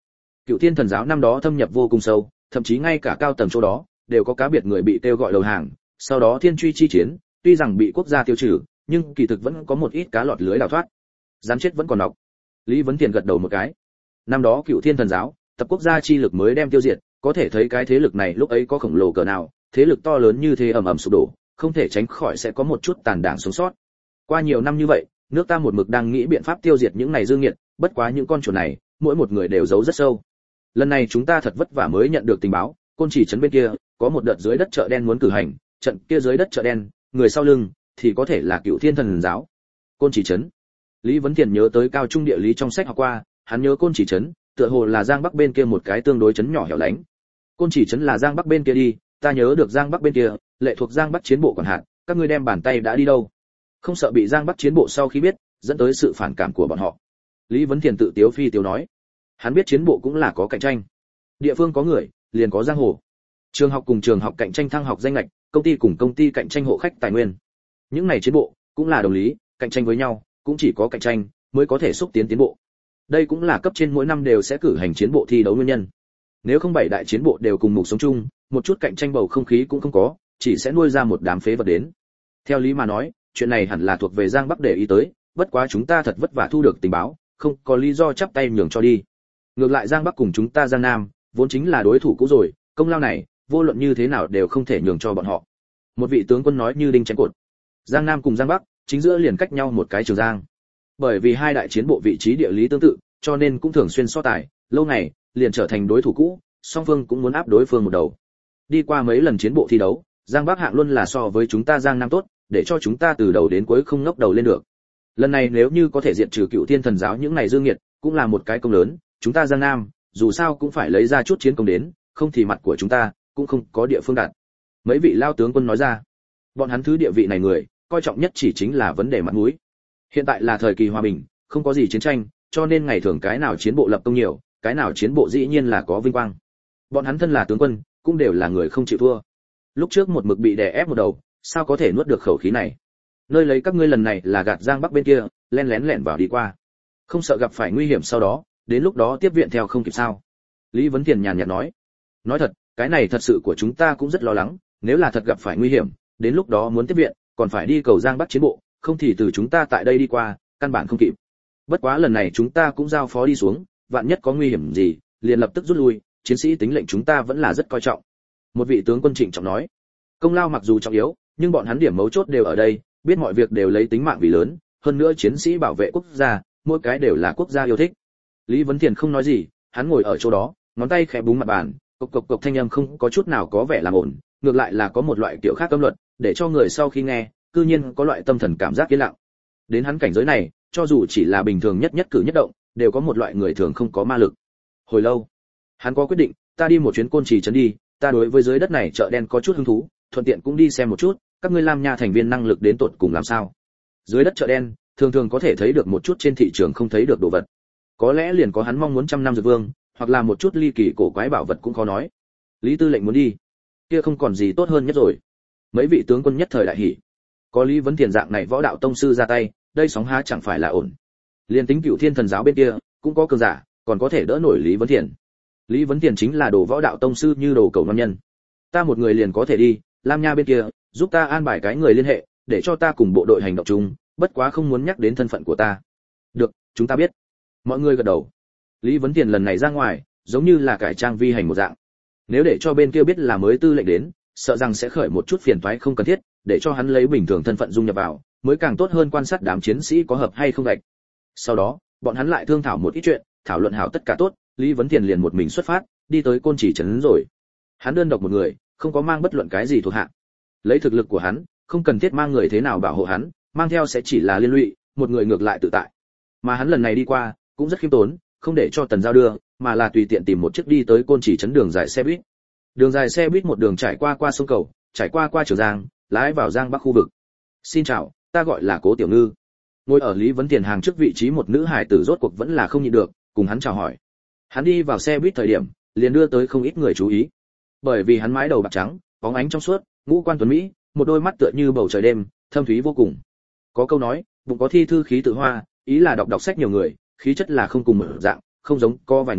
Speaker 1: Cựu Thiên Thần giáo năm đó thâm nhập vô cùng sâu, thậm chí ngay cả cao tầng chỗ đó đều có cá biệt người bị kêu gọi đầu hàng, sau đó thiên truy chi chiến, tuy rằng bị quốc gia tiêu trừ, nhưng kỳ thực vẫn có một ít cá lọt lưới đào thoát. Rắn chết vẫn còn nọc. Lý Vấn Tiền gật đầu một cái. Năm đó Cựu Thiên Thần giáo, tập quốc gia chi lực mới đem tiêu diệt, có thể thấy cái thế lực này lúc ấy có khổng lồ cỡ nào, thế lực to lớn như thế ầm ầm sụp đổ, không thể tránh khỏi sẽ có một chút tàn đảng sống sót. Qua nhiều năm như vậy, nước ta một mực đang nghĩ biện pháp tiêu diệt những này dư nghiệt, bất quá những con chuột này, mỗi một người đều giấu rất sâu. Lần này chúng ta thật vất vả mới nhận được tình báo, Côn Chỉ trấn bên kia có một đợt dưới đất chợ đen muốn cử hành, trận kia dưới đất chợ đen, người sau lưng thì có thể là Cựu Thiên Thần giáo. Côn Chỉ trấn. Lý Vấn Tiền nhớ tới cao trung địa lý trong sách học qua, hắn nhớ Côn Chỉ trấn, tựa hồ là Giang Bắc bên kia một cái tương đối trấn nhỏ hẻo lánh. Côn Chỉ trấn là Giang Bắc bên kia đi, ta nhớ được Giang Bắc bên kia, lệ thuộc Giang Bắc chiến bộ quản hạt, các ngươi đem bàn tay đã đi đâu? Không sợ bị Giang Bắc chiến bộ sau khi biết, dẫn tới sự phản cảm của bọn họ. Lý Vấn Tiền tự tiếu phi tiếu nói, hắn biết chiến bộ cũng là có cạnh tranh. Địa phương có người, liền có giang hồ. Trường học cùng trường học cạnh tranh thăng học danh ngạch, công ty cùng công ty cạnh tranh hộ khách tài nguyên. Những này chiến bộ cũng là đồng lý, cạnh tranh với nhau, cũng chỉ có cạnh tranh mới có thể xúc tiến tiến bộ. Đây cũng là cấp trên mỗi năm đều sẽ cử hành chiến bộ thi đấu nguyên nhân. Nếu không bảy đại chiến bộ đều cùng mục sống chung, một chút cạnh tranh bầu không khí cũng không có, chỉ sẽ nuôi ra một đám phế vật đến. Theo lý mà nói, chuyện này hẳn là thuộc về Giang Bắc để ý tới, bất quá chúng ta thật vất vả thu được tình báo, không có lý do chắp tay nhường cho đi. Ngược lại Giang Bắc cùng chúng ta Giang Nam, vốn chính là đối thủ cũ rồi, công lao này, vô luận như thế nào đều không thể nhường cho bọn họ. Một vị tướng quân nói như đinh chém cột. Giang Nam cùng Giang Bắc, chính giữa liền cách nhau một cái Trường Giang. Bởi vì hai đại chiến bộ vị trí địa lý tương tự, cho nên cũng thường xuyên so tài, lâu ngày liền trở thành đối thủ cũ, song phương cũng muốn áp đối phương một đầu. Đi qua mấy lần chiến bộ thi đấu, Giang Bắc hạng luôn là so với chúng ta Giang Nam tốt, để cho chúng ta từ đầu đến cuối không ngóc đầu lên được. Lần này nếu như có thể diệt trừ Cựu Thiên Thần giáo những này dương nghiệt, cũng là một cái công lớn, chúng ta Giang Nam, dù sao cũng phải lấy ra chút chiến công đến, không thì mặt của chúng ta cũng không có địa phương đặt. Mấy vị lao tướng quân nói ra, bọn hắn thứ địa vị này người, coi trọng nhất chỉ chính là vấn đề mặt mũi. Hiện tại là thời kỳ hòa bình, không có gì chiến tranh, cho nên ngày thường cái nào chiến bộ lập công nhiều, cái nào chiến bộ dĩ nhiên là có vinh quang. Bọn hắn thân là tướng quân, cũng đều là người không chịu thua. Lúc trước một mực bị đè ép một đầu, sao có thể nuốt được khẩu khí này? Nơi lấy các ngươi lần này là gạt Giang Bắc bên kia, lén lẻn vào đi qua. Không sợ gặp phải nguy hiểm sau đó, đến lúc đó tiếp viện theo không kịp sao? Lý Vấn Tiền nhàn nhạt nói. Nói thật, cái này thật sự của chúng ta cũng rất lo lắng, nếu là thật gặp phải nguy hiểm, đến lúc đó muốn tiếp viện, còn phải đi cầu Giang Bắc chiến bộ, không thì từ chúng ta tại đây đi qua, căn bản không kịp. Bất quá lần này chúng ta cũng giao phó đi xuống, vạn nhất có nguy hiểm gì, liền lập tức rút lui, chiến sĩ tính lệnh chúng ta vẫn là rất coi trọng. Một vị tướng quân trịnh trọng nói. Công lao mặc dù trọng yếu, nhưng bọn hắn điểm mấu chốt đều ở đây, biết mọi việc đều lấy tính mạng vì lớn, hơn nữa chiến sĩ bảo vệ quốc gia, mỗi cái đều là quốc gia yêu thích. Lý Vấn Tiền không nói gì, hắn ngồi ở chỗ đó, ngón tay khẽ búng mặt bàn, cộc cộc cộc thanh âm không có chút nào có vẻ làm ổn, ngược lại là có một loại kiểu khác âm luật, để cho người sau khi nghe, cư nhiên có loại tâm thần cảm giác yên lặng. Đến hắn cảnh giới này, cho dù chỉ là bình thường nhất cử nhất động, đều có một loại người thường không có ma lực. Hồi lâu, hắn có quyết định, ta đi một chuyến Côn Trì trấn đi, ta đối với dưới đất này chợ đen có chút hứng thú, thuận tiện cũng đi xem một chút, các ngươi Lam Nha thành viên năng lực đến tột cùng làm sao. Dưới đất chợ đen, thường thường có thể thấy được một chút trên thị trường không thấy được đồ vật. Có lẽ liền có hắn mong muốn trăm năm dược vương, hoặc là một chút ly kỳ cổ quái bảo vật cũng khó nói. Lý Tư lệnh muốn đi, kia không còn gì tốt hơn nhất rồi. Mấy vị tướng quân nhất thời đại hỉ. Có Lý Vấn Tiền dạng này võ đạo tông sư ra tay, đây sóng há chẳng phải là ổn. Liên tính Cựu Thiên Thần giáo bên kia cũng có cường giả, còn có thể đỡ nổi Lý Vấn Tiền. Lý Vấn Tiền chính là đồ võ đạo tông sư như đồ cầu nam nhân. Ta một người liền có thể đi, Lam Nha bên kia, giúp ta an bài cái người liên hệ, để cho ta cùng bộ đội hành động chung, bất quá không muốn nhắc đến thân phận của ta. Được, chúng ta biết. Mọi người gật đầu. Lý Vấn Tiền lần này ra ngoài, giống như là cải trang vi hành một dạng. Nếu để cho bên kia biết là mới tư lệnh đến, sợ rằng sẽ khởi một chút phiền toái không cần thiết, để cho hắn lấy bình thường thân phận dung nhập vào, mới càng tốt hơn quan sát đám chiến sĩ có hợp hay không gạch. Sau đó, bọn hắn lại thương thảo một ít chuyện, thảo luận hảo tất cả tốt, Lý Vấn Tiền liền một mình xuất phát, đi tới Côn Chỉ trấn rồi. Hắn đơn độc một người, không có mang bất luận cái gì thuộc hạ. Lấy thực lực của hắn, không cần thiết mang người thế nào bảo hộ hắn, mang theo sẽ chỉ là liên lụy, một người ngược lại tự tại. Mà hắn lần này đi qua, cũng rất khiêm tốn, không để cho Tần Giao đưa, mà là tùy tiện tìm một chiếc đi tới Côn Chỉ trấn đường dài xe buýt. Đường dài xe buýt một đường trải qua sông cầu, trải qua Trường Giang, lái vào Giang Bắc khu vực. Xin chào, ta gọi là Cố Tiểu Ngư. Ngồi ở Lý Vấn Tiền hàng trước vị trí một nữ hài tử rốt cuộc vẫn là không nhịn được, cùng hắn chào hỏi. Hắn đi vào xe buýt thời điểm, liền đưa tới không ít người chú ý. Bởi vì hắn mái đầu bạc trắng, bóng ánh trong suốt, ngũ quan tuấn mỹ, một đôi mắt tựa như bầu trời đêm, thâm thúy vô cùng. Có câu nói, bụng có thi thư khí tự hoa, ý là đọc sách nhiều người, khí chất là không cùng một dạng, không giống có vài người,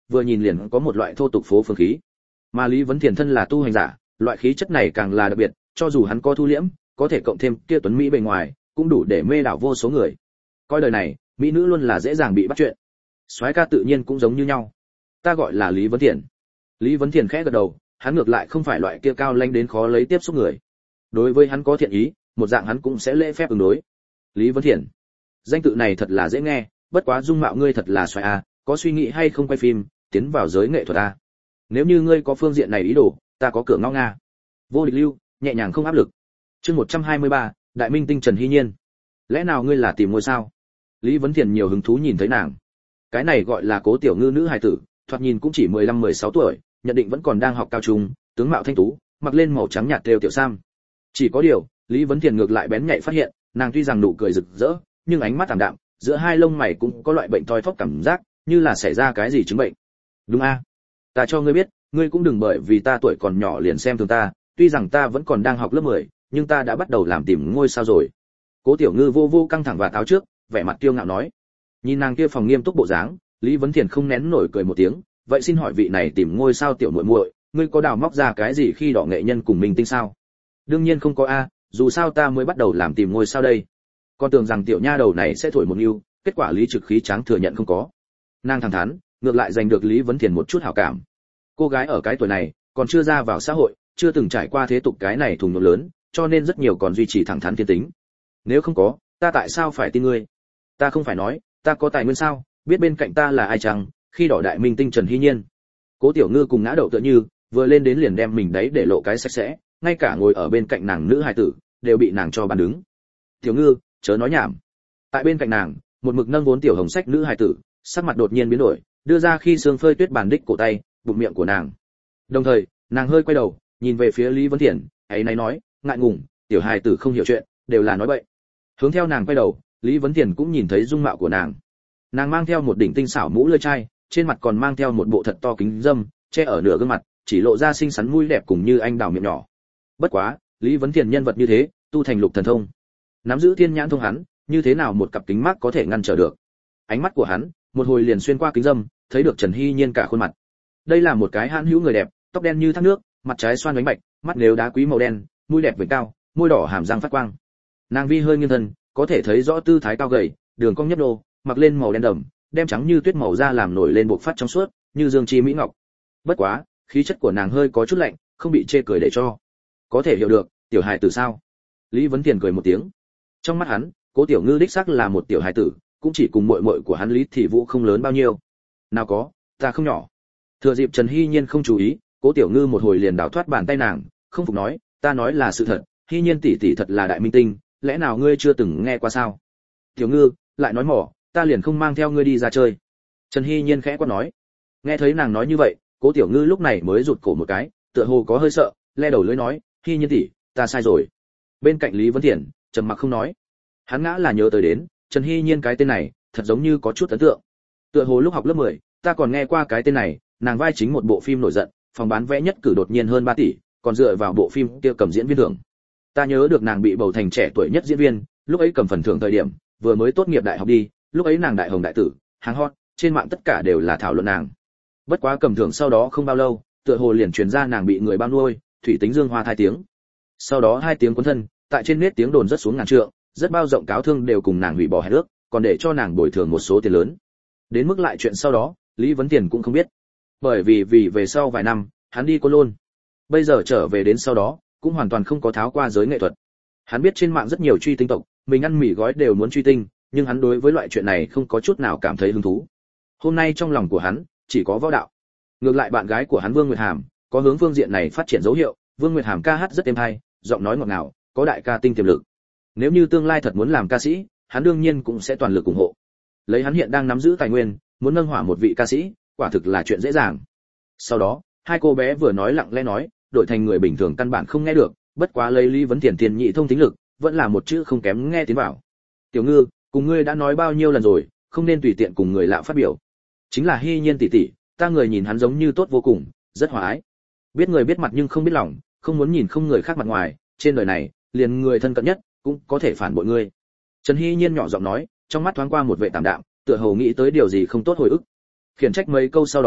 Speaker 1: vừa nhìn liền có một loại thô tục phố phường khí. Mà Lý Vấn Thiền thân là tu hành giả, loại khí chất này càng là đặc biệt, cho dù hắn có thu liễm, có thể cộng thêm kia tuấn mỹ bề ngoài, cũng đủ để mê đảo vô số người. Coi đời này, mỹ nữ luôn là dễ dàng bị bắt chuyện. Soái ca tự nhiên cũng giống như nhau. Ta gọi là Lý Vấn Thiền. Lý Vấn Thiền khẽ gật đầu, hắn ngược lại không phải loại kia cao lãnh đến khó lấy tiếp xúc người. Đối với hắn có thiện ý, một dạng hắn cũng sẽ lễ phép ứng đối. Lý Vấn Thiền, danh tự này thật là dễ nghe, bất quá dung mạo ngươi thật là xoài a, có suy nghĩ hay không quay phim, tiến vào giới nghệ thuật a? Nếu như ngươi có phương diện này ý đồ, ta có cửa ngõ nga. Vô địch lưu, nhẹ nhàng không áp lực. Chương 123, Đại Minh tinh Trần Hy Nhiên. Lẽ nào ngươi là tìm ngôi sao? Lý Vấn Thiền nhiều hứng thú nhìn thấy nàng. Cái này gọi là Cố Tiểu Ngư nữ hài tử, thoạt nhìn cũng chỉ 15-16 tuổi, nhận định vẫn còn đang học cao trung, tướng mạo thanh tú, mặc lên màu trắng nhạt thêu tiểu sam. Chỉ có điều, Lý Vấn Thiền ngược lại bén nhạy phát hiện, nàng tuy rằng nụ cười rực rỡ, nhưng ánh mắt ảm đạm, giữa hai lông mày cũng có loại bệnh thoi thóp cảm giác, như là xảy ra cái gì chứng bệnh. Đúng a? Ta cho ngươi biết, ngươi cũng đừng bởi vì ta tuổi còn nhỏ liền xem thường ta, tuy rằng ta vẫn còn đang học lớp 10, nhưng ta đã bắt đầu làm tìm ngôi sao rồi. Cố Tiểu Ngư vô vô căng thẳng và áo trước, vẻ mặt kiêu ngạo nói. Nhìn nàng kia phòng nghiêm túc bộ dáng, Lý Vấn Thiền không nén nổi cười một tiếng, vậy xin hỏi vị này tìm ngôi sao tiểu muội muội, ngươi có đào móc ra cái gì khi đỏ nghệ nhân cùng mình tinh sao? Đương nhiên không có a, dù sao ta mới bắt đầu làm tìm ngôi sao đây. Con tưởng rằng tiểu nha đầu này sẽ thổi một nưu, kết quả Lý Trực khí tráng thừa nhận không có. Nàng thẳng thắn, ngược lại giành được Lý Vấn Thiền một chút hảo cảm. Cô gái ở cái tuổi này, còn chưa ra vào xã hội, chưa từng trải qua thế tục cái này thùng nhộn lớn, cho nên rất nhiều còn duy trì thẳng thắn thiên tính. Nếu không có, ta tại sao phải tin ngươi? Ta không phải nói, ta có tài nguyên sao, biết bên cạnh ta là ai chăng, khi đỏ Đại Minh tinh Trần Hy Nhiên. Cố Tiểu Ngư cùng ngã đậu tựa như, vừa lên đến liền đem mình đấy để lộ cái sạch sẽ, ngay cả ngồi ở bên cạnh nàng nữ hài tử đều bị nàng cho bàn đứng. Tiểu Ngư, chớ nói nhảm. Tại bên cạnh nàng, một mực nâng vốn tiểu hồng sách nữ hài tử, sắc mặt đột nhiên biến đổi, đưa ra khi sương phơi tuyết bàn đích cổ tay, bụng miệng của nàng. Đồng thời, nàng hơi quay đầu, nhìn về phía Lý Vấn Thiền, ấy náy nói, ngại ngùng, tiểu hài tử không hiểu chuyện, đều là nói bậy. Hướng theo nàng quay đầu, Lý Vấn Thiền cũng nhìn thấy dung mạo của nàng. Nàng mang theo một đỉnh tinh xảo mũ lưỡi chai, trên mặt còn mang theo một bộ thật to kính dâm, che ở nửa gương mặt, chỉ lộ ra xinh xắn mũi đẹp cùng như anh đào miệng nhỏ. Bất quá, Lý Vấn Thiền nhân vật như thế, tu thành lục thần thông, nắm giữ thiên nhãn thông hắn, như thế nào một cặp kính mắt có thể ngăn trở được? Ánh mắt của hắn, một hồi liền xuyên qua kính dâm, thấy được Trần Hy Nhiên cả khuôn mặt. Đây là một cái hãn hữu người đẹp, tóc đen như thác nước, mặt trái xoan bánh bạch, mắt nếu đá quý màu đen, mũi đẹp vểnh cao, môi đỏ hàm răng phát quang. Nàng vi hơi nghiêng thân, có thể thấy rõ tư thái cao gầy, đường cong nhấp nô, mặc lên màu đen đậm, đem trắng như tuyết màu da làm nổi lên bộc phát trong suốt, như dương chi mỹ ngọc. Bất quá, khí chất của nàng hơi có chút lạnh, không bị chê cười để cho. Có thể hiểu được, tiểu hài tử sao? Lý Vấn Thiền cười một tiếng. Trong mắt hắn, Cố Tiểu Ngư đích xác là một tiểu hài tử, cũng chỉ cùng muội muội của hắn Lý Thị Vũ không lớn bao nhiêu. Nào có, ta không nhỏ. Thừa dịp Trần Hy Nhiên không chú ý, Cố Tiểu Ngư một hồi liền đảo thoát bàn tay nàng, không phục nói, ta nói là sự thật, Hy Nhiên tỷ tỷ thật là đại minh tinh, lẽ nào ngươi chưa từng nghe qua sao? Tiểu Ngư, lại nói mỏ, ta liền không mang theo ngươi đi ra chơi. Trần Hy Nhiên khẽ quát nói. Nghe thấy nàng nói như vậy, Cố Tiểu Ngư lúc này mới rụt cổ một cái, tựa hồ có hơi sợ, le đầu lưỡi nói, Hy Nhiên tỷ, ta sai rồi. Bên cạnh Lý Vấn Thiền, trầm mặc không nói. Hắn ngã là nhớ tới đến, Trần Hy Nhiên cái tên này, thật giống như có chút ấn tượng. Tựa hồ lúc học lớp 10, ta còn nghe qua cái tên này, nàng vai chính một bộ phim nổi giận, phòng bán vé nhất cử đột nhiên hơn 3 tỷ, còn dựa vào bộ phim kia cầm diễn viên thưởng. Ta nhớ được nàng bị bầu thành trẻ tuổi nhất diễn viên, lúc ấy cầm phần thưởng thời điểm, vừa mới tốt nghiệp đại học đi, lúc ấy nàng đại hồng đại tử, hàng hot, trên mạng tất cả đều là thảo luận nàng. Bất quá cầm thưởng sau đó không bao lâu, tựa hồ liền truyền ra nàng bị người bao nuôi, thủy tính dương hoa 2 tiếng. Sau đó 2 tiếng cuốn thân, tại trên nét tiếng đồn rất xuống ngàn trượng, rất bao rộng cáo thương đều cùng nàng hủy bỏ hẹn ước, còn để cho nàng bồi thường một số tiền lớn. Đến mức lại chuyện sau đó, Lý Vấn Thiền cũng không biết. Bởi vì về sau vài năm, hắn đi Côn Lôn. Bây giờ trở về đến sau đó, cũng hoàn toàn không có tháo qua giới nghệ thuật. Hắn biết trên mạng rất nhiều truy tinh tộc, mình ăn mì gói đều muốn truy tinh, nhưng hắn đối với loại chuyện này không có chút nào cảm thấy hứng thú. Hôm nay trong lòng của hắn chỉ có võ đạo. Ngược lại bạn gái của hắn Vương Nguyệt Hàm, có hướng phương diện này phát triển dấu hiệu, Vương Nguyệt Hàm ca hát rất êm hay, giọng nói ngọt ngào, có đại ca tinh tiềm lực. Nếu như tương lai thật muốn làm ca sĩ, hắn đương nhiên cũng sẽ toàn lực ủng hộ. Lấy hắn hiện đang nắm giữ tài nguyên, muốn nâng hỏa một vị ca sĩ, quả thực là chuyện dễ dàng. Sau đó, hai cô bé vừa nói lặng lẽ nói, đổi thành người bình thường căn bản không nghe được, bất quá lấy Lý Vấn Thiền tiền nhị thông tính lực, vẫn là một chữ không kém nghe tiến vào. Tiểu Ngư, cùng ngươi đã nói bao nhiêu lần rồi, không nên tùy tiện cùng người lạ phát biểu. Chính là Hy Nhiên tỷ tỷ, ta người nhìn hắn giống như tốt vô cùng, rất hòa ái. Biết người biết mặt nhưng không biết lòng, không muốn nhìn không người khác mặt ngoài, trên đời này, liền người thân cận nhất cũng có thể phản bội ngươi. Trần Hy Nhiên nhỏ giọng nói, trong mắt thoáng qua một vẻ tạm đạm, tựa hồ nghĩ tới điều gì không tốt hồi ức. Khiển trách mấy câu sau đó,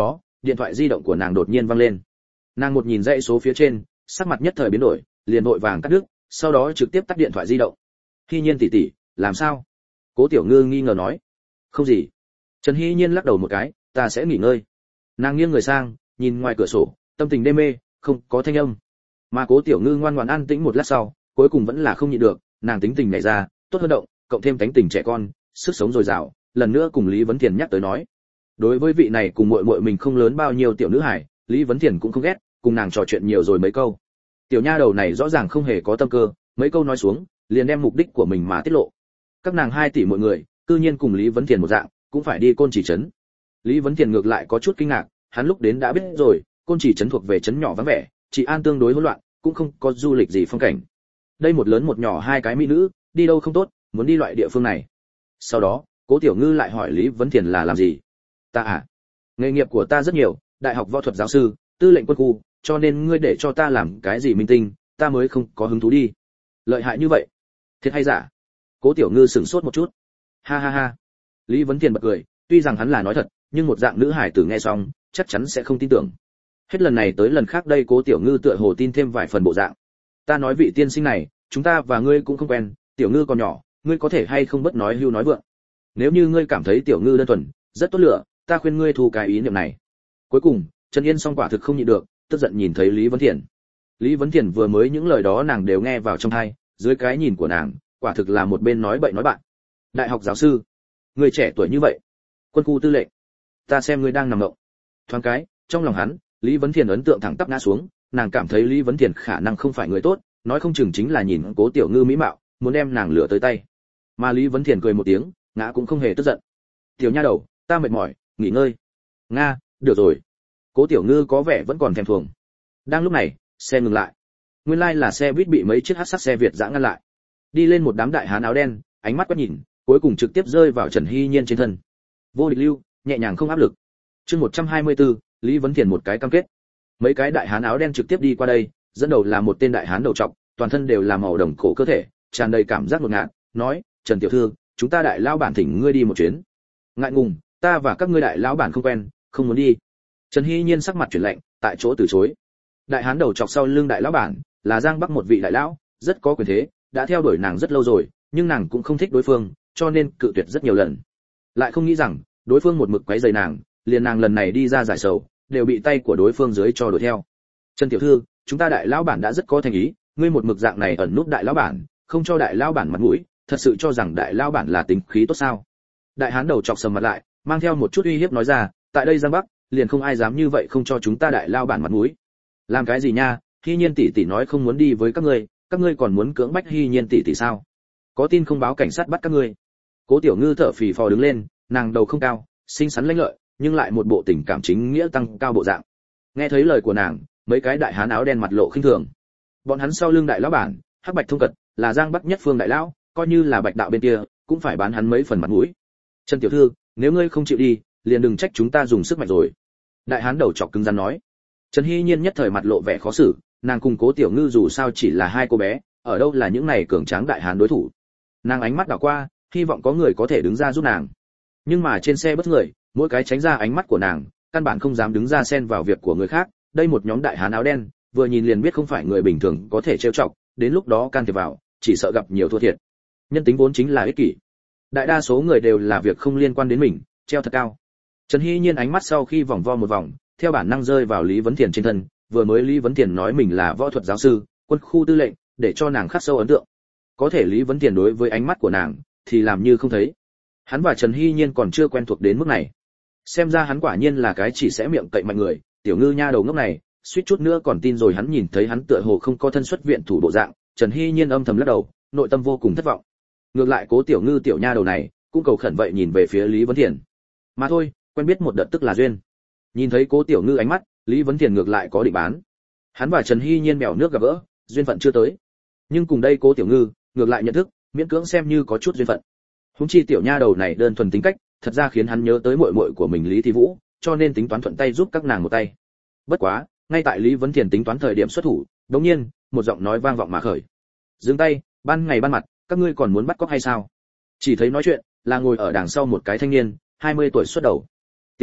Speaker 1: điện thoại di động của nàng đột nhiên vang lên. Nàng một nhìn dãy số phía trên, sắc mặt nhất thời biến đổi, liền vội vàng cắt đứt, sau đó trực tiếp tắt điện thoại di động. Hy Nhiên tỷ tỷ, làm sao? Cố Tiểu Ngư nghi ngờ nói. Không gì. Trần Hy Nhiên lắc đầu một cái, ta sẽ nghỉ ngơi. Nàng nghiêng người sang, nhìn ngoài cửa sổ, tâm tình đê mê, không có thanh âm. Mà Cố Tiểu Ngư ngoan ngoãn an tĩnh một lát sau, cuối cùng vẫn là không nhịn được, nàng tính tình nhảy ra, tốt hơn động, cộng thêm tánh tình trẻ con, sức sống dồi dào, lần nữa cùng Lý Vấn Thiền nhắc tới nói. Đối với vị này cùng muội muội mình không lớn bao nhiêu tiểu nữ hài, Lý Vấn Thiền cũng không ghét, cùng nàng trò chuyện nhiều rồi mấy câu. Tiểu nha đầu này rõ ràng không hề có tâm cơ, mấy câu nói xuống, liền đem mục đích của mình mà tiết lộ. Các nàng 2 tỷ mọi người, cư nhiên cùng Lý Vấn Thiền một dạng, cũng phải đi Côn Chỉ trấn. Lý Vấn Thiền ngược lại có chút kinh ngạc, hắn lúc đến đã biết rồi, Côn Chỉ trấn thuộc về trấn nhỏ vắng vẻ, trị an tương đối hỗn loạn, cũng không có du lịch gì phong cảnh. Đây một lớn một nhỏ 2 cái mỹ nữ, đi đâu không tốt, muốn đi loại địa phương này. Sau đó, Cố Tiểu Ngư lại hỏi Lý Vấn Thiền là làm gì. Ta à? Nghề nghiệp của ta rất nhiều, đại học võ thuật giáo sư, tư lệnh quân khu, cho nên ngươi để cho ta làm cái gì minh tinh, ta mới không có hứng thú đi. Lợi hại như vậy, thiệt hay giả? Cố Tiểu Ngư sửng sốt một chút. Ha ha ha. Lý Vấn Thiền bật cười, tuy rằng hắn là nói thật, nhưng một dạng nữ hải tử nghe xong, chắc chắn sẽ không tin tưởng. Hết lần này tới lần khác đây Cố Tiểu Ngư tựa hồ tin thêm vài phần bộ dạng. Ta nói vị tiên sinh này, chúng ta và ngươi cũng không quen, Tiểu Ngư còn nhỏ, ngươi có thể hay không bất nói hưu nói vượng. Nếu như ngươi cảm thấy Tiểu Ngư đơn thuần, rất tốt lựa, ta khuyên ngươi thu cái ý niệm này. Cuối cùng, Trần Yên song quả thực không nhịn được, tức giận nhìn thấy Lý Vấn Thiền. Lý Vấn Thiền vừa mới những lời đó nàng đều nghe vào trong tai, dưới cái nhìn của nàng, quả thực là một bên nói bậy nói bạn. Đại học giáo sư, người trẻ tuổi như vậy, quân khu tư lệnh, ta xem ngươi đang nằm mộng. Thoáng cái, trong lòng hắn, Lý Vấn Thiền ấn tượng thẳng tắp ngã xuống, nàng cảm thấy Lý Vấn Thiền khả năng không phải người tốt, nói không chừng chính là nhìn Cố Tiểu Ngư mỹ mạo, muốn đem nàng lừa tới tay. Mà Lý Vấn Thiền cười một tiếng, ngã cũng không hề tức giận. Tiểu nha đầu, ta mệt mỏi, nghỉ ngơi. Nga, được rồi. Cố Tiểu Ngư có vẻ vẫn còn thèm thuồng. Đang lúc này, xe ngừng lại. Nguyên lai là xe buýt bị mấy chiếc hắc sắc xe Việt dã ngăn lại. Đi lên một đám đại hán áo đen, ánh mắt quét nhìn, cuối cùng trực tiếp rơi vào Trần Hy Nhiên trên thân. Vô địch lưu, nhẹ nhàng không áp lực. Chương 124, Lý Vấn Thiền một cái cam kết. Mấy cái đại hán áo đen trực tiếp đi qua đây, dẫn đầu là một tên đại hán đầu trọc, toàn thân đều là màu đồng cổ cơ thể, tràn đầy cảm giác ngột ngạt, nói: "Trần tiểu thư, chúng ta đại lão bản thỉnh ngươi đi một chuyến." Ngại ngùng, ta và các ngươi đại lão bản không quen, không muốn đi. Trần Hy Nhiên sắc mặt chuyển lạnh, tại chỗ từ chối. Đại hán đầu chọc sau lưng đại lão bản là Giang Bắc một vị đại lão, rất có quyền thế, đã theo đuổi nàng rất lâu rồi, nhưng nàng cũng không thích đối phương, cho nên cự tuyệt rất nhiều lần. Lại không nghĩ rằng, đối phương một mực quấy rầy nàng, liền nàng lần này đi ra giải sầu, đều bị tay của đối phương dưới cho đuổi theo. Trần tiểu thư, chúng ta đại lão bản đã rất có thành ý, ngươi một mực dạng này ẩn núp đại lão bản, không cho đại lão bản mặt mũi, thật sự cho rằng đại lão bản là tính khí tốt sao? Đại hán đầu chọc sầm mặt lại, mang theo một chút uy hiếp nói ra, tại đây Giang Bắc, liền không ai dám như vậy không cho chúng ta đại lão bản mặt mũi. Làm cái gì nha? Hy Nhiên tỷ tỷ nói không muốn đi với các ngươi còn muốn cưỡng bách Hy Nhiên tỷ tỷ sao? Có tin không báo cảnh sát bắt các ngươi? Cố Tiểu Ngư thở phì phò đứng lên, nàng đầu không cao, xinh xắn lãnh lợi, nhưng lại một bộ tình cảm chính nghĩa tăng cao bộ dạng. Nghe thấy lời của nàng, mấy cái đại hán áo đen mặt lộ khinh thường. Bọn hắn sau lưng đại lão bản, Hắc Bạch thông cật, là Giang Bắc nhất phương đại lão, coi như là Bạch đạo bên kia, cũng phải bán hắn mấy phần mặt mũi. Trần tiểu thư, nếu ngươi không chịu đi, liền đừng trách chúng ta dùng sức mạnh rồi. Đại hán đầu chọc cứng rắn nói. Trần Hy Nhiên nhất thời mặt lộ vẻ khó xử, nàng cùng Cố Tiểu Ngư dù sao chỉ là 2 cô bé, ở đâu là những này cường tráng đại hán đối thủ. Nàng ánh mắt đảo qua, hy vọng có người có thể đứng ra giúp nàng. Nhưng mà trên xe bất người, mỗi cái tránh ra ánh mắt của nàng, căn bản không dám đứng ra xen vào việc của người khác. Đây một nhóm đại hán áo đen, vừa nhìn liền biết không phải người bình thường có thể trêu chọc, đến lúc đó can thiệp vào, chỉ sợ gặp nhiều thua thiệt. Nhân tính vốn chính là ích kỷ. Đại đa số người đều là việc không liên quan đến mình, treo thật cao. Trần Hy Nhiên ánh mắt sau khi vòng vo một vòng, theo bản năng rơi vào Lý Vấn Thiền trên thân, vừa mới Lý Vấn Thiền nói mình là võ thuật giáo sư, quân khu tư lệnh, để cho nàng khắc sâu ấn tượng. Có thể Lý Vấn Thiền đối với ánh mắt của nàng thì làm như không thấy. Hắn và Trần Hy Nhiên còn chưa quen thuộc đến mức này. Xem ra hắn quả nhiên là cái chỉ sẽ miệng cậy mạnh người, Tiểu Ngư nha đầu ngốc này, suýt chút nữa còn tin rồi. Hắn nhìn thấy hắn tựa hồ không có thân xuất viện thủ bộ dạng, Trần Hy Nhiên âm thầm lắc đầu, nội tâm vô cùng thất vọng. Ngược lại Cố Tiểu Ngư tiểu nha đầu này, cũng cầu khẩn vậy nhìn về phía Lý Vấn Thiền. Mà thôi, quen biết một đợt tức là duyên. Nhìn thấy Cố Tiểu Ngư ánh mắt, Lý Vấn Thiền ngược lại có định bán. Hắn và Trần Hy Nhiên bèo nước gặp gỡ, duyên phận chưa tới. Nhưng cùng đây Cố Tiểu Ngư, ngược lại nhận thức, miễn cưỡng xem như có chút duyên phận. Huống chi tiểu nha đầu này đơn thuần tính cách, thật ra khiến hắn nhớ tới muội muội của mình Lý Thị Vũ, cho nên tính toán thuận tay giúp các nàng một tay. Bất quá, ngay tại Lý Vấn Thiền tính toán thời điểm xuất thủ, đột nhiên, một giọng nói vang vọng mà khởi. Dừng tay, ban ngày ban mặt, các ngươi còn muốn bắt cóc hay sao? Chỉ thấy nói chuyện, là ngồi ở đằng sau một cái thanh niên, 20 tuổi xuất đầu. Tiểu tử,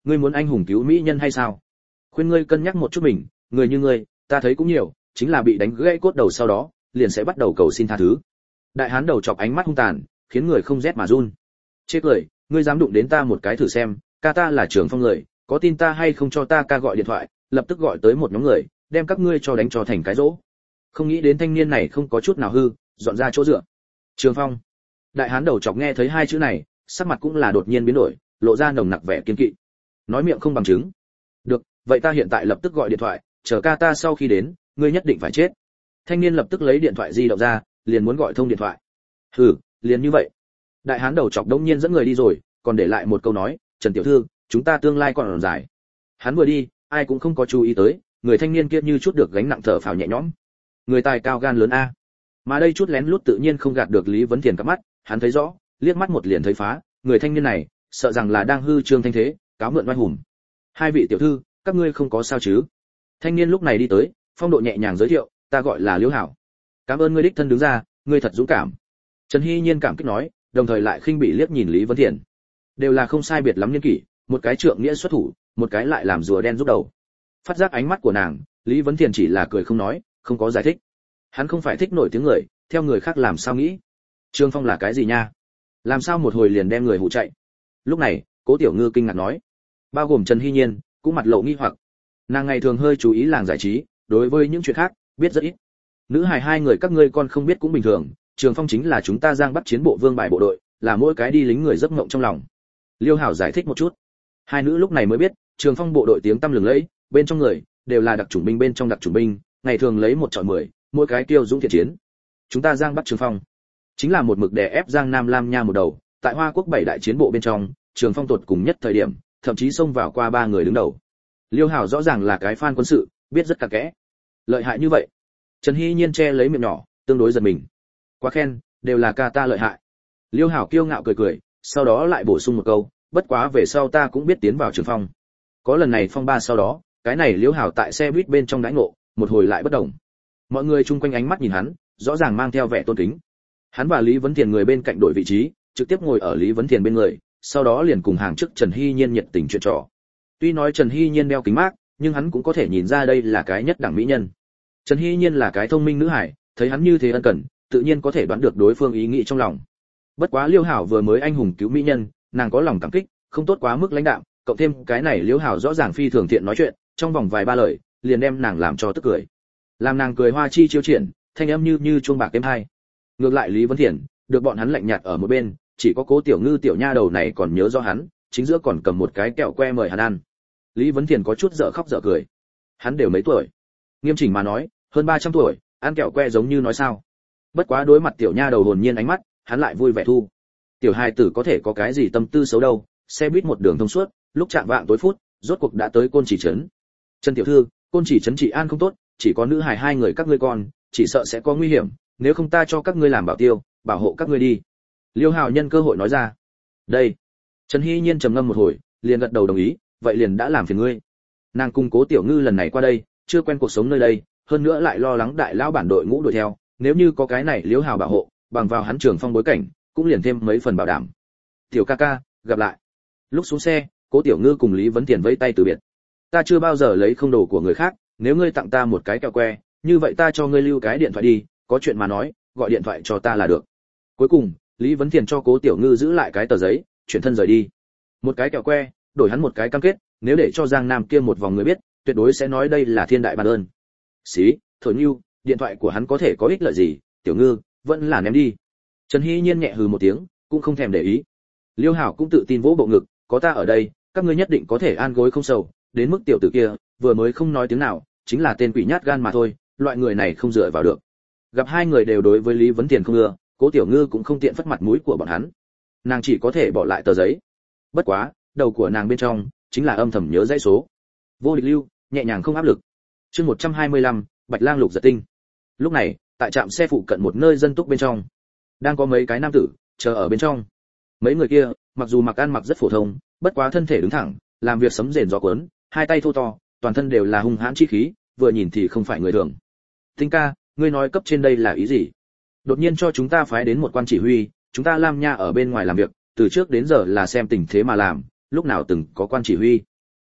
Speaker 1: ngươi muốn anh hùng cứu mỹ nhân hay sao? Khuyên ngươi cân nhắc một chút mình, người như ngươi, ta thấy cũng nhiều, chính là bị đánh gãy cốt đầu sau đó, liền sẽ bắt đầu cầu xin tha thứ. Đại hán đầu chọc ánh mắt hung tàn, khiến người không rét mà run. Chê cười, ngươi dám đụng đến ta một cái thử xem, ca ta là Trường Phong người, có tin ta hay không cho ta ca gọi điện thoại, lập tức gọi tới một nhóm người, đem các ngươi cho đánh cho thành cái rỗ. Không nghĩ đến thanh niên này không có chút nào hư, dọn ra chỗ dựa. Trường Phong. Đại hán đầu chọc nghe thấy hai chữ này, sắc mặt cũng là đột nhiên biến đổi, lộ ra nồng nặc vẻ kiên kỵ. Nói miệng không bằng chứng. Được, vậy ta hiện tại lập tức gọi điện thoại, chờ ca ta sau khi đến, ngươi nhất định phải chết. Thanh niên lập tức lấy điện thoại di động ra, liền muốn gọi thông điện thoại. Hừ, liền như vậy. Đại hán đầu chọc đông nhiên dẫn người đi rồi, còn để lại một câu nói, Trần tiểu thư, chúng ta tương lai còn dài. Hắn vừa đi, ai cũng không có chú ý tới, người thanh niên kia như chút được gánh nặng thở phào nhẹ nhõm. Người tài cao gan lớn a. Mà đây chút lén lút tự nhiên không gạt được Lý Vấn Thiền cặp mắt, hắn thấy rõ, liếc mắt một liền thấy phá, người thanh niên này, sợ rằng là đang hư trương thanh thế, cáo mượn oai hùng. Hai vị tiểu thư, các ngươi không có sao chứ? Thanh niên lúc này đi tới, phong độ nhẹ nhàng giới thiệu, ta gọi là Liễu Hảo. Cảm ơn ngươi đích thân đứng ra, ngươi thật dũng cảm. Trần Hy Nhiên cảm kích nói, đồng thời lại khinh bị liếc nhìn Lý Vấn Thiền. Đều là không sai biệt lắm niên kỷ, một cái trượng nghĩa xuất thủ, một cái lại làm rùa đen rút đầu. Phát giác ánh mắt của nàng, Lý Vấn Thiền chỉ là cười không nói, không có giải thích. Hắn không phải thích nổi tiếng người, theo người khác làm sao nghĩ. Trương Phong là cái gì nha? Làm sao một hồi liền đem người hụ chạy? Lúc này, Cố Tiểu Ngư kinh ngạc nói, bao gồm Trần Hy Nhiên, cũng mặt lộ nghi hoặc. Nàng ngày thường hơi chú ý làng giải trí, đối với những chuyện khác, biết rất ít. Nữ hài hai người các ngươi con không biết cũng bình thường, Trường Phong chính là chúng ta Giang Bắc chiến bộ vương bài bộ đội, là mỗi cái đi lính người giấc mộng trong lòng. Liêu Hảo giải thích một chút. Hai nữ lúc này mới biết, Trường Phong bộ đội tiếng tăm lừng lẫy, bên trong người đều là đặc chủng binh bên trong đặc chủng binh, ngày thường lấy 1 chọi 10, mỗi cái tiêu dũng thiện chiến. Chúng ta Giang Bắc Trường Phong chính là một mực đè ép Giang Nam Lam Nha một đầu, tại Hoa Quốc 7 đại chiến bộ bên trong, Trường Phong tột cùng nhất thời điểm, thậm chí xông vào qua 3 người đứng đầu. Liêu Hảo rõ ràng là cái fan quân sự, biết rất cặn kẽ. Lợi hại như vậy. Trần Hy Nhiên che lấy miệng nhỏ, tương đối giật mình. Quá khen, đều là ca ta lợi hại. Liêu Hảo kiêu ngạo cười cười, sau đó lại bổ sung một câu, bất quá về sau ta cũng biết tiến vào Trường Phong. Có lần này phong ba sau đó, cái này Liêu Hảo tại xe buýt bên trong đãi ngộ, một hồi lại bất động. Mọi người chung quanh ánh mắt nhìn hắn, rõ ràng mang theo vẻ tôn kính. Hắn và Lý Vấn Thiền người bên cạnh đổi vị trí, trực tiếp ngồi ở Lý Vấn Thiền bên người, sau đó liền cùng hàng trước Trần Hy Nhiên nhiệt tình chuyện trò. Tuy nói Trần Hy Nhiên đeo kính mát, nhưng hắn cũng có thể nhìn ra đây là cái nhất đẳng mỹ nhân. Trần Hy Nhiên là cái thông minh nữ hải, thấy hắn như thế ân cần, tự nhiên có thể đoán được đối phương ý nghĩ trong lòng. Bất quá Liêu Hảo vừa mới anh hùng cứu mỹ nhân, nàng có lòng cảm kích, không tốt quá mức lãnh đạm, cộng thêm cái này Liêu Hảo rõ ràng phi thường thiện nói chuyện, trong vòng vài ba lời, liền đem nàng làm cho tức cười. Làm nàng cười hoa chi chiêu triển, thanh âm như chuông bạc êm hai. Ngược lại Lý Vấn Thiền, được bọn hắn lạnh nhạt ở một bên, chỉ có Cố Tiểu Ngư tiểu nha đầu này còn nhớ rõ hắn, chính giữa còn cầm một cái kẹo que mời hắn ăn. Lý Vấn Thiền có chút dở khóc dở cười. Hắn đều mấy tuổi? Nghiêm chỉnh mà nói, hơn 300 tuổi, ăn kẹo que giống như nói sao? Bất quá đối mặt tiểu nha đầu hồn nhiên ánh mắt, hắn lại vui vẻ thu. Tiểu hài tử có thể có cái gì tâm tư xấu đâu, xe buýt một đường thông suốt, lúc chạm vạng tối phút, rốt cuộc đã tới Côn Chỉ trấn. Trần tiểu thư, Côn Chỉ trấn trị an không tốt, chỉ có nữ hài hai người các ngươi con, chỉ sợ sẽ có nguy hiểm, nếu không ta cho các ngươi làm bảo tiêu, bảo hộ các ngươi đi. Liêu Hào nhân cơ hội nói ra. Đây. Trần Hy Nhiên trầm ngâm một hồi, liền gật đầu đồng ý, vậy liền đã làm phiền ngươi. Nàng cùng Cố Tiểu Ngư lần này qua đây, chưa quen cuộc sống nơi đây, hơn nữa lại lo lắng đại lão bản đội ngũ đuổi theo, nếu như có cái này Liêu Hào bảo hộ, bằng vào hắn Trường Phong bối cảnh, cũng liền thêm mấy phần bảo đảm. Tiểu ca ca, gặp lại. Lúc xuống xe, Cố Tiểu Ngư cùng Lý Vấn Tiền vẫy tay từ biệt. Ta chưa bao giờ lấy không đồ của người khác, nếu ngươi tặng ta một cái kẹo que, như vậy ta cho ngươi lưu cái điện thoại đi, có chuyện mà nói, gọi điện thoại cho ta là được. Cuối cùng, Lý Vấn Thiền cho Cố Tiểu Ngư giữ lại cái tờ giấy, chuyển thân rời đi. Một cái kẹo que, đổi hắn một cái cam kết, nếu để cho Giang Nam kia một vòng người biết, tuyệt đối sẽ nói đây là thiên đại ban ơn. Xí, thổi nưu, điện thoại của hắn có thể có ích lợi gì, Tiểu Ngư, vẫn là ném đi. Trần Hy Nhiên nhẹ hừ một tiếng, cũng không thèm để ý. Liêu Hảo cũng tự tin vỗ bộ ngực, có ta ở đây, các ngươi nhất định có thể an gối không sầu, đến mức tiểu tử kia, vừa mới không nói tiếng nào, chính là tên quỷ nhát gan mà thôi, loại người này không dựa vào được. Gặp hai người đều đối với Lý Vấn Tiền không ưa, Cố Tiểu Ngư cũng không tiện phất mặt mũi của bọn hắn. Nàng chỉ có thể bỏ lại tờ giấy. Bất quá, đầu của nàng bên trong chính là âm thầm nhớ dãy số. Vô địch lưu, nhẹ nhàng không áp lực. Chương 125, Bạch Lang Lục Giật Tinh. Lúc này, tại trạm xe phụ cận một nơi dân túc bên trong, đang có mấy cái nam tử chờ ở bên trong. Mấy người kia, mặc dù mặc ăn mặc rất phổ thông, bất quá thân thể đứng thẳng, làm việc sấm rền gió cuốn, hai tay thô to, toàn thân đều là hung hãn chi khí, vừa nhìn thì không phải người thường. Tinh ca, ngươi nói cấp trên đây là ý gì? Đột nhiên cho chúng ta phái đến một quan chỉ huy, chúng ta Lam Nha ở bên ngoài làm việc, từ trước đến giờ là xem tình thế mà làm, lúc nào từng có quan chỉ huy.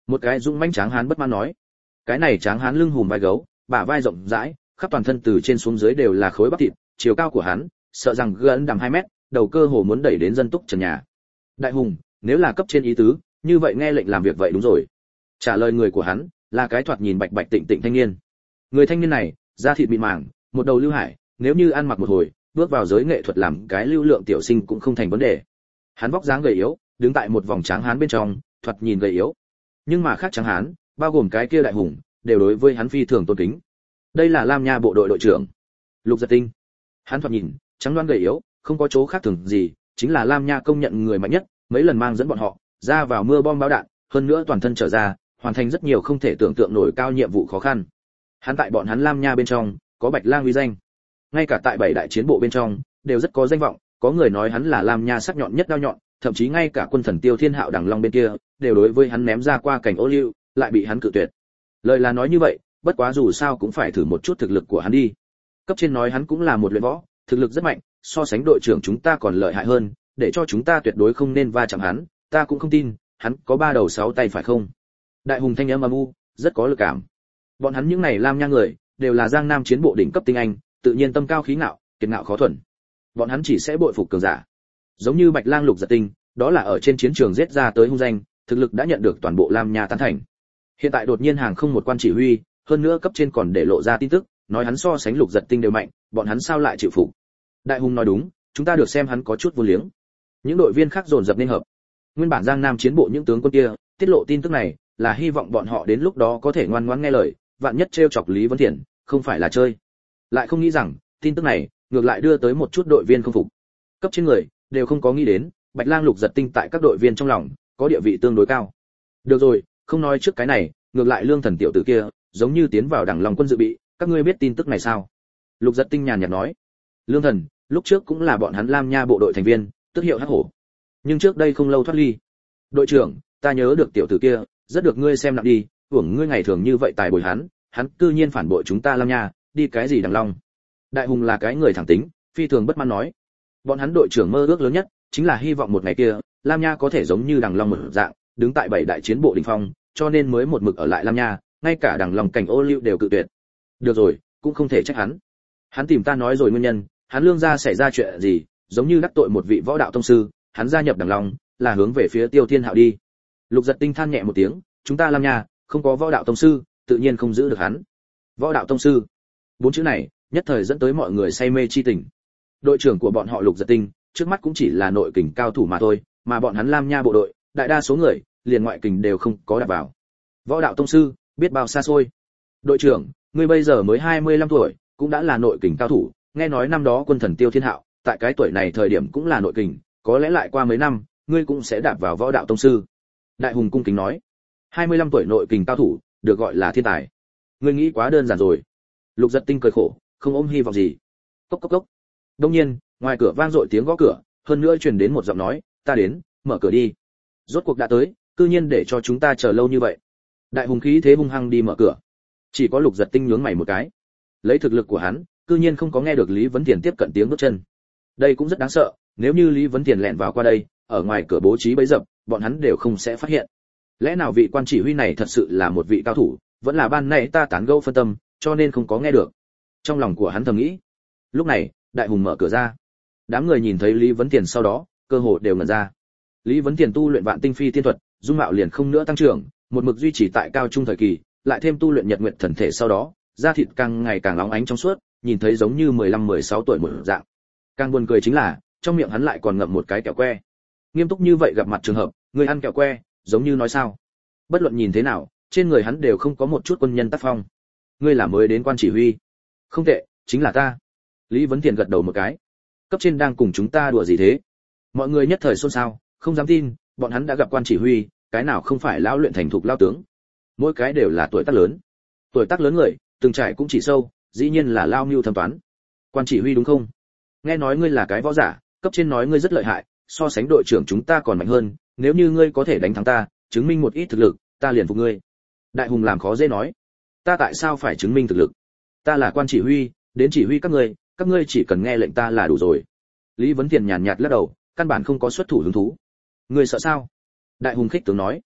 Speaker 1: Một cái dũng mãnh tráng hán bất mãn nói. Cái này tráng hán lưng hùm vai gấu, bả vai rộng rãi, khắp toàn thân từ trên xuống dưới đều là khối bắp thịt, chiều cao của hắn, sợ rằng gần đằng 2 mét, đầu cơ hồ muốn đẩy đến dân túc trần nhà. Đại hùng, nếu là cấp trên ý tứ, như vậy nghe lệnh làm việc vậy đúng rồi. Trả lời người của hắn là cái thoạt nhìn bạch bạch tịnh tịnh thanh niên. Người thanh niên này, da thịt mịn màng, một đầu lưu hải, nếu như ăn mặc một hồi, bước vào giới nghệ thuật làm cái lưu lượng tiểu sinh cũng không thành vấn đề. Hắn vóc dáng gầy yếu, đứng tại một vòng tráng hán bên trong, thoạt nhìn gầy yếu. Nhưng mà khác tráng hán, bao gồm cái kia đại hùng, đều đối với hắn phi thường tôn kính. Đây là Lam Nha bộ đội đội trưởng, Lục Giật Tinh. Hắn thoạt nhìn trắng đoán gầy yếu, không có chỗ khác thường gì, chính là Lam Nha công nhận người mạnh nhất, mấy lần mang dẫn bọn họ ra vào mưa bom bão đạn, hơn nữa toàn thân trở ra, hoàn thành rất nhiều không thể tưởng tượng nổi cao nhiệm vụ khó khăn. Hắn tại bọn hắn Lam Nha bên trong có Bạch Lang uy danh, ngay cả tại 7 đại chiến bộ bên trong đều rất có danh vọng, có người nói hắn là Lam Nha sắc nhọn nhất đao nhọn, thậm chí ngay cả quân thần Tiêu Thiên Hạo Đằng Long bên kia đều đối với hắn ném ra qua cảnh ô liu, lại bị hắn cự tuyệt. Lời là nói như vậy, bất quá dù sao cũng phải thử một chút thực lực của hắn đi. Cấp trên nói hắn cũng là một luyện võ, thực lực rất mạnh, so sánh đội trưởng chúng ta còn lợi hại hơn, để cho chúng ta tuyệt đối không nên va chạm hắn, ta cũng không tin, hắn có 3 đầu 6 tay phải không? Đại hùng thanh âm âm u, rất có lực cảm. Bọn hắn những này Lam Nha người, đều là Giang Nam chiến bộ đỉnh cấp tinh anh, tự nhiên tâm cao khí ngạo, kiệt ngạo khó thuần. Bọn hắn chỉ sẽ bội phục cường giả. Giống như Bạch Lang Lục Giật Tinh, đó là ở trên chiến trường giết ra tới hung danh, thực lực đã nhận được toàn bộ Lam Nha tán thành. Hiện tại đột nhiên hàng không một quan chỉ huy, hơn nữa cấp trên còn để lộ ra tin tức, nói hắn so sánh Lục Giật Tinh đều mạnh, bọn hắn sao lại chịu phục? Đại hùng nói đúng, chúng ta được xem hắn có chút vô liếng. Những đội viên khác dồn dập nên hợp. Nguyên bản Giang Nam chiến bộ những tướng quân kia, tiết lộ tin tức này, là hy vọng bọn họ đến lúc đó có thể ngoan ngoãn nghe lời, vạn nhất trêu chọc Lý Vấn Thiện, không phải là chơi. Lại không nghĩ rằng, tin tức này ngược lại đưa tới một chút đội viên không phục. Cấp trên người đều không có nghĩ đến, Bạch Lang Lục Giật Tinh tại các đội viên trong lòng có địa vị tương đối cao. Được rồi, không nói trước cái này, ngược lại Lương Thần tiểu tử kia, giống như tiến vào Đảng Long quân dự bị, các ngươi biết tin tức này sao? Lục Giật Tinh nhàn nhạt nói. Lương Thần, lúc trước cũng là bọn hắn Lam Nha bộ đội thành viên, tức hiệu Hắc Hổ. Nhưng trước đây không lâu thoát ly. Đội trưởng, ta nhớ được tiểu tử kia, rất được ngươi xem nặng đi, hưởng ngươi ngày thường như vậy tài bồi hắn cư nhiên phản bội chúng ta Lam Nha, đi cái gì Đằng Long? Đại hùng là cái người thẳng tính, phi thường bất mãn nói. Bọn hắn đội trưởng mơ ước lớn nhất chính là hy vọng một ngày kia, Lam Nha có thể giống như Đằng Long một dạng, đứng tại 7 đại chiến bộ đỉnh phong, cho nên mới một mực ở lại Lam Nha, ngay cả Đằng Long cảnh ô liu đều cự tuyệt. Được rồi, cũng không thể trách hắn. Hắn tìm ta nói rồi nguyên nhân, hắn Lương gia xảy ra chuyện gì, giống như đắc tội một vị võ đạo tông sư, hắn gia nhập Đằng Long là hướng về phía Tiêu Thiên Hạo đi. Lục Giật Tinh than nhẹ một tiếng, chúng ta Lam Nha không có võ đạo tông sư, tự nhiên không giữ được hắn. Võ đạo tông sư, 4 chữ này nhất thời dẫn tới mọi người say mê chi tình. Đội trưởng của bọn họ Lục Giật Tinh, trước mắt cũng chỉ là nội kình cao thủ mà thôi, mà bọn hắn Lam Nha bộ đội, đại đa số người liền ngoại kình đều không có đạp vào. Võ đạo tông sư, biết bao xa xôi. Đội trưởng, ngươi bây giờ mới 25 tuổi, cũng đã là nội kình cao thủ, nghe nói năm đó quân thần Tiêu Thiên Hạo, tại cái tuổi này thời điểm cũng là nội kình, có lẽ lại qua mấy năm, ngươi cũng sẽ đạp vào võ đạo tông sư. Đại hùng cung kính nói, 25 tuổi nội kình cao thủ, được gọi là thiên tài. Ngươi nghĩ quá đơn giản rồi. Lục Giật Tinh cười khổ, không ôm hy vọng gì. Cốc cốc cốc. Đương nhiên, ngoài cửa vang dội tiếng gõ cửa, hơn nữa truyền đến một giọng nói, ta đến, mở cửa đi. Rốt cuộc đã tới, cư nhiên để cho chúng ta chờ lâu như vậy. Đại hùng khí thế hung hăng đi mở cửa. Chỉ có Lục Giật Tinh nhướng mày một cái. Lấy thực lực của hắn, cư nhiên không có nghe được Lý Vấn Thiền tiếp cận tiếng bước chân. Đây cũng rất đáng sợ, nếu như Lý Vấn Thiền lẻn vào qua đây, ở ngoài cửa bố trí bẫy dập, bọn hắn đều không sẽ phát hiện. Lẽ nào vị quan chỉ huy này thật sự là một vị cao thủ, vẫn là ban nãy ta tán gẫu phân tâm, cho nên không có nghe được. Trong lòng của hắn thầm nghĩ. Lúc này, Đại hùng mở cửa ra. Đám người nhìn thấy Lý Vấn Thiền sau đó, cơ hồ đều ngẩn ra. Lý Vấn Thiền tu luyện Vạn Tinh Phi tiên thuật, dung mạo liền không nữa tăng trưởng, một mực duy trì tại cao trung thời kỳ, lại thêm tu luyện Nhật Nguyệt thần thể sau đó, da thịt càng ngày càng óng ánh trong suốt, nhìn thấy giống như 15-16 tuổi một dạng. Càng buồn cười chính là, trong miệng hắn lại còn ngậm một cái kẹo que. Nghiêm túc như vậy gặp mặt trường hợp, người ăn kẹo que, giống như nói sao? Bất luận nhìn thế nào, trên người hắn đều không có một chút quân nhân tác phong. Ngươi là mới đến quan chỉ huy? Không tệ, chính là ta. Lý Vấn Thiền gật đầu một cái. Cấp trên đang cùng chúng ta đùa gì thế? Mọi người nhất thời xôn xao, không dám tin, bọn hắn đã gặp quan chỉ huy, cái nào không phải lão luyện thành thục lão tướng. Mỗi cái đều là tuổi tác lớn. Tuổi tác lớn người, từng trải cũng chỉ sâu, dĩ nhiên là lao mưu thâm toán. Quan chỉ huy đúng không? Nghe nói ngươi là cái võ giả, cấp trên nói ngươi rất lợi hại, so sánh đội trưởng chúng ta còn mạnh hơn, nếu như ngươi có thể đánh thắng ta, chứng minh một ít thực lực, ta liền phục ngươi. Đại hùng làm khó dễ nói, ta tại sao phải chứng minh thực lực? Ta là quan chỉ huy, đến chỉ huy các ngươi chỉ cần nghe lệnh ta là đủ rồi. Lý Vấn Thiền nhàn nhạt lắc đầu, căn bản không có xuất thủ hứng thú. Ngươi sợ sao? Đại hùng khích tướng nói,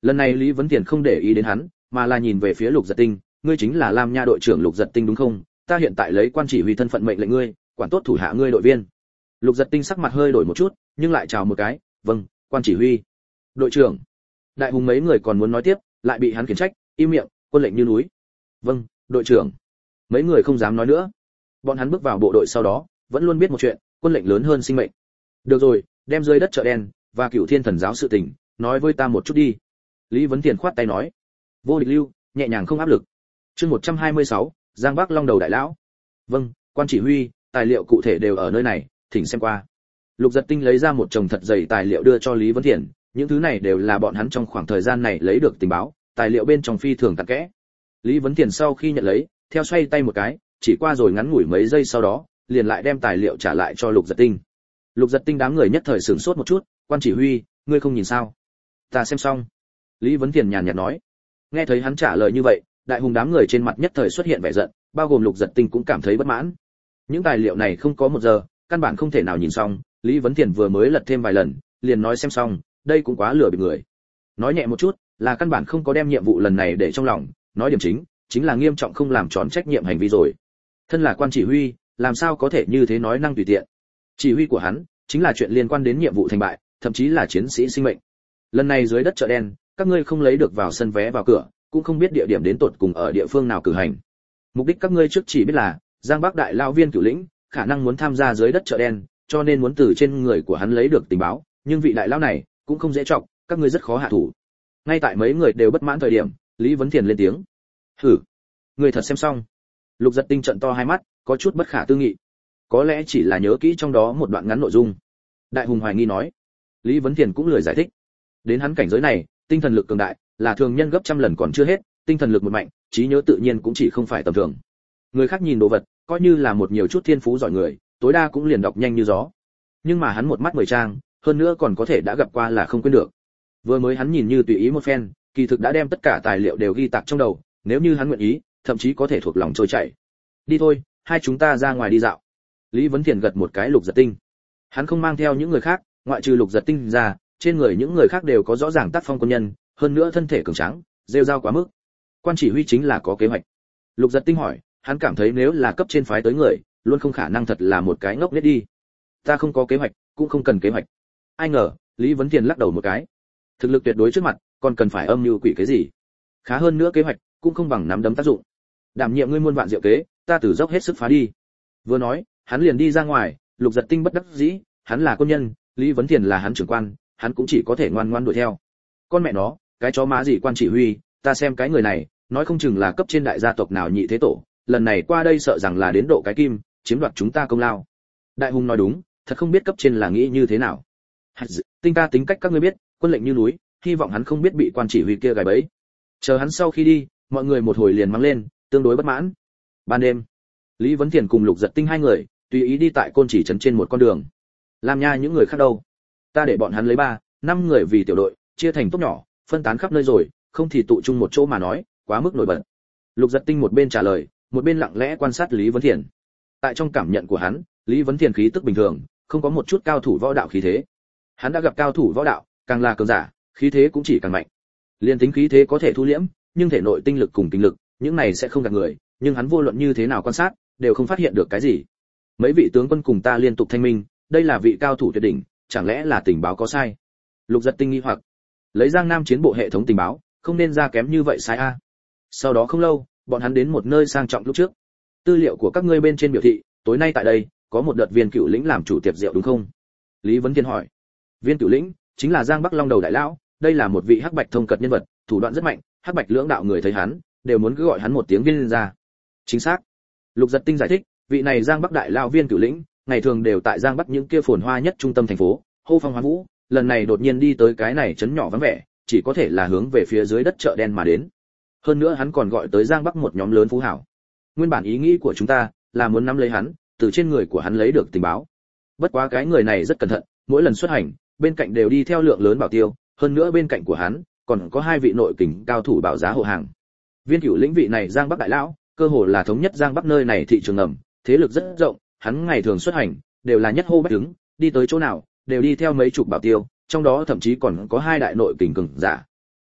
Speaker 1: Lần này Lý Vấn Tiền không để ý đến hắn, mà là nhìn về phía Lục Giật Tinh, ngươi chính là Lam Nha đội trưởng Lục Giật Tinh đúng không? Ta hiện tại lấy quan chỉ huy thân phận mệnh lệnh ngươi, quản tốt thủ hạ ngươi đội viên. Lục Giật Tinh sắc mặt hơi đổi một chút, nhưng lại chào một cái, vâng, quan chỉ huy. Đội trưởng. Đại hùng mấy người còn muốn nói tiếp, lại bị hắn khiển trách, im miệng, quân lệnh như núi. Vâng, đội trưởng. Mấy người không dám nói nữa. Bọn hắn bước vào bộ đội sau đó, vẫn luôn biết một chuyện, quân lệnh lớn hơn sinh mệnh. Được rồi, đem dưới đất chợ đen và Cửu Thiên Thần giáo sự tình, nói với ta một chút đi. Lý Vấn Tiền khoát tay nói. Vô địch lưu, nhẹ nhàng không áp lực. Chương 126, Giang Bắc Long đầu đại lão. Vâng, quan chỉ huy, tài liệu cụ thể đều ở nơi này, thỉnh xem qua. Lục Giật Tinh lấy ra một chồng thật dày tài liệu đưa cho Lý Vấn Thiện, những thứ này đều là bọn hắn trong khoảng thời gian này lấy được tình báo, tài liệu bên trong phi thường cặn kẽ. Lý Vấn Thiện sau khi nhận lấy, theo xoay tay một cái, chỉ qua rồi ngắn ngủi mấy giây sau đó, liền lại đem tài liệu trả lại cho Lục Giật Tinh. Lục Giật Tinh đám người nhất thời sửng sốt một chút, quan chỉ huy, ngươi không nhìn sao? Ta xem xong. Lý Vấn Thiện nhàn nhạt nói. Nghe thấy hắn trả lời như vậy, đại hùng đám người trên mặt nhất thời xuất hiện vẻ giận, bao gồm Lục Giật Tinh cũng cảm thấy bất mãn. Những tài liệu này không có một giờ, căn bản không thể nào nhìn xong, Lý Vấn Thiện vừa mới lật thêm vài lần, liền nói xem xong, đây cũng quá lừa bịp người. Nói nhẹ một chút, là căn bản không có đem nhiệm vụ lần này để trong lòng, nói điểm chính là nghiêm trọng không làm tròn trách nhiệm hành vi rồi. Thân là quan chỉ huy, làm sao có thể như thế nói năng tùy tiện. Chỉ huy của hắn chính là chuyện liên quan đến nhiệm vụ thành bại, thậm chí là chiến sĩ sinh mệnh. Lần này dưới đất chợ đen, các ngươi không lấy được vào sân vé vào cửa, cũng không biết địa điểm đến tột cùng ở địa phương nào cử hành. Mục đích các ngươi trước chỉ biết là Giang Bắc đại lão Viên Cửu Lĩnh khả năng muốn tham gia dưới đất chợ đen, cho nên muốn từ trên người của hắn lấy được tình báo, nhưng vị đại lão này cũng không dễ trọng, các ngươi rất khó hạ thủ. Ngay tại mấy người đều bất mãn thời điểm, Lý Vấn Thiền lên tiếng. "Hử, ngươi thật xem xong?" Lục Giật Tinh trợn to hai mắt, có chút bất khả tư nghị. Có lẽ chỉ là nhớ kỹ trong đó một đoạn ngắn nội dung. Đại hùng hoài nghi nói. Lý Vấn Thiền cũng lười giải thích. Đến hắn cảnh giới này, tinh thần lực cường đại, là thường nhân gấp trăm lần còn chưa hết, tinh thần lực một mạnh, trí nhớ tự nhiên cũng chỉ không phải tầm thường. Người khác nhìn đồ vật, coi như là một nhiều chút thiên phú giỏi người, tối đa cũng liền đọc nhanh như gió. Nhưng mà hắn một mắt 10 trang, hơn nữa còn có thể đã gặp qua là không quên được. Vừa mới hắn nhìn như tùy ý một phen, kỳ thực đã đem tất cả tài liệu đều ghi tạc trong đầu, nếu như hắn nguyện ý, thậm chí có thể thuộc lòng trôi chảy. Đi thôi, hai chúng ta ra ngoài đi dạo. Lý Vấn Thiền gật một cái. Lục Giật Tinh. Hắn không mang theo những người khác, ngoại trừ Lục Giật Tinh ra, trên người những người khác đều có rõ ràng tác phong quân nhân, hơn nữa thân thể cường tráng, rêu rao quá mức. Quan chỉ huy chính là có kế hoạch. Lục Giật Tinh hỏi, hắn cảm thấy nếu là cấp trên phái tới người, luôn không khả năng thật là một cái ngốc nghếch đi. Ta không có kế hoạch, cũng không cần kế hoạch. Ai ngờ, Lý Vấn Thiền lắc đầu một cái. Thực lực tuyệt đối trước mặt, còn cần phải âm mưu quỷ cái gì? Khá hơn nữa kế hoạch, cũng không bằng nắm đấm tác dụng. Đảm nhiệm ngươi muôn vạn diệu kế, ta từ dốc hết sức phá đi. Vừa nói, hắn liền đi ra ngoài. Lục Giật Tinh bất đắc dĩ, hắn là quân nhân, Lý Vấn Thiền là hắn trưởng quan, hắn cũng chỉ có thể ngoan ngoãn đuổi theo. Con mẹ nó, cái chó má gì quan chỉ huy, ta xem cái người này, nói không chừng là cấp trên đại gia tộc nào nhị thế tổ, lần này qua đây sợ rằng là đến độ cái kim, chiếm đoạt chúng ta công lao. Đại hùng nói đúng, thật không biết cấp trên là nghĩ như thế nào. Tinh ta tính cách các ngươi biết, quân lệnh như núi, hy vọng hắn không biết bị quan chỉ huy kia gài bẫy. Chờ hắn sau khi đi, mọi người một hồi liền mang lên, tương đối bất mãn. Ban đêm, Lý Vấn Thiền cùng Lục Giật Tinh hai người tùy ý đi tại Côn Chỉ trấn trên một con đường. Làm nha những người khác đâu? Ta để bọn hắn lấy 3-5 người vì tiểu đội, chia thành tốp nhỏ, phân tán khắp nơi rồi, không thì tụ chung một chỗ mà nói, quá mức nổi bật. Lục Giật Tinh một bên trả lời, một bên lặng lẽ quan sát Lý Vấn Thiền. Tại trong cảm nhận của hắn, Lý Vấn Thiền khí tức bình thường, không có một chút cao thủ võ đạo khí thế. Hắn đã gặp cao thủ võ đạo, càng là cường giả, khí thế cũng chỉ càng mạnh. Liên tính khí thế có thể thu liễm, nhưng thể nội tinh lực cùng kinh lực, những này sẽ không gạt người, nhưng hắn vô luận như thế nào quan sát, đều không phát hiện được cái gì. Mấy vị tướng quân cùng ta liên tục thanh minh, đây là vị cao thủ tuyệt đỉnh, chẳng lẽ là tình báo có sai? Lục Giật Tinh nghi hoặc, lấy Giang Nam chiến bộ hệ thống tình báo, không nên ra kém như vậy sai a. Sau đó không lâu, bọn hắn đến một nơi sang trọng lúc trước. Tư liệu của các ngươi bên trên biểu thị, tối nay tại đây có một đợt Viên Cửu Lĩnh làm chủ tiệc rượu đúng không? Lý Vấn Thiên hỏi. Viên Cửu Lĩnh chính là Giang Bắc Long đầu đại lão, đây là một vị hắc bạch thông cật nhân vật, thủ đoạn rất mạnh, hắc bạch lưỡng đạo người thấy hắn, đều muốn cứ gọi hắn một tiếng Viên ra. Chính xác. Lục Giật Tinh giải thích, vị này Giang Bắc đại lão Viên Cửu Lĩnh, ngày thường đều tại Giang Bắc những kia phồn hoa nhất trung tâm thành phố, hô phong hoán vũ, lần này đột nhiên đi tới cái này trấn nhỏ vắng vẻ, chỉ có thể là hướng về phía dưới đất chợ đen mà đến. Hơn nữa hắn còn gọi tới Giang Bắc một nhóm lớn phú hảo. Nguyên bản ý nghĩ của chúng ta là muốn nắm lấy hắn, từ trên người của hắn lấy được tình báo. Bất quá cái người này rất cẩn thận, mỗi lần xuất hành, bên cạnh đều đi theo lượng lớn bảo tiêu, hơn nữa bên cạnh của hắn còn có 2 vị nội kình cao thủ bảo giá hộ hàng. Viên Cửu Lĩnh vị này Giang Bắc đại lão, cơ hồ là thống nhất Giang Bắc nơi này thị trường ngầm, thế lực rất rộng, hắn ngày thường xuất hành đều là nhất hô bách đứng, đi tới chỗ nào đều đi theo mấy chục bảo tiêu, trong đó thậm chí còn có 2 đại nội kình cường giả.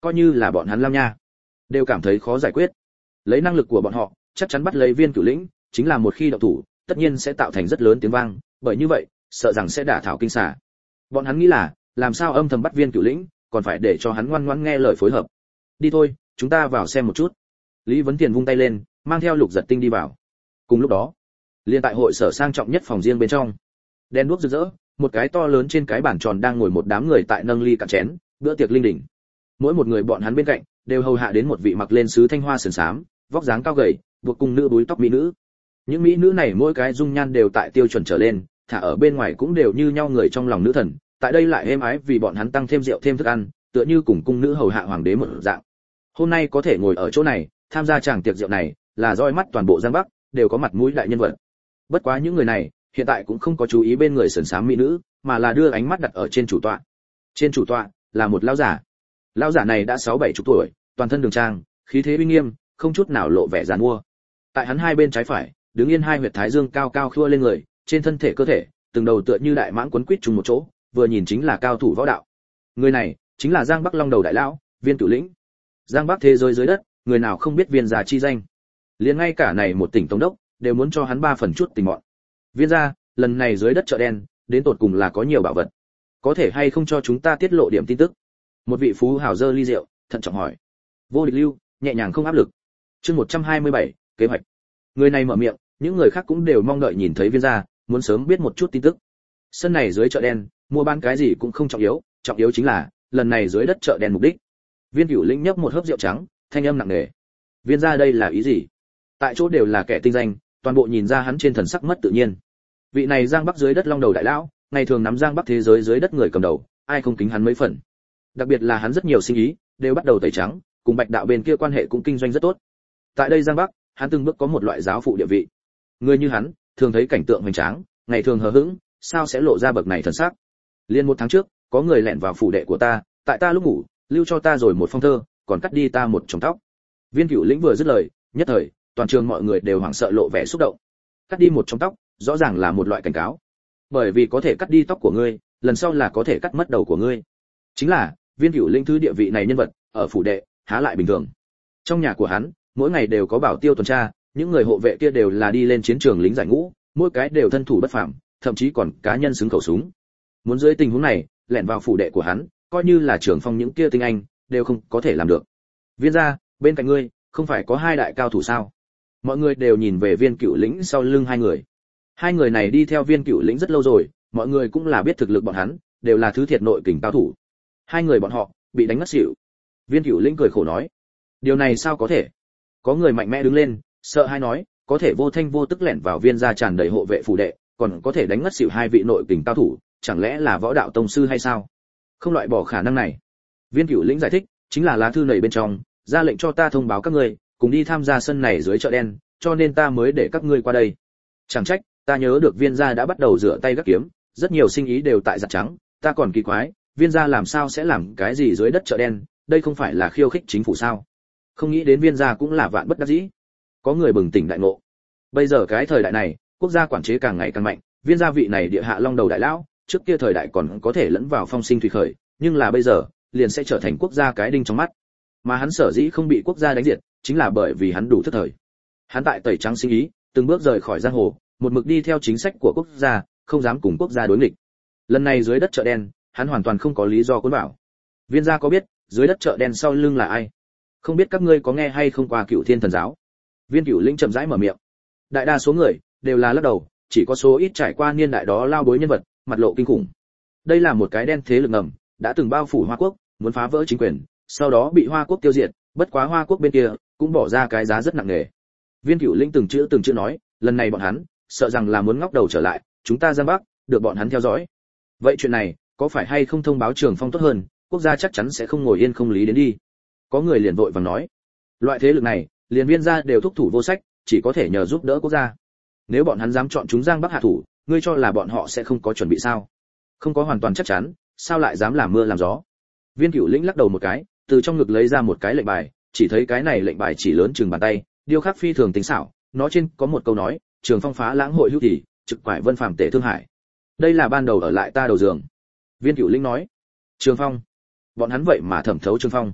Speaker 1: coi như là bọn hắn Lam Nha đều cảm thấy khó giải quyết. Lấy năng lực của bọn họ, chắc chắn bắt lấy Viên Cửu Lĩnh, chính là một khi động thủ, tất nhiên sẽ tạo thành rất lớn tiếng vang, bởi như vậy, sợ rằng sẽ đả thảo kinh xà. Bọn hắn nghĩ là, làm sao âm thầm bắt Viên Cửu Lĩnh, còn phải để cho hắn ngoan ngoãn nghe lời phối hợp. Đi thôi, chúng ta vào xem một chút. Lý Vấn Tiền vung tay lên, mang theo Lục Giật Tinh đi vào. Cùng lúc đó, liên tại hội sở sang trọng nhất phòng riêng bên trong, đèn đuốc rực rỡ, một cái to lớn trên cái bàn tròn đang ngồi một đám người tại nâng ly cạn chén, bữa tiệc linh đình. Mỗi một người bọn hắn bên cạnh đều hầu hạ đến một vị mặc lên sứ thanh hoa sườn xám, vóc dáng cao gầy, buộc cùng nữ búi tóc mỹ nữ. Những mỹ nữ này mỗi cái dung nhan đều tại tiêu chuẩn trở lên, thả ở bên ngoài cũng đều như nhau người trong lòng nữ thần, tại đây lại êm ái vì bọn hắn tăng thêm rượu thêm thức ăn, tựa như cùng cung nữ hầu hạ hoàng đế một dạng. Hôm nay có thể ngồi ở chỗ này, tham gia chàng tiệc rượu này, là roi mắt toàn bộ Giang Bắc, đều có mặt mũi đại nhân vật. Bất quá những người này, hiện tại cũng không có chú ý bên người sườn xám mỹ nữ, mà là đưa ánh mắt đặt ở trên chủ tọa. Trên chủ tọa là một lão giả. Lão giả này đã 6-7 chục tuổi, toàn thân đường trang, khí thế uy nghiêm, không chút nào lộ vẻ giàn mua. Tại hắn hai bên trái phải, đứng yên hai huyệt thái dương cao cao khua lên người, trên thân thể cơ thể, từng đầu tựa như đại mãng quấn quýt chung một chỗ, vừa nhìn chính là cao thủ võ đạo. Người này chính là Giang Bắc Long đầu đại lão, Viên Cửu Lĩnh. Giang Bắc thế giới dưới đất, người nào không biết Viên gia chi danh. Liền ngay cả này một tỉnh tổng đốc đều muốn cho hắn 3 phần chút tình mọn. Viên gia, lần này dưới đất chợ đen, đến tột cùng là có nhiều bảo vật. Có thể hay không cho chúng ta tiết lộ điểm tin tức? Một vị phú hào dơ ly rượu, thận trọng hỏi. Vô Địch Lưu, nhẹ nhàng không áp lực. Chương 127, kế hoạch. Người này mở miệng, những người khác cũng đều mong đợi nhìn thấy Viên gia, muốn sớm biết một chút tin tức. Sân này dưới chợ đen, mua bán cái gì cũng không trọng yếu chính là lần này dưới đất chợ đen mục đích. Viên Cửu Lĩnh nhấp một hớp rượu trắng, thanh âm nặng nề. Viên gia đây là ý gì? Tại chỗ đều là kẻ tinh danh, toàn bộ nhìn ra hắn trên thần sắc mất tự nhiên. Vị này Giang Bắc dưới đất Long đầu đại lão, ngày thường nắm Giang Bắc thế giới dưới đất người cầm đầu, ai không kính hắn mấy phần. Đặc biệt là hắn rất nhiều sinh ý đều bắt đầu tẩy trắng, cùng Bạch đạo bên kia quan hệ cũng kinh doanh rất tốt. Tại đây Giang Bắc, hắn từng bước có một loại giáo phụ địa vị. Người như hắn, thường thấy cảnh tượng hoành tráng, ngày thường hờ hững, sao sẽ lộ ra bậc này thần sắc. Liên 1 tháng trước, có người lẻn vào phủ đệ của ta, tại ta lúc ngủ, lưu cho ta rồi một phong thơ, còn cắt đi ta một chồng tóc. Viên Cửu Lĩnh vừa dứt lời, nhất thời, toàn trường mọi người đều hoảng sợ lộ vẻ xúc động. Cắt đi một chồng tóc, rõ ràng là một loại cảnh cáo. Bởi vì có thể cắt đi tóc của ngươi, lần sau là có thể cắt mất đầu của ngươi. Chính là, Viên Cửu Lĩnh thứ địa vị này nhân vật, ở phủ đệ, há lại bình thường. Trong nhà của hắn, mỗi ngày đều có bảo tiêu tuần tra, những người hộ vệ kia đều là đi lên chiến trường lính giải ngũ, mỗi cái đều thân thủ bất phàm, thậm chí còn cá nhân xứng khẩu súng. Muốn dưới tình huống này, lẻn vào phủ đệ của hắn, coi như là trưởng phong những kia tinh anh, đều không có thể làm được. Viên gia, bên cạnh ngươi, không phải có 2 đại cao thủ sao? Mọi người đều nhìn về Viên Cửu Lĩnh sau lưng 2 người. 2 người này đi theo Viên Cửu Lĩnh rất lâu rồi, mọi người cũng là biết thực lực bọn hắn, đều là thứ thiệt nội kình cao thủ. 2 người bọn họ bị đánh ngất xỉu. Viên Cửu Lĩnh cười khổ nói, điều này sao có thể? Có người mạnh mẽ đứng lên, sợ hãi nói, có thể vô thanh vô tức lẻn vào Viên gia tràn đầy hộ vệ phủ đệ, còn có thể đánh ngất xỉu 2 vị nội kình cao thủ, chẳng lẽ là võ đạo tông sư hay sao? Không loại bỏ khả năng này. Viên Cửu Lĩnh giải thích, chính là lá thư này bên trong, ra lệnh cho ta thông báo các ngươi, cùng đi tham gia sân này dưới chợ đen, cho nên ta mới để các ngươi qua đây. Chẳng trách, ta nhớ được Viên gia đã bắt đầu rửa tay gác kiếm, rất nhiều sinh ý đều tại giặt trắng, ta còn kỳ quái, Viên gia làm sao sẽ làm cái gì dưới đất chợ đen, đây không phải là khiêu khích chính phủ sao? Không nghĩ đến Viên gia cũng là vạn bất đắc dĩ. Có người bừng tỉnh đại ngộ. Bây giờ cái thời đại này, quốc gia quản chế càng ngày càng mạnh, Viên gia vị này địa hạ Long đầu đại lão, trước kia thời đại còn có thể lẫn vào phong sinh thủy khởi, nhưng là bây giờ, liền sẽ trở thành quốc gia cái đinh trong mắt. Mà hắn sở dĩ không bị quốc gia đánh diệt, chính là bởi vì hắn đủ thức thời. Hắn tại tẩy trắng sinh ý, từng bước rời khỏi giang hồ, một mực đi theo chính sách của quốc gia, không dám cùng quốc gia đối nghịch. Lần này dưới đất chợ đen, hắn hoàn toàn không có lý do cuốn vào. Viên gia có biết, dưới đất chợ đen sau lưng là ai? Không biết các ngươi có nghe hay không qua Cửu Thiên Thần giáo? Viên Cửu Lĩnh chậm rãi mở miệng. Đại đa số người đều là lắc đầu, chỉ có số ít trải qua niên đại đó lao bối nhân vật, mặt lộ kinh khủng. Đây là một cái đen thế lực ngầm, đã từng bao phủ Hoa Quốc, muốn phá vỡ chính quyền, sau đó bị Hoa Quốc tiêu diệt, bất quá Hoa Quốc bên kia cũng bỏ ra cái giá rất nặng nề. Viên Cửu Lĩnh từng chữ nói, lần này bọn hắn sợ rằng là muốn ngóc đầu trở lại, chúng ta Giang Bắc được bọn hắn theo dõi. Vậy chuyện này có phải hay không thông báo Trường Phong tốt hơn, quốc gia chắc chắn sẽ không ngồi yên không lý đến đi. Có người liền vội vàng nói, loại thế lực này, liền Viên gia đều thúc thủ vô sách, chỉ có thể nhờ giúp đỡ quốc gia. Nếu bọn hắn dám chọn chúng Giang Bắc hạ thủ, ngươi cho là bọn họ sẽ không có chuẩn bị sao? Không có hoàn toàn chắc chắn, sao lại dám làm mưa làm gió? Viên Cửu Lĩnh lắc đầu một cái, từ trong ngực lấy ra một cái lệnh bài, chỉ thấy cái này lệnh bài chỉ lớn chừng bàn tay, điêu khắc phi thường tinh xảo, nó trên có một câu nói, Trường Phong phá lãng hội hữu thì, trực quải vân phàm tể thương hải. Đây là ban đầu ở lại ta đầu giường. Viên Cửu Lĩnh nói, Trường Phong, bọn hắn vậy mà thẩm thấu Trường Phong.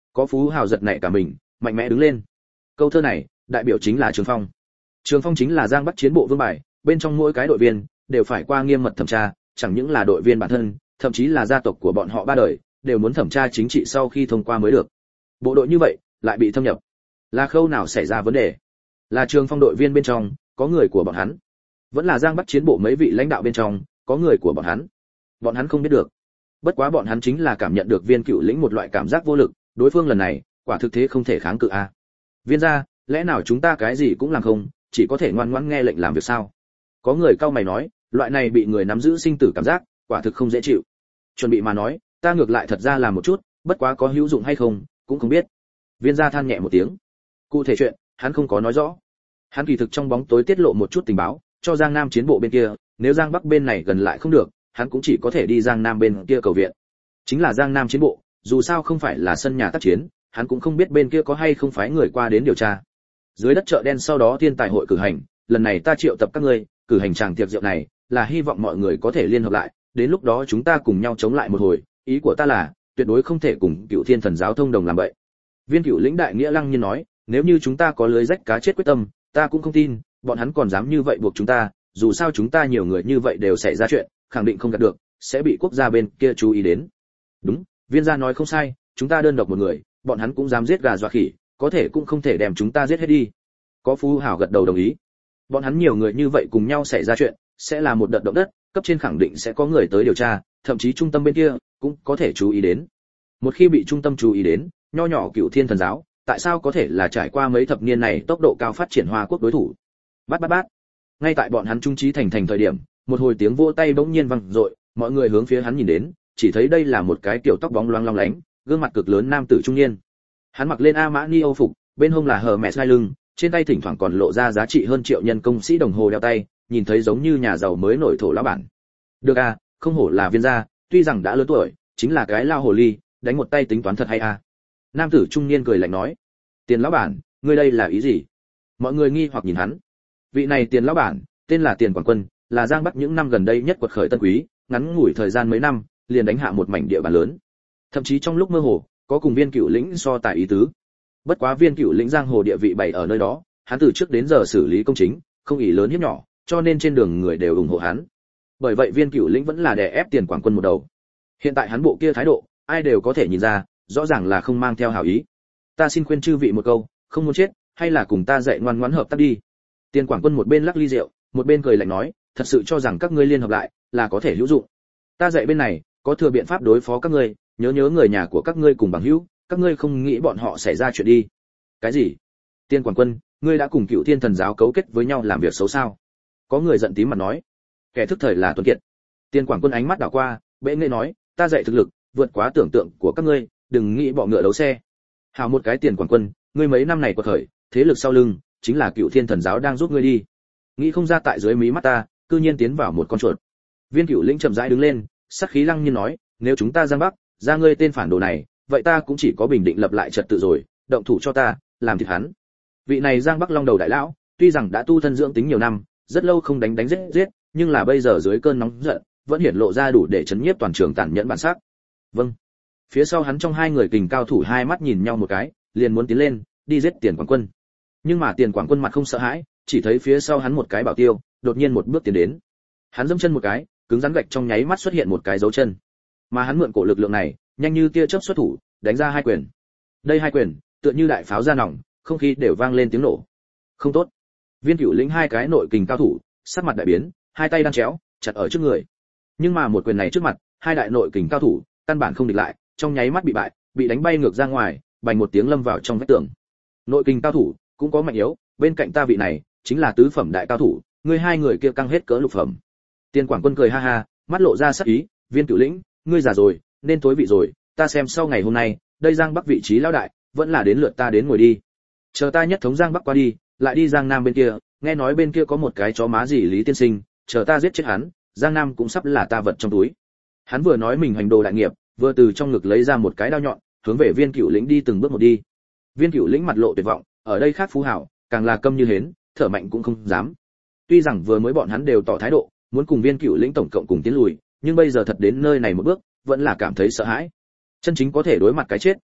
Speaker 1: Có phú hào giật nảy cả mình, mạnh mẽ đứng lên. Câu thơ này đại biểu chính là Trường Phong. Trường Phong chính là Giang Bắc chiến bộ vương bài, bên trong mỗi cái đội viên đều phải qua nghiêm mật thẩm tra, chẳng những là đội viên bản thân, thậm chí là gia tộc của bọn họ ba đời đều muốn thẩm tra chính trị sau khi thông qua mới được. Bộ đội như vậy lại bị thâm nhập, là khâu nào xảy ra vấn đề? Là Trường Phong đội viên bên trong có người của bọn hắn, vẫn là Giang Bắc chiến bộ mấy vị lãnh đạo bên trong có người của bọn hắn? Bọn hắn không biết được. Bất quá bọn hắn chính là cảm nhận được Viên Cựu Lĩnh một loại cảm giác vô lực, đối phương lần này quả thực thế không thể kháng cự a. Viên gia, lẽ nào chúng ta cái gì cũng làm không, chỉ có thể ngoan ngoãn nghe lệnh làm việc sao? Có người cau mày nói, loại này bị người nắm giữ sinh tử cảm giác, quả thực không dễ chịu. Chuẩn bị mà nói, ta ngược lại thật ra làm một chút, bất quá có hữu dụng hay không, cũng không biết. Viên gia than nhẹ một tiếng. Cụ thể chuyện, hắn không có nói rõ. Hắn kỳ thực trong bóng tối tiết lộ một chút tình báo, cho Giang Nam chiến bộ bên kia, nếu Giang Bắc bên này gần lại không được, hắn cũng chỉ có thể đi Giang Nam bên kia cầu viện. Chính là Giang Nam chiến bộ, dù sao không phải là sân nhà tác chiến, hắn cũng không biết bên kia có hay không phái người qua đến điều tra. Dưới đất chợ đen sau đó thiên tài hội cử hành, lần này ta triệu tập các ngươi, cử hành tràng tiệc rượu này, là hy vọng mọi người có thể liên hợp lại, đến lúc đó chúng ta cùng nhau chống lại một hồi, ý của ta là, tuyệt đối không thể cùng Cựu Thiên Thần giáo thông đồng làm vậy. Viên Cựu Lĩnh đại nghĩa lăng nhiên nói, nếu như chúng ta có lưới rách cá chết quyết tâm, ta cũng không tin, bọn hắn còn dám như vậy buộc chúng ta, dù sao chúng ta nhiều người như vậy đều xảy ra chuyện, khẳng định không gạt được, sẽ bị quốc gia bên kia chú ý đến. Đúng, Viên gia nói không sai, chúng ta đơn độc một người, bọn hắn cũng dám giết gà dọa khỉ, có thể cũng không thể đem chúng ta giết hết đi. Có phú hảo gật đầu đồng ý. Bọn hắn nhiều người như vậy cùng nhau xảy ra chuyện, sẽ là một đợt động đất, cấp trên khẳng định sẽ có người tới điều tra, thậm chí trung tâm bên kia cũng có thể chú ý đến. Một khi bị trung tâm chú ý đến, nho nhỏ Cựu Thiên Thần giáo, tại sao có thể là trải qua mấy thập niên này tốc độ cao phát triển Hoa Quốc đối thủ? Bát bát bát. Ngay tại bọn hắn trung trí thành thời điểm, một hồi tiếng vỗ tay bỗng nhiên vang dội, mọi người hướng phía hắn nhìn đến, chỉ thấy đây là một cái kiểu tóc bóng loáng long lánh, gương mặt cực lớn nam tử trung niên. Hắn mặc lên Armani Âu phục, bên hông là Hermes đai lưng, trên tay thỉnh thoảng còn lộ ra giá trị hơn triệu nhân công sĩ đồng hồ đeo tay, nhìn thấy giống như nhà giàu mới nổi thổ lão bản. Được à, không hổ là Viên gia, tuy rằng đã lớn tuổi, chính là cái lao hồ ly, đánh một tay tính toán thật hay à. Nam tử trung niên cười lạnh nói, Tiền lão bản, ngươi đây là ý gì? Mọi người nghi hoặc nhìn hắn. Vị này Tiền lão bản, tên là Tiền Quảng Quân, là Giang Bắc những năm gần đây nhất quật khởi tân quý, ngắn ngủi thời gian mấy năm, liền đánh hạ một mảnh địa bàn lớn. Thậm chí trong lúc mơ hồ, có cùng Viên Cựu Lĩnh so tài ý tứ. Bất quá Viên Cựu Lĩnh giang hồ địa vị bày ở nơi đó, hắn từ trước đến giờ xử lý công chính, không ỷ lớn hiếp nhỏ, cho nên trên đường người đều ủng hộ hắn. Bởi vậy Viên Cựu Lĩnh vẫn là đè ép Tiền Quảng Quân một đầu. Hiện tại hắn bộ kia thái độ, ai đều có thể nhìn ra, rõ ràng là không mang theo hảo ý. Ta xin khuyên chư vị một câu, không muốn chết, hay là cùng ta dạy ngoan ngoãn hợp tác đi. Tiền Quảng Quân một bên lắc ly rượu, một bên cười lạnh nói, thật sự cho rằng các ngươi liên hợp lại là có thể hữu dụng. Ta dạy bên này, có thừa biện pháp đối phó các ngươi, nhớ người nhà của các ngươi cùng bằng hữu, các ngươi không nghĩ bọn họ xảy ra chuyện đi. Cái gì? Tiền Quảng Quân, ngươi đã cùng Cựu Thiên Thần giáo cấu kết với nhau làm việc xấu sao? Có người giận tím mặt nói, kẻ thức thời là tuấn kiệt. Tiền Quảng Quân ánh mắt đảo qua, bệ nghệ nói, ta dạy thực lực vượt quá tưởng tượng của các ngươi, đừng nghĩ bọ ngựa đấu xe. Hào một cái Tiền Quảng Quân, ngươi mấy năm này quật khởi, thế lực sau lưng chính là Cựu Thiên Thần giáo đang giúp ngươi đi. Nghĩ không ra tại dưới mí mắt ta, cư nhiên tiến vào một con chuột. Viên Cựu Lĩnh chậm rãi đứng lên, sắc khí lăng nhiên nói, nếu chúng ta Giang Bắc ra ngươi tên phản đồ này, vậy ta cũng chỉ có bình định lập lại trật tự rồi, động thủ cho ta, làm thịt hắn. Vị này Giang Bắc long đầu đại lão, tuy rằng đã tu thân dưỡng tính nhiều năm, rất lâu không đánh giết, nhưng là bây giờ dưới cơn nóng giận, vẫn hiển lộ ra đủ để chấn nhiếp toàn trường tàn nhẫn bản sắc. Vâng. Phía sau hắn trong hai người kình cao thủ hai mắt nhìn nhau một cái, liền muốn tiến lên, đi giết Tiền Quảng Quân. Nhưng mà Tiền Quảng Quân mặt không sợ hãi, chỉ thấy phía sau hắn một cái bảo tiêu, đột nhiên một bước tiến đến. Hắn giẫm chân một cái, cứng rắn gạch trong nháy mắt xuất hiện một cái dấu chân. Mà hắn mượn cổ lực lượng này, nhanh như tia chớp xuất thủ, đánh ra hai quyền. Đây hai quyền, tựa như đại pháo ra nòng, không khí đều vang lên tiếng nổ. Không tốt. Viên Cựu Lĩnh hai cái nội kình cao thủ, sắc mặt đại biến, hai tay đan chéo, chặt ở trước người. Nhưng mà một quyền này trước mặt, hai đại nội kình cao thủ, căn bản không địch lại, trong nháy mắt bị bại, bị đánh bay ngược ra ngoài, bành một tiếng lâm vào trong vách tường. Nội kình cao thủ cũng có mạnh yếu, bên cạnh ta vị này chính là tứ phẩm đại cao thủ, ngươi hai người kia căng hết cỡ lục phẩm. Tiền Quảng Quân cười ha ha, mắt lộ ra sắc ý, Viên Cựu Lĩnh, ngươi già rồi, nên tối vị rồi, ta xem sau ngày hôm nay, đây Giang Bắc vị trí lão đại, vẫn là đến lượt ta đến ngồi đi. Chờ ta nhất thống Giang Bắc qua đi, lại đi Giang Nam bên kia, nghe nói bên kia có một cái chó má gì Lý tiên sinh, chờ ta giết chết hắn, Giang Nam cũng sắp là ta vật trong túi. Hắn vừa nói mình hành đồ đại nghiệp, vừa từ trong ngực lấy ra một cái đao nhọn, hướng về Viên Cựu Lĩnh đi từng bước một đi. Viên Cựu Lĩnh mặt lộ tuyệt vọng, ở đây khác phú hảo, càng là câm như hến, thở mạnh cũng không dám. Tuy rằng vừa mới bọn hắn đều tỏ thái độ, muốn cùng Viên Cựu Lĩnh tổng cộng cùng tiến lùi, nhưng bây giờ thật đến nơi này một bước, vẫn là cảm thấy sợ hãi. Chân chính có thể đối mặt cái chết,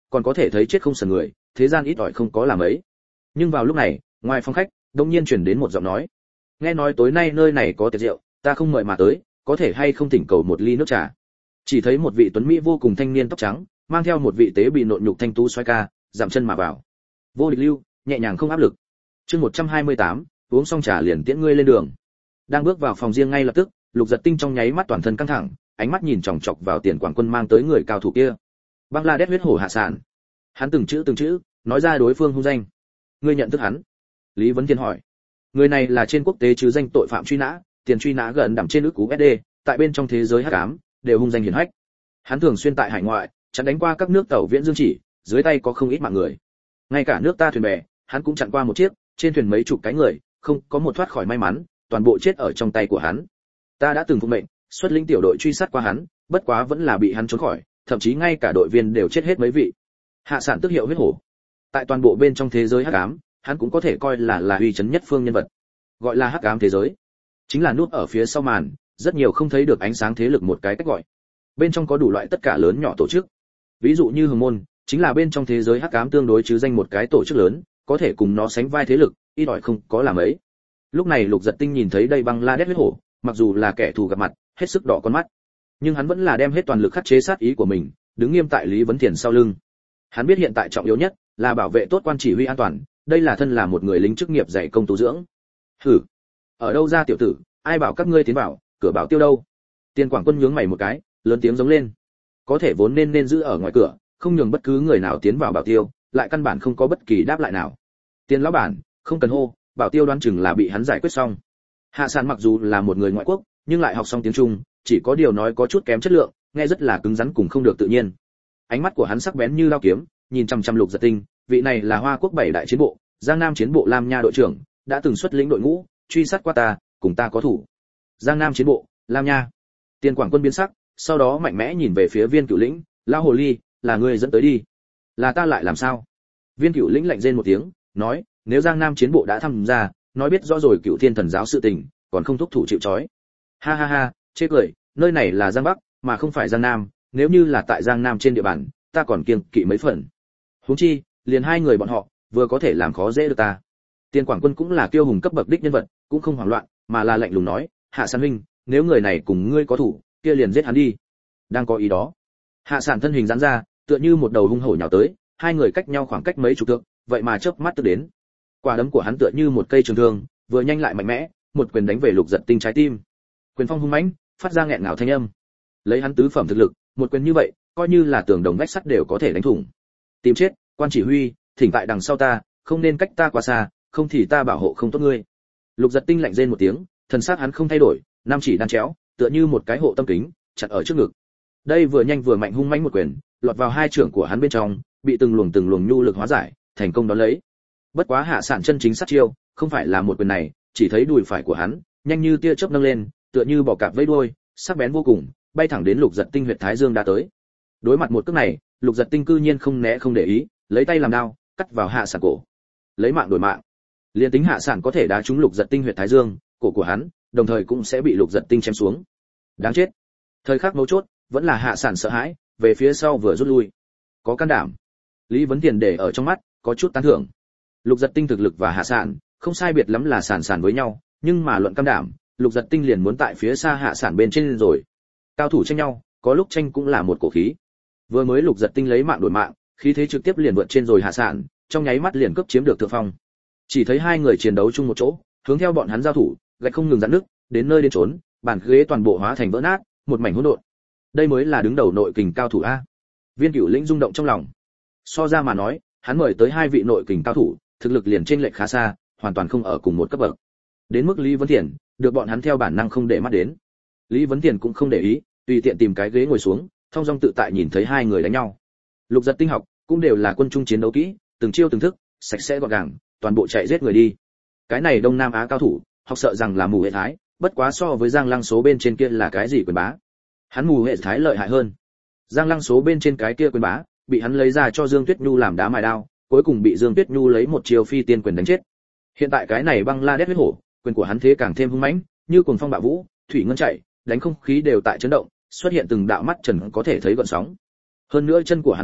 Speaker 1: còn có thể thấy chết không sờn người, thế gian ít ỏi không có làm ấy. Nhưng vào lúc này, ngoài phòng khách, đột nhiên truyền đến một giọng nói. Nghe nói tối nay nơi này có tiệc rượu, ta không mời mà tới, có thể hay không thỉnh cầu một ly nước trà. Chỉ thấy một vị tuấn mỹ vô cùng thanh niên tóc trắng, mang theo một vị tế bị nộn nhục thanh tú xoay ca, dậm chân mà vào. Vô địch lưu, nhẹ nhàng không áp lực. Chương 128, uống xong trà liền tiễn ngươi lên đường. Đang bước vào phòng riêng ngay lập tức, Lục Giật Tinh trong nháy mắt toàn thân căng thẳng, ánh mắt nhìn chòng chọc vào Tiền Quảng Quân mang tới người cao thủ kia. Bangladesh huyết hổ Hạ Sản. Hắn từng chữ nói ra đối phương hung danh. Ngươi nhận thức hắn? Lý Vấn Thiên hỏi. Người này là trên quốc tế chứ danh tội phạm truy nã, tiền truy nã gần đẳng trên ức USD, tại bên trong thế giới hắc ám đều hung danh hiển hách. Hắn thường xuyên tại hải ngoại, chặn đánh qua các nước tàu viễn dương chỉ, dưới tay có không ít mạng người. Ngay cả nước ta thuyền bè, hắn cũng chặn qua một chiếc, trên thuyền mấy chục cái người, không có một thoát khỏi may mắn, toàn bộ chết ở trong tay của hắn. Ta đã từng phụng mệnh, xuất lĩnh tiểu đội truy sát qua hắn, bất quá vẫn là bị hắn trốn khỏi, thậm chí ngay cả đội viên đều chết hết mấy vị. Hạ Sản tức hiệu huyết hổ. Tại toàn bộ bên trong thế giới hắc ám, hắn cũng có thể coi là uy chấn nhất phương nhân vật. Gọi là hắc ám thế giới, chính là núp ở phía sau màn, rất nhiều không thấy được ánh sáng thế lực một cái cách gọi. Bên trong có đủ loại tất cả lớn nhỏ tổ chức. Ví dụ như Hồng Môn, chính là bên trong thế giới hắc ám tương đối chứ danh một cái tổ chức lớn, có thể cùng nó sánh vai thế lực, ít ỏi không có làm ấy. Lúc này Lục Giật Tinh nhìn thấy đây Bangladesh huyết hổ, mặc dù là kẻ thù gặp mặt, hết sức đỏ con mắt, nhưng hắn vẫn là đem hết toàn lực khắc chế sát ý của mình, đứng nghiêm tại Lý Vấn Thiền sau lưng. Hắn biết hiện tại trọng yếu nhất là bảo vệ tốt quan chỉ huy an toàn, đây là thân là một người lính chức nghiệp dạy công tu dưỡng. Hử, ở đâu ra tiểu tử, ai bảo các ngươi tiến vào, cửa bảo tiêu đâu? Tiền Quảng Quân nhướng mày một cái, lớn tiếng giống lên. Có thể vốn nên giữ ở ngoài cửa, không nhường bất cứ người nào tiến vào bảo tiêu, lại căn bản không có bất kỳ đáp lại nào. Tiền lão bản, không cần hô, bảo tiêu đoán chừng là bị hắn giải quyết xong. Hạ Sản mặc dù là một người ngoại quốc, nhưng lại học xong tiếng Trung, chỉ có điều nói có chút kém chất lượng, nghe rất là cứng rắn cùng không được tự nhiên. Ánh mắt của hắn sắc bén như dao kiếm, nhìn chằm chằm Lục Giật Tinh, vị này là Hoa Quốc 7 đại chiến bộ, Giang Nam chiến bộ Lam Nha đội trưởng, đã từng xuất lĩnh đội ngũ, truy sát qua ta, cùng ta có thủ. Giang Nam chiến bộ, Lam Nha. Tiền Quảng Quân biến sắc, sau đó mạnh mẽ nhìn về phía Viên Cửu Lĩnh, lão hồ ly, là ngươi dẫn tới đi. Là ta lại làm sao? Viên Cửu Lĩnh lạnh rên một tiếng, nói, nếu Giang Nam chiến bộ đã tham gia, nói biết rõ rồi Cửu Thiên Thần giáo sự tình, còn không thúc thủ chịu trói. Ha ha ha, chê cười, nơi này là Giang Bắc, mà không phải Giang Nam, nếu như là tại Giang Nam trên địa bàn, ta còn kiêng kỵ mấy phần. Huống chi, liền hai người bọn họ, vừa có thể làm khó dễ được ta. Tiền Quảng Quân cũng là kiêu hùng cấp bậc đích nhân vật, cũng không hoảng loạn, mà là lạnh lùng nói, Hạ Sản huynh, nếu người này cùng ngươi có thủ, kia liền giết hắn đi. Đang có ý đó. Hạ Sản thân hình giãn ra, tựa như một đầu hung hổ nhào tới, hai người cách nhau khoảng cách mấy chục thước, vậy mà chớp mắt tức đến. Quả đấm của hắn tựa như một cây trường thương, vừa nhanh lại mạnh mẽ, một quyền đánh về Lục Giật Tinh trái tim. Quyền phong hung mãnh, phát ra nghẹn ngào thanh âm. Lấy hắn tứ phẩm thực lực, một quyền như vậy, coi như là tường đồng vách sắt đều có thể đánh thủng. Tìm chết, quan chỉ huy, thỉnh tại đằng sau ta, không nên cách ta quá xa, không thì ta bảo hộ không tốt ngươi. Lục Giật Tinh lạnh rên một tiếng, thần sắc hắn không thay đổi, nam chỉ đan chéo, tựa như một cái hộ tâm kính, chặt ở trước ngực. Đây vừa nhanh vừa mạnh hung mãnh một quyền, lọt vào hai trưởng của hắn bên trong, bị từng luồng nhu lực hóa giải, thành công đón lấy. Bất quá Hạ Sản chân chính sát chiêu, không phải là một quyền này, chỉ thấy đùi phải của hắn, nhanh như tia chớp nâng lên, tựa như bò cạp vẫy đuôi, sắc bén vô cùng, bay thẳng đến Lục Giật Tinh huyệt thái dương đã tới. Đối mặt một cước này, Lục Giật Tinh cư nhiên không né không để ý, lấy tay làm đao, cắt vào Hạ Sản cổ. Lấy mạng đổi mạng. Liên tính Hạ Sản có thể đá trúng Lục Giật Tinh huyệt thái dương, cổ của hắn, đồng thời cũng sẽ bị Lục Giật Tinh chém xuống. Đáng chết. Thời khắc mấu chốt, vẫn là Hạ Sản sợ hãi, về phía sau vừa rút lui. Có can đảm. Lý Vấn Tiền để ở trong mắt, có chút tán thưởng. Lục Giật Tinh thực lực và Hạ Sản, không sai biệt lắm là sàn với nhau, nhưng mà luận can đảm, Lục Giật Tinh liền muốn tại phía xa Hạ Sản bên trên rồi. Cao thủ tranh nhau, có lúc tranh cũng là một cổ khí. Vừa mới Lục Giật Tinh lấy mạng đổi mạng, khí thế trực tiếp liền vượt trên rồi Hạ Sản, trong nháy mắt liền cướp chiếm được thượng phong. Chỉ thấy hai người chiến đấu chung một chỗ, hướng theo bọn hắn giao thủ, gạch không ngừng giãn nước, đến nơi đến chốn, bàn ghế toàn bộ hóa thành vỡ nát, một mảnh hỗn độn. Đây mới là đứng đầu nội kình cao thủ a. Viên Cửu Lĩnh rung động trong lòng. So ra mà nói, hắn mời tới hai vị nội kình cao thủ, thực lực liền chênh lệch khá xa, hoàn toàn không ở cùng một cấp bậc. Đến mức Lý Vấn Thiền, được bọn hắn theo bản năng không để mắt đến. Lý Vấn Thiền cũng không để ý, tùy tiện tìm cái ghế ngồi xuống, thông dong tự tại nhìn thấy hai người đánh nhau. Lục Giật Tinh học cũng đều là quân trung chiến đấu kỹ, từng chiêu từng thức, sạch sẽ gọn gàng, toàn bộ chạy giết người đi. Cái này Đông Nam Á cao thủ, học sợ rằng là mù hệ thái, bất quá so với Giang Lăng số bên trên kia là cái gì quyền bá. Hắn mù hệ thái lợi hại hơn. Giang Lăng số bên trên cái kia quyền bá, bị hắn lấy ra cho Dương Tuyết Nhu làm đá mài đao, cuối cùng bị Dương Tuyết Nhu lấy một chiêu phi tiên quyền đánh chết. Hiện tại cái này Bangladesh huyết hổ, quyền của hắn thế càng thêm hung mãnh, như cuồng phong bạo vũ, thủy ngân chạy, đánh không khí đều tại chấn động, xuất hiện từng đạo mắt trần có thể thấy gợn sóng. Hơn nữa chân của hắn pháp,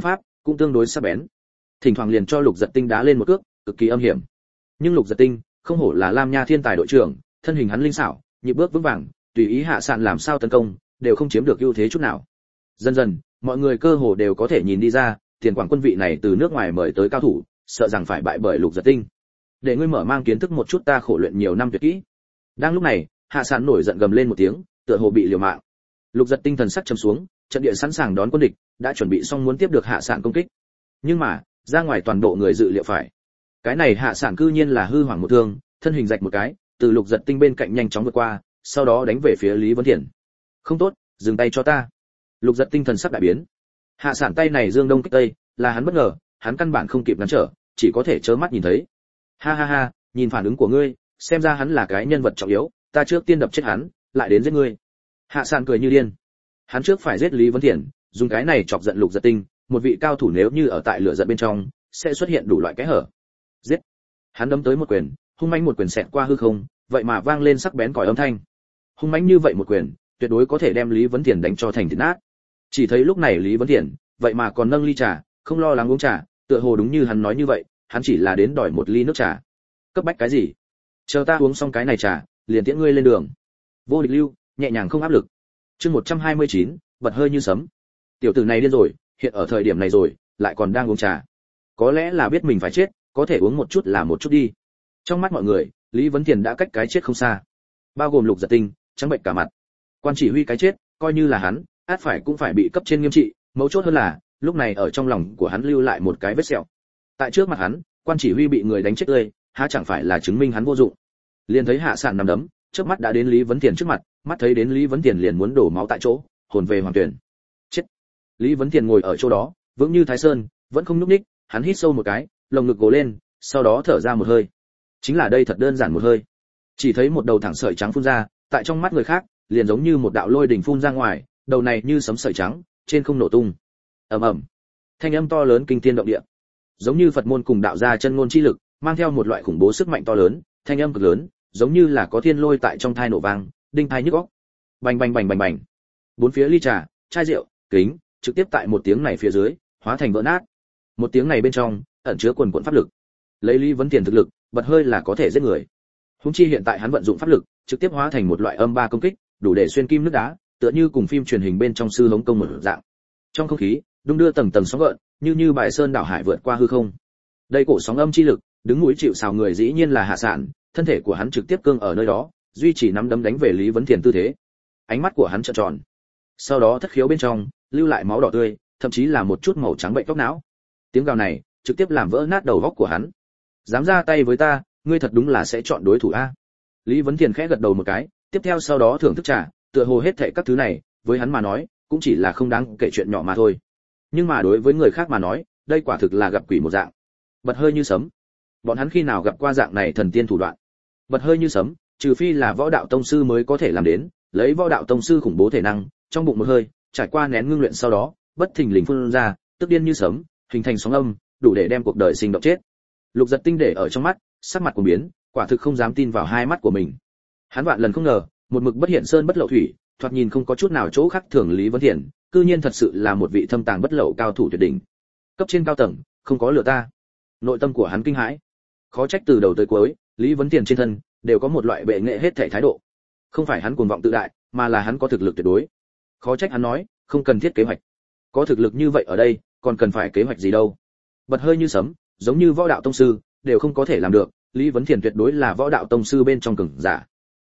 Speaker 1: cũng tương đối sắc bén. Thỉnh thoảng liền cho Lục Giật Tinh đá lên một cước, cực kỳ âm hiểm. Nhưng Lục Giật Tinh, không hổ là Lam Nha Thiên tài đội trưởng, thân hình hắn linh xảo, nhịp bước vững vàng, tùy ý hạ sạn làm sao tấn công, đều không chiếm được ưu thế chút nào. Dần dần, mọi người cơ hồ đều có thể nhìn đi ra, Tiền Quảng Quân vị này từ nước ngoài mời tới cao thủ, sợ rằng phải bại bởi Lục Giật Tinh. Để ngươi mở mang kiến thức một chút ta khổ luyện nhiều năm tuyệt kỹ. Đang lúc này, hạ sạn nổi giận gầm lên một tiếng, tựa hồ bị liều mạng. Lục Giật Tinh thần sắc trầm xuống, trận địa sẵn sàng đón quân địch, đã chuẩn bị xong muốn tiếp được hạ sạn công kích. Nhưng mà, ra ngoài toàn bộ người dự liệu phải. Cái này hạ sạn cư nhiên là hư hoàng một thương, thân hình rạch một cái, từ Lục Giật Tinh bên cạnh nhanh chóng vượt qua, sau đó đánh về phía Lý Vấn Thiển. Không tốt, dừng tay cho ta. Lục Giật Tinh thần sắc đại biến. Hạ sạn tay này dương đông kích tây, là hắn bất ngờ, hắn căn bản không kịp ngăn trở, chỉ có thể trơ mắt nhìn thấy. Ha ha ha, nhìn phản ứng của ngươi, xem ra hắn là cái nhân vật trọng yếu, ta trước tiên đập chết hắn, lại đến giết ngươi. Hạ sạn cười như điên. Hắn trước phải giết Lý Vấn Thiển, dùng cái này chọc giận Lục Giật Tinh, một vị cao thủ nếu như ở tại lửa giận bên trong, sẽ xuất hiện đủ loại kẽ hở. Giết. Hắn đấm tới một quyền, hung mãnh một quyền xẹt qua hư không, vậy mà vang lên sắc bén còi âm thanh. Hung mãnh như vậy một quyền, tuyệt đối có thể đem Lý Vấn Thiển đánh cho thành thịt nát. Chỉ thấy lúc này Lý Vấn Thiển, vậy mà còn nâng ly trà, không lo lắng uống trà, tựa hồ đúng như hắn nói như vậy, hắn chỉ là đến đòi một ly nước trà. Cấp bách cái gì? Chờ ta uống xong cái này trà, liền tiễn ngươi lên đường. Vô Địch Lưu, nhẹ nhàng không áp lực. Chương 129, bật hơi như sấm. Tiểu tử này điên rồi, hiện ở thời điểm này rồi, lại còn đang uống trà. Có lẽ là biết mình phải chết, có thể uống một chút là một chút đi. Trong mắt mọi người, Lý Vấn Thiển đã cách cái chết không xa. Bao gồm Lục Giật Tinh, trắng bệnh cả mặt. Quan chỉ huy cái chết, coi như là hắn, át phải cũng phải bị cấp trên nghiêm trị, mấu chốt hơn là, lúc này ở trong lòng của hắn lưu lại một cái vết sẹo. Tại trước mặt hắn, quan chỉ huy bị người đánh chết tươi, há chẳng phải là chứng minh hắn vô dụng. Liền thấy hạ sạn nằm đấm, trước mắt đã đến Lý Vấn Thiển trước mặt, mắt thấy đến Lý Vấn Thiển liền muốn đổ máu tại chỗ, hồn về hoàng tuyển. Chết. Lý Vấn Thiển ngồi ở chỗ đó, vững như Thái Sơn, vẫn không nhúc nhích, hắn hít sâu một cái, lồng ngực gồ lên, sau đó thở ra một hơi. Chính là đây thật đơn giản một hơi. Chỉ thấy một đầu thẳng sợi trắng phun ra, tại trong mắt người khác, liền giống như một đạo lôi đỉnh phun ra ngoài, đầu này như sấm sợi trắng, trên không nổ tung. Ầm ầm. Thanh âm to lớn kinh thiên động địa. Giống như Phật môn cùng đạo gia chân ngôn chi lực, mang theo một loại khủng bố sức mạnh to lớn, thanh âm cực lớn, giống như là có thiên lôi tại trong thai nổ vang, đinh tai nhức óc. Bành bành bành bành bành. Bốn phía ly trà, chai rượu, kính, trực tiếp tại một tiếng này phía dưới, hóa thành vỡ nát. Một tiếng này bên trong, ẩn chứa quần quần pháp lực. Lấy Lý Vấn Thiển thực lực, bật hơi là có thể giết người. Huống chi hiện tại hắn vận dụng pháp lực, trực tiếp hóa thành một loại âm ba công kích, đủ để xuyên kim nước đá, tựa như cùng phim truyền hình bên trong sư hống công một dạng. Trong không khí, đung đưa tầng tầng sóng gợn, như bài sơn đảo hải vượt qua hư không. Đây cổ sóng âm chi lực, đứng mũi chịu sào người dĩ nhiên là hạ sạn, thân thể của hắn trực tiếp cương ở nơi đó, duy trì nắm đấm đánh về Lý Vấn Thiển tư thế. Ánh mắt của hắn trợn tròn. Sau đó thất khiếu bên trong, lưu lại máu đỏ tươi, thậm chí là một chút màu trắng bệnh tóc não. Tiếng gào này, trực tiếp làm vỡ nát đầu óc của hắn. Dám ra tay với ta, ngươi thật đúng là sẽ chọn đối thủ a. Lý Vấn Thiển khẽ gật đầu một cái, tiếp theo sau đó thưởng thức trà, tựa hồ hết thảy các thứ này, với hắn mà nói, cũng chỉ là không đáng kể chuyện nhỏ mà thôi. Nhưng mà đối với người khác mà nói, đây quả thực là gặp quỷ một dạng. Bật hơi như sấm. Bọn hắn khi nào gặp qua dạng này thần tiên thủ đoạn? Bật hơi như sấm, trừ phi là võ đạo tông sư mới có thể làm đến, lấy võ đạo tông sư khủng bố thể năng, trong bụng một hơi, trải qua nén ngưng luyện sau đó, bất thình lình phun ra, tức điên như sấm, hình thành sóng âm, đủ để đem cuộc đời sinh động chết. Lục Giật Tinh để ở trong mắt, sắc mặt cuồng biến, quả thực không dám tin vào hai mắt của mình. Hắn vạn lần không ngờ, một mực bất hiện sơn bất lậu thủy, thoạt nhìn không có chút nào chỗ khác thường Lý Vấn Thiển, cư nhiên thật sự là một vị thâm tàng bất lậu cao thủ tuyệt đỉnh. Cấp trên cao tầng, không có lừa ta. Nội tâm của hắn kinh hãi. Khó trách từ đầu tới cuối, Lý Vấn Thiển trên thân đều có một loại bệ nghệ hết thảy thái độ. Không phải hắn cuồng vọng tự đại, mà là hắn có thực lực tuyệt đối. Khó trách hắn nói, không cần thiết kế hoạch. Có thực lực như vậy ở đây, còn cần phải kế hoạch gì đâu? Bật hơi như sấm, giống như võ đạo tông sư, đều không có thể làm được, Lý Vấn Thiển tuyệt đối là võ đạo tông sư bên trong cường giả.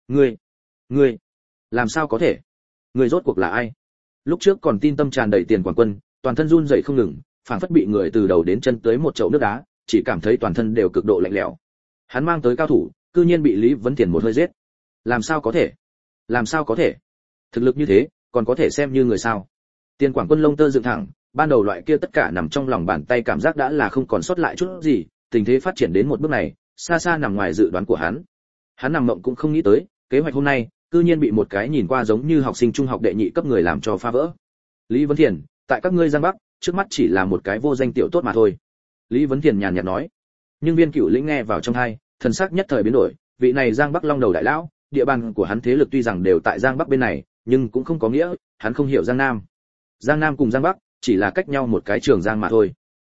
Speaker 1: Ngươi, làm sao có thể? Ngươi rốt cuộc là ai? Lúc trước còn tin tâm tràn đầy Tiền Quảng Quân, toàn thân run rẩy không ngừng, phảng phất bị người từ đầu đến chân tới một chậu nước đá, chỉ cảm thấy toàn thân đều cực độ lạnh lẽo. Hắn mang tới cao thủ, cư nhiên bị Lý Vấn Thiển một hơi giết. Làm sao có thể? Làm sao có thể? Thực lực như thế, còn có thể xem như người sao? Tiền Quảng Quân lông tơ dựng thẳng, ban đầu loại kia tất cả nằm trong lòng bàn tay cảm giác đã là không còn sót lại chút gì, tình thế phát triển đến một bước này, xa xa nằm ngoài dự đoán của hắn. Hắn nằm mộng cũng không nghĩ tới, kế hoạch hôm nay, cư nhiên bị một cái nhìn qua giống như học sinh trung học đệ nhị cấp người làm cho phá vỡ. Lý Vấn Thiển, tại các ngươi Giang Bắc, trước mắt chỉ là một cái vô danh tiểu tốt mà thôi. Lý Vấn Thiển nhàn nhạt nói. Nhưng Viên Cửu Lĩnh nghe vào trong tai, thần sắc nhất thời biến đổi, vị này Giang Bắc Long đầu đại lão, địa bàn của hắn thế lực tuy rằng đều tại Giang Bắc bên này, nhưng cũng không có nghĩa hắn không hiểu Giang Nam. Giang Nam cùng Giang Bắc chỉ là cách nhau một cái trường Giang mà thôi.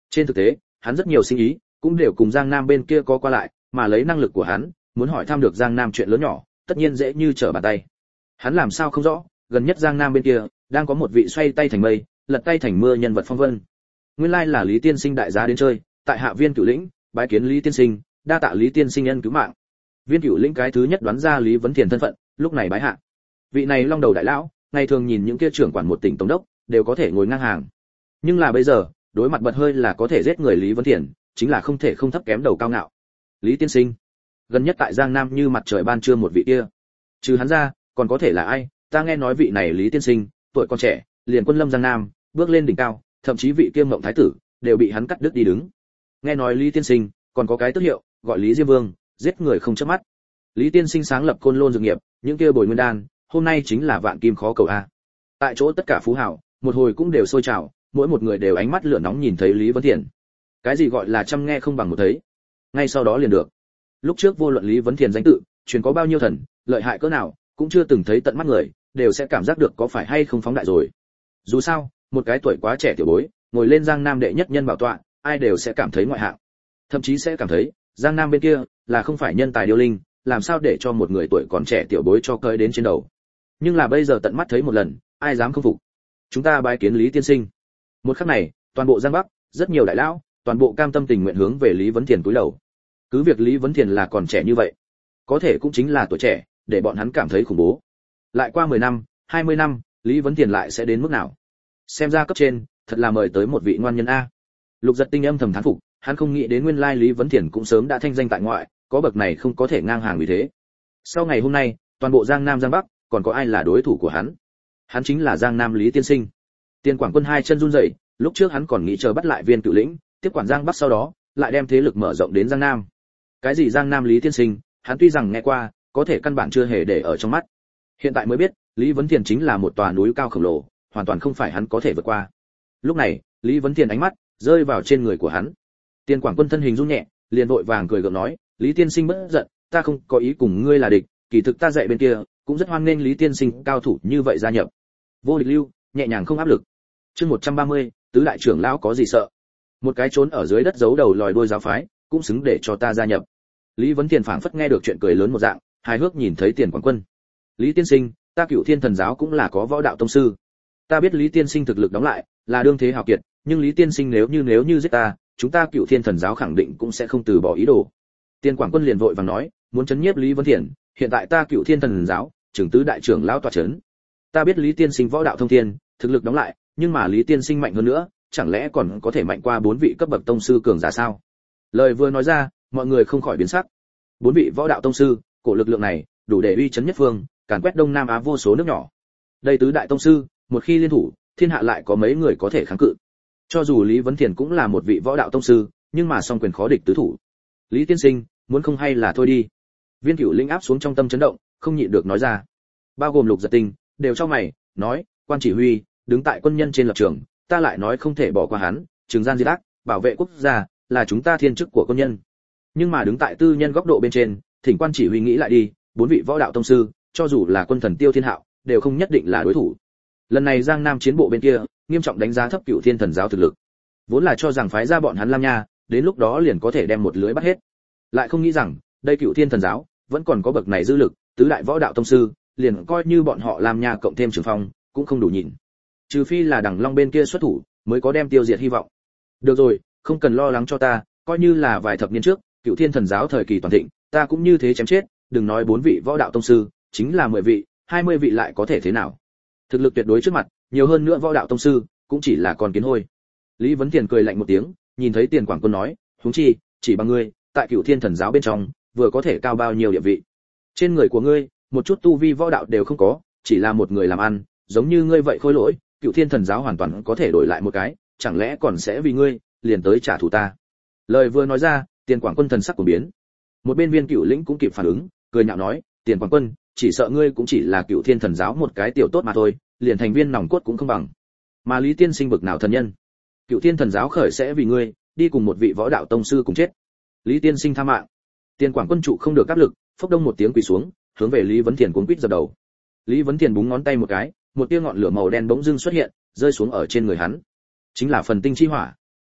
Speaker 1: Trên thực tế, hắn rất nhiều sinh ý cũng đều cùng Giang Nam bên kia có qua lại, mà lấy năng lực của hắn, muốn hỏi thăm được Giang Nam chuyện lớn nhỏ, tất nhiên dễ như trở bàn tay. Hắn làm sao không rõ, gần nhất Giang Nam bên kia đang có một vị xoay tay thành mây, lật tay thành mưa nhân vật phong vân. Nguyên lai là Lý tiên sinh đại giá đến chơi, tại Hạ Viên Cửu Lĩnh, bái kiến Lý tiên sinh, đa tạ Lý tiên sinh ân cứu mạng. Viên Cửu Lĩnh cái thứ nhất đoán ra Lý Vấn Thiền thân phận, lúc này bái hạ. Vị này long đầu đại lão, ngày thường nhìn những kia trưởng quản một tỉnh tổng đốc, đều có thể ngồi ngang hàng. Nhưng là bây giờ, đối mặt bật hơi là có thể giết người Lý Vấn Thiền, chính là không thể không thấp kém đầu cao ngạo. Lý tiên sinh, gần nhất tại Giang Nam như mặt trời ban trưa một vị kia. Trừ hắn ra, còn có thể là ai? Ta nghe nói vị này Lý tiên sinh, tuổi còn trẻ, liền quân lâm Giang Nam, bước lên đỉnh cao, thậm chí vị kia Mộng thái tử đều bị hắn cắt đứt đi đứng. Nghe nói Lý tiên sinh còn có cái tước hiệu, gọi Lý Diêm Vương, giết người không chớp mắt. Lý tiên sinh sáng lập Côn Lôn dược nghiệp, những kia bồi nguyên đan, hôm nay chính là vạn kim khó cầu a. Tại chỗ tất cả phú hào, một hồi cũng đều sôi trào, mỗi một người đều ánh mắt lửa nóng nhìn thấy Lý Vấn Thiền. Cái gì gọi là trăm nghe không bằng một thấy, ngay sau đó liền được. Lúc trước vô luận Lý Vấn Thiền danh tự truyền có bao nhiêu thần, lợi hại cỡ nào, cũng chưa từng thấy tận mắt người, đều sẽ cảm giác được có phải hay không phóng đại rồi. Dù sao, một cái tuổi quá trẻ tiểu bối, ngồi lên Giang Nam đệ nhất nhân bảo tọa, ai đều sẽ cảm thấy ngoại hạng. Thậm chí sẽ cảm thấy, Giang Nam bên kia là không phải nhân tài điêu linh, làm sao để cho một người tuổi còn trẻ tiểu bối cho cơi đến trên đầu. Nhưng là bây giờ tận mắt thấy một lần, ai dám không phục. Chúng ta bái kiến Lý tiên sinh. Một khắc này, toàn bộ Giang Bắc, rất nhiều đại lão, toàn bộ cam tâm tình nguyện hướng về Lý Vấn Thiền cúi đầu. Cứ việc Lý Vấn Thiền là còn trẻ như vậy, có thể cũng chính là tuổi trẻ, để bọn hắn cảm thấy khủng bố. Lại qua 10 năm, 20 năm, Lý Vấn Thiền lại sẽ đến mức nào? Xem ra cấp trên, thật là mời tới một vị ngoan nhân a. Lục Giật Tinh âm thầm thán phục, hắn không nghĩ đến nguyên lai Lý Vấn Thiền cũng sớm đã thanh danh tại ngoại, có bậc này không có thể ngang hàng vì thế. Sau ngày hôm nay, toàn bộ Giang Nam Giang Bắc, còn có ai là đối thủ của hắn? Hắn chính là Giang Nam Lý tiên sinh. Tiên Quảng Quân hai chân run rẩy, lúc trước hắn còn nghĩ chờ bắt lại Viên Cửu Lĩnh, tiếp quản Giang Bắc sau đó, lại đem thế lực mở rộng đến Giang Nam. Cái gì Giang Nam Lý tiên sinh, hắn tuy rằng nghe qua, có thể căn bản chưa hề để ở trong mắt. Hiện tại mới biết, Lý Vấn Thiền chính là một tòa núi cao khổng lồ, hoàn toàn không phải hắn có thể vượt qua. Lúc này, Lý Vấn Thiền ánh mắt rơi vào trên người của hắn. Tiên Quảng Quân thân hình run nhẹ, liền vội vàng cười gượng nói, Lý tiên sinh bất giận, ta không có ý cùng ngươi là địch, kỳ thực ta dạy bên kia cũng rất hoan nghênh Lý tiên sinh cao thủ như vậy gia nhập. Vô địch lưu, nhẹ nhàng không áp lực. Chương 130, tứ đại trưởng lão có gì sợ? Một cái trốn ở dưới đất giấu đầu lòi đuôi giáo phái, cũng xứng để cho ta gia nhập. Lý Vấn Thiền phảng phất nghe được chuyện cười lớn một dạng, hài hước nhìn thấy Tiền Quảng Quân. Lý tiên sinh, ta Cửu Thiên Thần giáo cũng là có võ đạo tông sư. Ta biết Lý tiên sinh thực lực đóng lại, là đương thế hào kiệt, nhưng Lý tiên sinh nếu như giết ta, chúng ta Cửu Thiên Thần giáo khẳng định cũng sẽ không từ bỏ ý đồ. Tiền Quảng Quân liền vội vàng nói, muốn chấn nhiếp Lý Vấn Thiền, hiện tại ta Cửu Thiên Thần giáo, trưởng tứ đại trưởng lão tọa chấn. Ta biết Lý tiên sinh võ đạo thông thiên, thực lực đóng lại, nhưng mà Lý tiên sinh mạnh hơn nữa, chẳng lẽ còn có thể mạnh qua 4 vị cấp bậc tông sư cường giả sao? Lời vừa nói ra, mọi người không khỏi biến sắc. 4 vị võ đạo tông sư, cổ lực lượng này, đủ để uy chấn nhất phương, càn quét Đông Nam Á vô số nước nhỏ. Đây tứ đại tông sư, một khi liên thủ, thiên hạ lại có mấy người có thể kháng cự. Cho dù Lý Vấn Thiền cũng là một vị võ đạo tông sư, nhưng mà song quyền khó địch tứ thủ. Lý tiên sinh, muốn không hay là thôi đi. Viên Cửu Linh áp xuống trong tâm chấn động, không nhịn được nói ra. Bao gồm Lục Giật Tinh, đều cho mày, nói, quan chỉ huy, đứng tại quân nhân trên lập trường, ta lại nói không thể bỏ qua hắn, trừng gian diệt ác, bảo vệ quốc gia, là chúng ta thiên chức của quân nhân. Nhưng mà đứng tại tư nhân góc độ bên trên, thỉnh quan chỉ huy nghĩ lại đi, 4 vị võ đạo tông sư, cho dù là quân thần Tiêu Thiên Hạo, đều không nhất định là đối thủ. Lần này Giang Nam chiến bộ bên kia, nghiêm trọng đánh giá thấp Cửu Thiên Thần giáo thực lực. Vốn là cho rằng phái ra bọn hắn Lam Nha, đến lúc đó liền có thể đem một lưới bắt hết. Lại không nghĩ rằng, đây Cửu Thiên Thần giáo vẫn còn có bậc này dư lực, tứ đại võ đạo tông sư, liền coi như bọn họ Lam Nha cộng thêm Trường Phong, cũng không đủ nhịn. Trừ phi là Đằng Long bên kia xuất thủ, mới có đem tiêu diệt hy vọng. Được rồi, không cần lo lắng cho ta, coi như là vài thập niên trước, Cửu Thiên Thần giáo thời kỳ toàn thịnh, ta cũng như thế chém chết, đừng nói 4 vị võ đạo tông sư, chính là 10 vị, 20 vị lại có thể thế nào? Thực lực tuyệt đối trước mặt, nhiều hơn nữa võ đạo tông sư, cũng chỉ là con kiến hôi. Lý Vấn Thiền cười lạnh một tiếng, nhìn thấy Tiền Quảng Quân nói, huống chi, chỉ bằng ngươi, tại Cửu Thiên Thần giáo bên trong, vừa có thể cao bao nhiêu địa vị. Trên người của ngươi, một chút tu vi võ đạo đều không có, chỉ là một người làm ăn, giống như ngươi vậy khôi lỗi, Cửu Thiên Thần giáo hoàn toàn có thể đổi lại một cái, chẳng lẽ còn sẽ vì ngươi, liền tới trả thù ta? Lời vừa nói ra, Tiền Quảng Quân thần sắc của biến. Một bên Viên Cửu Lĩnh cũng kịp phản ứng, cười nhạo nói, Tiền Quảng Quân, chỉ sợ ngươi cũng chỉ là Cửu Thiên Thần giáo một cái tiểu tốt mà thôi, liền thành viên nòng cốt cũng không bằng. Mà Lý tiên sinh bực nào thần nhân? Cửu Thiên Thần giáo khởi sẽ vì ngươi, đi cùng một vị võ đạo tông sư cùng chết. Lý tiên sinh tha mạng. Tiền Quảng Quân trụ không được áp lực, phốc đông một tiếng quỳ xuống, hướng về Lý Vấn Thiền cuống quýt dập đầu. Lý Vấn Thiền búng ngón tay một cái, một tia ngọn lửa màu đen bỗng dưng xuất hiện, rơi xuống ở trên người hắn. Chính là phần tinh chi hỏa.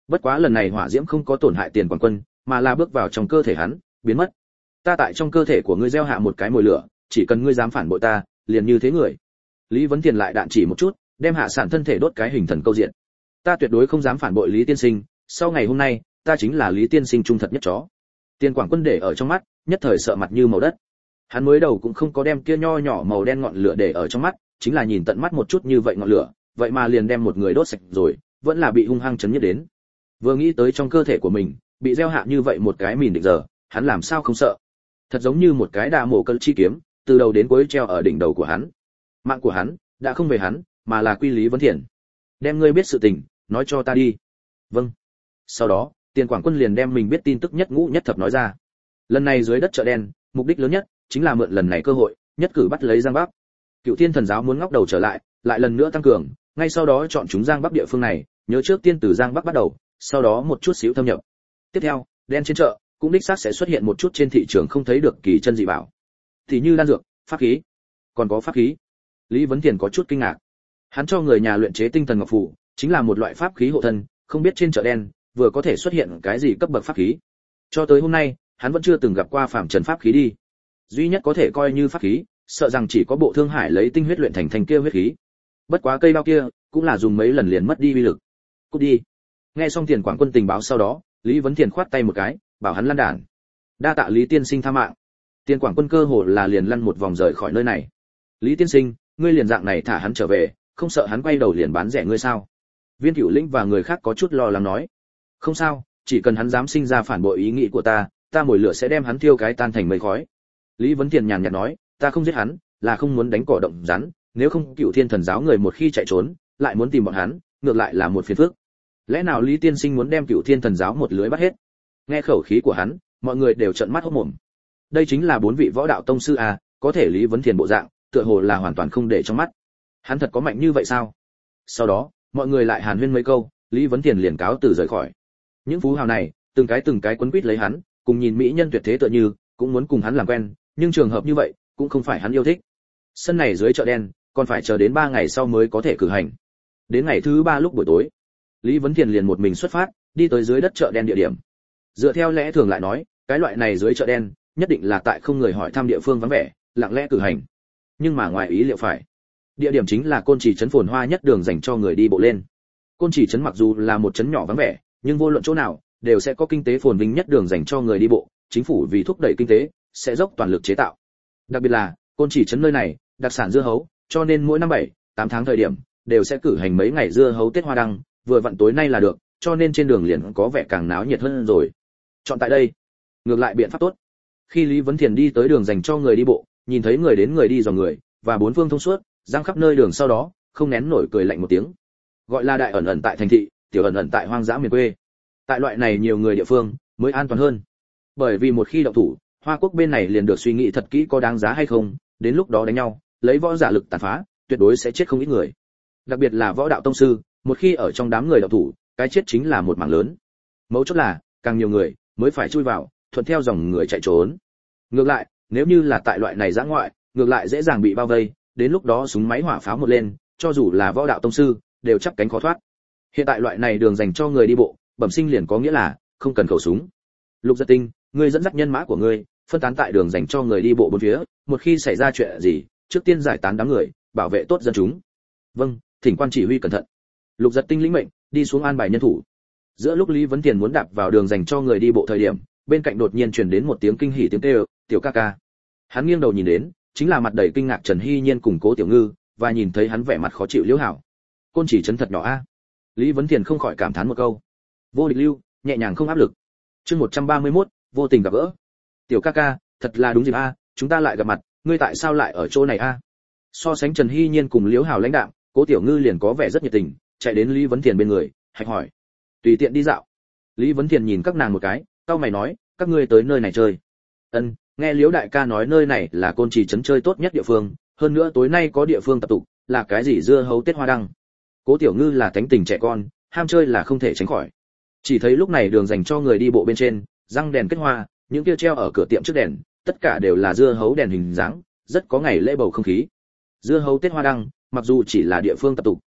Speaker 1: Bất quá lần này hỏa diễm không có tổn hại Tiền Quảng Quân, mà là bước vào trong cơ thể hắn, biến mất. Ta tại trong cơ thể của ngươi gieo hạ một cái mồi lửa, chỉ cần ngươi dám phản bội ta, liền như thế người. Lý Vấn Tiền lại đạn chỉ một chút, đem Hạ Sản thân thể đốt cái hình thần câu diện. Ta tuyệt đối không dám phản bội Lý tiên sinh, sau ngày hôm nay, ta chính là Lý tiên sinh trung thật nhất chó. Tiền Quảng Quân để ở trong mắt, nhất thời sợ mặt như màu đất. Hắn mới đầu cũng không có đem kia nho nhỏ màu đen ngọn lửa để ở trong mắt, chính là nhìn tận mắt một chút như vậy ngọn lửa, vậy mà liền đem một người đốt sạch rồi, vẫn là bị hung hăng chấn nhất đến. Vừa nghĩ tới trong cơ thể của mình, bị gieo hạ như vậy một cái mìn định giờ, hắn làm sao không sợ? Thật giống như một cái đà mổ cân chi kiếm, từ đầu đến cuối treo ở đỉnh đầu của hắn. Mạng của hắn đã không về hắn, mà là quy Lý Vấn Thiện. Đem ngươi biết sự tình, nói cho ta đi. Vâng. Sau đó, Tiền Quảng Quân liền đem mình biết tin tức nhất ngũ nhất thập nói ra. Lần này dưới đất chợ đen, mục đích lớn nhất chính là mượn lần này cơ hội, nhất cử bắt lấy Giang Bắc. Cựu Thiên Thần giáo muốn ngóc đầu trở lại, lại lần nữa tăng cường, ngay sau đó chọn chúng Giang Bắc địa phương này, nhớ trước tiên từ Giang Bắc bắt đầu, sau đó một chút xíu thâm nhập. Tiếp theo, đen trên chợ cũng đích xác sẽ xuất hiện một chút trên thị trường không thấy được kỳ chân dị bảo, thì như đan dược, pháp khí. Còn có pháp khí. Lý Vấn Thiện có chút kinh ngạc. Hắn cho người nhà luyện chế tinh thần ngọc phù, chính là một loại pháp khí hộ thân, không biết trên chợ đen vừa có thể xuất hiện cái gì cấp bậc pháp khí. Cho tới hôm nay, hắn vẫn chưa từng gặp qua phàm trần pháp khí đi. Duy nhất có thể coi như pháp khí, sợ rằng chỉ có Bộ Thương Hải lấy tinh huyết luyện thành thành kia huyết khí. Bất quá cây đao kia, cũng là dùng mấy lần liền mất đi uy lực. Cút đi. Nghe xong Tiền Quảng Quân tình báo sau đó, Lý Vấn Thiện khoát tay một cái, bảo hắn lăn đàn. Đa tạ Lý tiên sinh tha mạng. Tiền Quảng Quân cơ hồ là liền lăn một vòng rời khỏi nơi này. Lý tiên sinh, ngươi liền dạng này thả hắn trở về, không sợ hắn quay đầu liền bán rẻ ngươi sao? Viên Cửu Lĩnh và người khác có chút lo lắng nói. Không sao, chỉ cần hắn dám sinh ra phản bội ý nghĩ của ta, ta mồi lửa sẽ đem hắn thiêu cái tan thành mây khói. Lý Vấn Thiện nhàn nhạt nói, ta không giết hắn, là không muốn đánh cỏ động rắn, nếu không Cựu Thiên Thần giáo người một khi chạy trốn, lại muốn tìm bọn hắn, ngược lại là một phiền phức. Lẽ nào Lý tiên sinh muốn đem Cựu Thiên Thần giáo một lưới bắt hết? Nghe khẩu khí của hắn, mọi người đều trợn mắt hốt mồm. Đây chính là 4 vị võ đạo tông sư à, có thể Lý Vấn Thiện bộ dạng, tựa hồ là hoàn toàn không để trong mắt. Hắn thật có mạnh như vậy sao? Sau đó, mọi người lại hàn huyên mấy câu, Lý Vấn Thiện liền cáo từ rời khỏi. Những phú hào này, từng cái quấn quýt lấy hắn, cùng nhìn mỹ nhân tuyệt thế tựa như, cũng muốn cùng hắn làm quen, nhưng trường hợp như vậy, cũng không phải hắn yêu thích. Sân này dưới chợ đen, còn phải chờ đến 3 ngày sau mới có thể cử hành. Đến ngày thứ 3 lúc buổi tối, Lý Vấn Thiện liền một mình xuất phát, đi tới dưới đất chợ đen địa điểm. Dựa theo lẽ thường lại nói, cái loại này dưới chợ đen, nhất định là tại không người hỏi thăm địa phương vắng vẻ, lặng lẽ cử hành. Nhưng mà ngoài ý liệu phải, địa điểm chính là Côn Chỉ trấn phồn hoa nhất đường dành cho người đi bộ lên. Côn Chỉ trấn mặc dù là một trấn nhỏ vắng vẻ, nhưng vô luận chỗ nào đều sẽ có kinh tế phồn vinh nhất đường dành cho người đi bộ, chính phủ vì thúc đẩy kinh tế sẽ dốc toàn lực chế tạo. Đặc biệt là Côn Chỉ trấn nơi này đặc sản dưa hấu, cho nên mỗi năm 7-8 tháng thời điểm đều sẽ cử hành mấy ngày dưa hấu Tết Hoa Đăng, vừa vặn tối nay là được, cho nên trên đường liền có vẻ càng náo nhiệt hơn rồi. Chọn tại đây, ngược lại biện pháp tốt. Khi Lý Vấn Thiện đi tới đường dành cho người đi bộ, nhìn thấy người đến người đi dòng người và bốn phương thông suốt, giang khắp nơi đường sau đó, không nén nổi cười lạnh một tiếng. Gọi là đại ẩn ẩn tại thành thị, tiểu ẩn ẩn tại hoang dã miền quê. Tại loại này nhiều người địa phương mới an toàn hơn. Bởi vì một khi động thủ, Hoa Quốc bên này liền được suy nghĩ thật kỹ có đáng giá hay không, đến lúc đó đánh nhau, lấy võ giả lực tàn phá, tuyệt đối sẽ chết không ít người. Đặc biệt là võ đạo tông sư, một khi ở trong đám người động thủ, cái chết chính là một mảng lớn. Mấu chốt là, càng nhiều người mới phải chui vào, thuận theo dòng người chạy trốn. Ngược lại, nếu như là tại loại này dã ngoại, ngược lại dễ dàng bị bao vây, đến lúc đó súng máy hỏa pháo một lên, cho dù là võ đạo tông sư, đều chắp cánh khó thoát. Hiện tại loại này đường dành cho người đi bộ, bẩm sinh liền có nghĩa là không cần khẩu súng. Lục Giật Tinh, ngươi dẫn dắt nhân mã của ngươi, phân tán tại đường dành cho người đi bộ bốn phía, một khi xảy ra chuyện gì, trước tiên giải tán đám người, bảo vệ tốt dân chúng. Vâng, thỉnh quan chỉ huy cẩn thận. Lục Giật Tinh lĩnh mệnh, đi xuống an bài nhân thủ. Giữa lúc Lý Vấn Tiền muốn đạp vào đường dành cho người đi bộ thời điểm, bên cạnh đột nhiên truyền đến một tiếng kinh hỉ tiếng kêu, "Tiểu ca ca." Hắn nghiêng đầu nhìn đến, chính là mặt đầy kinh ngạc Trần Hy Nhiên cùng Cố Tiểu Ngư, và nhìn thấy hắn vẻ mặt khó chịu Liễu Hảo. Côn Chỉ trấn thật nhỏ a. Lý Vấn Tiền không khỏi cảm thán một câu. Vô địch lưu, nhẹ nhàng không áp lực. Chương 131, vô tình gặp gỡ. "Tiểu ca ca, thật là đúng dịp a, chúng ta lại gặp mặt, ngươi tại sao lại ở chỗ này a?" So sánh Trần Hy Nhiên cùng Liễu Hảo lãnh đạm, Cố Tiểu Ngư liền có vẻ rất nhiệt tình, chạy đến Lý Vấn Tiền bên người, hạch hỏi. "Tùy tiện đi dạo." Lý Vấn Tiền nhìn các nàng một cái, cau mày nói, "Các ngươi tới nơi này chơi?" "Ân, nghe Liễu đại ca nói nơi này là Côn Chỉ trấn chơi tốt nhất địa phương, hơn nữa tối nay có địa phương tập tụ, là cái gì dưa hấu Tết Hoa Đăng." Cố Tiểu Ngư là tánh tình trẻ con, ham chơi là không thể tránh khỏi. Chỉ thấy lúc này đường dành cho người đi bộ bên trên, răng đèn kết hoa, những kia treo ở cửa tiệm trước đèn, tất cả đều là dưa hấu đèn hình dáng, rất có ngày lễ bầu không khí. Dưa hấu Tết Hoa Đăng, mặc dù chỉ là địa phương tập tụ,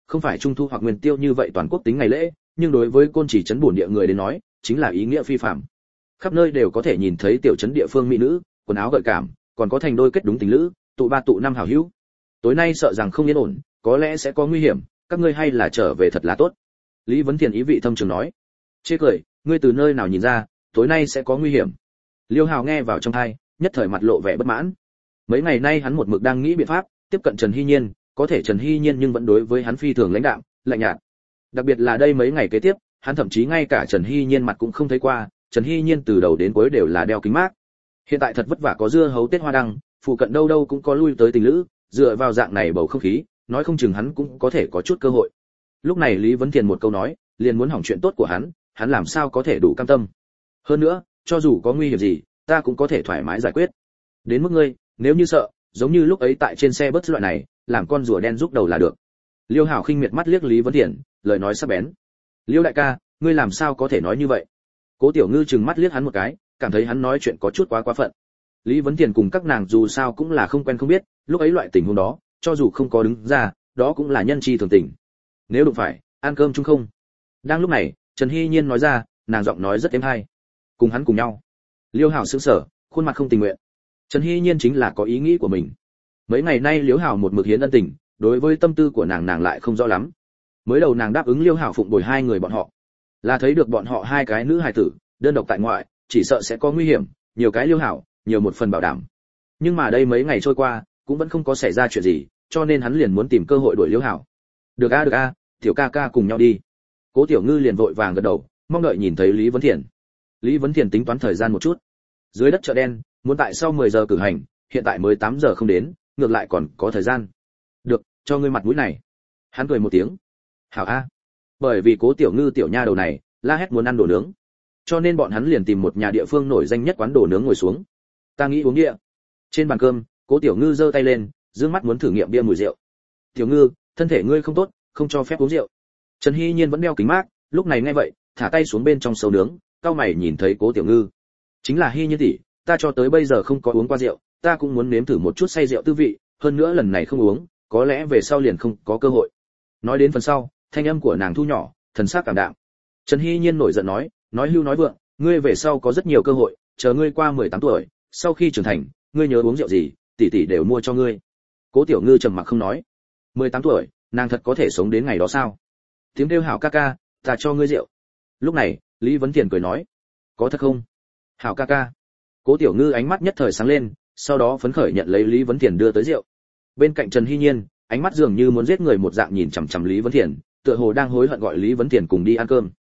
Speaker 1: không phải trung thu hoặc nguyên tiêu như vậy toàn quốc tính ngày lễ, nhưng đối với Côn Chỉ trấn bổn địa người đến nói, chính là ý nghĩa phi phàm. Khắp nơi đều có thể nhìn thấy tiểu trấn địa phương mỹ nữ, quần áo gợi cảm, còn có thành đôi kết đúng tình lữ, tụ ba tụ năm hảo hữu. Tối nay sợ rằng không yên ổn, có lẽ sẽ có nguy hiểm, các ngươi hay là trở về thật là tốt. Lý Vấn Thiền ý vị thâm trường nói. Chê cười, ngươi từ nơi nào nhìn ra, tối nay sẽ có nguy hiểm? Liêu Hào nghe vào trong tai, nhất thời mặt lộ vẻ bất mãn. Mấy ngày nay hắn một mực đang nghĩ biện pháp tiếp cận Trần Hy Nhiên, có thể Trần Hy Nhiên nhưng vẫn đối với hắn phi thường lãnh đạm, lạnh nhạt. Đặc biệt là đây mấy ngày kế tiếp, hắn thậm chí ngay cả Trần Hy Nhiên mặt cũng không thấy qua, Trần Hy Nhiên từ đầu đến cuối đều là đeo kính mát. Hiện tại thật vất vả có dưa hấu Tết hoa đăng, phụ cận đâu đâu cũng có lui tới tình lữ, dựa vào dạng này bầu không khí, nói không chừng hắn cũng có thể có chút cơ hội. Lúc này Lý Vấn Thiền một câu nói, liền muốn hỏng chuyện tốt của hắn làm sao có thể đủ cam tâm. Hơn nữa, cho dù có nguy hiểm gì, ta cũng có thể thoải mái giải quyết. Đến mức ngươi, nếu như sợ, giống như lúc ấy tại trên xe bus loại này, làm con rùa đen giúp đầu là được. Liêu Hảo khinh miệt mắt liếc Lý Vấn Thiền, lời nói sắc bén. Liêu đại ca, ngươi làm sao có thể nói như vậy? Cố Tiểu Ngư trừng mắt liếc hắn một cái, cảm thấy hắn nói chuyện có chút quá phận. Lý Vấn Thiền cùng các nàng dù sao cũng là không quen không biết, lúc ấy loại tình huống đó, cho dù không có đứng ra, đó cũng là nhân chi thường tình. Nếu đụng phải, ăn cơm chung không? Đang lúc này, Trần Hy Nhiên nói ra, nàng giọng nói rất êm hay. Cùng hắn cùng nhau. Liêu Hảo sững sờ, khuôn mặt không tình nguyện. Trần Hy Nhiên chính là có ý nghĩ của mình. Mấy ngày nay Liêu Hảo một mực hiến ân tình, đối với tâm tư của nàng lại không rõ lắm. Mới đầu nàng đáp ứng Liêu Hảo phụng bồi hai người bọn họ, là thấy được bọn họ hai cái nữ hài tử, đơn độc tại ngoại, chỉ sợ sẽ có nguy hiểm, nhiều cái Liêu Hảo, nhiều một phần bảo đảm. Nhưng mà đây mấy ngày trôi qua, cũng vẫn không có xảy ra chuyện gì, cho nên hắn liền muốn tìm cơ hội đuổi Liêu Hảo. Được a, tiểu ca ca cùng nhau đi. Cố Tiểu Ngư liền vội vàng gật đầu, mong đợi nhìn thấy Lý Vấn Thiền. Lý Vấn Thiền tính toán thời gian một chút. Dưới đất chợ đen, muốn tại sau 10 giờ cử hành, hiện tại mới 8 giờ không đến, ngược lại còn có thời gian. Được, cho ngươi mặt mũi này. Hắn cười một tiếng. Hảo a. Bởi vì Cố Tiểu Ngư tiểu nha đầu này, la hét muốn ăn đồ nướng. Cho nên bọn hắn liền tìm một nhà địa phương nổi danh nhất quán đồ nướng ngồi xuống. Ta nghĩ uống địa. Trên bàn cơm, Cố Tiểu Ngư giơ tay lên, dương mắt muốn thử nghiệm bia mùi rượu. Tiểu Ngư, thân thể ngươi không tốt, không cho phép uống rượu. Trần Hy Nhiên vẫn đeo kính mát, lúc này nghe vậy, thả tay xuống bên trong sâu nướng, cau mày nhìn thấy Cố Tiểu Ngư. Chính là Hy Nhiên tỷ, ta cho tới bây giờ không có uống qua rượu, ta cũng muốn nếm thử một chút say rượu tư vị, hơn nữa lần này không uống, có lẽ về sau liền không có cơ hội. Nói đến phần sau, thanh âm của nàng thu nhỏ, thần sắc cảm đạm. Trần Hy Nhiên nổi giận nói hưu nói vượng, ngươi về sau có rất nhiều cơ hội, chờ ngươi qua 18 tuổi, sau khi trưởng thành, ngươi nhớ uống rượu gì, tỷ tỷ đều mua cho ngươi. Cố Tiểu Ngư trầm mặc không nói. 18 tuổi, nàng thật có thể sống đến ngày đó sao? Tiếng kêu Hảo ca ca, ta cho ngươi rượu. Lúc này, Lý Vấn Thiền cười nói, có thật không? Hảo ca ca. Cố Tiểu Ngư ánh mắt nhất thời sáng lên, sau đó phấn khởi nhận lấy Lý Vấn Thiền đưa tới rượu. Bên cạnh Trần Hy Nhiên, ánh mắt dường như muốn giết người một dạng nhìn chằm chằm Lý Vấn Thiền, tựa hồ đang hối hận gọi Lý Vấn Thiền cùng đi ăn cơm.